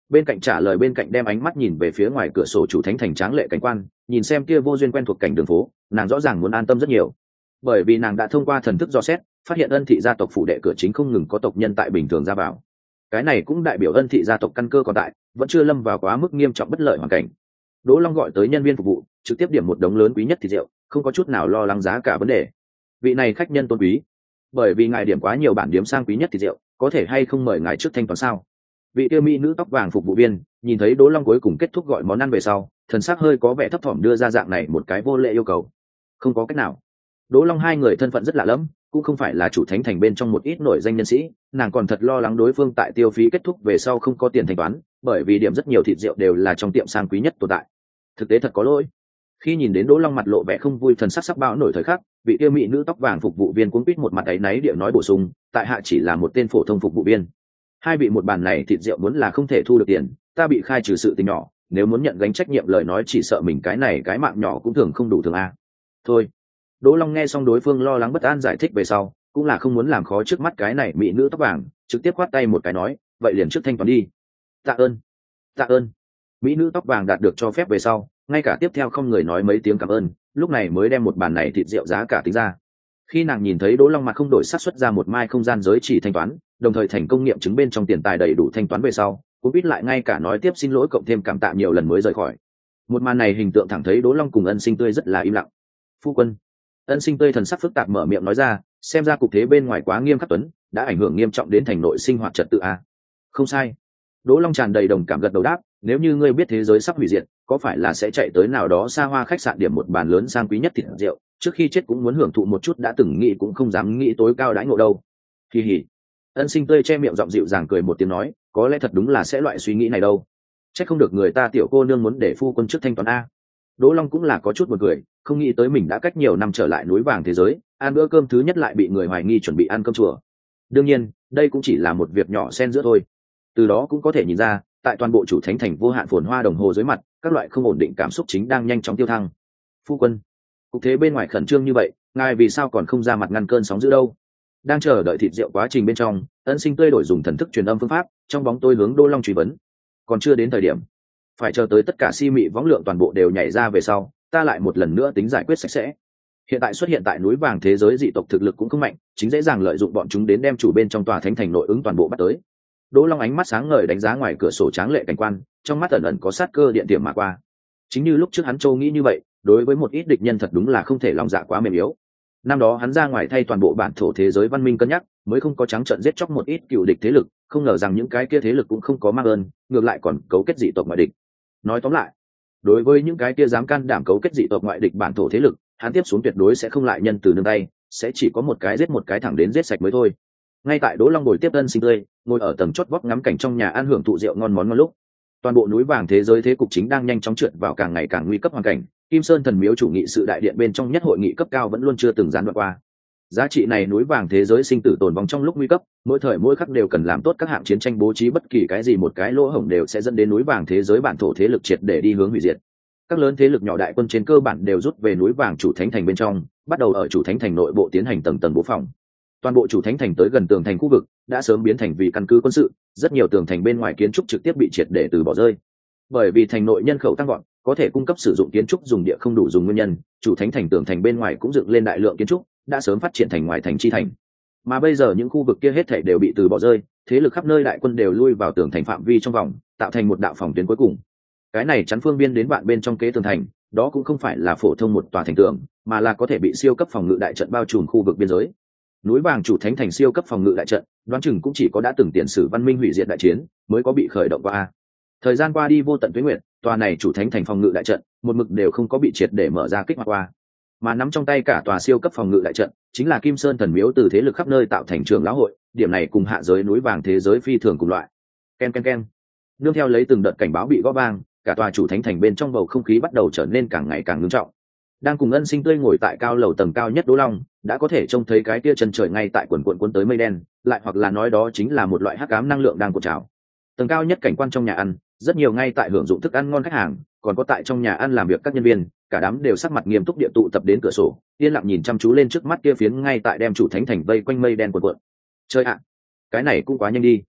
Bên cạnh trả lời bên cạnh đem ánh mắt nhìn về phía ngoài cửa sổ chủ thánh thành tráng lệ cảnh quan, nhìn xem kia vô duyên quen thuộc cảnh đường phố, nàng rõ ràng muốn an tâm rất nhiều. Bởi vì nàng đã thông qua thần thức dò xét, phát hiện Ân thị gia tộc phủ đệ cửa chính không ngừng có tộc nhân tại bình thường ra vào. Cái này cũng đại biểu Ân thị gia tộc căn cơ còn tại, vẫn chưa lâm vào quá mức nghiêm trọng bất lợi hoàn cảnh. Đỗ Long gọi tới nhân viên phục vụ, trực tiếp điểm một đống lớn quý nhất thịt rượu, không có chút nào lo lắng giá cả vấn đề. Vị này khách nhân tôn quý, bởi vì ngài điểm quá nhiều bản điểm sang quý nhất thịt rượu, có thể hay không mời ngài trước thanh toán sao? Vị tiêu mỹ nữ tóc vàng phục vụ viên nhìn thấy Đỗ Long cuối cùng kết thúc gọi món ăn về sau, thần sắc hơi có vẻ thấp thỏm đưa ra dạng này một cái vô lệ yêu cầu. Không có cách nào. Đỗ Long hai người thân phận rất lạ lẫm, cũng không phải là chủ thánh thành bên trong một ít nổi danh nhân sĩ, nàng còn thật lo lắng đối phương tại tiêu phí kết thúc về sau không có tiền thanh toán, bởi vì điểm rất nhiều thịt rượu đều là trong tiệm sang quý nhất tồn tại. Thực tế thật có lỗi. Khi nhìn đến Đỗ Long mặt lộ vẻ không vui, thần sắc sắc bão nổi thời khắc, vị tiêu mỹ nữ tóc vàng phục vụ viên cuống quýt một mặt áy náy địa nói bổ sung, tại hạ chỉ là một tên phổ thông phục vụ viên. Hai vị một bàn này thịt rượu muốn là không thể thu được tiền, ta bị khai trừ sự tình nhỏ, nếu muốn nhận gánh trách nhiệm lời nói chỉ sợ mình cái này cái mạng nhỏ cũng thường không đủ thường a. Thôi. Đỗ Long nghe xong đối phương lo lắng bất an giải thích về sau, cũng là không muốn làm khó trước mắt cái này mỹ nữ tóc vàng, trực tiếp khoát tay một cái nói, vậy liền trước thanh toán đi. Tạ ơn. Tạ ơn. Mỹ nữ tóc vàng đạt được cho phép về sau, ngay cả tiếp theo không người nói mấy tiếng cảm ơn, lúc này mới đem một bàn này thịt rượu giá cả tính ra. Khi nàng nhìn thấy Đỗ Long mặt không đổi sắc xuất ra một mai không gian giới chỉ thanh toán, đồng thời thành công nghiệm chứng bên trong tiền tài đầy đủ thanh toán về sau, cũng biết lại ngay cả nói tiếp xin lỗi cộng thêm cảm tạ nhiều lần mới rời khỏi. Một màn này hình tượng thẳng thấy Đỗ Long cùng Ân Sinh Tươi rất là im lặng. Phu quân. Ân Sinh Tươi thần sắc phức tạp mở miệng nói ra, xem ra cục thế bên ngoài quá nghiêm khắc tuấn, đã ảnh hưởng nghiêm trọng đến thành nội sinh hoạt trật tự a. Không sai. Đỗ Long tràn đầy đồng cảm gật đầu đáp, nếu như ngươi biết thế giới sắp hủy diệt, có phải là sẽ chạy tới nào đó xa hoa khách sạn điểm một bàn lớn sang quý nhất thịt rượu, trước khi chết cũng muốn hưởng thụ một chút đã từng nghĩ cũng không dám nghĩ tối cao đãi ngộ đâu. Kỳ hỉ. Ân Sinh Tươi che miệng giọng dịu dàng cười một tiếng nói, có lẽ thật đúng là sẽ loại suy nghĩ này đâu. Chắc không được người ta tiểu cô nương muốn để phu quân trước thanh toán a. Đỗ Long cũng là có chút buồn cười, không nghĩ tới mình đã cách nhiều năm trở lại núi vàng thế giới, ăn bữa cơm thứ nhất lại bị người hoài nghi chuẩn bị ăn cơm chùa. Đương nhiên, đây cũng chỉ là một việc nhỏ xen giữa thôi. Từ đó cũng có thể nhìn ra, tại toàn bộ chủ thánh thành vô hạn phồn hoa đồng hồ dưới mặt, các loại không ổn định cảm xúc chính đang nhanh chóng tiêu thăng. Phu quân, cục thế bên ngoài khẩn trương như vậy, ngài vì sao còn không ra mặt ngăn cơn sóng dữ đâu? Đang chờ đợi thịt rượu quá trình bên trong, Ân Sinh Tươi đổi dùng thần thức truyền âm phương pháp, trong bóng tôi hướng Đỗ Long truy vấn. Còn chưa đến thời điểm, phải chờ tới tất cả si mị võng lượng toàn bộ đều nhảy ra về sau, ta lại một lần nữa tính giải quyết sạch sẽ. Hiện tại xuất hiện tại núi vàng thế giới dị tộc thực lực cũng không mạnh, chính dễ dàng lợi dụng bọn chúng đến đem chủ bên trong tòa thánh thành nội ứng toàn bộ bắt tới. Đỗ Long ánh mắt sáng ngời đánh giá ngoài cửa sổ tráng lệ cảnh quan, trong mắt ẩn ẩn có sát cơ điện tiềm mà qua. Chính như lúc trước hắn châu nghĩ như vậy, đối với một ít địch nhân thật đúng là không thể lòng dạ quá mềm yếu. Năm đó hắn ra ngoài thay toàn bộ bản thổ thế giới văn minh cân nhắc, mới không có trắng trợn giết chóc một ít cựu địch thế lực, không ngờ rằng những cái kia thế lực cũng không có mang ơn, ngược lại còn cấu kết dị tộc ngoại địch. Nói tóm lại, đối với những cái kia dám can đảm cấu kết dị tộc ngoại địch bản thổ thế lực, hắn tiếp xuống tuyệt đối sẽ không lại nhân từ nương tay, sẽ chỉ có một cái giết một cái thẳng đến giết sạch mới thôi. Ngay tại Đỗ Long ngồi tiếp Ân Sinh Tươi, ngồi ở tầng chót vót ngắm cảnh trong nhà ăn hưởng thụ rượu ngon món ngon lúc, toàn bộ núi vàng thế giới thế cục chính đang nhanh chóng trượt vào càng ngày càng nguy cấp hoàn cảnh. Kim Sơn thần miếu chủ nghị sự đại điện bên trong nhất hội nghị cấp cao vẫn luôn chưa từng gián đoạn qua. Giá trị này núi vàng thế giới sinh tử tồn vong trong lúc nguy cấp, mỗi thời mỗi khắc đều cần làm tốt các hạng chiến tranh, bố trí bất kỳ cái gì một cái lỗ hổng đều sẽ dẫn đến núi vàng thế giới bản thổ thế lực triệt để đi hướng hủy diệt. Các lớn thế lực nhỏ đại quân trên cơ bản đều rút về núi vàng chủ thánh thành bên trong, bắt đầu ở chủ thánh thành nội bộ tiến hành tầng tầng bố phòng. Toàn bộ chủ thánh thành tới gần tường thành khu vực đã sớm biến thành vì căn cứ quân sự, rất nhiều tường thành bên ngoài kiến trúc trực tiếp bị triệt để từ bỏ rơi. Bởi vì thành nội nhân khẩu tăng vọt, có thể cung cấp sử dụng kiến trúc dùng địa không đủ dùng nguyên nhân, chủ thánh thành tường thành bên ngoài cũng dựng lên đại lượng kiến trúc, đã sớm phát triển thành ngoài thành chi thành. Mà bây giờ những khu vực kia hết thảy đều bị từ bỏ rơi, thế lực khắp nơi đại quân đều lui vào tường thành phạm vi trong vòng, tạo thành một đạo phòng tuyến cuối cùng. Cái này chắn phương biên đến bạn bên trong kế tường thành, đó cũng không phải là phổ thông một tòa thành tường, mà là có thể bị siêu cấp phòng ngự đại trận bao trùm khu vực biên giới. Núi vàng chủ thánh thành siêu cấp phòng ngự đại trận, đoán chừng cũng chỉ có đã từng tiền sử văn minh hủy diệt đại chiến mới có bị khởi động qua. Thời gian qua đi vô tận tuế nguyệt, tòa này chủ thánh thành phòng ngự đại trận một mực đều không có bị triệt để mở ra kích hoạt qua. Mà nắm trong tay cả tòa siêu cấp phòng ngự đại trận chính là Kim Sơn thần miếu từ thế lực khắp nơi tạo thành trường lão hội, điểm này cùng hạ giới núi vàng thế giới phi thường cùng loại. Ken ken ken. Nương theo lấy từng đợt cảnh báo bị gõ vang, cả tòa chủ thánh thành bên trong bầu không khí bắt đầu trở nên càng ngày càng nghiêm trọng. Đang cùng Ân Sinh Tươi ngồi tại cao lầu tầng cao nhất Đỗ Long, đã có thể trông thấy cái kia chân trời ngay tại quần quần cuốn tới mây đen, lại hoặc là nói đó chính là một loại hắc ám năng lượng đang cuộn trào. Tầng cao nhất cảnh quan trong nhà ăn, rất nhiều ngay tại hưởng dụng thức ăn ngon khách hàng, còn có tại trong nhà ăn làm việc các nhân viên, cả đám đều sắc mặt nghiêm túc địa tụ tập đến cửa sổ, yên lặng nhìn chăm chú lên trước mắt kia phiến ngay tại đem chủ thánh thành vây quanh mây đen cuộn cuộn. Chơi ạ, cái này cũng quá nhanh đi.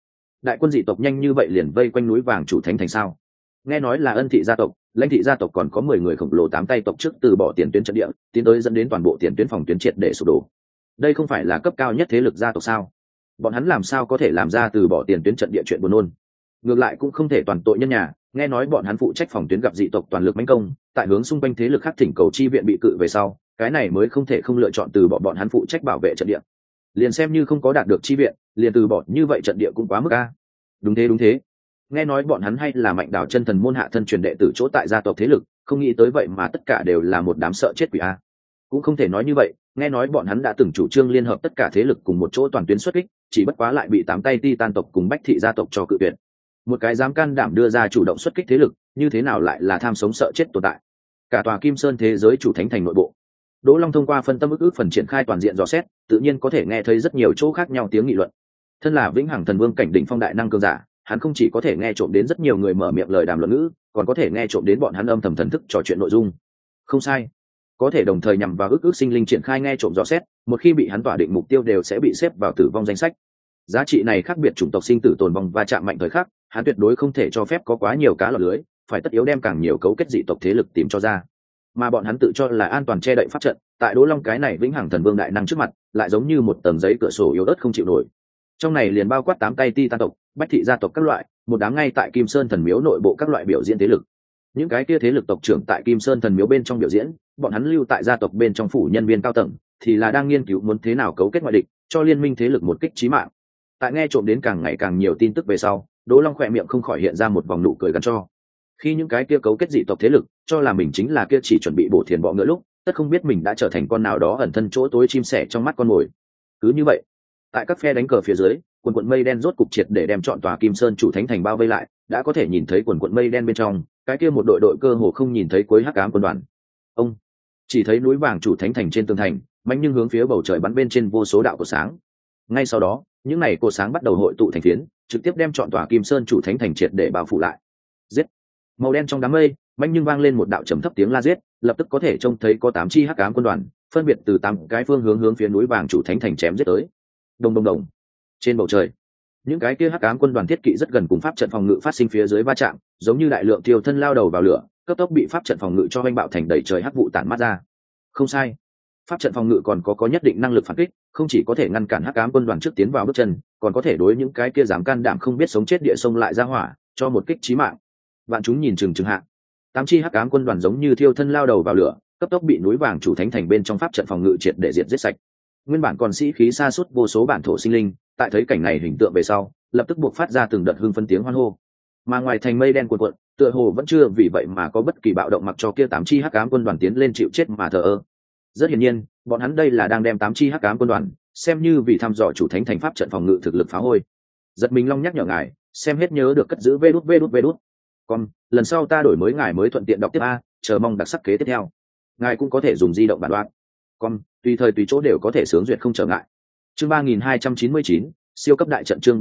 đại quân dị tộc nhanh như vậy liền vây quanh núi vàng chủ thánh thành sao? Nghe nói là Ân thị gia tộc, Lãnh thị gia tộc còn có 10 người khổng lồ tám tay tộc trước từ bỏ tiền tuyến trận địa, tiến tới dẫn đến toàn bộ tiền tuyến phòng tuyến triệt để sụp đổ. Đây không phải là cấp cao nhất thế lực gia tộc sao? Bọn hắn làm sao có thể làm ra từ bỏ tiền tuyến trận địa chuyện buồn nôn? Ngược lại cũng không thể toàn tội nhân nhà, nghe nói bọn hắn phụ trách phòng tuyến gặp dị tộc toàn lực mãnh công, tại hướng xung quanh thế lực khác thỉnh cầu chi viện bị cự về sau, cái này mới không thể không lựa chọn từ bỏ bọn hắn phụ trách bảo vệ trận địa. Liền xem như không có đạt được chi viện, liền từ bỏ như vậy trận địa cũng quá mức a. Đúng thế, nghe nói bọn hắn hay là Mạnh Đảo chân thần môn hạ thân truyền đệ tử chỗ tại gia tộc thế lực, không nghĩ tới vậy mà tất cả đều là một đám sợ chết quỷ a. Cũng không thể nói như vậy, nghe nói bọn hắn đã từng chủ trương liên hợp tất cả thế lực cùng một chỗ toàn tuyến xuất kích, chỉ bất quá lại bị tám tay Titan tộc cùng Bách thị gia tộc cho cự tuyệt. Một cái dám can đảm đưa ra chủ động xuất kích thế lực, như thế nào lại là tham sống sợ chết tồn tại? Cả tòa Kim Sơn thế giới chủ thánh thành nội bộ, Đỗ Long thông qua phân tâm ức phần triển khai toàn diện dò xét, tự nhiên có thể nghe thấy rất nhiều chỗ khác nhau tiếng nghị luận. Thân là vĩnh hằng thần vương cảnh đỉnh phong đại năng cường giả, hắn không chỉ có thể nghe trộm đến rất nhiều người mở miệng lời đàm luận ngữ, còn có thể nghe trộm đến bọn hắn âm thầm thần thức trò chuyện nội dung. Không sai, có thể đồng thời nhằm vào ức sinh linh triển khai nghe trộm dò xét, một khi bị hắn tỏa định mục tiêu đều sẽ bị xếp vào tử vong danh sách. Giá trị này khác biệt chủng tộc sinh tử tồn vong và chạm mạnh thời khắc, hắn tuyệt đối không thể cho phép có quá nhiều cá lọt lưới, phải tất yếu đem càng nhiều cấu kết dị tộc thế lực tìm cho ra. Mà bọn hắn tự cho là an toàn che đậy pháp trận, tại Đỗ Long cái này vĩnh hằng thần vương đại năng trước mặt, lại giống như một tầng giấy cửa sổ yếu ớt không chịu nổi. Trong này liền bao quát tám tay Titan tộc, Bách thị gia tộc các loại, một đám ngay tại Kim Sơn thần miếu nội bộ các loại biểu diễn thế lực. Những cái kia thế lực tộc trưởng tại Kim Sơn thần miếu bên trong biểu diễn, bọn hắn lưu tại gia tộc bên trong phủ nhân viên cao tầng, thì là đang nghiên cứu muốn thế nào cấu kết ngoại địch, cho liên minh thế lực một kích chí mạng. Tại nghe trộm đến càng ngày càng nhiều tin tức về sau, Đỗ Long khỏe miệng không khỏi hiện ra một vòng nụ cười gắn cho. Khi những cái kia cấu kết dị tộc thế lực cho là mình chính là kia chỉ chuẩn bị bổ thiền bọ ngựa lúc, tất không biết mình đã trở thành con nào đó ẩn thân chỗ tối chim sẻ trong mắt con mồi. Cứ như vậy, tại các phe đánh cờ phía dưới, quần mây đen rốt cục triệt để đem trọn tòa Kim Sơn chủ thánh thành bao vây lại, đã có thể nhìn thấy quần mây đen bên trong, cái kia một đội cơ hồ không nhìn thấy cuối hắc ám quân đoàn. Ông chỉ thấy núi vàng chủ thánh thành trên tường thành, mạnh nhưng hướng phía bầu trời bắn bên trên vô số đạo cột sáng. Ngay sau đó, những này cột sáng bắt đầu hội tụ thành phiến, trực tiếp đem trọn tòa Kim Sơn chủ thánh thành triệt để bao phủ lại. Giết! Màu đen trong đám mây, mạnh nhưng vang lên một đạo trầm thấp tiếng la giết, lập tức có thể trông thấy có 8 chi hắc ám quân đoàn, phân biệt từ 8 cái phương hướng phía núi vàng chủ thánh thành chém giết tới. Đồng. Trên bầu trời, những cái kia hắc ám quân đoàn thiết kỵ rất gần cùng pháp trận phòng ngự phát sinh phía dưới va chạm, giống như đại lượng tiêu thân lao đầu vào lửa, cấp tốc bị pháp trận phòng ngự cho oanh bạo thành đầy trời hắc vụ tản mát ra. Không sai, pháp trận phòng ngự còn có nhất định năng lực phản kích, không chỉ có thể ngăn cản hắc ám quân đoàn trước tiến vào bước chân, còn có thể đối những cái kia dám can đảm không biết sống chết địa sông lại ra hỏa, cho một kích chí mạng. Vạn chúng nhìn chừng hạ, 8 chi hắc ám quân đoàn giống như thiêu thân lao đầu vào lửa, cấp tốc bị núi vàng chủ thánh thành bên trong pháp trận phòng ngự triệt để diệt giết sạch. Nguyên bản còn sĩ khí sa sút vô số bản thổ sinh linh, tại thấy cảnh này hình tượng về sau, lập tức buộc phát ra từng đợt hưng phấn tiếng hoan hô. Mà ngoài thành mây đen cuộn cuộn, tựa hồ vẫn chưa vì vậy mà có bất kỳ bạo động, mặc cho kia 8 chi hắc ám quân đoàn tiến lên chịu chết mà thờ ơ. Rất hiển nhiên, bọn hắn đây là đang đem 8 chi hắc ám quân đoàn xem như vì thăm dò chủ thánh thành pháp trận phòng ngự thực lực phá hôi. Giật mình Long nhắc nhở ngài, xem hết nhớ được cất giữ vê đút. Còn lần sau ta đổi mới ngài mới thuận tiện đọc tiếp a, chờ mong đặc sắc kế tiếp theo. Ngài cũng có thể dùng di động bản đoán. Còn tùy thời tùy chỗ đều có thể sướng duyệt không trở ngại. Chương 3299, siêu cấp đại trận. Chương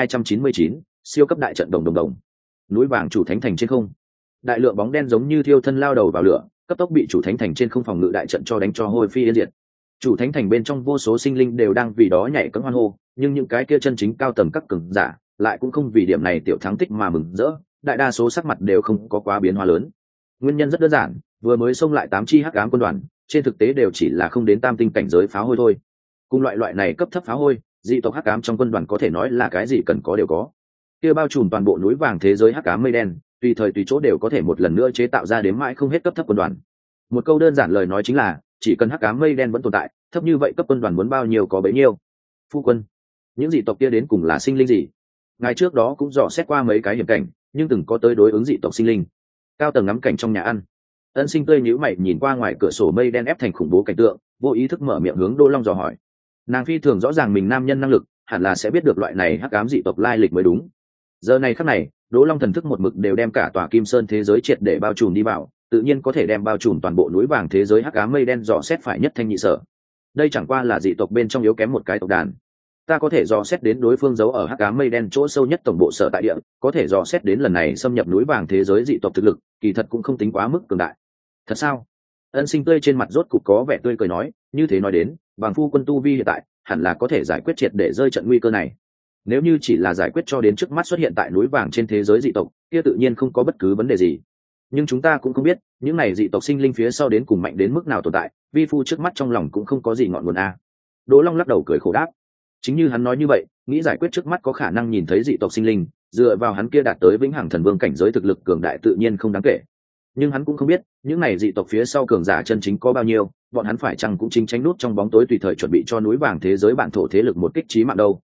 3299, siêu cấp đại trận. Đồng. Núi vàng chủ thánh thành trên không, đại lượng bóng đen giống như thiêu thân lao đầu vào lửa, cấp tốc bị chủ thánh thành trên không phòng ngự đại trận cho đánh cho hôi phi yên diệt. Chủ thánh thành bên trong vô số sinh linh đều đang vì đó nhảy cẫng hoan hô, nhưng những cái kia chân chính cao tầng các cường giả lại cũng không vì điểm này tiểu thắng tích mà mừng rỡ, đại đa số sắc mặt đều không có quá biến hóa lớn. Nguyên nhân rất đơn giản, vừa mới xông lại 8 chi hắc ám quân đoàn, trên thực tế đều chỉ là không đến tam tinh cảnh giới phá hôi thôi. Cùng loại này cấp thấp phá hôi, dị tộc hắc ám trong quân đoàn có thể nói là cái gì cần có đều có. Kia bao trùm toàn bộ núi vàng thế giới hắc ám mây đen, tùy thời tùy chỗ đều có thể một lần nữa chế tạo ra đến mãi không hết cấp thấp quân đoàn. Một câu đơn giản lời nói chính là, chỉ cần hắc ám mây đen vẫn tồn tại, thấp như vậy cấp quân đoàn muốn bao nhiêu có bấy nhiêu. Phu quân, những dị tộc kia đến cùng là sinh linh gì? Ngày trước đó cũng dò xét qua mấy cái hiểm cảnh, nhưng từng có tới đối ứng dị tộc sinh linh. Cao tầng ngắm cảnh trong nhà ăn, Ân Sinh tươi nhíu mày nhìn qua ngoài cửa sổ mây đen ép thành khủng bố cảnh tượng, vô ý thức mở miệng hướng Đỗ Long dò hỏi. Nàng phi thường rõ ràng mình nam nhân năng lực, hẳn là sẽ biết được loại này hắc ám dị tộc lai lịch mới đúng. Giờ này khắc này, Đỗ Long thần thức một mực đều đem cả tòa Kim Sơn thế giới triệt để bao trùm đi vào, tự nhiên có thể đem bao trùm toàn bộ núi vàng thế giới hắc ám mây đen dò xét phải nhất thanh nhị sở. Đây chẳng qua là dị tộc bên trong yếu kém một cái tộc đàn. Ta có thể dò xét đến đối phương giấu ở hắc ám mây đen chỗ sâu nhất tổng bộ sở tại địa, có thể dò xét đến lần này xâm nhập núi vàng thế giới dị tộc thực lực, kỳ thật cũng không tính quá mức cường đại. Thật sao? Ân Sinh tươi trên mặt rốt cục có vẻ tươi cười nói, như thế nói đến, bằng phu quân tu vi hiện tại hẳn là có thể giải quyết triệt để rơi trận nguy cơ này. nếu như chỉ là giải quyết cho đến trước mắt xuất hiện tại núi vàng trên thế giới dị tộc kia tự nhiên không có bất cứ vấn đề gì, nhưng chúng ta cũng không biết những này dị tộc sinh linh phía sau đến cùng mạnh đến mức nào tồn tại, vi phu trước mắt trong lòng cũng không có gì ngọn nguồn a. Đỗ Long lắc đầu cười khổ đáp, chính như hắn nói như vậy, nghĩ giải quyết trước mắt có khả năng nhìn thấy dị tộc sinh linh, dựa vào hắn kia đạt tới vĩnh hằng thần vương cảnh giới thực lực cường đại tự nhiên không đáng kể, nhưng hắn cũng không biết những này dị tộc phía sau cường giả chân chính có bao nhiêu, bọn hắn phải chăng cũng chính tránh nút trong bóng tối tùy thời chuẩn bị cho núi vàng thế giới bản thổ thế lực một kích chí mạng đâu.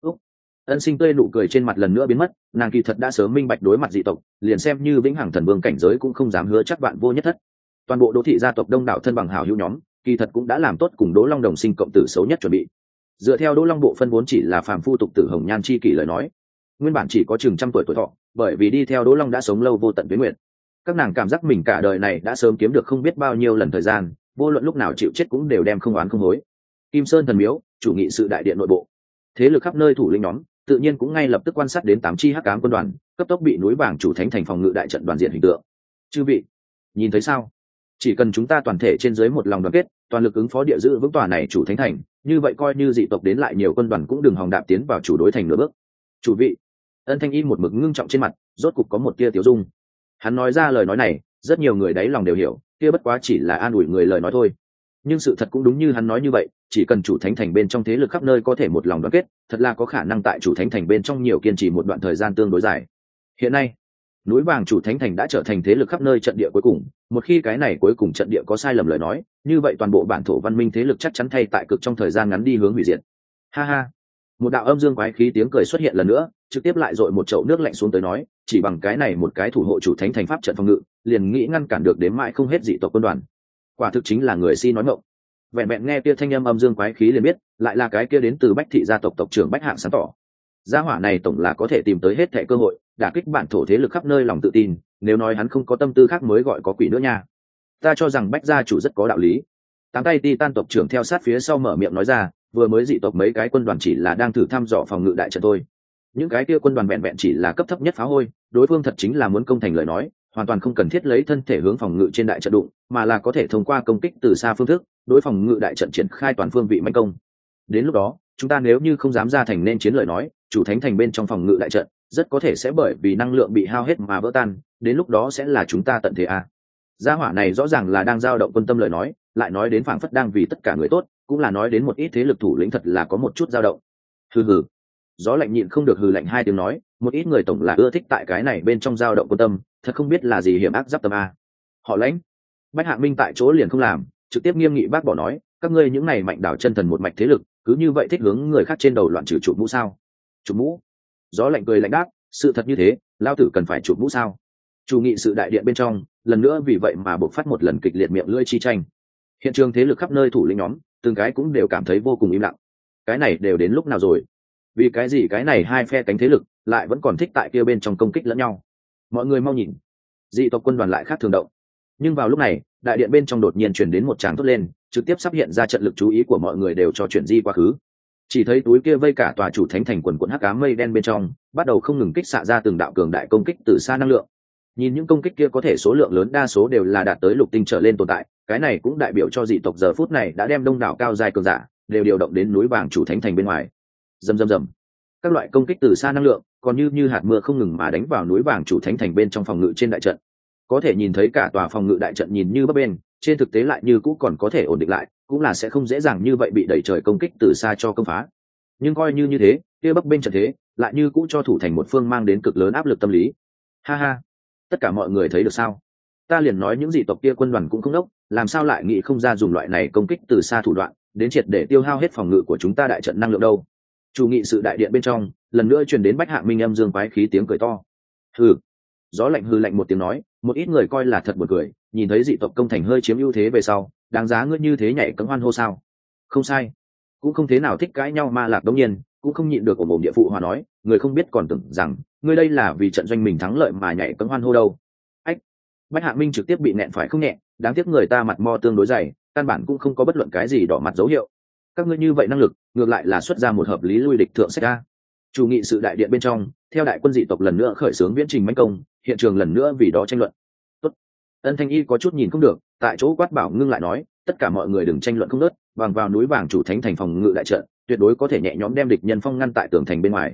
Ân Sinh tươi nụ cười trên mặt lần nữa biến mất, nàng kỳ thật đã sớm minh bạch đối mặt dị tộc, liền xem như vĩnh hằng thần vương cảnh giới cũng không dám hứa chắc bạn vô nhất thất. Toàn bộ đô thị gia tộc đông đảo thân bằng hảo hữu nhóm, kỳ thật cũng đã làm tốt cùng Đỗ Long đồng sinh cộng tử xấu nhất chuẩn bị. Dựa theo Đỗ Long bộ phân vốn chỉ là phàm phu tục tử hồng nhan chi kỷ lời nói, nguyên bản chỉ có chừng trăm tuổi thọ, bởi vì đi theo Đỗ Long đã sống lâu vô tận tuyến nguyện. Các nàng cảm giác mình cả đời này đã sớm kiếm được không biết bao nhiêu lần thời gian, vô luận lúc nào chịu chết cũng đều đem không oán không hối. Kim Sơn thần miếu, chủ nghị sự đại điện nội bộ, thế lực khắp nơi thủ lĩnh nhóm tự nhiên cũng ngay lập tức quan sát đến 8 chi hắc ám quân đoàn cấp tốc bị núi vàng chủ thánh thành phòng ngự đại trận đoàn diện hình tượng. Chư vị, nhìn thấy sao? Chỉ cần chúng ta toàn thể trên dưới một lòng đoàn kết, toàn lực ứng phó địa giữ vững tòa này chủ thánh thành, như vậy coi như dị tộc đến lại nhiều quân đoàn cũng đừng hòng đạp tiến vào chủ đối thành nửa bước. Chủ vị, Ân Thanh Y một mực ngưng trọng trên mặt, rốt cục có một tia tiêu dung. Hắn nói ra lời nói này, rất nhiều người đáy lòng đều hiểu, kia bất quá chỉ là an ủi người lời nói thôi. Nhưng sự thật cũng đúng như hắn nói như vậy, chỉ cần chủ thánh thành bên trong thế lực khắp nơi có thể một lòng đoàn kết, thật là có khả năng tại chủ thánh thành bên trong nhiều kiên trì một đoạn thời gian tương đối dài. Hiện nay, núi vàng chủ thánh thành đã trở thành thế lực khắp nơi trận địa cuối cùng, một khi cái này cuối cùng trận địa có sai lầm lời nói, như vậy toàn bộ bản thổ văn minh thế lực chắc chắn thay tại cực trong thời gian ngắn đi hướng hủy diệt. Ha ha. Một đạo âm dương quái khí tiếng cười xuất hiện lần nữa, trực tiếp lại dội một chậu nước lạnh xuống tới nói, chỉ bằng cái này một cái thủ hộ chủ thánh thành pháp trận phòng ngự, liền nghĩ ngăn cản được đến mãi không hết dị tộc quân đoàn. Quả thực chính là người si nói ngọng. Vẹn vẹn nghe kia thanh âm âm dương quái khí liền biết, lại là cái kia đến từ Bách thị gia tộc tộc trưởng Bách Hạng sáng tỏ. Gia hỏa này tổng là có thể tìm tới hết thảy cơ hội, đả kích bản thổ thế lực khắp nơi lòng tự tin, nếu nói hắn không có tâm tư khác mới gọi có quỷ nữa nha. Ta cho rằng Bách gia chủ rất có đạo lý. Tám tay Titan tộc trưởng theo sát phía sau mở miệng nói ra, vừa mới dị tộc mấy cái quân đoàn chỉ là đang thử thăm dò phòng ngự đại trận thôi. Những cái kia quân đoàn vẹn vẹn chỉ là cấp thấp nhất phá hôi, đối phương thật chính là muốn công thành lời nói, hoàn toàn không cần thiết lấy thân thể hướng phòng ngự trên đại trận đụng, mà là có thể thông qua công kích từ xa phương thức, đối phòng ngự đại trận triển khai toàn phương vị mãnh công. Đến lúc đó, chúng ta nếu như không dám ra thành nên chiến lời nói, chủ thánh thành bên trong phòng ngự đại trận rất có thể sẽ bởi vì năng lượng bị hao hết mà vỡ tan, đến lúc đó sẽ là chúng ta tận thế a. Gia hỏa này rõ ràng là đang dao động quân tâm lời nói, lại nói đến phảng phất đang vì tất cả người tốt, cũng là nói đến một ít thế lực thủ lĩnh thật là có một chút dao động. Hừ hừ. Gió lạnh nhịn không được hừ lạnh hai tiếng nói, một ít người tổng là ưa thích tại cái này bên trong dao động quân tâm, thật không biết là gì hiểm ác giáp tâm a. Họ Lãnh. Bách Hạ Minh tại chỗ liền không làm, trực tiếp nghiêm nghị bác bỏ nói, các ngươi những này mạnh đảo chân thần một mạch thế lực, cứ như vậy thích hướng người khác trên đầu loạn trừ chụp mũ sao? Chụp mũ? Gió lạnh cười lạnh đáp, sự thật như thế, lao tử cần phải chụp mũ sao? Chủ nghị sự đại điện bên trong, lần nữa vì vậy mà bộc phát một lần kịch liệt miệng lưỡi chi tranh. Hiện trường thế lực khắp nơi thủ lĩnh nhóm, từng cái cũng đều cảm thấy vô cùng im lặng. Cái này đều đến lúc nào rồi? Vì cái gì cái này hai phe cánh thế lực lại vẫn còn thích tại kia bên trong công kích lẫn nhau? Mọi người mau nhìn, dị tộc quân đoàn lại khác thường động. Nhưng vào lúc này, đại điện bên trong đột nhiên truyền đến một tràng thốt lên, trực tiếp sắp hiện ra trận lực chú ý của mọi người đều cho chuyển di quá khứ. Chỉ thấy túi kia vây cả tòa chủ thánh thành quần quần hắc ám mây đen bên trong, bắt đầu không ngừng kích xạ ra từng đạo cường đại công kích từ xa năng lượng. Nhìn những công kích kia có thể số lượng lớn đa số đều là đạt tới lục tinh trở lên tồn tại, cái này cũng đại biểu cho dị tộc giờ phút này đã đem đông đảo cao giai cường giả đều điều động đến núi vàng chủ thánh thành bên ngoài. Rầm rầm rầm. Các loại công kích từ xa năng lượng, còn như hạt mưa không ngừng mà đánh vào núi vàng chủ thánh thành bên trong phòng ngự trên đại trận. Có thể nhìn thấy cả tòa phòng ngự đại trận nhìn như bấp bênh, trên thực tế lại như cũ còn có thể ổn định lại, cũng là sẽ không dễ dàng như vậy bị đẩy trời công kích từ xa cho công phá. Nhưng coi như thế, kia bấp bênh trận thế lại như cũ cho thủ thành một phương mang đến cực lớn áp lực tâm lý. Ha ha, tất cả mọi người thấy được sao? Ta liền nói những dị tộc kia quân đoàn cũng không đốc, làm sao lại nghĩ không ra dùng loại này công kích từ xa thủ đoạn, đến triệt để tiêu hao hết phòng ngự của chúng ta đại trận năng lượng đâu. Chủ nghị sự đại điện bên trong, lần nữa truyền đến Bách Hạ Minh âm dương quái khí tiếng cười to. Hừ. Gió lạnh hừ lạnh một tiếng nói, một ít người coi là thật buồn cười, nhìn thấy dị tộc công thành hơi chiếm ưu thế về sau, đáng giá ngươi như thế nhảy cẫng hoan hô sao? Không sai, cũng không thế nào thích cãi nhau mà Lạc Đông Nhiên cũng không nhịn được ồm ồm địa phụ hòa nói, người không biết còn tưởng rằng ngươi đây là vì trận doanh mình thắng lợi mà nhảy cẫng hoan hô đâu. Ách. Bách Hạ Minh trực tiếp bị nẹn phải không nhẹ, đáng tiếc người ta mặt mo tương đối dày, căn bản cũng không có bất luận cái gì đỏ mặt dấu hiệu. Các ngươi như vậy năng lực, ngược lại là xuất ra một hợp lý lui địch thượng sách ra. Chủ nghị sự đại điện bên trong, theo đại quân dị tộc lần nữa khởi xướng viễn trình mãnh công, hiện trường lần nữa vì đó tranh luận. Tốt. Ân Thanh Y có chút nhìn không được, tại chỗ quát bảo ngưng lại nói, tất cả mọi người đừng tranh luận không nớt, bằng vào núi vàng chủ thánh thành phòng ngự đại trận, tuyệt đối có thể nhẹ nhõm đem địch nhân phong ngăn tại tường thành bên ngoài.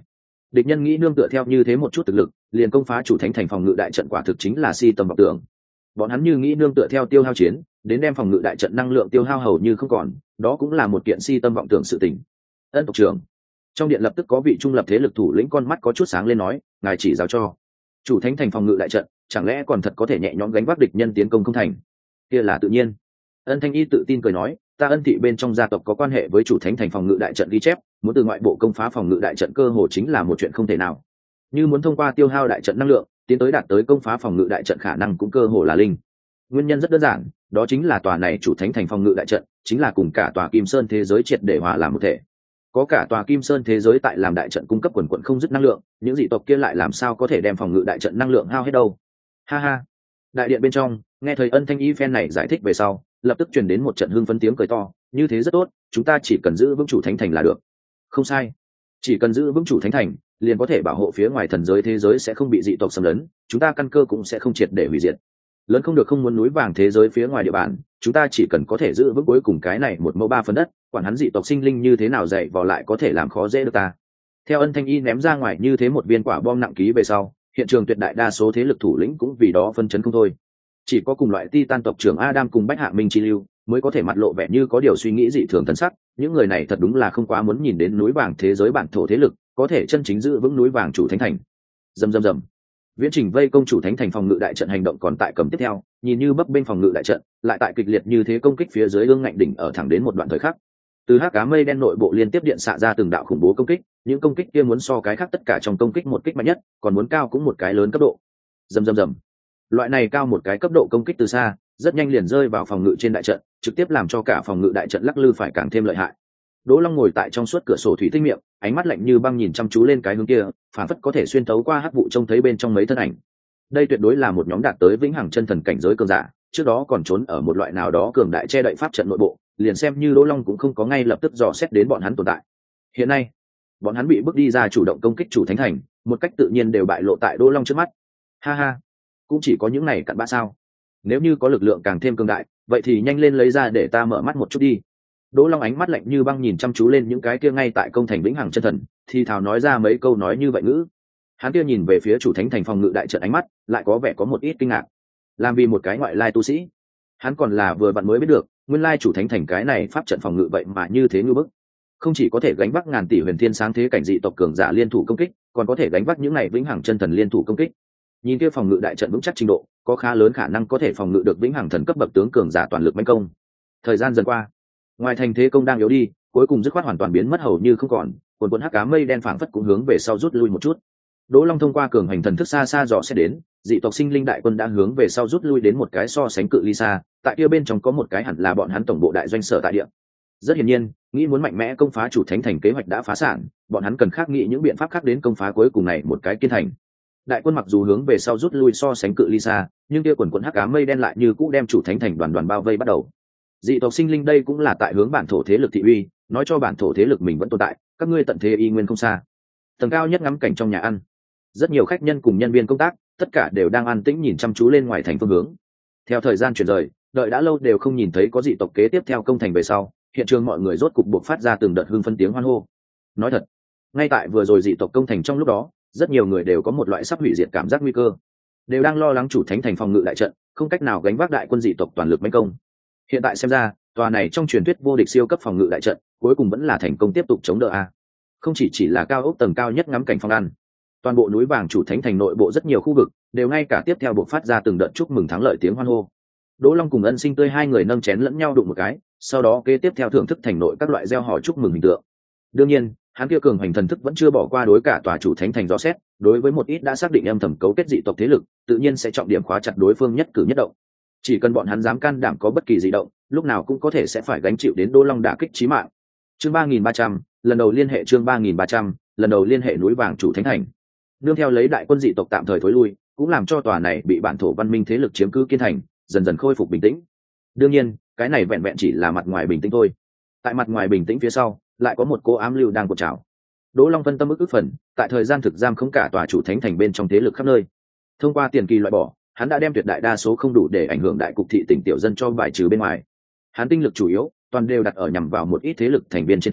địch nhân nghĩ nương tựa theo như thế một chút thực lực liền công phá chủ thánh thành phòng ngự đại trận, quả thực chính là si tầm vọng tưởng. Bọn hắn như nghĩ nương tựa theo tiêu hao chiến đến đem phòng ngự đại trận năng lượng tiêu hao hầu như không còn, đó cũng là một kiện si tâm vọng tưởng sự tình. Ân tộc trưởng, trong điện lập tức có vị trung lập thế lực thủ lĩnh con mắt có chút sáng lên nói, ngài chỉ giáo cho. Chủ thánh thành phòng ngự đại trận chẳng lẽ còn thật có thể nhẹ nhõm gánh vác địch nhân tiến công không thành? Kia là tự nhiên. Ân Thanh Y tự tin cười nói, ta Ân thị bên trong gia tộc có quan hệ với chủ thánh thành phòng ngự đại trận ghi chép, muốn từ ngoại bộ công phá phòng ngự đại trận cơ hồ chính là một chuyện không thể nào. Như muốn thông qua tiêu hao đại trận năng lượng tiến tới đạt tới công phá phòng ngự đại trận khả năng cũng cơ hồ là linh. Nguyên nhân rất đơn giản, đó chính là tòa này chủ thánh thành phòng ngự đại trận chính là cùng cả tòa Kim Sơn thế giới triệt để hòa làm một thể. Có cả tòa Kim Sơn thế giới tại làm đại trận cung cấp quần quần không dứt năng lượng, những dị tộc kia lại làm sao có thể đem phòng ngự đại trận năng lượng hao hết đâu. Ha ha. Đại điện bên trong, nghe thấy Ân Thanh Y phen này giải thích về sau, lập tức truyền đến một trận hưng phấn tiếng cười to, như thế rất tốt, chúng ta chỉ cần giữ vững chủ thánh thành là được. Không sai, chỉ cần giữ vững chủ thánh thành liền có thể bảo hộ phía ngoài thần giới thế giới sẽ không bị dị tộc xâm lấn, chúng ta căn cơ cũng sẽ không triệt để hủy diệt. Lớn không được không muốn núi vàng thế giới phía ngoài địa bàn, chúng ta chỉ cần có thể giữ vững cuối cùng cái này 1/3 đất, quản hắn dị tộc sinh linh như thế nào dạy vào lại có thể làm khó dễ được ta. Theo Ân Thanh Y ném ra ngoài như thế một viên quả bom nặng ký về sau, hiện trường tuyệt đại đa số thế lực thủ lĩnh cũng vì đó phân chấn không thôi. Chỉ có cùng loại Titan tộc trưởng Adam cùng Bách Hạ Minh Chi Lưu mới có thể mặt lộ vẻ như có điều suy nghĩ dị thường thần sắc, những người này thật đúng là không quá muốn nhìn đến núi vàng thế giới bản thổ thế lực có thể chân chính giữ vững núi vàng chủ thánh thành. Rầm rầm rầm. Viễn trình vây công chủ thánh thành phòng ngự đại trận hành động còn tại cầm tiếp theo, nhìn như bấp bênh phòng ngự đại trận, lại tại kịch liệt như thế công kích phía dưới ương ngạnh đỉnh ở thẳng đến một đoạn thời khắc. Từ hắc cá mây đen nội bộ liên tiếp điện xạ ra từng đạo khủng bố công kích, những công kích kia muốn so cái khác tất cả trong công kích một kích mạnh nhất, còn muốn cao cũng một cái lớn cấp độ. Rầm rầm rầm. Loại này cao một cái cấp độ công kích từ xa, rất nhanh liền rơi vào phòng ngự trên đại trận, trực tiếp làm cho cả phòng ngự đại trận lắc lư phải càng thêm lợi hại. Đỗ Long ngồi tại trong suốt cửa sổ thủy tinh miệng, ánh mắt lạnh như băng nhìn chăm chú lên cái hướng kia, phản phất có thể xuyên thấu qua hắc vụ trông thấy bên trong mấy thân ảnh. Đây tuyệt đối là một nhóm đạt tới vĩnh hằng chân thần cảnh giới cường giả, trước đó còn trốn ở một loại nào đó cường đại che đậy pháp trận nội bộ, liền xem như Đỗ Long cũng không có ngay lập tức dò xét đến bọn hắn tồn tại. Hiện nay, bọn hắn bị bước đi ra chủ động công kích chủ thánh thành, một cách tự nhiên đều bại lộ tại Đỗ Long trước mắt. Ha ha, cũng chỉ có những này cặn bã sao? Nếu như có lực lượng càng thêm cường đại, vậy thì nhanh lên lấy ra để ta mở mắt một chút đi. Đỗ Long ánh mắt lạnh như băng nhìn chăm chú lên những cái kia ngay tại công thành vĩnh hằng chân thần, thì thào nói ra mấy câu nói như vậy ngữ. Hắn kia nhìn về phía chủ thánh thành phòng ngự đại trận ánh mắt, lại có vẻ có một ít kinh ngạc. Làm vì một cái ngoại lai tu sĩ, hắn còn là vừa vặn mới biết được, nguyên lai chủ thánh thành cái này pháp trận phòng ngự vậy mà như thế ngưu bức. Không chỉ có thể gánh vác ngàn tỷ huyền thiên sáng thế cảnh dị tộc cường giả liên thủ công kích, còn có thể gánh vác những này vĩnh hằng chân thần liên thủ công kích. Nhìn kia phòng ngự đại trận vững chắc trình độ, có khá lớn khả năng có thể phòng ngự được vĩnh hằng thần cấp bậc tướng cường giả toàn lực mãnh công. Thời gian dần qua, ngoài thành thế công đang yếu đi, cuối cùng dứt khoát hoàn toàn biến mất hầu như không còn, cuồn hắc cá mây đen phảng phất cũng hướng về sau rút lui một chút. Đỗ Long thông qua cường hành thần thức xa xa dò xét đến, dị tộc sinh linh đại quân đã hướng về sau rút lui đến một cái so sánh cự ly xa, tại kia bên trong có một cái hẳn là bọn hắn tổng bộ đại doanh sở tại địa. Rất hiển nhiên, nghĩ muốn mạnh mẽ công phá chủ thánh thành kế hoạch đã phá sản, bọn hắn cần khác nghĩ những biện pháp khác đến công phá cuối cùng này một cái kiên thành. Đại quân mặc dù hướng về sau rút lui so sánh cự ly xa, nhưng kia quần hắc ám mây đen lại như cũ đem chủ thánh thành đoàn đoàn bao vây bắt đầu. Dị tộc sinh linh đây cũng là tại hướng bản thổ thế lực thị uy, nói cho bản thổ thế lực mình vẫn tồn tại, các ngươi tận thế y nguyên không xa. Tầng cao nhất ngắm cảnh trong nhà ăn, rất nhiều khách nhân cùng nhân viên công tác, tất cả đều đang an tĩnh nhìn chăm chú lên ngoài thành phương hướng. Theo thời gian chuyển rời, đợi đã lâu đều không nhìn thấy có dị tộc kế tiếp theo công thành về sau, hiện trường mọi người rốt cục buộc phát ra từng đợt hưng phấn tiếng hoan hô. Nói thật, ngay tại vừa rồi dị tộc công thành trong lúc đó, rất nhiều người đều có một loại sắp hủy diệt cảm giác nguy cơ, đều đang lo lắng chủ thánh thành phòng ngự đại trận không cách nào gánh vác đại quân dị tộc toàn lực mãnh công. Hiện tại xem ra, tòa này trong truyền thuyết vô địch siêu cấp phòng ngự đại trận, cuối cùng vẫn là thành công tiếp tục chống đỡ a. Không chỉ là cao ốc tầng cao nhất ngắm cảnh phong ăn, toàn bộ núi vàng chủ thánh thành nội bộ rất nhiều khu vực đều ngay cả tiếp theo buộc phát ra từng đợt chúc mừng thắng lợi tiếng hoan hô. Đỗ Long cùng Ân Sinh Tươi hai người nâng chén lẫn nhau đụng một cái, sau đó kế tiếp theo thưởng thức thành nội các loại reo hò chúc mừng hình tượng. Đương nhiên, hắn kia cường hành thần thức vẫn chưa bỏ qua đối cả tòa chủ thánh thành rõ xét, đối với một ít đã xác định âm thầm cấu kết dị tộc thế lực, tự nhiên sẽ trọng điểm khóa chặt đối phương nhất cử nhất động. Chỉ cần bọn hắn dám can đảm có bất kỳ dị động, lúc nào cũng có thể sẽ phải gánh chịu đến Đỗ Long đả kích chí mạng. Chương 3300, lần đầu liên hệ chương 3300, lần đầu liên hệ núi vàng chủ thánh thành. Nương theo lấy đại quân dị tộc tạm thời thối lui, cũng làm cho tòa này bị bản thổ văn minh thế lực chiếm cứ kiên thành dần dần khôi phục bình tĩnh. Đương nhiên, cái này vẹn vẹn chỉ là mặt ngoài bình tĩnh thôi. Tại mặt ngoài bình tĩnh phía sau, lại có một cô ám lưu đang cột trào. Đỗ Long phân tâm ức phần, tại thời gian thực giam không cả tòa chủ thánh thành bên trong thế lực khắp nơi. Thông qua tiền kỳ loại bỏ, hắn đã đem tuyệt đại đa số không đủ để ảnh hưởng đại cục thị tỉnh tiểu dân cho bài trừ bên ngoài. Hắn tinh lực chủ yếu toàn đều đặt ở nhằm vào một ít thế lực thành viên trên thân,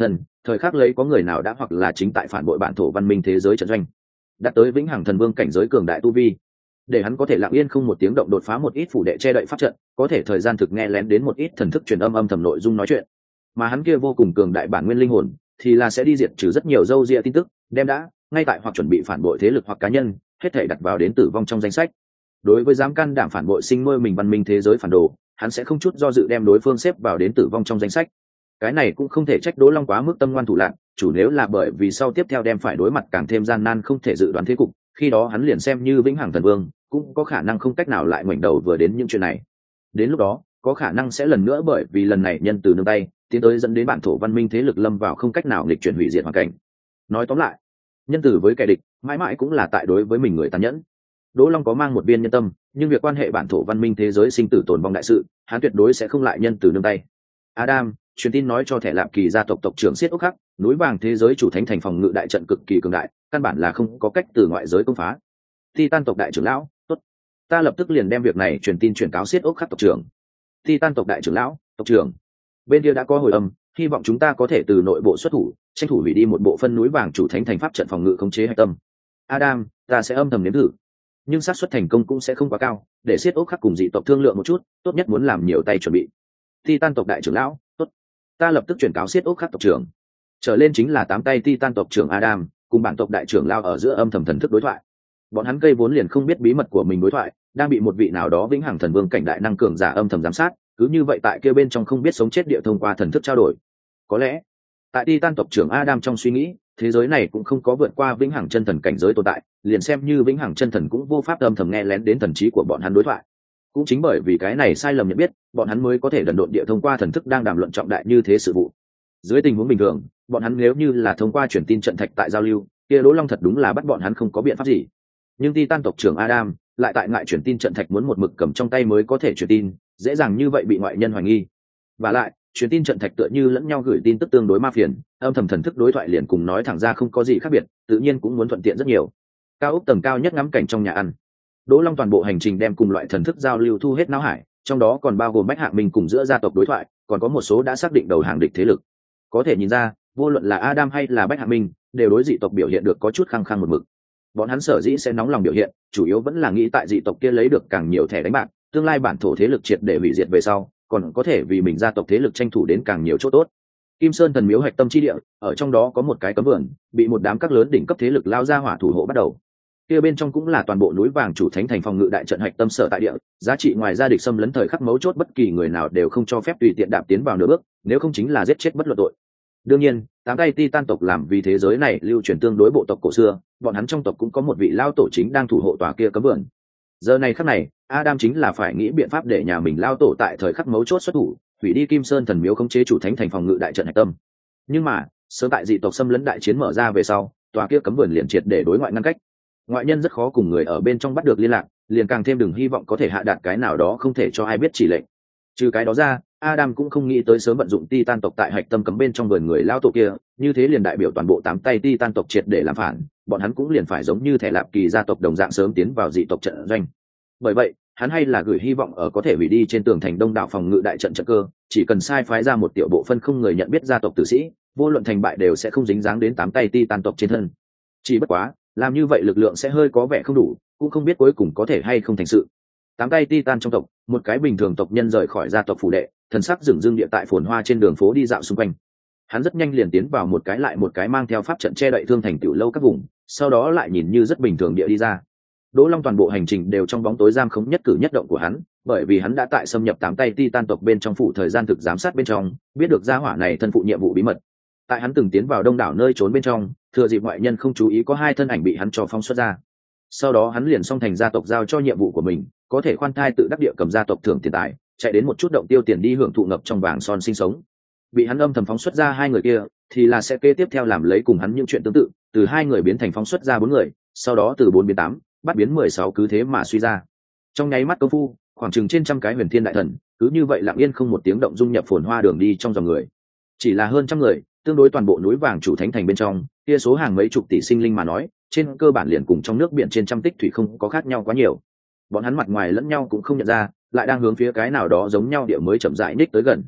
thời khắc lấy có người nào đã hoặc là chính tại phản bội bản thổ văn minh thế giới trận doanh, đạt tới vĩnh hằng thần vương cảnh giới cường đại tu vi, để hắn có thể lặng yên không một tiếng động đột phá một ít phủ đệ che đậy pháp trận, có thể thời gian thực nghe lén đến một ít thần thức truyền âm thầm nội dung nói chuyện. Mà hắn kia vô cùng cường đại bản nguyên linh hồn thì là sẽ đi diệt trừ rất nhiều dâu ria tin tức, đem đã ngay tại hoặc chuẩn bị phản bội thế lực hoặc cá nhân hết thể đặt vào đến tử vong trong danh sách. Đối với dám can đảm phản bội sinh nuôi mình văn minh thế giới phản đồ, hắn sẽ không chút do dự đem đối phương xếp vào đến tử vong trong danh sách. Cái này cũng không thể trách Đỗ Long quá mức tâm ngoan thủ lạn, chủ nếu là bởi vì sau tiếp theo đem phải đối mặt càng thêm gian nan không thể dự đoán thế cục, khi đó hắn liền xem như vĩnh hằng thần vương cũng có khả năng không cách nào lại ngoảnh đầu vừa đến những chuyện này. Đến lúc đó có khả năng sẽ lần nữa bởi vì lần này nhân từ nương tay tiến tới dẫn đến bản thổ văn minh thế lực lâm vào không cách nào nghịch chuyển hủy diệt hoàn cảnh. Nói tóm lại, nhân từ với kẻ địch mãi mãi cũng là tại đối với mình người tàn nhẫn. Đỗ Long có mang một viên nhân tâm, nhưng việc quan hệ bản thổ văn minh thế giới sinh tử tồn vong đại sự, hắn tuyệt đối sẽ không lại nhân từ nương tay. Adam truyền tin nói cho Thẻ Lạp Kỳ gia tộc tộc trưởng Siết Ốc Khắc, núi vàng thế giới chủ thánh thành phòng ngự đại trận cực kỳ cường đại, căn bản là không có cách từ ngoại giới công phá. Titan tộc đại trưởng lão, tốt, ta lập tức liền đem việc này truyền tin chuyển cáo Siết Ốc Khắc tộc trưởng. Titan tộc đại trưởng lão, tộc trưởng, bên kia đã có hồi âm, hy vọng chúng ta có thể từ nội bộ xuất thủ, tranh thủ hủy đi một bộ phân núi vàng chủ thánh thành pháp trận phòng ngự khống chế hạch tâm. Adam, ta sẽ âm thầm nếm thử, nhưng xác suất thành công cũng sẽ không quá cao, để Siết Ốc Khắc cùng dị tộc thương lượng một chút, tốt nhất muốn làm nhiều tay chuẩn bị. Titan tộc đại trưởng lão, tốt, ta lập tức chuyển cáo Siết Ốc Khắc tộc trưởng. Trở lên chính là 8 tay Titan tộc trưởng Adam cùng bản tộc đại trưởng lao ở giữa âm thầm thần thức đối thoại. Bọn hắn cây vốn liền không biết bí mật của mình đối thoại đang bị một vị nào đó vĩnh hằng thần vương cảnh đại năng cường giả âm thầm giám sát, cứ như vậy tại kia bên trong không biết sống chết địa thông qua thần thức trao đổi. Có lẽ tại Titan tộc trưởng Adam trong suy nghĩ, thế giới này cũng không có vượt qua vĩnh hằng chân thần cảnh giới tồn tại, liền xem như vĩnh hằng chân thần cũng vô pháp âm thầm nghe lén đến thần trí của bọn hắn đối thoại. Cũng chính bởi vì cái này sai lầm nhận biết, bọn hắn mới có thể đần độn địa thông qua thần thức đang đàm luận trọng đại như thế sự vụ. Dưới tình huống bình thường, bọn hắn nếu như là thông qua truyền tin trận thạch tại giao lưu, kia Đỗ Long thật đúng là bắt bọn hắn không có biện pháp gì. Nhưng Titan tộc trưởng Adam lại tại ngại truyền tin trận thạch muốn một mực cầm trong tay mới có thể truyền tin, dễ dàng như vậy bị ngoại nhân hoài nghi. Và lại, truyền tin trận thạch tựa như lẫn nhau gửi tin tức tương đối ma phiền, âm thầm thần thức đối thoại liền cùng nói thẳng ra không có gì khác biệt, tự nhiên cũng muốn thuận tiện rất nhiều. Cao ốc tầng cao nhất ngắm cảnh trong nhà ăn. Đỗ Long toàn bộ hành trình đem cùng loại thần thức giao lưu thu hết não hải, trong đó còn bao gồm Bách Hạng Minh cùng giữa gia tộc đối thoại, còn có một số đã xác định đầu hàng địch thế lực. Có thể nhìn ra, vô luận là Adam hay là Bách Hạng Minh, đều đối dị tộc biểu hiện được có chút khăng khăng một mực. Bọn hắn sở dĩ sẽ nóng lòng biểu hiện, chủ yếu vẫn là nghĩ tại dị tộc kia lấy được càng nhiều thẻ đánh bạc, tương lai bản thổ thế lực triệt để hủy diệt về sau, còn có thể vì mình gia tộc thế lực tranh thủ đến càng nhiều chỗ tốt. Kim Sơn thần miếu hạch tâm chi địa, ở trong đó có một cái cấm vườn, bị một đám các lớn đỉnh cấp thế lực lao ra hỏa thủ hộ bắt đầu. Kia bên trong cũng là toàn bộ núi vàng chủ thánh thành phòng ngự đại trận hạch tâm sở tại địa, giá trị ngoài ra địch xâm lấn thời khắc mấu chốt bất kỳ người nào đều không cho phép tùy tiện đạp tiến vào nửa bước, nếu không chính là giết chết bất luận tội. Đương nhiên, 8 tay Titan tộc làm vì thế giới này lưu truyền tương đối bộ tộc cổ xưa, bọn hắn trong tộc cũng có một vị lao tổ chính đang thủ hộ tòa kia cấm vườn. Giờ này khắc này, Adam chính là phải nghĩ biện pháp để nhà mình lao tổ tại thời khắc mấu chốt xuất thủ, hủy đi Kim Sơn thần miếu khống chế chủ thánh thành phòng ngự đại trận hạch tâm. Nhưng mà, sớm tại dị tộc xâm lấn đại chiến mở ra về sau, tòa kia cấm vườn liền triệt để đối ngoại ngăn cách. Ngoại nhân rất khó cùng người ở bên trong bắt được liên lạc, liền càng thêm đừng hy vọng có thể hạ đạt cái nào đó không thể cho ai biết chỉ lệnh. Trừ cái đó ra, Adam cũng không nghĩ tới sớm vận dụng Titan tộc tại hạch tâm cấm bên trong vườn người lao tổ kia, như thế liền đại biểu toàn bộ 8 tay Titan tộc triệt để làm phản, bọn hắn cũng liền phải giống như Thẻ Lạp Kỳ gia tộc đồng dạng sớm tiến vào dị tộc trận doanh. Bởi vậy, hắn hay là gửi hy vọng ở có thể hủy đi trên tường thành đông đảo phòng ngự đại trận trận cơ, chỉ cần sai phái ra một tiểu bộ phân không người nhận biết gia tộc tử sĩ, vô luận thành bại đều sẽ không dính dáng đến 8 tay Titan tộc trên thân. Chỉ bất quá, làm như vậy lực lượng sẽ hơi có vẻ không đủ, cũng không biết cuối cùng có thể hay không thành sự. 8 tay Titan trong tộc, một cái bình thường tộc nhân rời khỏi gia tộc phủ đệ, thần sắc dửng dưng địa tại phồn hoa trên đường phố đi dạo xung quanh. Hắn rất nhanh liền tiến vào một cái lại một cái mang theo pháp trận che đậy thương thành tiểu lâu các vùng, sau đó lại nhìn như rất bình thường địa đi ra. Đỗ Long toàn bộ hành trình đều trong bóng tối giam khống nhất cử nhất động của hắn, bởi vì hắn đã tại xâm nhập 8 tay Titan tộc bên trong phủ thời gian thực giám sát bên trong, biết được gia hỏa này thân phụ nhiệm vụ bí mật. Tại hắn từng tiến vào đông đảo nơi trốn bên trong, thừa dịp ngoại nhân không chú ý có 2 thân ảnh bị hắn cho phóng xuất ra. Sau đó hắn liền xong thành gia tộc giao cho nhiệm vụ của mình, có thể khoan thai tự đắc địa cầm gia tộc thưởng tiền tài, chạy đến một chút động tiêu tiền đi hưởng thụ ngập trong vàng son sinh sống. Bị hắn âm thầm phóng xuất ra 2 người kia, thì là sẽ kế tiếp theo làm lấy cùng hắn những chuyện tương tự, từ 2 người biến thành phóng xuất ra 4 người, sau đó từ 4 biến 8, bắt biến 16 cứ thế mà suy ra. Trong nháy mắt công phu, khoảng chừng trên trăm cái huyền thiên đại thần, cứ như vậy lặng yên không một tiếng động dung nhập phồn hoa đường đi trong dòng người. Chỉ là hơn trăm người, tương đối toàn bộ núi vàng chủ thánh thành bên trong, kia số hàng mấy chục tỷ sinh linh mà nói, trên cơ bản liền cùng trong nước biển trên trăm tích thủy không có khác nhau quá nhiều. Bọn hắn mặt ngoài lẫn nhau cũng không nhận ra, lại đang hướng phía cái nào đó giống nhau địa mới chậm rãi ních tới gần.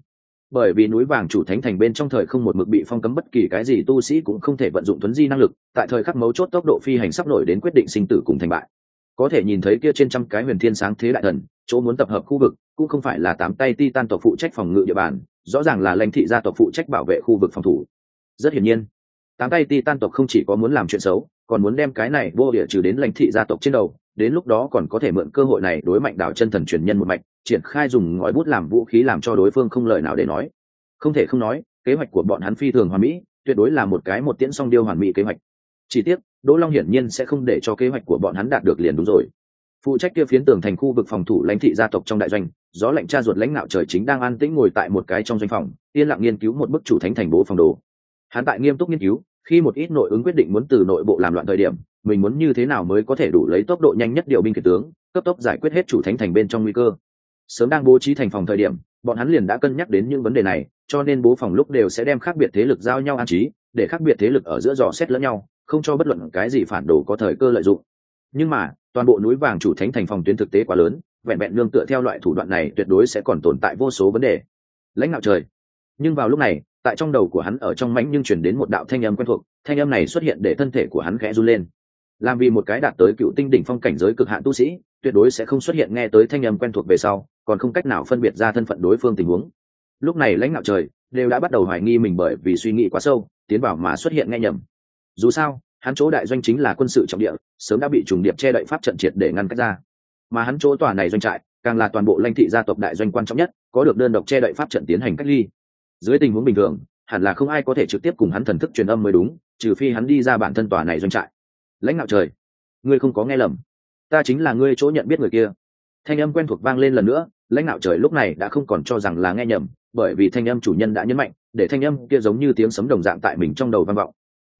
bởi vì núi vàng chủ thánh thành bên trong thời không một mực bị phong cấm, bất kỳ cái gì tu sĩ cũng không thể vận dụng thuấn di năng lực, tại thời khắc mấu chốt tốc độ phi hành sắp nổi đến quyết định sinh tử cùng thành bại. Có thể nhìn thấy kia trên trăm cái huyền thiên sáng thế đại thần chỗ muốn tập hợp khu vực cũng không phải là 8 tay titan tộc phụ trách phòng ngự địa bàn, rõ ràng là lãnh thị gia tộc phụ trách bảo vệ khu vực phòng thủ. Rất hiển nhiên 8 tay titan tộc không chỉ có muốn làm chuyện xấu, còn muốn đem cái này vô địa trừ đến lãnh thị gia tộc trên đầu, đến lúc đó còn có thể mượn cơ hội này đối mạnh đảo chân thần truyền nhân một mạch triển khai dùng ngòi bút làm vũ khí, làm cho đối phương không lời nào để nói. Không thể không nói, kế hoạch của bọn hắn phi thường hoàn mỹ, tuyệt đối là một cái một tiễn song điêu hoàn mỹ kế hoạch. Chỉ tiếc Đỗ Long hiển nhiên sẽ không để cho kế hoạch của bọn hắn đạt được liền đúng rồi. Phụ trách kia phiến tường thành khu vực phòng thủ lãnh thị gia tộc trong đại doanh, gió lạnh cha ruột lãnh nạo trời chính đang an tĩnh ngồi tại một cái trong doanh phòng, yên lặng nghiên cứu một bức chủ thánh thành bố phòng đồ. Hắn tại nghiêm túc nghiên cứu, khi một ít nội ứng quyết định muốn từ nội bộ làm loạn thời điểm, mình muốn như thế nào mới có thể đủ lấy tốc độ nhanh nhất điều binh kể tướng, cấp tốc giải quyết hết chủ thánh thành bên trong nguy cơ. Sớm đang bố trí thành phòng thời điểm, bọn hắn liền đã cân nhắc đến những vấn đề này, cho nên bố phòng lúc đều sẽ đem khác biệt thế lực giao nhau an trí, để khác biệt thế lực ở giữa dò xét lẫn nhau, không cho bất luận cái gì phản đồ có thời cơ lợi dụng. Nhưng mà toàn bộ núi vàng chủ thánh thành phòng tuyến thực tế quá lớn, vẹn vẹn nương tựa theo loại thủ đoạn này tuyệt đối sẽ còn tồn tại vô số vấn đề. Lãnh đạo trời. Nhưng vào lúc này, tại trong đầu của hắn ở trong mãnh nhưng truyền đến một đạo thanh âm quen thuộc, thanh âm này xuất hiện để thân thể của hắn khẽ run lên. Làm vì một cái đạt tới cựu tinh đỉnh phong cảnh giới cực hạn tu sĩ, tuyệt đối sẽ không xuất hiện nghe tới thanh âm quen thuộc về sau, còn không cách nào phân biệt ra thân phận đối phương tình huống. Lúc này lãnh đạo trời đều đã bắt đầu hoài nghi mình bởi vì suy nghĩ quá sâu, tiến vào mà xuất hiện nghe nhầm. Dù sao, hắn chỗ đại doanh chính là quân sự trọng địa, sớm đã bị trùng điệp che đậy pháp trận triệt để ngăn cách ra. Mà hắn chỗ tòa này doanh trại, càng là toàn bộ lãnh thị gia tộc đại doanh quan trọng nhất, có được đơn độc che đậy pháp trận tiến hành cách ly. Dưới tình huống bình thường, hẳn là không ai có thể trực tiếp cùng hắn thần thức truyền âm mới đúng, trừ phi hắn đi ra bản thân tòa này doanh trại. Lãnh đạo trời, ngươi không có nghe lầm, ta chính là ngươi chỗ nhận biết người kia. Thanh âm quen thuộc vang lên lần nữa, lãnh đạo trời lúc này đã không còn cho rằng là nghe nhầm, bởi vì thanh âm chủ nhân đã nhấn mạnh, để thanh âm kia giống như tiếng sấm đồng dạng tại mình trong đầu vang vọng.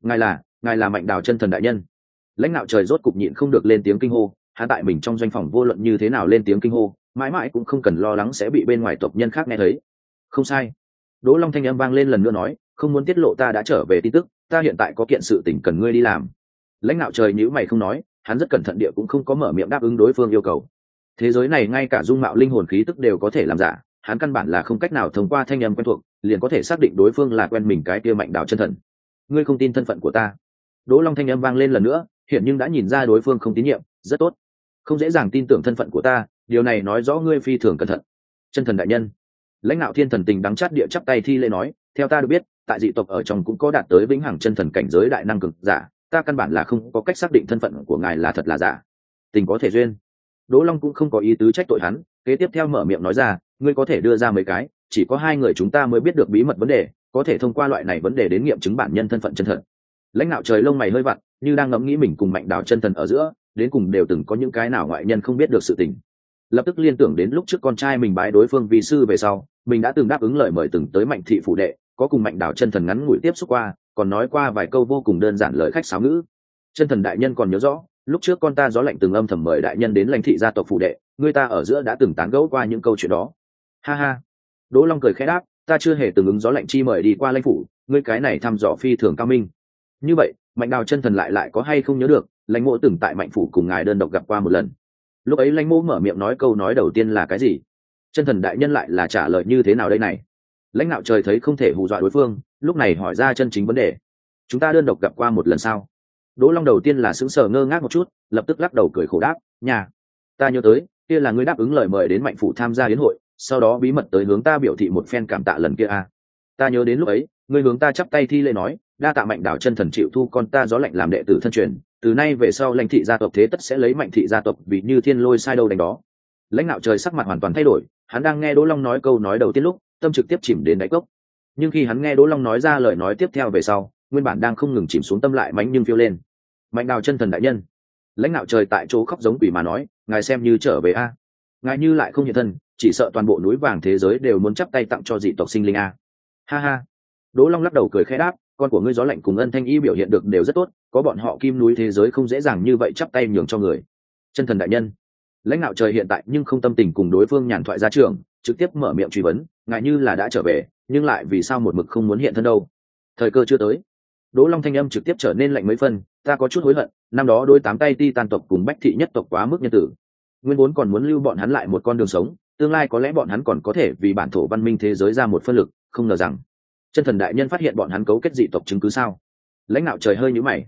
Ngài là Mạnh Đào chân thần đại nhân. Lãnh đạo trời rốt cục nhịn không được lên tiếng kinh hô, hắn tại mình trong doanh phòng vô luận như thế nào lên tiếng kinh hô, mãi mãi cũng không cần lo lắng sẽ bị bên ngoài tộc nhân khác nghe thấy. Không sai. Đỗ Long thanh âm vang lên lần nữa nói, không muốn tiết lộ ta đã trở về tin tức, ta hiện tại có kiện sự tình cần ngươi đi làm. Lãnh đạo trời nhíu mày không nói, hắn rất cẩn thận địa cũng không có mở miệng đáp ứng đối phương yêu cầu. Thế giới này ngay cả dung mạo linh hồn khí tức đều có thể làm giả, hắn căn bản là không cách nào thông qua thanh âm quen thuộc liền có thể xác định đối phương là quen mình cái kia Mạnh Đào chân thần. Ngươi không tin thân phận của ta? Đỗ Long thanh âm vang lên lần nữa, hiện nhưng đã nhìn ra đối phương không tín nhiệm, rất tốt, không dễ dàng tin tưởng thân phận của ta, điều này nói rõ ngươi phi thường cẩn thận. Chân thần đại nhân. Lãnh đạo thiên thần tình đắng chát địa chắp tay thi lễ nói, theo ta được biết, tại dị tộc ở trong cũng có đạt tới vĩnh hằng chân thần cảnh giới đại năng cực giả, ta căn bản là không có cách xác định thân phận của ngài là thật là giả. Tình có thể duyên. Đỗ Long cũng không có ý tứ trách tội hắn, kế tiếp theo mở miệng nói ra, ngươi có thể đưa ra mấy cái, chỉ có 2 người chúng ta mới biết được bí mật vấn đề, có thể thông qua loại này vấn đề đến nghiệm chứng bản nhân thân phận chân thật. Lãnh đạo trời lông mày hơi vặn, như đang ngẫm nghĩ mình cùng Mạnh Đào chân thần ở giữa, đến cùng đều từng có những cái nào ngoại nhân không biết được sự tình. Lập tức liên tưởng đến lúc trước con trai mình bái đối phương vì sư về sau, mình đã từng đáp ứng lời mời từng tới Mạnh thị phủ đệ, có cùng Mạnh Đào chân thần ngắn ngủi tiếp xúc qua, còn nói qua vài câu vô cùng đơn giản lời khách sáo ngữ. Chân thần đại nhân còn nhớ rõ, lúc trước con ta gió lạnh từng âm thầm mời đại nhân đến Lãnh thị gia tộc phủ đệ, người ta ở giữa đã từng tán gẫu qua những câu chuyện đó. Ha ha. Đỗ Long cười khẽ đáp, ta chưa hề từng ứng gió lạnh chi mời đi qua lãnh phủ, ngươi cái này thăm dò phi thường cao minh. Như vậy, Mạnh Đào chân thần lại có hay không nhớ được, lãnh mộ từng tại Mạnh phủ cùng ngài đơn độc gặp qua một lần. Lúc ấy lãnh mộ mở miệng nói câu nói đầu tiên là cái gì? Chân thần đại nhân lại là trả lời như thế nào đây này? Lãnh đạo trời thấy không thể hù dọa đối phương, lúc này hỏi ra chân chính vấn đề. Chúng ta đơn độc gặp qua một lần sao? Đỗ Long đầu tiên là sững sờ ngơ ngác một chút, lập tức lắc đầu cười khổ đáp, nhà, ta nhớ tới, kia là ngươi đáp ứng lời mời đến Mạnh phủ tham gia yến hội, sau đó bí mật tới hướng ta biểu thị một phen cảm tạ lần kia à? Ta nhớ đến lúc ấy, ngươi hướng ta chắp tay thi lễ nói, đa tạ Mạnh Đào chân thần chịu thu con ta gió lạnh làm đệ tử thân truyền, từ nay về sau Lãnh thị gia tộc thế tất sẽ lấy Mạnh thị gia tộc vì như thiên lôi sai đâu đánh đó. Lãnh đạo trời sắc mặt hoàn toàn thay đổi, hắn đang nghe Đỗ Long nói câu nói đầu tiên lúc, tâm trực tiếp chìm đến đáy cốc. Nhưng khi hắn nghe Đỗ Long nói ra lời nói tiếp theo về sau, nguyên bản đang không ngừng chìm xuống tâm lại mánh nhưng phiêu lên. Mạnh Đào chân thần đại nhân. Lãnh đạo trời tại chỗ khóc giống quỷ mà nói, ngài xem như trở về a. Ngài như lại không hiện thân, chỉ sợ toàn bộ núi vàng thế giới đều muốn chắp tay tặng cho dị tộc sinh linh a. Ha ha. Đỗ Long lắc đầu cười khẽ đáp, con của ngươi gió lạnh cùng Ân Thanh Y biểu hiện được đều rất tốt, có bọn họ kim núi thế giới không dễ dàng như vậy chắp tay nhường cho người. Chân thần đại nhân. Lãnh đạo trời hiện tại nhưng không tâm tình cùng đối phương nhàn thoại ra trường, trực tiếp mở miệng truy vấn, ngài như là đã trở về, nhưng lại vì sao một mực không muốn hiện thân đâu? Thời cơ chưa tới. Đỗ Long thanh âm trực tiếp trở nên lạnh mấy phân, ta có chút hối hận, năm đó đôi 8 tay Titan tộc cùng Bách thị nhất tộc quá mức nhân tử. Nguyên vốn còn muốn lưu bọn hắn lại một con đường sống, tương lai có lẽ bọn hắn còn có thể vì bản thổ văn minh thế giới ra một phân lực, không ngờ rằng chân thần đại nhân phát hiện bọn hắn cấu kết dị tộc chứng cứ sao? Lãnh đạo trời hơi nhíu mày.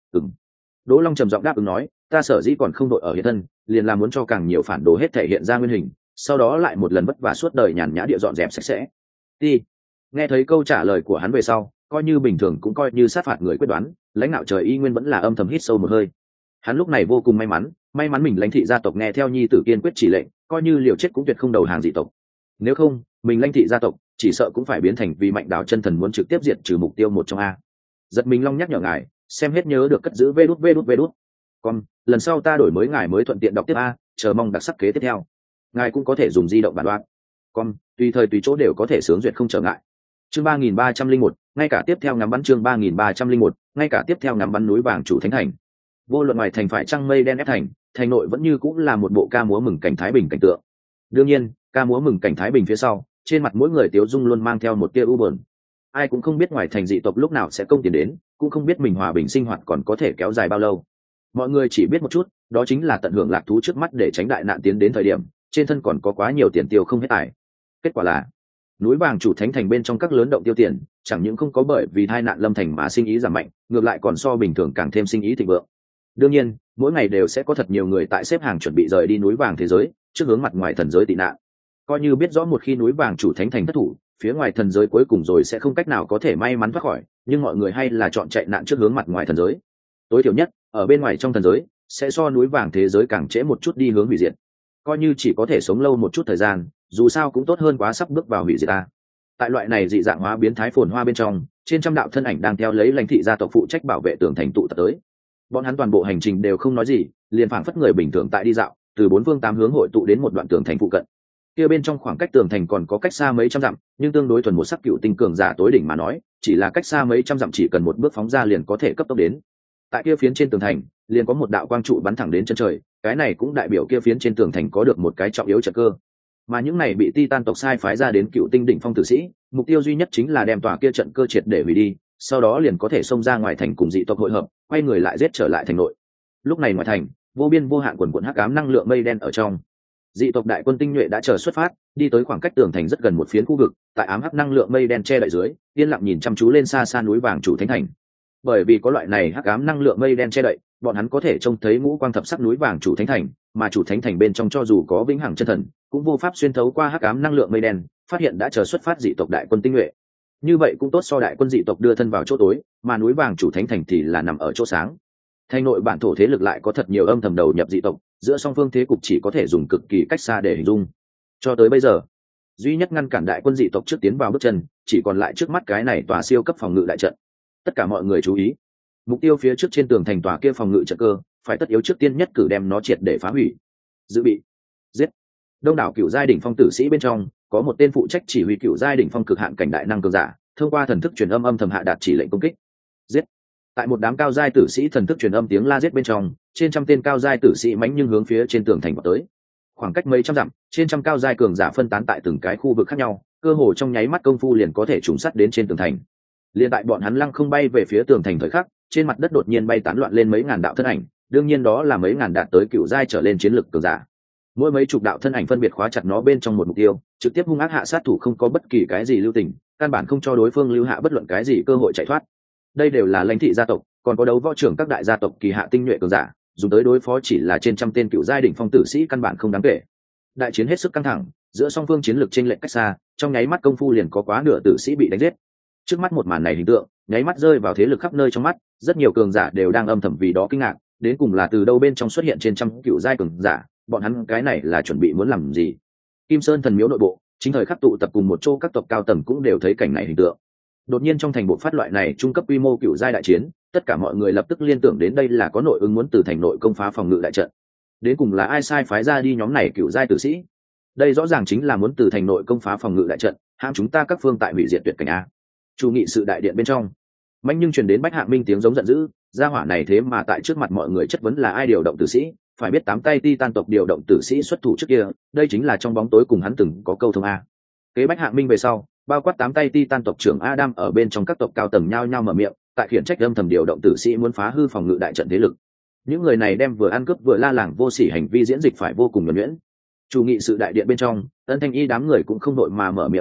Đỗ Long trầm giọng đáp ứng nói, ta sở dĩ còn không đội ở hiện thân, liền là muốn cho càng nhiều phản đồ hết thể hiện ra nguyên hình, sau đó lại một lần vất vả suốt đời nhàn nhã địa dọn dẹp sạch sẽ. Đi. Nghe thấy câu trả lời của hắn về sau, coi như bình thường cũng coi như sát phạt người quyết đoán, lãnh đạo trời y nguyên vẫn là âm thầm hít sâu một hơi. Hắn lúc này vô cùng may mắn mình lãnh thị gia tộc nghe theo nhi tử kiên quyết chỉ lệnh, coi như liều chết cũng tuyệt không đầu hàng dị tộc. Nếu không, mình lãnh thị gia tộc chỉ sợ cũng phải biến thành vì mạnh đạo chân thần muốn trực tiếp diệt trừ mục tiêu một trong a. Giật mình Long nhắc nhở ngài, xem hết nhớ được cất giữ vê đút. Còn lần sau ta đổi mới ngài mới thuận tiện đọc tiếp a, chờ mong đặc sắc kế tiếp theo. Ngài cũng có thể dùng di động bản đoạn. Còn tùy thời tùy chỗ đều có thể sướng duyệt không trở ngại. Chương 3301, ngay cả tiếp theo ngắm bắn chương 3301, ngay cả tiếp theo ngắm bắn núi vàng chủ thánh thành. Vô luận ngoài thành phải trăng mây đen ép thành nội vẫn như cũng là một bộ ca múa mừng cảnh thái bình cảnh tượng. Đương nhiên, ca múa mừng cảnh thái bình phía sau, trên mặt mỗi người tiếu dung luôn mang theo một tia u buồn. Ai cũng không biết ngoài thành dị tộc lúc nào sẽ công tiền đến, cũng không biết mình hòa bình sinh hoạt còn có thể kéo dài bao lâu. Mọi người chỉ biết một chút, đó chính là tận hưởng lạc thú trước mắt để tránh đại nạn tiến đến thời điểm, trên thân còn có quá nhiều tiền tiêu không hết tài. Kết quả là núi vàng chủ thánh thành bên trong các lớn động tiêu tiền, chẳng những không có bởi vì tai nạn lâm thành mà sinh ý giảm mạnh, ngược lại còn so bình thường càng thêm sinh ý thịnh vượng. Đương nhiên, mỗi ngày đều sẽ có thật nhiều người tại xếp hàng chuẩn bị rời đi núi vàng thế giới, trước hướng mặt ngoài thần giới tị nạn. Coi như biết rõ một khi núi vàng chủ thánh thành thất thủ, phía ngoài thần giới cuối cùng rồi sẽ không cách nào có thể may mắn thoát khỏi, nhưng mọi người hay là chọn chạy nạn trước hướng mặt ngoài thần giới. Tối thiểu nhất, ở bên ngoài trong thần giới, sẽ so núi vàng thế giới càng trễ một chút đi hướng hủy diệt. Coi như chỉ có thể sống lâu một chút thời gian, dù sao cũng tốt hơn quá sắp bước vào hủy diệt ta. Tại loại này dị dạng hóa biến thái phồn hoa bên trong, trên trăm đạo thân ảnh đang theo lấy lãnh thị gia tộc phụ trách bảo vệ tường thành tụ tập tới. Bọn hắn toàn bộ hành trình đều không nói gì, liền phảng phất người bình thường tại đi dạo, từ bốn phương tám hướng hội tụ đến một đoạn tường thành phụ cận. Kia bên trong khoảng cách tường thành còn có cách xa mấy trăm dặm, nhưng tương đối thuần một sắc cựu tinh cường giả tối đỉnh mà nói, chỉ là cách xa mấy trăm dặm chỉ cần một bước phóng ra liền có thể cấp tốc đến. Tại kia phiến trên tường thành, liền có một đạo quang trụ bắn thẳng đến chân trời, cái này cũng đại biểu kia phiến trên tường thành có được một cái trọng yếu trận cơ. Mà những này bị Titan tộc sai phái ra đến cựu tinh đỉnh phong tử sĩ, mục tiêu duy nhất chính là đem tòa kia trận cơ triệt để hủy đi, sau đó liền có thể xông ra ngoài thành cùng dị tộc hội hợp, quay người lại giết trở lại thành nội. Lúc này ngoài thành, vô biên vô hạn quần quần hắc ám năng lượng mây đen ở trong. Dị tộc đại quân tinh nhuệ đã chờ xuất phát, đi tới khoảng cách tường thành rất gần một phiến khu vực, tại ám hắc năng lượng mây đen che đậy dưới, yên lặng nhìn chăm chú lên xa xa núi vàng chủ thánh thành. Bởi vì có loại này hắc ám năng lượng mây đen che đậy, bọn hắn có thể trông thấy ngũ quang thập sắc núi vàng chủ thánh thành, mà chủ thánh thành bên trong cho dù có vĩnh hằng chân thần, cũng vô pháp xuyên thấu qua hắc ám năng lượng mây đen, phát hiện đã chờ xuất phát dị tộc đại quân tinh nhuệ. Như vậy cũng tốt so đại quân dị tộc đưa thân vào chỗ tối, mà núi vàng chủ thánh thành thì là nằm ở chỗ sáng. Thành nội bản thổ thế lực lại có thật nhiều âm thầm đầu nhập dị tộc, giữa song phương thế cục chỉ có thể dùng cực kỳ cách xa để hình dung. Cho tới bây giờ, duy nhất ngăn cản đại quân dị tộc trước tiến vào bước chân, chỉ còn lại trước mắt cái này tòa siêu cấp phòng ngự đại trận. Tất cả mọi người chú ý, mục tiêu phía trước trên tường thành tòa kia phòng ngự trận cơ, phải tất yếu trước tiên nhất cử đem nó triệt để phá hủy. Dự bị, giết. Đông đảo cựu giai đỉnh phong tử sĩ bên trong, có một tên phụ trách chỉ huy cựu giai đỉnh phong cực hạn cảnh đại năng cường giả, thông qua thần thức truyền âm thầm hạ đạt chỉ lệnh công kích. Giết. Tại một đám cao giai tử sĩ thần thức truyền âm tiếng la giết bên trong, trên trăm tên cao giai tử sĩ mãnh nhưng hướng phía trên tường thành vào tới. Khoảng cách mấy trăm dặm, trên trăm cao giai cường giả phân tán tại từng cái khu vực khác nhau, cơ hồ trong nháy mắt công phu liền có thể trùng sắt đến trên tường thành. Liên tại bọn hắn lăng không bay về phía tường thành thời khắc, trên mặt đất đột nhiên bay tán loạn lên mấy ngàn đạo thân ảnh, đương nhiên đó là mấy ngàn đạt tới cựu giai trở lên chiến lực cường giả. Mỗi mấy chục đạo thân ảnh phân biệt khóa chặt nó bên trong một mục tiêu, trực tiếp hung ác hạ sát thủ, không có bất kỳ cái gì lưu tình, căn bản không cho đối phương lưu hạ bất luận cái gì cơ hội chạy thoát. Đây đều là lãnh thị gia tộc, còn có đấu võ trưởng các đại gia tộc kỳ hạ tinh nhuệ cường giả, dùng tới đối phó chỉ là trên trăm tên cựu giai đỉnh phong tử sĩ căn bản không đáng kể. Đại chiến hết sức căng thẳng, giữa song phương chiến lược chênh lệch cách xa, trong nháy mắt công phu liền có quá nửa tử sĩ bị đánh giết. Trước mắt một màn này hình tượng, nháy mắt rơi vào thế lực khắp nơi trong mắt, rất nhiều cường giả đều đang âm thầm vì đó kinh ngạc, đến cùng là từ đâu bên trong xuất hiện trên trăm cựu giai cường giả, bọn hắn cái này là chuẩn bị muốn làm gì? Kim Sơn thần miếu nội bộ, chính thời khắc tụ tập cùng một chỗ các tộc cao tầng cũng đều thấy cảnh này hình tượng. Đột nhiên trong thành bộ phát loại này trung cấp quy mô cựu giai đại chiến, tất cả mọi người lập tức liên tưởng đến đây là có nội ứng muốn từ thành nội công phá phòng ngự đại trận. Đến cùng là ai sai phái ra đi nhóm này cựu giai tử sĩ? Đây rõ ràng chính là muốn từ thành nội công phá phòng ngự đại trận, hãm chúng ta các phương tại hủy diệt tuyệt cảnh a. Chủ nghị sự đại điện bên trong, mạnh nhưng truyền đến Bách Hạ Minh tiếng giống giận dữ, gia hỏa này thế mà tại trước mặt mọi người chất vấn là ai điều động tử sĩ, phải biết tám tay Titan tộc điều động tử sĩ xuất thủ trước kia, đây chính là trong bóng tối cùng hắn từng có câu thông a. Kế Bách Hạ Minh về sau, bao quát tám tay Titan tộc trưởng Adam ở bên trong các tộc cao tầng nhao nhao mở miệng, tại khiển trách âm thầm điều động tử sĩ muốn phá hư phòng ngự đại trận thế lực. Những người này đem vừa ăn cướp vừa la làng vô sỉ hành vi diễn dịch phải vô cùng nhuần nhuyễn. Chủ nghị sự đại điện bên trong, Ân Thanh Y đám người cũng không đội mà mở miệng nói chuyện,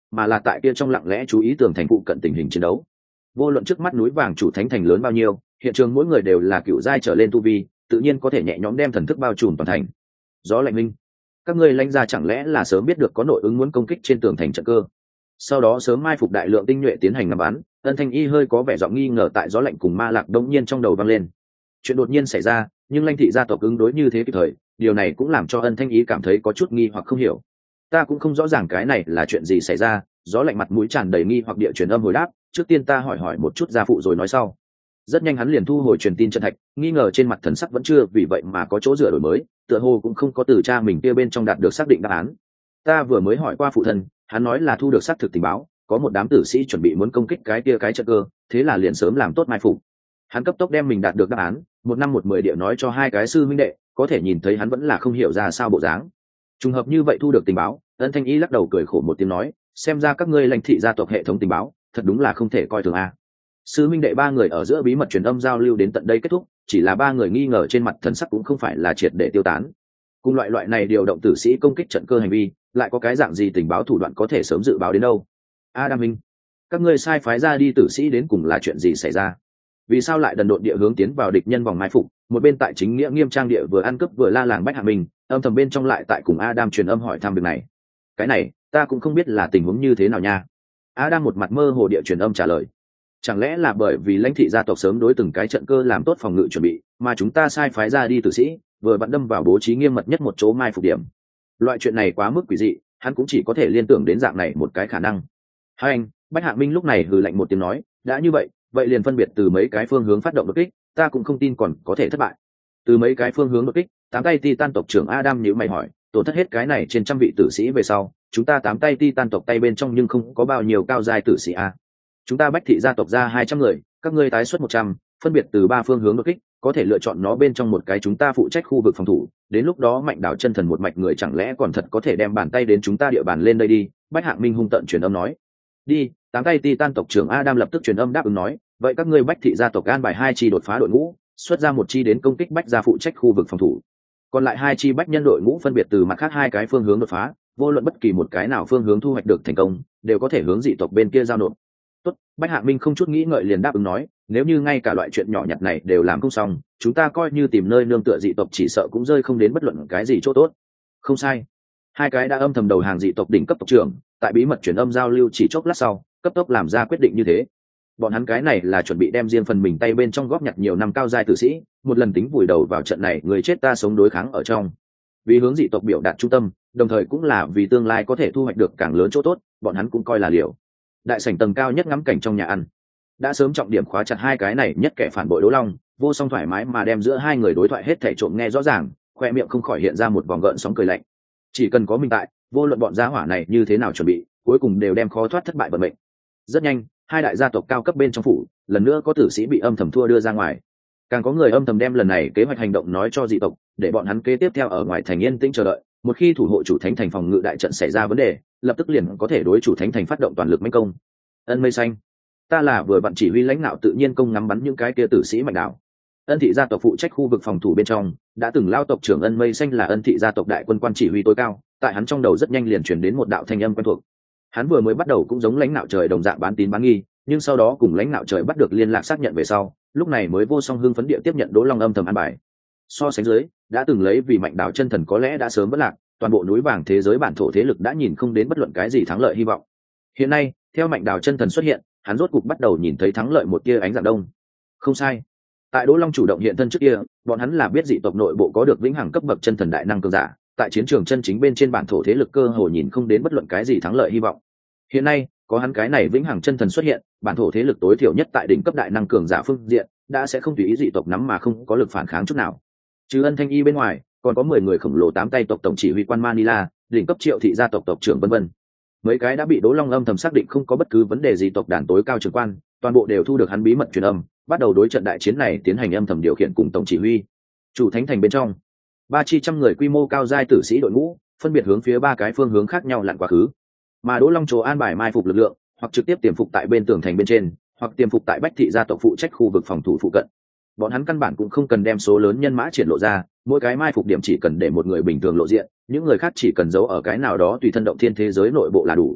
mà là tại kia trong lặng lẽ chú ý tường thành phụ cận tình hình chiến đấu. Vô luận trước mắt núi vàng chủ thánh thành lớn bao nhiêu, hiện trường mỗi người đều là cựu giai trở lên tu vi, tự nhiên có thể nhẹ nhõm đem thần thức bao trùm toàn thành. Gió lạnh minh, các ngươi lãnh ra chẳng lẽ là sớm biết được có nội ứng muốn công kích trên tường thành trận cơ, sau đó sớm mai phục đại lượng tinh nhuệ tiến hành ngắm bắn. Ân Thanh Y hơi có vẻ giọng nghi ngờ tại gió lạnh cùng ma lạc đống nhiên trong đầu vang lên. Chuyện đột nhiên xảy ra, nhưng lãnh thị gia tộc ứng đối như thế kịp thời, điều này cũng làm cho Ân Thanh Y cảm thấy có chút nghi hoặc không hiểu. Ta cũng không rõ ràng cái này là chuyện gì xảy ra. Gió lạnh mặt mũi tràn đầy nghi hoặc địa truyền âm hồi đáp, trước tiên ta hỏi một chút gia phụ rồi nói sau. Rất nhanh hắn liền thu hồi truyền tin chân thạch, nghi ngờ trên mặt thần sắc vẫn chưa vì vậy mà có chỗ dựa đổi mới, tựa hồ cũng không có từ cha mình kia bên trong đạt được xác định đáp án. Ta vừa mới hỏi qua phụ thân, hắn nói là thu được xác thực tình báo, có một đám tử sĩ chuẩn bị muốn công kích cái kia cái trận cơ, thế là liền sớm làm tốt mai phục. Hắn cấp tốc đem mình đạt được đáp án, 1 năm 1 10 địa nói cho hai cái sư minh đệ, có thể nhìn thấy hắn vẫn là không hiểu ra sao bộ dáng. Trùng hợp như vậy thu được tình báo, Ân Thanh Y lắc đầu cười khổ một tiếng nói, xem ra các ngươi lãnh thị gia tộc hệ thống tình báo, thật đúng là không thể coi thường a. Sư minh đệ ba người ở giữa bí mật truyền âm giao lưu đến tận đây kết thúc, chỉ là ba người nghi ngờ trên mặt thần sắc cũng không phải là triệt để tiêu tán. Cùng loại này điều động tử sĩ công kích trận cơ hành vi, lại có cái dạng gì tình báo thủ đoạn có thể sớm dự báo đến đâu? Adam Minh, các ngươi sai phái ra đi tử sĩ đến cùng là chuyện gì xảy ra? Vì sao lại đần độn địa hướng tiến vào địch nhân vòng mai phục? Một bên tại chính nghĩa nghiêm trang địa vừa ăn cướp vừa la làng Bách Hạ Minh, âm thầm bên trong lại tại cùng Adam truyền âm hỏi thăm việc này. Cái này, ta cũng không biết là tình huống như thế nào nha. Adam một mặt mơ hồ địa truyền âm trả lời. Chẳng lẽ là bởi vì lãnh thị gia tộc sớm đối từng cái trận cơ làm tốt phòng ngự chuẩn bị, mà chúng ta sai phái ra đi tử sĩ, vừa vặn đâm vào bố trí nghiêm mật nhất một chỗ mai phục điểm. Loại chuyện này quá mức quỷ dị, hắn cũng chỉ có thể liên tưởng đến dạng này một cái khả năng. Hai anh, Bách Hạ Minh lúc này hừ lạnh một tiếng nói, đã như vậy, vậy liền phân biệt từ mấy cái phương hướng phát động đột kích, ta cũng không tin còn có thể thất bại. Từ mấy cái phương hướng đột kích, tám tay Titan tộc trưởng Adam nhíu mày hỏi, tổn thất hết cái này trên trăm vị tử sĩ về sau, chúng ta tám tay Titan tộc tay bên trong nhưng không có bao nhiêu cao giai tử sĩ a. Chúng ta Bách thị gia tộc ra 200 người, các ngươi tái xuất 100, phân biệt từ 3 phương hướng đột kích, có thể lựa chọn nó bên trong một cái chúng ta phụ trách khu vực phòng thủ, đến lúc đó Mạnh Đảo chân thần một mạch người chẳng lẽ còn thật có thể đem bàn tay đến chúng ta địa bàn lên đây đi. Bách Hạng Minh hung tận truyền âm nói. Đi, tám tay Titan tộc trưởng Adam lập tức truyền âm đáp ứng nói, vậy các ngươi Bách thị gia tộc an bài 2 chi đột phá đội ngũ, xuất ra 1 chi đến công kích Bách gia phụ trách khu vực phòng thủ. Còn lại 2 chi Bách nhân đội ngũ phân biệt từ mặt khác 2 cái phương hướng đột phá, vô luận bất kỳ một cái nào phương hướng thu hoạch được thành công, đều có thể hướng dị tộc bên kia giao nộp. Tốt, Bách Hạ Minh không chút nghĩ ngợi liền đáp ứng nói, nếu như ngay cả loại chuyện nhỏ nhặt này đều làm không xong, chúng ta coi như tìm nơi nương tựa dị tộc chỉ sợ cũng rơi không đến bất luận cái gì chỗ tốt. Không sai. 2 cái đã âm thầm đầu hàng dị tộc đỉnh cấp tộc trưởng, tại bí mật truyền âm giao lưu chỉ chốc lát sau, cấp tốc làm ra quyết định như thế. Bọn hắn cái này là chuẩn bị đem riêng phần mình tay bên trong góp nhặt nhiều năm cao giai tử sĩ, một lần tính vùi đầu vào trận này người chết ta sống đối kháng ở trong. Vì hướng dị tộc biểu đạt trung tâm, đồng thời cũng là vì tương lai có thể thu hoạch được càng lớn chỗ tốt, bọn hắn cũng coi là liều. Đại sảnh tầng cao nhất ngắm cảnh trong nhà ăn, đã sớm trọng điểm khóa chặt 2 cái này nhất kẻ phản bội Đỗ Long, vô song thoải mái mà đem giữa 2 người đối thoại hết thảy trộm nghe rõ ràng, khoe miệng không khỏi hiện ra một vòng gợn sóng cười lạnh. Chỉ cần có mình tại, vô luận bọn gia hỏa này như thế nào chuẩn bị, cuối cùng đều đem khó thoát thất bại vận mệnh. Rất nhanh, 2 đại gia tộc cao cấp bên trong phủ, lần nữa có tử sĩ bị âm thầm thua đưa ra ngoài. Càng có người âm thầm đem lần này kế hoạch hành động nói cho dị tộc, để bọn hắn kế tiếp theo ở ngoài thành yên tĩnh chờ đợi, một khi thủ hộ chủ thánh thành phòng ngự đại trận xảy ra vấn đề, lập tức liền có thể đối chủ thánh thành phát động toàn lực mãnh công. Ân Mây Xanh, ta là vừa vặn chỉ huy lãnh đạo tự nhiên công ngắm bắn những cái kia tử sĩ Mạnh Đảo. Ân thị gia tộc phụ trách khu vực phòng thủ bên trong, đã từng lao tộc trưởng Ân Mây Xanh là Ân thị gia tộc đại quân quan chỉ huy tối cao, tại hắn trong đầu rất nhanh liền truyền đến một đạo thanh âm quen thuộc. Hắn vừa mới bắt đầu cũng giống lãnh đạo trời đồng dạng bán tín bán nghi, nhưng sau đó cùng lãnh đạo trời bắt được liên lạc xác nhận về sau, lúc này mới vô song hưng phấn địa tiếp nhận Đỗ Long âm thầm an bài. So sánh dưới, đã từng lấy vì Mạnh Đảo chân thần có lẽ đã sớm vỡ lạc, toàn bộ núi vàng thế giới bản thổ thế lực đã nhìn không đến bất luận cái gì thắng lợi hy vọng. Hiện nay, theo Mạnh Đảo chân thần xuất hiện, hắn rốt cục bắt đầu nhìn thấy thắng lợi một tia ánh dạng đông. Không sai, tại Đỗ Long chủ động hiện thân trước kia, bọn hắn là biết dị tộc nội bộ có được vĩnh hằng cấp bậc chân thần đại năng cường giả, tại chiến trường chân chính bên trên bản thổ thế lực cơ hồ nhìn không đến bất luận cái gì thắng lợi hy vọng. Hiện nay, có hắn cái này vĩnh hằng chân thần xuất hiện, bản thổ thế lực tối thiểu nhất tại đỉnh cấp đại năng cường giả phương diện đã sẽ không tùy ý dị tộc nắm mà không có lực phản kháng chút nào. Trừ Ân Thanh Y bên ngoài, còn có 10 người khổng lồ 8 tay tộc tổng chỉ huy quan Manila, đỉnh cấp Triệu thị gia tộc tộc trưởng vân vân. Mấy cái đã bị Đỗ Long âm thầm xác định không có bất cứ vấn đề gì tộc đàn tối cao trưởng quan, toàn bộ đều thu được hắn bí mật truyền âm, bắt đầu đối trận đại chiến này tiến hành âm thầm điều khiển cùng tổng chỉ huy. Chủ thánh thành bên trong, 300 người quy mô cao giai tử sĩ đội ngũ, phân biệt hướng phía 3 cái phương hướng khác nhau lặn quá khứ. Mà Đỗ Long chỗ an bài mai phục lực lượng, hoặc trực tiếp tiềm phục tại bên tường thành bên trên, hoặc tiềm phục tại Bách thị gia tộc phụ trách khu vực phòng thủ phụ cận. Bọn hắn căn bản cũng không cần đem số lớn nhân mã triển lộ ra, mỗi cái mai phục điểm chỉ cần để một người bình thường lộ diện, những người khác chỉ cần giấu ở cái nào đó tùy thân động thiên thế giới nội bộ là đủ.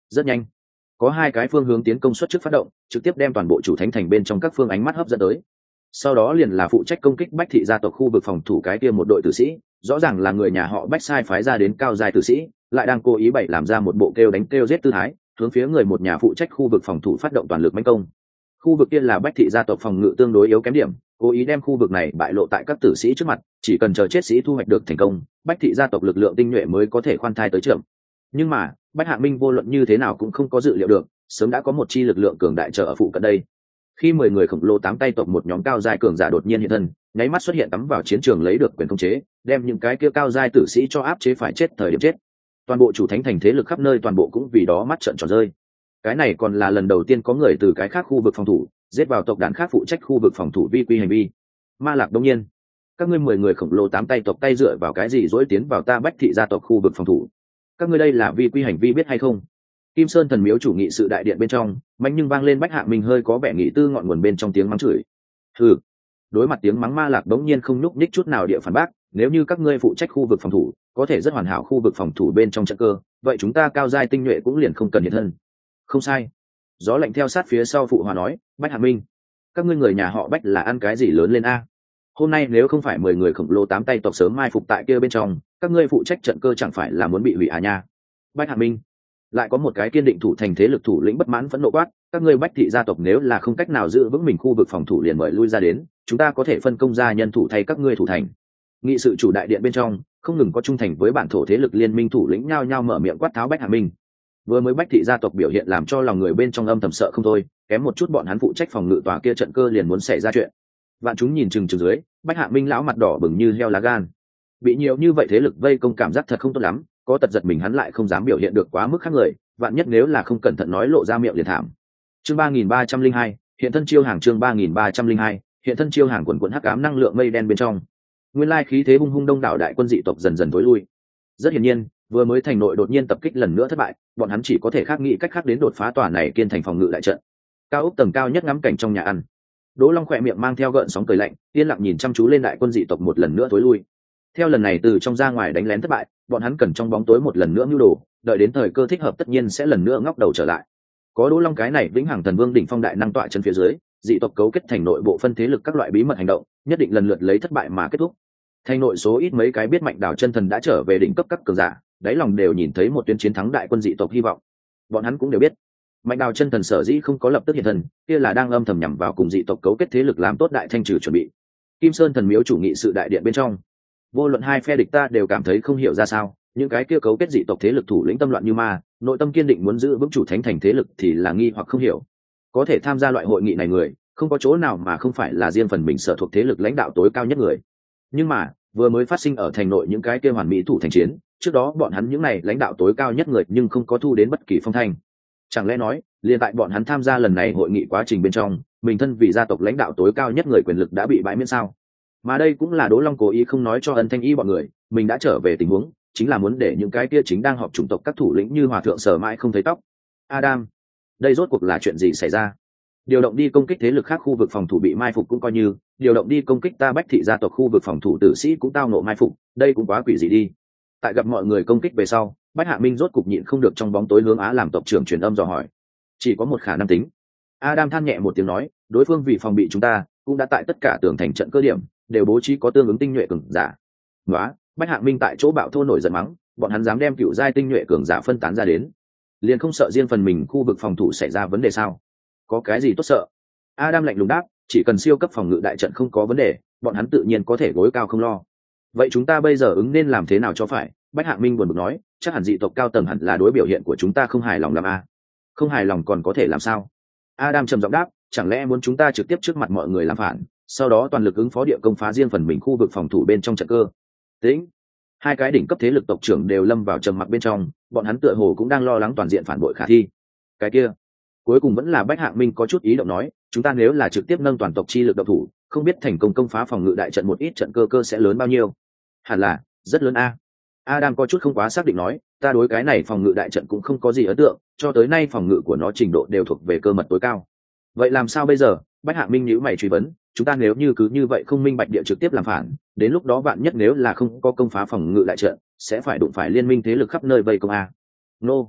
Rất nhanh, có hai cái phương hướng tiến công suất trước phát động, trực tiếp đem toàn bộ chủ thánh thành bên trong các phương ánh mắt hấp dẫn tới. Sau đó liền là phụ trách công kích Bách thị gia tộc khu vực phòng thủ cái kia một đội tử sĩ, rõ ràng là người nhà họ Bách sai phái ra đến cao giai tử sĩ, lại đang cố ý bày làm ra một bộ kêu đánh kêu giết tư thái, hướng phía người một nhà phụ trách khu vực phòng thủ phát động toàn lực mãnh công. Khu vực kia là Bách thị gia tộc phòng ngự tương đối yếu kém điểm, cố ý đem khu vực này bại lộ tại các tử sĩ trước mặt, chỉ cần chờ chết sĩ thu hoạch được thành công, Bách thị gia tộc lực lượng tinh nhuệ mới có thể khoan thai tới trưởng. Nhưng mà Bách Hạ Minh vô luận như thế nào cũng không có dự liệu được, sớm đã có một chi lực lượng cường đại chờ ở phụ cận đây. Khi 10 người khổng lồ 8 tay tộc một nhóm cao giai cường giả đột nhiên hiện thân, nháy mắt xuất hiện tắm vào chiến trường lấy được quyền khống chế, đem những cái kia cao giai tử sĩ cho áp chế phải chết thời điểm chết. Toàn bộ chủ thánh thành thế lực khắp nơi toàn bộ cũng vì đó mắt trợn tròn rơi. Cái này còn là lần đầu tiên có người từ cái khác khu vực phòng thủ giết vào tộc đàn khác phụ trách khu vực phòng thủ vi quy hành vi. Ma Lạc đông nhiên, các ngươi 10 người khổng lồ 8 tay tộc tay dựa vào cái gì dỗi tiến vào ta Bách thị gia tộc khu vực phòng thủ? Các ngươi đây là vi quy hành vi biết hay không? Kim Sơn thần miếu chủ nghị sự đại điện bên trong, mạnh nhưng vang lên Bách Hạ Minh hơi có vẻ nghĩ tư ngọn nguồn bên trong tiếng mắng chửi. Hừ. Đối mặt tiếng mắng Ma Lạc đống nhiên không nhúc nhích chút nào địa phản bác, nếu như các ngươi phụ trách khu vực phòng thủ, có thể rất hoàn hảo khu vực phòng thủ bên trong trận cơ, vậy chúng ta cao giai tinh nhuệ cũng liền không cần hiện thân. Không sai. Gió lạnh theo sát phía sau phụ hòa nói, Bách Hạ Minh, các ngươi người nhà họ Bách là ăn cái gì lớn lên a? Hôm nay nếu không phải 10 người khổng lồ 8 tay tộc sớm mai phục tại kia bên trong, các ngươi phụ trách trận cơ chẳng phải là muốn bị hủy à nha. Bách Hạ Minh, lại có một cái kiên định thủ thành thế lực thủ lĩnh bất mãn phẫn nộ quát, các ngươi Bách thị gia tộc nếu là không cách nào giữ vững mình khu vực phòng thủ liền mời lui ra đến, chúng ta có thể phân công ra nhân thủ thay các ngươi thủ thành. Nghị sự chủ đại điện bên trong, không ngừng có trung thành với bản thổ thế lực liên minh thủ lĩnh nhao nhao mở miệng quát tháo Bách Hạ Minh. Vừa mới Bách thị gia tộc biểu hiện làm cho lòng người bên trong âm thầm sợ không thôi, kém một chút bọn hắn phụ trách phòng ngự tòa kia trận cơ liền muốn xảy ra chuyện. Vạn chúng nhìn chừng chừng dưới, Bách Hạ Minh lão mặt đỏ bừng như heo lá gan. Bị nhiều như vậy thế lực vây công cảm giác thật không tốt lắm, có tật giật mình hắn lại không dám biểu hiện được quá mức khác người, vạn nhất nếu là không cẩn thận nói lộ ra miệng liền thảm. Chương 3302, hiện thân chiêu hàng chương 3302, hiện thân chiêu hàng quần quần hắc ám năng lượng mây đen bên trong. Nguyên lai khí thế hung hung đông đảo đại quân dị tộc dần dần tối lui. Rất hiển nhiên, vừa mới thành nội đột nhiên tập kích lần nữa thất bại, bọn hắn chỉ có thể khác nghĩ cách khác đến đột phá tòa này kiên thành phòng ngự đại trận. Cao ốc tầng cao nhất ngắm cảnh trong nhà ăn. Đỗ Long khỏe miệng mang theo gợn sóng cười lạnh, yên lặng nhìn chăm chú lên đại quân dị tộc một lần nữa tối lui. Theo lần này từ trong ra ngoài đánh lén thất bại, bọn hắn cần trong bóng tối một lần nữa mưu đồ, đợi đến thời cơ thích hợp tất nhiên sẽ lần nữa ngóc đầu trở lại. Có Đỗ Long cái này vĩnh hằng thần vương đỉnh phong đại năng tọa chân phía dưới, dị tộc cấu kết thành nội bộ phân thế lực các loại bí mật hành động, nhất định lần lượt lấy thất bại mà kết thúc. Thành nội số ít mấy cái biết mạnh đảo chân thần đã trở về đỉnh cấp các cường giả, đáy lòng đều nhìn thấy một tuyến chiến thắng đại quân dị tộc hy vọng. Bọn hắn cũng đều biết, mạnh đào chân thần sở dĩ không có lập tức hiện thân, kia là đang âm thầm nhằm vào cùng dị tộc cấu kết thế lực làm tốt đại thanh trừ chuẩn bị. Kim Sơn thần miếu chủ nghị sự đại điện bên trong, vô luận hai phe địch ta đều cảm thấy không hiểu ra sao, những cái kia cấu kết dị tộc thế lực thủ lĩnh tâm loạn như ma, nội tâm kiên định muốn giữ vững chủ thánh thành thế lực thì là nghi hoặc không hiểu. Có thể tham gia loại hội nghị này người, không có chỗ nào mà không phải là riêng phần mình sở thuộc thế lực lãnh đạo tối cao nhất người. Nhưng mà vừa mới phát sinh ở thành nội những cái kia hoàn mỹ thủ thành chiến, trước đó bọn hắn những này lãnh đạo tối cao nhất người nhưng không có thu đến bất kỳ phong thanh. Chẳng lẽ nói liền tại bọn hắn tham gia lần này hội nghị quá trình bên trong, mình thân vì gia tộc lãnh đạo tối cao nhất người quyền lực đã bị bãi miễn sao? Mà đây cũng là Đỗ Long cố ý không nói cho Ân Thanh Y bọn người, mình đã trở về tình huống, chính là muốn để những cái kia chính đang họp chủng tộc các thủ lĩnh như hòa thượng sở mãi không thấy tóc. Adam, đây rốt cuộc là chuyện gì xảy ra? Điều động đi công kích thế lực khác khu vực phòng thủ bị mai phục cũng coi như, điều động đi công kích ta Bách thị gia tộc khu vực phòng thủ tử sĩ cũng tao ngộ mai phục, đây cũng quá quỷ dị đi. Tại gặp mọi người công kích về sau, Bách Hạ Minh rốt cục nhịn không được trong bóng tối hướng Á làm tộc trưởng truyền âm dò hỏi. Chỉ có một khả năng tính. Adam than nhẹ một tiếng nói, đối phương vì phòng bị chúng ta, cũng đã tại tất cả tường thành trận cơ điểm đều bố trí có tương ứng tinh nhuệ cường giả. Nói, Bách Hạ Minh tại chỗ bạo thô nổi giận mắng, bọn hắn dám đem cựu giai tinh nhuệ cường giả phân tán ra đến, liền không sợ riêng phần mình khu vực phòng thủ xảy ra vấn đề sao? Có cái gì tốt sợ? Adam lạnh lùng đáp, chỉ cần siêu cấp phòng ngự đại trận không có vấn đề, bọn hắn tự nhiên có thể gối cao không lo. Vậy chúng ta bây giờ ứng nên làm thế nào cho phải? Bách Hạ Minh buồn bực nói, chắc hẳn dị tộc cao tầng hẳn là đối biểu hiện của chúng ta không hài lòng làm a. Không hài lòng còn có thể làm sao? Adam trầm giọng đáp, chẳng lẽ muốn chúng ta trực tiếp trước mặt mọi người làm phản, sau đó toàn lực ứng phó địa công phá riêng phần mình khu vực phòng thủ bên trong trận cơ? Tĩnh. Hai cái đỉnh cấp thế lực tộc trưởng đều lâm vào trầm mặc bên trong, bọn hắn tựa hồ cũng đang lo lắng toàn diện phản bội khả thi. Cái kia, cuối cùng vẫn là Bách Hạ Minh có chút ý động nói, chúng ta nếu là trực tiếp nâng toàn tộc chi lực động thủ, không biết thành công công phá phòng ngự đại trận một ít trận cơ sẽ lớn bao nhiêu? Hẳn là rất lớn a. Adam có chút không quá xác định nói, ta đối cái này phòng ngự đại trận cũng không có gì ấn tượng, cho tới nay phòng ngự của nó trình độ đều thuộc về cơ mật tối cao. Vậy làm sao bây giờ? Bách Hạ Minh nhíu mày truy vấn, chúng ta nếu như cứ như vậy không minh bạch địa trực tiếp làm phản, đến lúc đó vạn nhất nếu là không có công phá phòng ngự đại trận, sẽ phải đụng phải liên minh thế lực khắp nơi vây công a. Nô.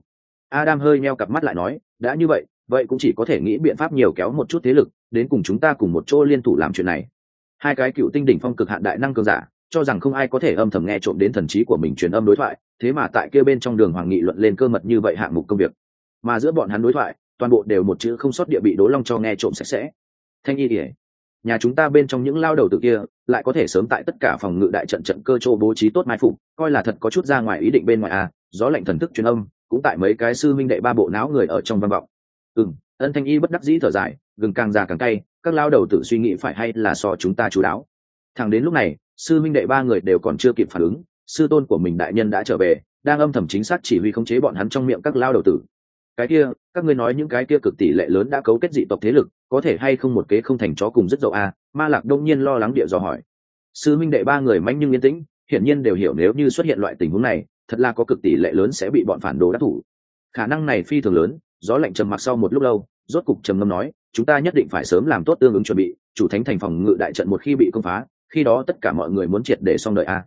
Adam hơi nheo cặp mắt lại nói, đã như vậy, vậy cũng chỉ có thể nghĩ biện pháp nhiều kéo một chút thế lực, đến cùng chúng ta cùng một chỗ liên thủ làm chuyện này. Hai cái cựu tinh đỉnh phong cực hạn đại năng cường giả, cho rằng không ai có thể âm thầm nghe trộm đến thần trí của mình truyền âm đối thoại, thế mà tại kia bên trong đường hoàng nghị luận lên cơ mật như vậy hạng mục công việc. Mà giữa bọn hắn đối thoại, toàn bộ đều một chữ không sót địa bị Đỗ Long cho nghe trộm sạch sẽ. Thanh y ỉa, nhà chúng ta bên trong những lao đầu tự kia, lại có thể sớm tại tất cả phòng ngự đại trận trận cơ chỗ bố trí tốt mai phục, coi là thật có chút ra ngoài ý định bên ngoài à, gió lạnh thần thức truyền âm, cũng tại mấy cái sư minh đệ ba bộ não người ở trong văn vọng. Ân Thanh y bất đắc dĩ thở dài, gừng càng già càng cay, các lao đầu tự suy nghĩ phải hay là so chúng ta chú đáo. Thẳng đến lúc này, sư minh đệ ba người đều còn chưa kịp phản ứng, sư tôn của mình đại nhân đã trở về, đang âm thầm chính xác chỉ huy khống chế bọn hắn trong miệng các lao đầu tử. Cái kia, các ngươi nói những cái kia cực tỷ lệ lớn đã cấu kết dị tộc thế lực, có thể hay không một kế không thành chó cùng rất dậu à? Ma Lạc đông nhiên lo lắng địa dò hỏi. Sư minh đệ ba người manh nhưng yên tĩnh, hiển nhiên đều hiểu nếu như xuất hiện loại tình huống này, thật là có cực tỷ lệ lớn sẽ bị bọn phản đồ đắc thủ. Khả năng này phi thường lớn. Gió lạnh trầm mặc sau một lúc lâu, rốt cục trầm ngâm nói, chúng ta nhất định phải sớm làm tốt tương ứng chuẩn bị, chủ thánh thành phòng ngự đại trận một khi bị công phá, khi đó tất cả mọi người muốn triệt để xong đời a.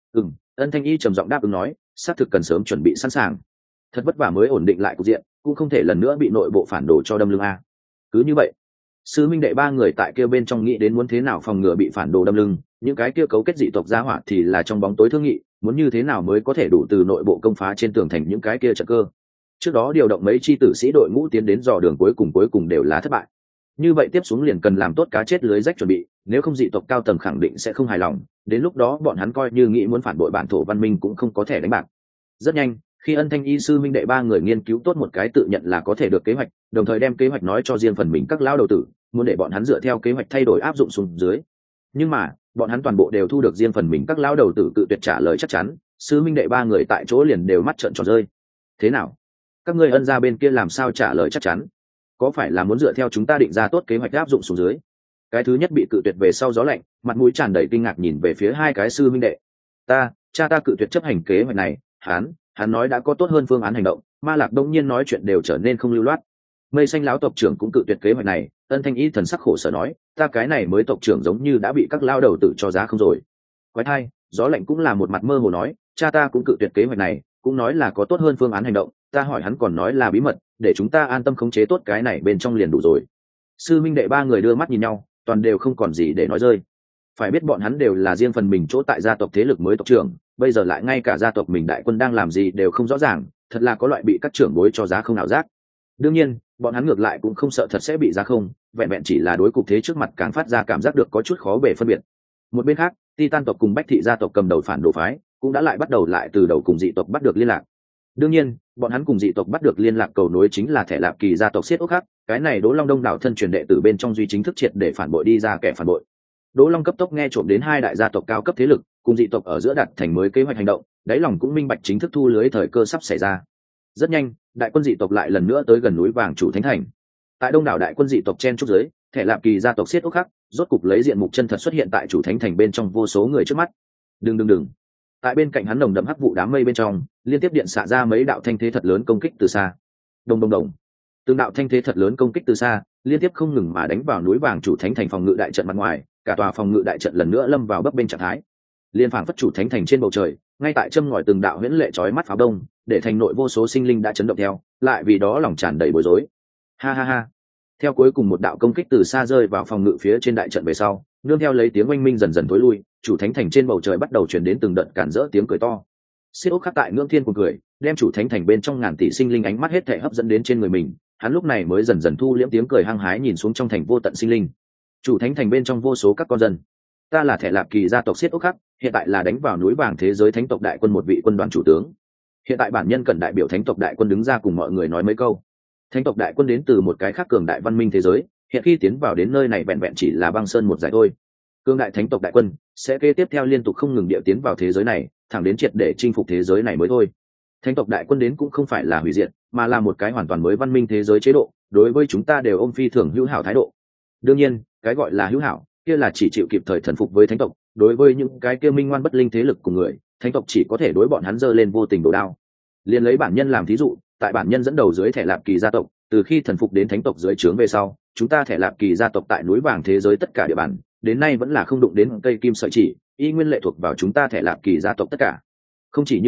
Ân Thanh y trầm giọng đáp ứng nói, xác thực cần sớm chuẩn bị sẵn sàng. Thật vất vả mới ổn định lại cục diện, cũng không thể lần nữa bị nội bộ phản đồ cho đâm lưng a. Cứ như vậy, sư minh đệ ba người tại kia bên trong nghĩ đến muốn thế nào phòng ngừa bị phản đồ đâm lưng, những cái kia cấu kết dị tộc gia hỏa thì là trong bóng tối thương nghị, muốn như thế nào mới có thể đủ từ nội bộ công phá trên tường thành những cái kia trận cơ. Trước đó điều động mấy chi tử sĩ đội ngũ tiến đến dò đường cuối cùng đều là thất bại. Như vậy tiếp xuống liền cần làm tốt cá chết lưới rách chuẩn bị, nếu không dị tộc cao tầng khẳng định sẽ không hài lòng, đến lúc đó bọn hắn coi như nghĩ muốn phản bội bản thổ văn minh cũng không có thể đánh bạc. Rất nhanh, khi Ân Thanh y sư minh đệ ba người nghiên cứu tốt một cái tự nhận là có thể được kế hoạch, đồng thời đem kế hoạch nói cho riêng phần mình các lão đầu tử, muốn để bọn hắn dựa theo kế hoạch thay đổi áp dụng xuống dưới. Nhưng mà, bọn hắn toàn bộ đều thu được riêng phần mình các lão đầu tử tự tuyệt trả lời chắc chắn, sư minh đệ ba người tại chỗ liền đều mắt trợn tròn rơi. Thế nào? Các ngươi Ân gia bên kia làm sao trả lời chắc chắn? Có phải là muốn dựa theo chúng ta định ra tốt kế hoạch áp dụng xuống dưới? Cái thứ nhất bị cự tuyệt về sau gió lạnh, mặt mũi tràn đầy kinh ngạc nhìn về phía hai cái sư minh đệ. Cha ta cự tuyệt chấp hành kế hoạch này, hắn nói đã có tốt hơn phương án hành động. Ma Lạc đông nhiên nói chuyện đều trở nên không lưu loát. Mây xanh lão tộc trưởng cũng cự tuyệt kế hoạch này. Ân Thanh y thần sắc khổ sở nói, ta cái này mới tộc trưởng giống như đã bị các lao đầu tự cho giá không rồi. Quái thai, gió lạnh cũng là một mặt mơ hồ nói, cha ta cũng cự tuyệt kế hoạch này, cũng nói là có tốt hơn phương án hành động, ta hỏi hắn còn nói là bí mật, để chúng ta an tâm khống chế tốt cái này bên trong liền đủ rồi. Sư minh đệ ba người đưa mắt nhìn nhau, toàn đều không còn gì để nói rơi. Phải biết bọn hắn đều là riêng phần mình chỗ tại gia tộc thế lực mới tộc trưởng, bây giờ lại ngay cả gia tộc mình đại quân đang làm gì đều không rõ ràng, thật là có loại bị các trưởng bối cho giá không nào giác. Đương nhiên, bọn hắn ngược lại cũng không sợ thật sẽ bị giá không, vẹn vẹn chỉ là đối cục thế trước mặt càng phát ra cảm giác được có chút khó bề phân biệt. Một bên khác, Titan tộc cùng Bách thị gia tộc cầm đầu phản đồ phái, cũng đã lại bắt đầu lại từ đầu cùng dị tộc bắt được liên lạc. Đương nhiên, bọn hắn cùng dị tộc bắt được liên lạc cầu nối chính là Thẻ Lạp Kỳ gia tộc Xiết Ốc Khắc, cái này Đỗ Long đông đảo thân truyền đệ tử bên trong duy chính thức triệt để phản bội đi ra kẻ phản bội. Đỗ Long cấp tốc nghe trộm đến hai đại gia tộc cao cấp thế lực, cùng dị tộc ở giữa đặt thành mới kế hoạch hành động, đáy lòng cũng minh bạch chính thức thu lưới thời cơ sắp xảy ra. Rất nhanh, đại quân dị tộc lại lần nữa tới gần núi vàng chủ thánh thành. Tại đông đảo đại quân dị tộc chen trúc dưới, Thẻ Lạp Kỳ gia tộc Xiết Ốc Khắc rốt cục lấy diện mục chân thật xuất hiện tại chủ thánh thành bên trong vô số người trước mắt. Đừng. Tại bên cạnh hắn nồng đậm hắc vụ đám mây bên trong, liên tiếp điện xạ ra mấy đạo thanh thế thật lớn công kích từ xa. Đồng. Từng đạo thanh thế thật lớn công kích từ xa, liên tiếp không ngừng mà đánh vào núi vàng chủ thánh thành phòng ngự đại trận mặt ngoài, cả tòa phòng ngự đại trận lần nữa lâm vào bấp bênh trạng thái. Liên phảng phất chủ thánh thành trên bầu trời, ngay tại châm ngòi từng đạo huyễn lệ chói mắt pháo đông, để thành nội vô số sinh linh đã chấn động theo, lại vì đó lòng tràn đầy bối rối. Ha. Theo cuối cùng một đạo công kích từ xa rơi vào phòng ngự phía trên đại trận về sau, nương theo lấy tiếng oanh minh dần dần tối lui, chủ thánh thành trên bầu trời bắt đầu truyền đến từng đợt cản rỡ tiếng cười to. Xiết Ốc Khắc tại ngưỡng thiên cuồng cười, đem chủ thánh thành bên trong ngàn tỷ sinh linh ánh mắt hết thảy hấp dẫn đến trên người mình, hắn lúc này mới dần dần thu liễm tiếng cười hăng hái nhìn xuống trong thành vô tận sinh linh. Chủ thánh thành bên trong vô số các con dân. Ta là Thẻ Lạp Kỳ gia tộc Xiết Ốc Khắc, hiện tại là đánh vào núi vàng thế giới thánh tộc đại quân một vị quân đoàn chủ tướng. Hiện tại bản nhân cần đại biểu thánh tộc đại quân đứng ra cùng mọi người nói mấy câu. Thánh tộc đại quân đến từ một cái khác cường đại văn minh thế giới, hiện khi tiến vào đến nơi này vẹn vẹn chỉ là băng sơn một giải thôi. Cường đại thánh tộc đại quân sẽ kế tiếp theo liên tục không ngừng địa tiến vào thế giới này, thẳng đến triệt để chinh phục thế giới này mới thôi. Thánh tộc đại quân đến cũng không phải là hủy diệt, mà là một cái hoàn toàn mới văn minh thế giới chế độ, đối với chúng ta đều ôm phi thường hữu hảo thái độ. Đương nhiên, cái gọi là hữu hảo, kia là chỉ chịu kịp thời thần phục với thánh tộc, đối với những cái kia minh ngoan bất linh thế lực của người, thánh tộc chỉ có thể đối bọn hắn giơ lên vô tình đồ đao. Liên lấy bản nhân làm thí dụ, tại bản nhân dẫn đầu dưới Thẻ Lạp Kỳ gia tộc, từ khi thần phục đến thánh tộc dưới trướng về sau, chúng ta Thẻ Lạp Kỳ gia tộc tại núi vàng thế giới tất cả địa bàn, đến nay vẫn là không đụng đến cây kim sợi chỉ, y nguyên lệ thuộc vào chúng ta Thẻ Lạp Kỳ gia tộc tất cả. Không chỉ như thế,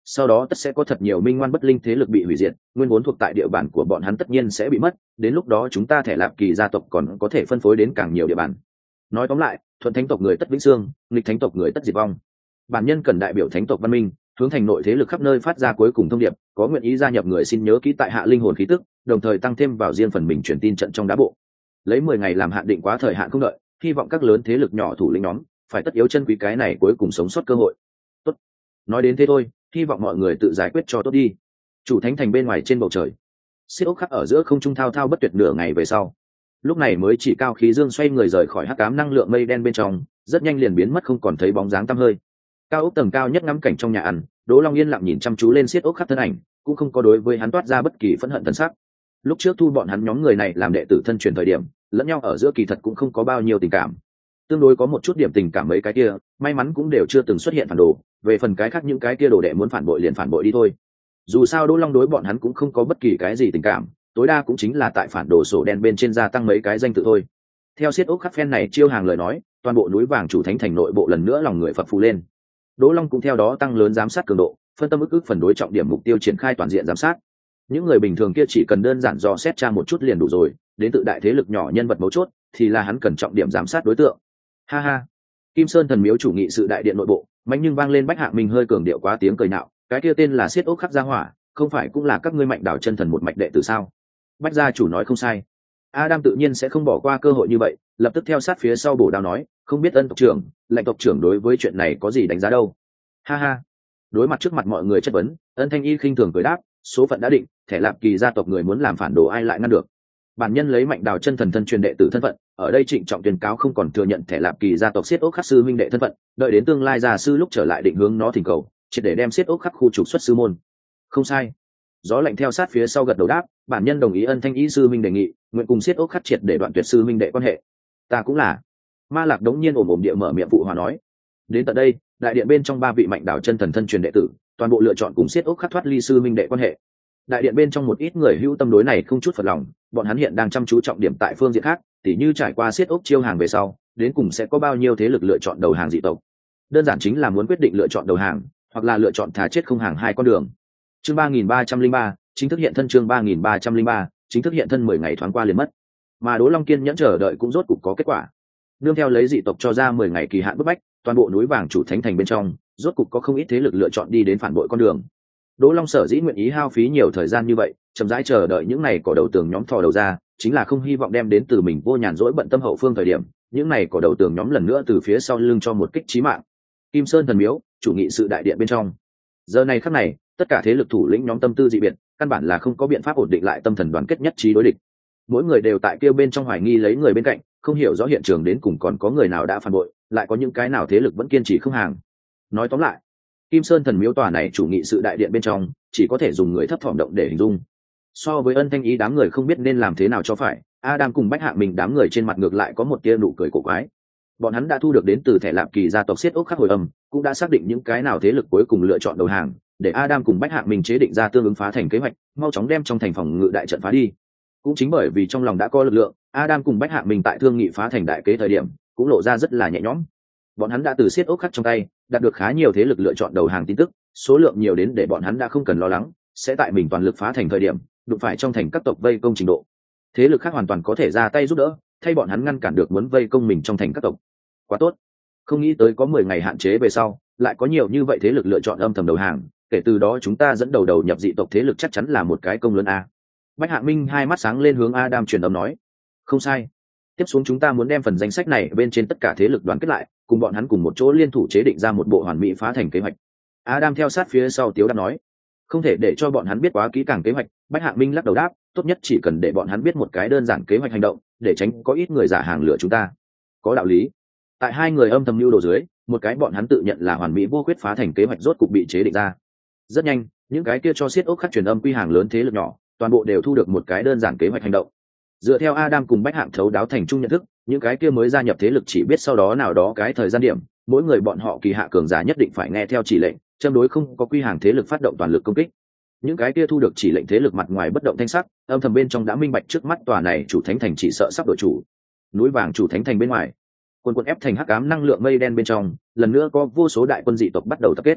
sau đó tất sẽ có thật nhiều minh ngoan bất linh thế lực bị hủy diệt, nguyên vốn thuộc tại địa bàn của bọn hắn tất nhiên sẽ bị mất, đến lúc đó chúng ta Thẻ Lạp Kỳ gia tộc còn có thể phân phối đến càng nhiều địa bàn. Nói tóm lại, thuận thánh tộc người tất vĩnh xương, nghịch thánh tộc người tất diệt vong. Bản nhân cần đại biểu thánh tộc văn minh, hướng thành nội thế lực khắp nơi phát ra cuối cùng thông điệp, có nguyện ý gia nhập người xin nhớ ký tại hạ linh hồn khí tức, đồng thời tăng thêm vào riêng phần mình truyền tin trận trong đá bộ. Lấy 10 ngày làm hạn định quá thời hạn không đợi, hy vọng các lớn thế lực nhỏ thủ lĩnh nhóm phải tất yếu chân quý cái này cuối cùng sống sót cơ hội. Tốt, nói đến thế thôi, hy vọng mọi người tự giải quyết cho tốt đi. Chủ thánh thành bên ngoài trên bầu trời, xiết ốc khắc ở giữa không trung thao thao bất tuyệt nửa ngày về sau, lúc này mới chỉ cao khí dương xoay người rời khỏi hắc ám năng lượng mây đen bên trong, rất nhanh liền biến mất không còn thấy bóng dáng tăm hơi. Cao ốc tầng cao nhất ngắm cảnh trong nhà ăn, Đỗ Long yên lặng nhìn chăm chú lên xiết ốc khắc thân ảnh, cũng không có đối với hắn toát ra bất kỳ phẫn hận thần sắc. Lúc trước thu bọn hắn nhóm người này làm đệ tử thân truyền thời điểm, lẫn nhau ở giữa kỳ thật cũng không có bao nhiêu tình cảm, tương đối có một chút điểm tình cảm mấy cái kia, may mắn cũng đều chưa từng xuất hiện phản đồ, về phần cái khác những cái kia đồ đệ muốn phản bội liền phản bội đi thôi. Dù sao Đỗ Long đối bọn hắn cũng không có bất kỳ cái gì tình cảm, tối đa cũng chính là tại phản đồ sổ đen bên trên gia tăng mấy cái danh tự thôi. Theo xiết ốc khắc phen này chiêu hàng lời nói, toàn bộ núi vàng chủ thánh thành nội bộ lần nữa lòng người phập phù lên. Đỗ Long cũng theo đó tăng lớn giám sát cường độ, phân tâm ức phần đối trọng điểm mục tiêu triển khai toàn diện giám sát. Những người bình thường kia chỉ cần đơn giản dò xét tra một chút liền đủ rồi, đến tự đại thế lực nhỏ nhân vật mấu chốt thì là hắn cần trọng điểm giám sát đối tượng. Ha ha. Kim Sơn thần miếu chủ nghị sự đại điện nội bộ, mạnh nhưng vang lên Bách Hạ Minh hơi cường điệu quá tiếng cười nạo, cái kia tên là xiết ốc khắc gia hỏa, không phải cũng là các ngươi Mạnh Đảo chân thần một mạch đệ tử sao? Bách gia chủ nói không sai. Adam tự nhiên sẽ không bỏ qua cơ hội như vậy, lập tức theo sát phía sau bổ đao nói, không biết Ân tộc trưởng, Lệnh tộc trưởng đối với chuyện này có gì đánh giá đâu? Ha ha. Đối mặt trước mặt mọi người chất vấn, Ân Thanh Y khinh thường cười đáp, số phận đã định, Thẻ Lạp Kỳ gia tộc người muốn làm phản đồ ai lại ngăn được. Bản nhân lấy Mạnh Đào chân thần thân truyền đệ tử thân phận, ở đây trịnh trọng tuyên cáo không còn thừa nhận Thẻ Lạp Kỳ gia tộc xiết ốc khắc sư minh đệ thân phận, đợi đến tương lai gia sư lúc trở lại định hướng nó thỉnh cầu, triệt để đem xiết ốc khắc khu trục xuất sư môn. Không sai. Gió lạnh theo sát phía sau gật đầu đáp, bản nhân đồng ý Ân Thanh Y sư minh đề nghị, nguyện cùng xiết ốc khắc triệt để đoạn tuyệt sư minh đệ quan hệ. Ta cũng là. Ma Lạc đống nhiên ồm ồm địa mở miệng phụ hòa nói. Đến tận đây, đại điện bên trong 3 vị Mạnh Đào chân thần thân truyền đệ tử, toàn bộ lựa chọn cùng xiết ốc khắc thoát ly sư minh đệ quan hệ. Đại điện bên trong một ít người hữu tâm đối này không chút phật lòng, bọn hắn hiện đang chăm chú trọng điểm tại phương diện khác, tỉ như trải qua xiết ốc chiêu hàng về sau, đến cùng sẽ có bao nhiêu thế lực lựa chọn đầu hàng dị tộc. Đơn giản chính là muốn quyết định lựa chọn đầu hàng, hoặc là lựa chọn thà chết không hàng hai con đường. Chương 3303, chính thức hiện thân. Chương 3303, chính thức hiện thân 10 ngày thoáng qua liền mất. Mà Đỗ Long kiên nhẫn chờ đợi cũng rốt cục có kết quả. Nương theo lấy dị tộc cho ra 10 ngày kỳ hạn bức bách, toàn bộ núi vàng chủ thánh thành bên trong, rốt cục có không ít thế lực lựa chọn đi đến phản bội con đường. Đỗ Long sở dĩ nguyện ý hao phí nhiều thời gian như vậy, chậm rãi chờ đợi những này cỏ đầu tường nhóm thò đầu ra, chính là không hy vọng đem đến từ mình vô nhàn rỗi bận tâm hậu phương thời điểm, những này cỏ đầu tường nhóm lần nữa từ phía sau lưng cho một kích chí mạng. Kim Sơn thần miếu, chủ nghị sự đại điện bên trong. Giờ này khắc này, tất cả thế lực thủ lĩnh nhóm tâm tư dị biệt, căn bản là không có biện pháp ổn định lại tâm thần đoàn kết nhất trí đối địch. Mỗi người đều tại kia bên trong hoài nghi lấy người bên cạnh, không hiểu rõ hiện trường đến cùng còn có người nào đã phản bội, lại có những cái nào thế lực vẫn kiên trì không hàng. Nói tóm lại, Kim Sơn thần miếu tòa này chủ nghị sự đại điện bên trong, chỉ có thể dùng người thấp thỏm động để hình dung. So với Ân Thanh Ý đám người không biết nên làm thế nào cho phải, Adam cùng Bách Hạ Minh đám người trên mặt ngược lại có một tia nụ cười cổ quái. Bọn hắn đã thu được đến từ Thẻ Lạp Kỳ gia tộc xiết ốc khắc hồi âm, cũng đã xác định những cái nào thế lực cuối cùng lựa chọn đầu hàng, để Adam cùng Bách Hạ Minh chế định ra tương ứng phá thành kế hoạch, mau chóng đem trong thành phòng ngự đại trận phá đi. Cũng chính bởi vì trong lòng đã có lực lượng, Adam cùng Bách Hạ Minh tại thương nghị phá thành đại kế thời điểm, cũng lộ ra rất là nhẹ nhõm. Bọn hắn đã từ xiết ốc khắc trong tay đạt được khá nhiều thế lực lựa chọn đầu hàng tin tức, số lượng nhiều đến để bọn hắn đã không cần lo lắng sẽ tại mình toàn lực phá thành thời điểm đụng phải trong thành các tộc vây công trình độ, thế lực khác hoàn toàn có thể ra tay giúp đỡ, thay bọn hắn ngăn cản được muốn vây công mình trong thành các tộc. Quá tốt, không nghĩ tới có 10 ngày hạn chế về sau lại có nhiều như vậy thế lực lựa chọn âm thầm đầu hàng, kể từ đó chúng ta dẫn đầu nhập dị tộc thế lực chắc chắn là một cái công lớn a. Bách Hạ Minh hai mắt sáng lên hướng Adam truyền âm nói. Không sai, tiếp xuống chúng ta muốn đem phần danh sách này bên trên tất cả thế lực đoàn kết lại, cùng bọn hắn cùng một chỗ liên thủ chế định ra một bộ hoàn mỹ phá thành kế hoạch. Adam theo sát phía sau Tiếu Đáp nói, không thể để cho bọn hắn biết quá kỹ càng kế hoạch. Bách Hạ Minh lắc đầu đáp, tốt nhất chỉ cần để bọn hắn biết một cái đơn giản kế hoạch hành động, để tránh có ít người giả hàng lừa chúng ta. Có đạo lý. Tại hai người âm thầm mưu đồ dưới, một cái bọn hắn tự nhận là hoàn mỹ vô khuyết phá thành kế hoạch rốt cục bị chế định ra. Rất nhanh, những cái kia cho xiết ốc khắc truyền âm quy hàng lớn thế lực nhỏ, toàn bộ đều thu được một cái đơn giản kế hoạch hành động. Dựa theo Adam cùng Bách Hạng thấu đáo thành chung nhận thức, những cái kia mới gia nhập thế lực chỉ biết sau đó nào đó cái thời gian điểm, mỗi người bọn họ kỳ hạ cường giả nhất định phải nghe theo chỉ lệnh, châm đối không có quy hàng thế lực phát động toàn lực công kích. Những cái kia thu được chỉ lệnh thế lực mặt ngoài bất động thanh sắc, âm thầm bên trong đã minh bạch trước mắt tòa này chủ thánh thành chỉ sợ sắp đổi chủ. Núi vàng chủ thánh thành bên ngoài, quân ép thành hắc ám năng lượng mây đen bên trong, lần nữa có vô số đại quân dị tộc bắt đầu tập kết.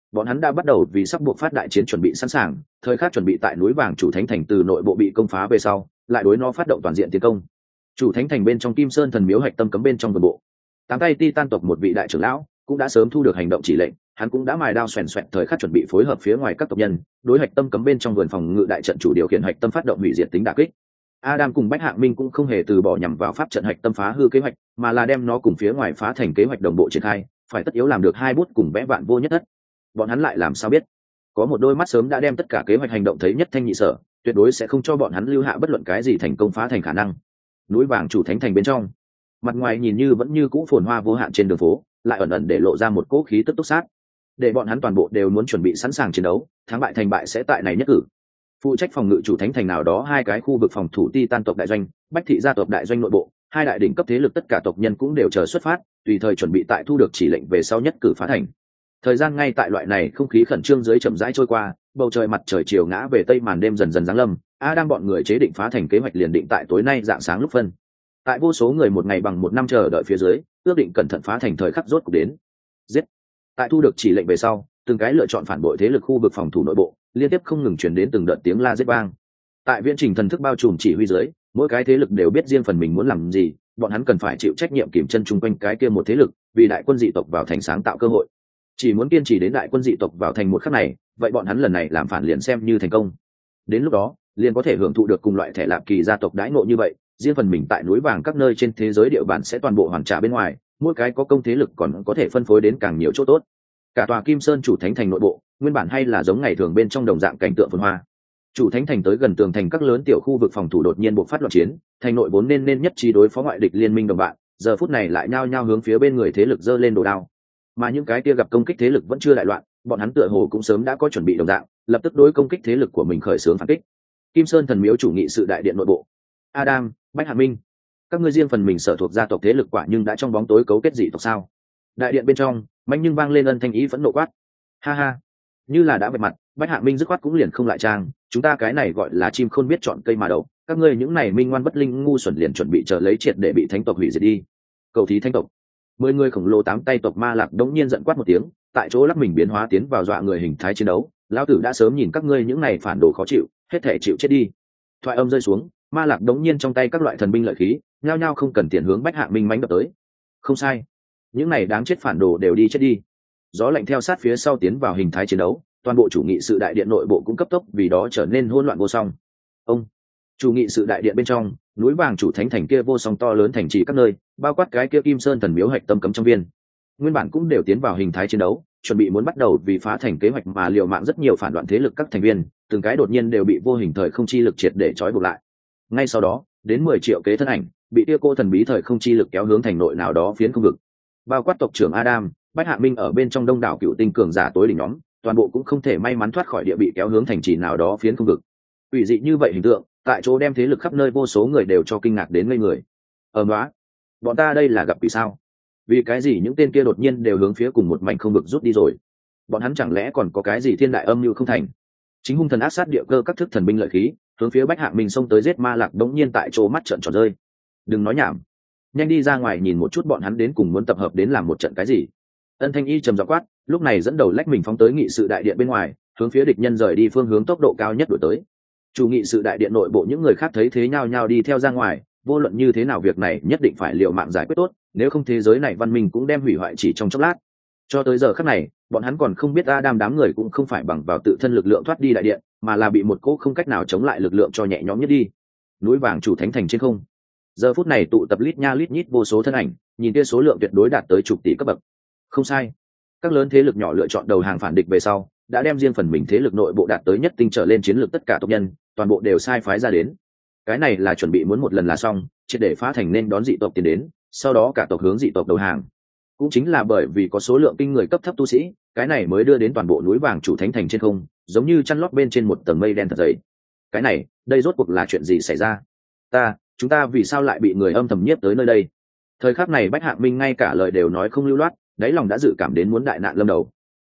Bọn hắn đã bắt đầu vì sắp buộc phát đại chiến chuẩn bị sẵn sàng, thời khắc chuẩn bị tại núi vàng chủ thánh thành từ nội bộ bị công phá về sau, lại đối nó phát động toàn diện tiến công. Chủ thánh thành bên trong Kim Sơn thần miếu hạch tâm cấm bên trong vườn bộ, tám tay Titan tộc một vị đại trưởng lão cũng đã sớm thu được hành động chỉ lệnh, hắn cũng đã mài đao xoèn xoẹt thời khắc chuẩn bị phối hợp phía ngoài các tộc nhân, đối hạch tâm cấm bên trong vườn phòng ngự đại trận chủ điều khiển hạch tâm phát động hủy diệt tính đả kích. Adam cùng Bách Hạng Minh cũng không hề từ bỏ nhằm vào pháp trận hạch tâm phá hư kế hoạch, mà là đem nó cùng phía ngoài phá thành kế hoạch đồng bộ triển khai, phải tất yếu làm được hai bút cùng vẽ vạn vô nhất thất. Bọn hắn lại làm sao biết? Có một đôi mắt sớm đã đem tất cả kế hoạch hành động thấy nhất thanh nhị sở, tuyệt đối sẽ không cho bọn hắn lưu hạ bất luận cái gì thành công phá thành khả năng. Núi vàng chủ thánh thành bên trong, mặt ngoài nhìn như vẫn như cũ phồn hoa vô hạn trên đường phố, lại ẩn ẩn để lộ ra một cỗ khí tức túc sát, để bọn hắn toàn bộ đều muốn chuẩn bị sẵn sàng chiến đấu, thắng bại thành bại sẽ tại này nhất cử. Phụ trách phòng ngự chủ thánh thành nào đó hai cái khu vực phòng thủ Titan tộc đại doanh, Bách thị gia tộc đại doanh nội bộ, hai đại đỉnh cấp thế lực tất cả tộc nhân cũng đều chờ xuất phát, tùy thời chuẩn bị tại thu được chỉ lệnh về sau nhất cử phá thành. Thời gian ngay tại loại này không khí khẩn trương dưới chậm rãi trôi qua, bầu trời mặt trời chiều ngã về tây, màn đêm dần dần giáng lâm. Adam bọn người chế định phá thành kế hoạch liền định tại tối nay rạng sáng lúc phân. Tại vô số người một ngày bằng một năm chờ đợi phía dưới, ước định cẩn thận phá thành thời khắc rốt cục đến. Giết! Tại thu được chỉ lệnh về sau, từng cái lựa chọn phản bội thế lực khu vực phòng thủ nội bộ, liên tiếp không ngừng truyền đến từng đợt tiếng la giết vang. Tại viễn trình thần thức bao trùm chỉ huy dưới, mỗi cái thế lực đều biết riêng phần mình muốn làm gì, bọn hắn cần phải chịu trách nhiệm kiểm chân chung quanh cái kia một thế lực, vì đại quân dị tộc vào thành sáng tạo cơ hội. Chỉ muốn kiên trì đến đại quân dị tộc vào thành một khắc này, vậy bọn hắn lần này làm phản liền xem như thành công. Đến lúc đó, liền có thể hưởng thụ được cùng loại thẻ lạp kỳ gia tộc đãi ngộ như vậy, riêng phần mình tại núi vàng các nơi trên thế giới địa bàn sẽ toàn bộ hoàn trả bên ngoài, mỗi cái có công thế lực còn có thể phân phối đến càng nhiều chỗ tốt. Cả tòa Kim Sơn chủ thánh thành nội bộ, nguyên bản hay là giống ngày thường bên trong đồng dạng cảnh tượng phồn hoa. Chủ thánh thành tới gần tường thành các lớn tiểu khu vực phòng thủ đột nhiên bộc phát loạn chiến, thành nội vốn nên nhất trí đối phó ngoại địch liên minh đồng bạn, giờ phút này lại nhao nhao hướng phía bên người thế lực giơ lên đồ đao. Mà những cái kia gặp công kích thế lực vẫn chưa đại loạn, bọn hắn tựa hồ cũng sớm đã có chuẩn bị đồng dạng, lập tức đối công kích thế lực của mình khởi xướng phản kích. Kim Sơn thần miếu chủ nghị sự đại điện nội bộ, Adam, Bách Hạ Minh, các ngươi riêng phần mình sở thuộc gia tộc thế lực quả nhưng đã trong bóng tối cấu kết dị tộc sao? Đại điện bên trong, mạnh nhưng vang lên ân thanh ý vẫn nộ quát. Ha ha, như là đã vạch mặt, Bách Hạ Minh dứt khoát cũng liền không lại trang, chúng ta cái này gọi là chim khôn biết chọn cây mà đậu, các ngươi những này minh ngoan bất linh ngu xuẩn liền chuẩn bị chờ lấy triệt để bị thánh tộc hủy diệt đi. Cầu thí thánh tộc. 10 người khổng lồ tám tay tộc ma lạc đống nhiên giận quát một tiếng, tại chỗ lắc mình biến hóa tiến vào dọa người hình thái chiến đấu. Lão tử đã sớm nhìn các ngươi những này phản đồ khó chịu, hết thể chịu chết đi. Thoại âm rơi xuống, ma lạc đống nhiên trong tay các loại thần binh lợi khí, nhao nhao không cần tiền hướng Bách Hạ Minh mãnh đập tới. Không sai, những này đáng chết phản đồ đều đi chết đi. Gió lạnh theo sát phía sau tiến vào hình thái chiến đấu, toàn bộ chủ nghị sự đại điện nội bộ cũng cấp tốc vì đó trở nên hỗn loạn vô song. Ông chủ nghị sự đại điện bên trong, núi vàng chủ thánh thành kia vô song to lớn thành trì các nơi, bao quát cái kia Kim Sơn thần miếu hạch tâm cấm trong viên, nguyên bản cũng đều tiến vào hình thái chiến đấu, chuẩn bị muốn bắt đầu vì phá thành kế hoạch mà liều mạng. Rất nhiều phản loạn thế lực các thành viên, từng cái đột nhiên đều bị vô hình thời không chi lực triệt để trói buộc lại. Ngay sau đó, đến 10 triệu kế thân ảnh bị kia cô thần bí thời không chi lực kéo hướng thành nội nào đó phiến không vực, bao quát tộc trưởng Adam, Bách Hạ Minh ở bên trong đông đảo cựu tinh cường giả tối đỉnh nhóm, toàn bộ cũng không thể may mắn thoát khỏi địa bị kéo hướng thành trì nào đó phiến không vực. Ủy dị như vậy hình tượng, tại chỗ đem thế lực khắp nơi vô số người đều cho kinh ngạc đến ngây người. Nóa, bọn ta đây là gặp vì sao? Vì cái gì những tên kia đột nhiên đều hướng phía cùng một mảnh không vực rút đi rồi? Bọn hắn chẳng lẽ còn có cái gì thiên đại âm mưu không thành? Chính hung thần ác sát địa cơ các thức thần binh lợi khí, hướng phía Bách Hạ Minh xông tới giết ma lạc đống nhiên tại chỗ mắt trợn tròn rơi. Đừng nói nhảm, nhanh đi ra ngoài nhìn một chút bọn hắn đến cùng muốn tập hợp đến làm một trận cái gì. Ân thanh y trầm giọng quát, lúc này dẫn đầu lách mình phóng tới nghị sự đại điện bên ngoài, hướng phía địch nhân rời đi phương hướng tốc độ cao nhất đuổi tới. Chủ nghị sự đại điện nội bộ những người khác thấy thế nhao nhao đi theo ra ngoài, vô luận như thế nào việc này nhất định phải liều mạng giải quyết tốt, nếu không thế giới này văn minh cũng đem hủy hoại chỉ trong chốc lát. Cho tới giờ khắc này, bọn hắn còn không biết Adam đám người cũng không phải bằng vào tự thân lực lượng thoát đi đại điện, mà là bị một cỗ không cách nào chống lại lực lượng cho nhẹ nhõm nhất đi. Núi vàng chủ thánh thành trên không, giờ phút này tụ tập lít nha lít nhít vô số thân ảnh, nhìn kia số lượng tuyệt đối đạt tới chục tỷ cấp bậc. Không sai, các lớn thế lực nhỏ lựa chọn đầu hàng phản địch về sau, đã đem riêng phần mình thế lực nội bộ đạt tới nhất tinh trở lên chiến lược tất cả tộc nhân, toàn bộ đều sai phái ra đến. Cái này là chuẩn bị muốn một lần là xong, triệt để phá thành nên đón dị tộc tiến đến, sau đó cả tộc hướng dị tộc đầu hàng. Cũng chính là bởi vì có số lượng kinh người cấp thấp tu sĩ, cái này mới đưa đến toàn bộ núi vàng chủ thánh thành trên không, giống như chăn lót bên trên một tầng mây đen thật dày. Cái này, đây rốt cuộc là chuyện gì xảy ra? Chúng ta vì sao lại bị người âm thầm nhiếp tới nơi đây? Thời khắc này Bách Hạ Minh ngay cả lời đều nói không lưu loát, đáy lòng đã dự cảm đến muốn đại nạn lâm đầu.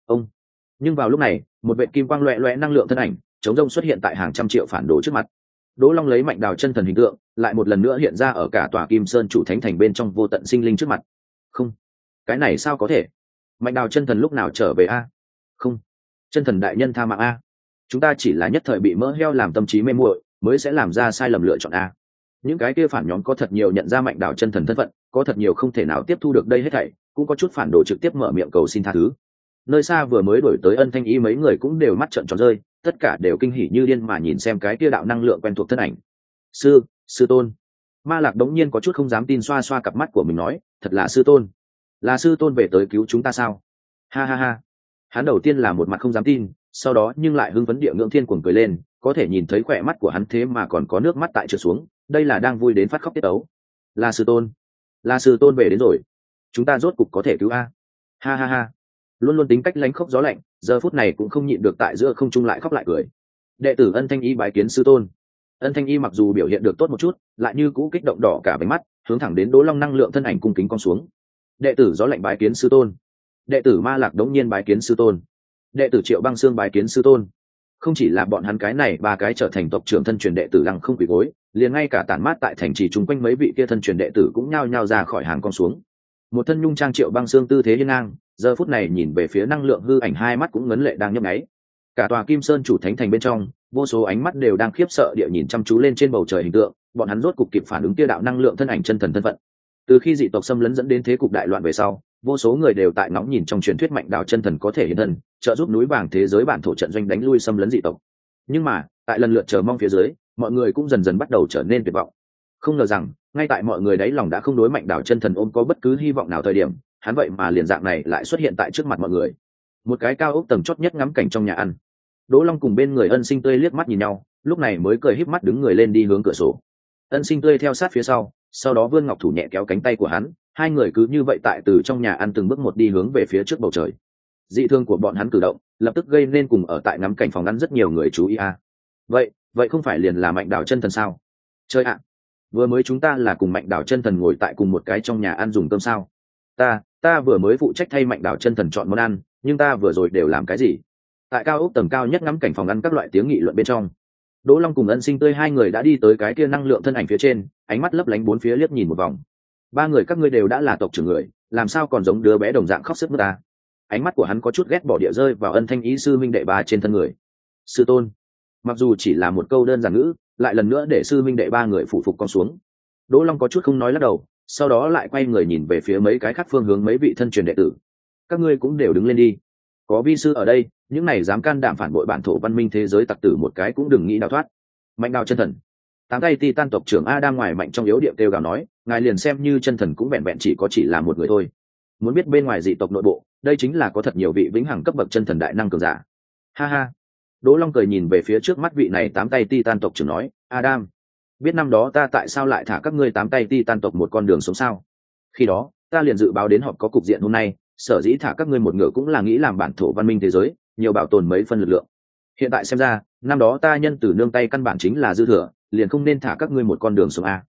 Nhưng vào lúc này, một vệt kim quang loẹt loẹt năng lượng thân ảnh chống rông xuất hiện tại hàng trăm triệu phản đồ trước mặt. Đỗ Long lấy mạnh đào chân thần hình tượng, lại một lần nữa hiện ra ở cả tòa Kim Sơn chủ thánh thành bên trong vô tận sinh linh trước mặt. Không, cái này sao có thể? Mạnh đào chân thần lúc nào trở về a? Không, Chân thần đại nhân tha mạng a, chúng ta chỉ là nhất thời bị mỡ heo làm tâm trí mê muội mới sẽ làm ra sai lầm lựa chọn a. Những cái kia phản nhóm có thật nhiều nhận ra Mạnh Đảo chân thần thân phận, có thật nhiều không thể nào tiếp thu được đây hết thảy, cũng có chút phản đồ trực tiếp mở miệng cầu xin tha thứ. Nơi xa vừa mới đổi tới Ân Thanh Y mấy người cũng đều mắt trợn tròn rơi, tất cả đều kinh hỉ như điên mà nhìn xem cái kia đạo năng lượng quen thuộc thân ảnh. Sư tôn. Ma Lạc đống nhiên có chút không dám tin, xoa xoa cặp mắt của mình nói, thật là sư tôn. Là sư tôn về tới cứu chúng ta sao? Ha ha ha. Hắn đầu tiên là một mặt không dám tin, sau đó nhưng lại hưng phấn địa ngưỡng thiên cuồng cười lên, có thể nhìn thấy khỏe mắt của hắn thế mà còn có nước mắt tại trượt xuống, đây là đang vui đến phát khóc tiết ấu. Là sư tôn. Là sư tôn về đến rồi. Chúng ta rốt cục có thể cứu a. Ha ha ha. Luôn luôn tính cách lánh khóc gió lạnh, giờ phút này cũng không nhịn được tại giữa không trung lại khóc lại cười. Đệ tử Ân Thanh Y bái kiến sư tôn. Ân Thanh Y mặc dù biểu hiện được tốt một chút, lại như cũ kích động đỏ cả váy mắt, hướng thẳng đến Đỗ Long năng lượng thân ảnh cung kính cong xuống. Đệ tử Gió Lạnh bái kiến sư tôn. Đệ tử Ma Lạc đống nhiên bái kiến sư tôn. Đệ tử Triệu Băng Xương bái kiến sư tôn. Không chỉ là bọn hắn cái này ba cái trở thành tộc trưởng thân truyền đệ tử lăng không quỳ gối, liền ngay cả tản mát tại thành trì chung quanh mấy vị kia thân truyền đệ tử cũng nhao nhao ra khỏi hàng cong xuống. Một thân nhung trang Triệu Băng Xương tư thế hiên ngang, giờ phút này nhìn về phía năng lượng hư ảnh, hai mắt cũng ngấn lệ đang nhấp nháy. Cả tòa Kim Sơn chủ thánh thành bên trong, vô số ánh mắt đều đang khiếp sợ địa nhìn chăm chú lên trên bầu trời hình tượng, bọn hắn rốt cục kịp phản ứng kia đạo năng lượng thân ảnh chân thần thân phận. Từ khi dị tộc xâm lấn dẫn đến thế cục đại loạn về sau, vô số người đều tại ngóng nhìn trong truyền thuyết Mạnh Đảo chân thần có thể hiện thân, trợ giúp núi vàng thế giới bản thổ trận doanh đánh lui xâm lấn dị tộc. Nhưng mà, tại lần lượt chờ mong phía dưới, mọi người cũng dần dần bắt đầu trở nên tuyệt vọng. Không ngờ rằng, ngay tại mọi người đáy lòng đã không đối Mạnh Đảo chân thần ôm có bất cứ hy vọng nào thời điểm, hắn vậy mà liền dạng này lại xuất hiện tại trước mặt mọi người. Một cái cao ốc tầng chót nhất ngắm cảnh trong nhà ăn. Đỗ Long cùng bên người Ân Sinh Tươi liếc mắt nhìn nhau, lúc này mới cười híp mắt đứng người lên đi hướng cửa sổ. Ân Sinh Tươi theo sát phía sau đó vươn ngọc thủ nhẹ kéo cánh tay của hắn, hai người cứ như vậy tại từ trong nhà ăn từng bước một đi hướng về phía trước bầu trời. Dị thương của bọn hắn cử động, lập tức gây nên cùng ở tại ngắm cảnh phòng ăn rất nhiều người chú ý a. Vậy không phải liền là Mạnh Đảo chân thần sao? Chơi ạ. Vừa mới chúng ta là cùng Mạnh Đảo chân thần ngồi tại cùng một cái trong nhà ăn dùng cơm sao? Ta vừa mới phụ trách thay Mạnh Đảo chân thần chọn món ăn, nhưng ta vừa rồi đều làm cái gì? Tại cao ốc tầng cao nhất ngắm cảnh phòng ăn các loại tiếng nghị luận bên trong, Đỗ Long cùng Ân Sinh Tươi hai người đã đi tới cái kia năng lượng thân ảnh phía trên, ánh mắt lấp lánh bốn phía liếc nhìn một vòng. Ba người các ngươi đều đã là tộc trưởng người, làm sao còn giống đứa bé đồng dạng khóc sướt mướt ta? Ánh mắt của hắn có chút ghét bỏ địa rơi vào Ân Thanh Y sư minh đệ ba trên thân người. Sư tôn. Mặc dù chỉ là một câu đơn giản ngữ, lại lần nữa để sư minh đệ ba người phủ phục con xuống. Đỗ Long có chút không nói lắc đầu, sau đó lại quay người nhìn về phía mấy cái khác phương hướng mấy vị thân truyền đệ tử. Các ngươi cũng đều đứng lên đi. Có vi sư ở đây, những này dám can đảm phản bội bản thổ văn minh thế giới tặc tử một cái cũng đừng nghĩ đào thoát. Mạnh Đảo chân thần. Tám tay Titan tộc trưởng Adam ngoài mạnh trong yếu điệu kêu gào nói, ngài liền xem như chân thần cũng vẹn vẹn chỉ là một người thôi. Muốn biết bên ngoài dị tộc nội bộ, đây chính là có thật nhiều vị vĩnh hằng cấp bậc chân thần đại năng cường giả. Ha ha. Đỗ Long cười nhìn về phía trước mắt vị này tám tay Titan tộc trưởng nói, Adam, biết năm đó ta tại sao lại thả các ngươi tám tay Titan tộc một con đường sống sao? Khi đó, ta liền dự báo đến họp có cục diện hôm nay, sở dĩ thả các ngươi một ngựa cũng là nghĩ làm bản thổ văn minh thế giới nhiều bảo tồn mấy phân lực lượng. Hiện tại xem ra, năm đó ta nhân từ nương tay căn bản chính là dư thừa, liền không nên thả các ngươi một con đường sống a.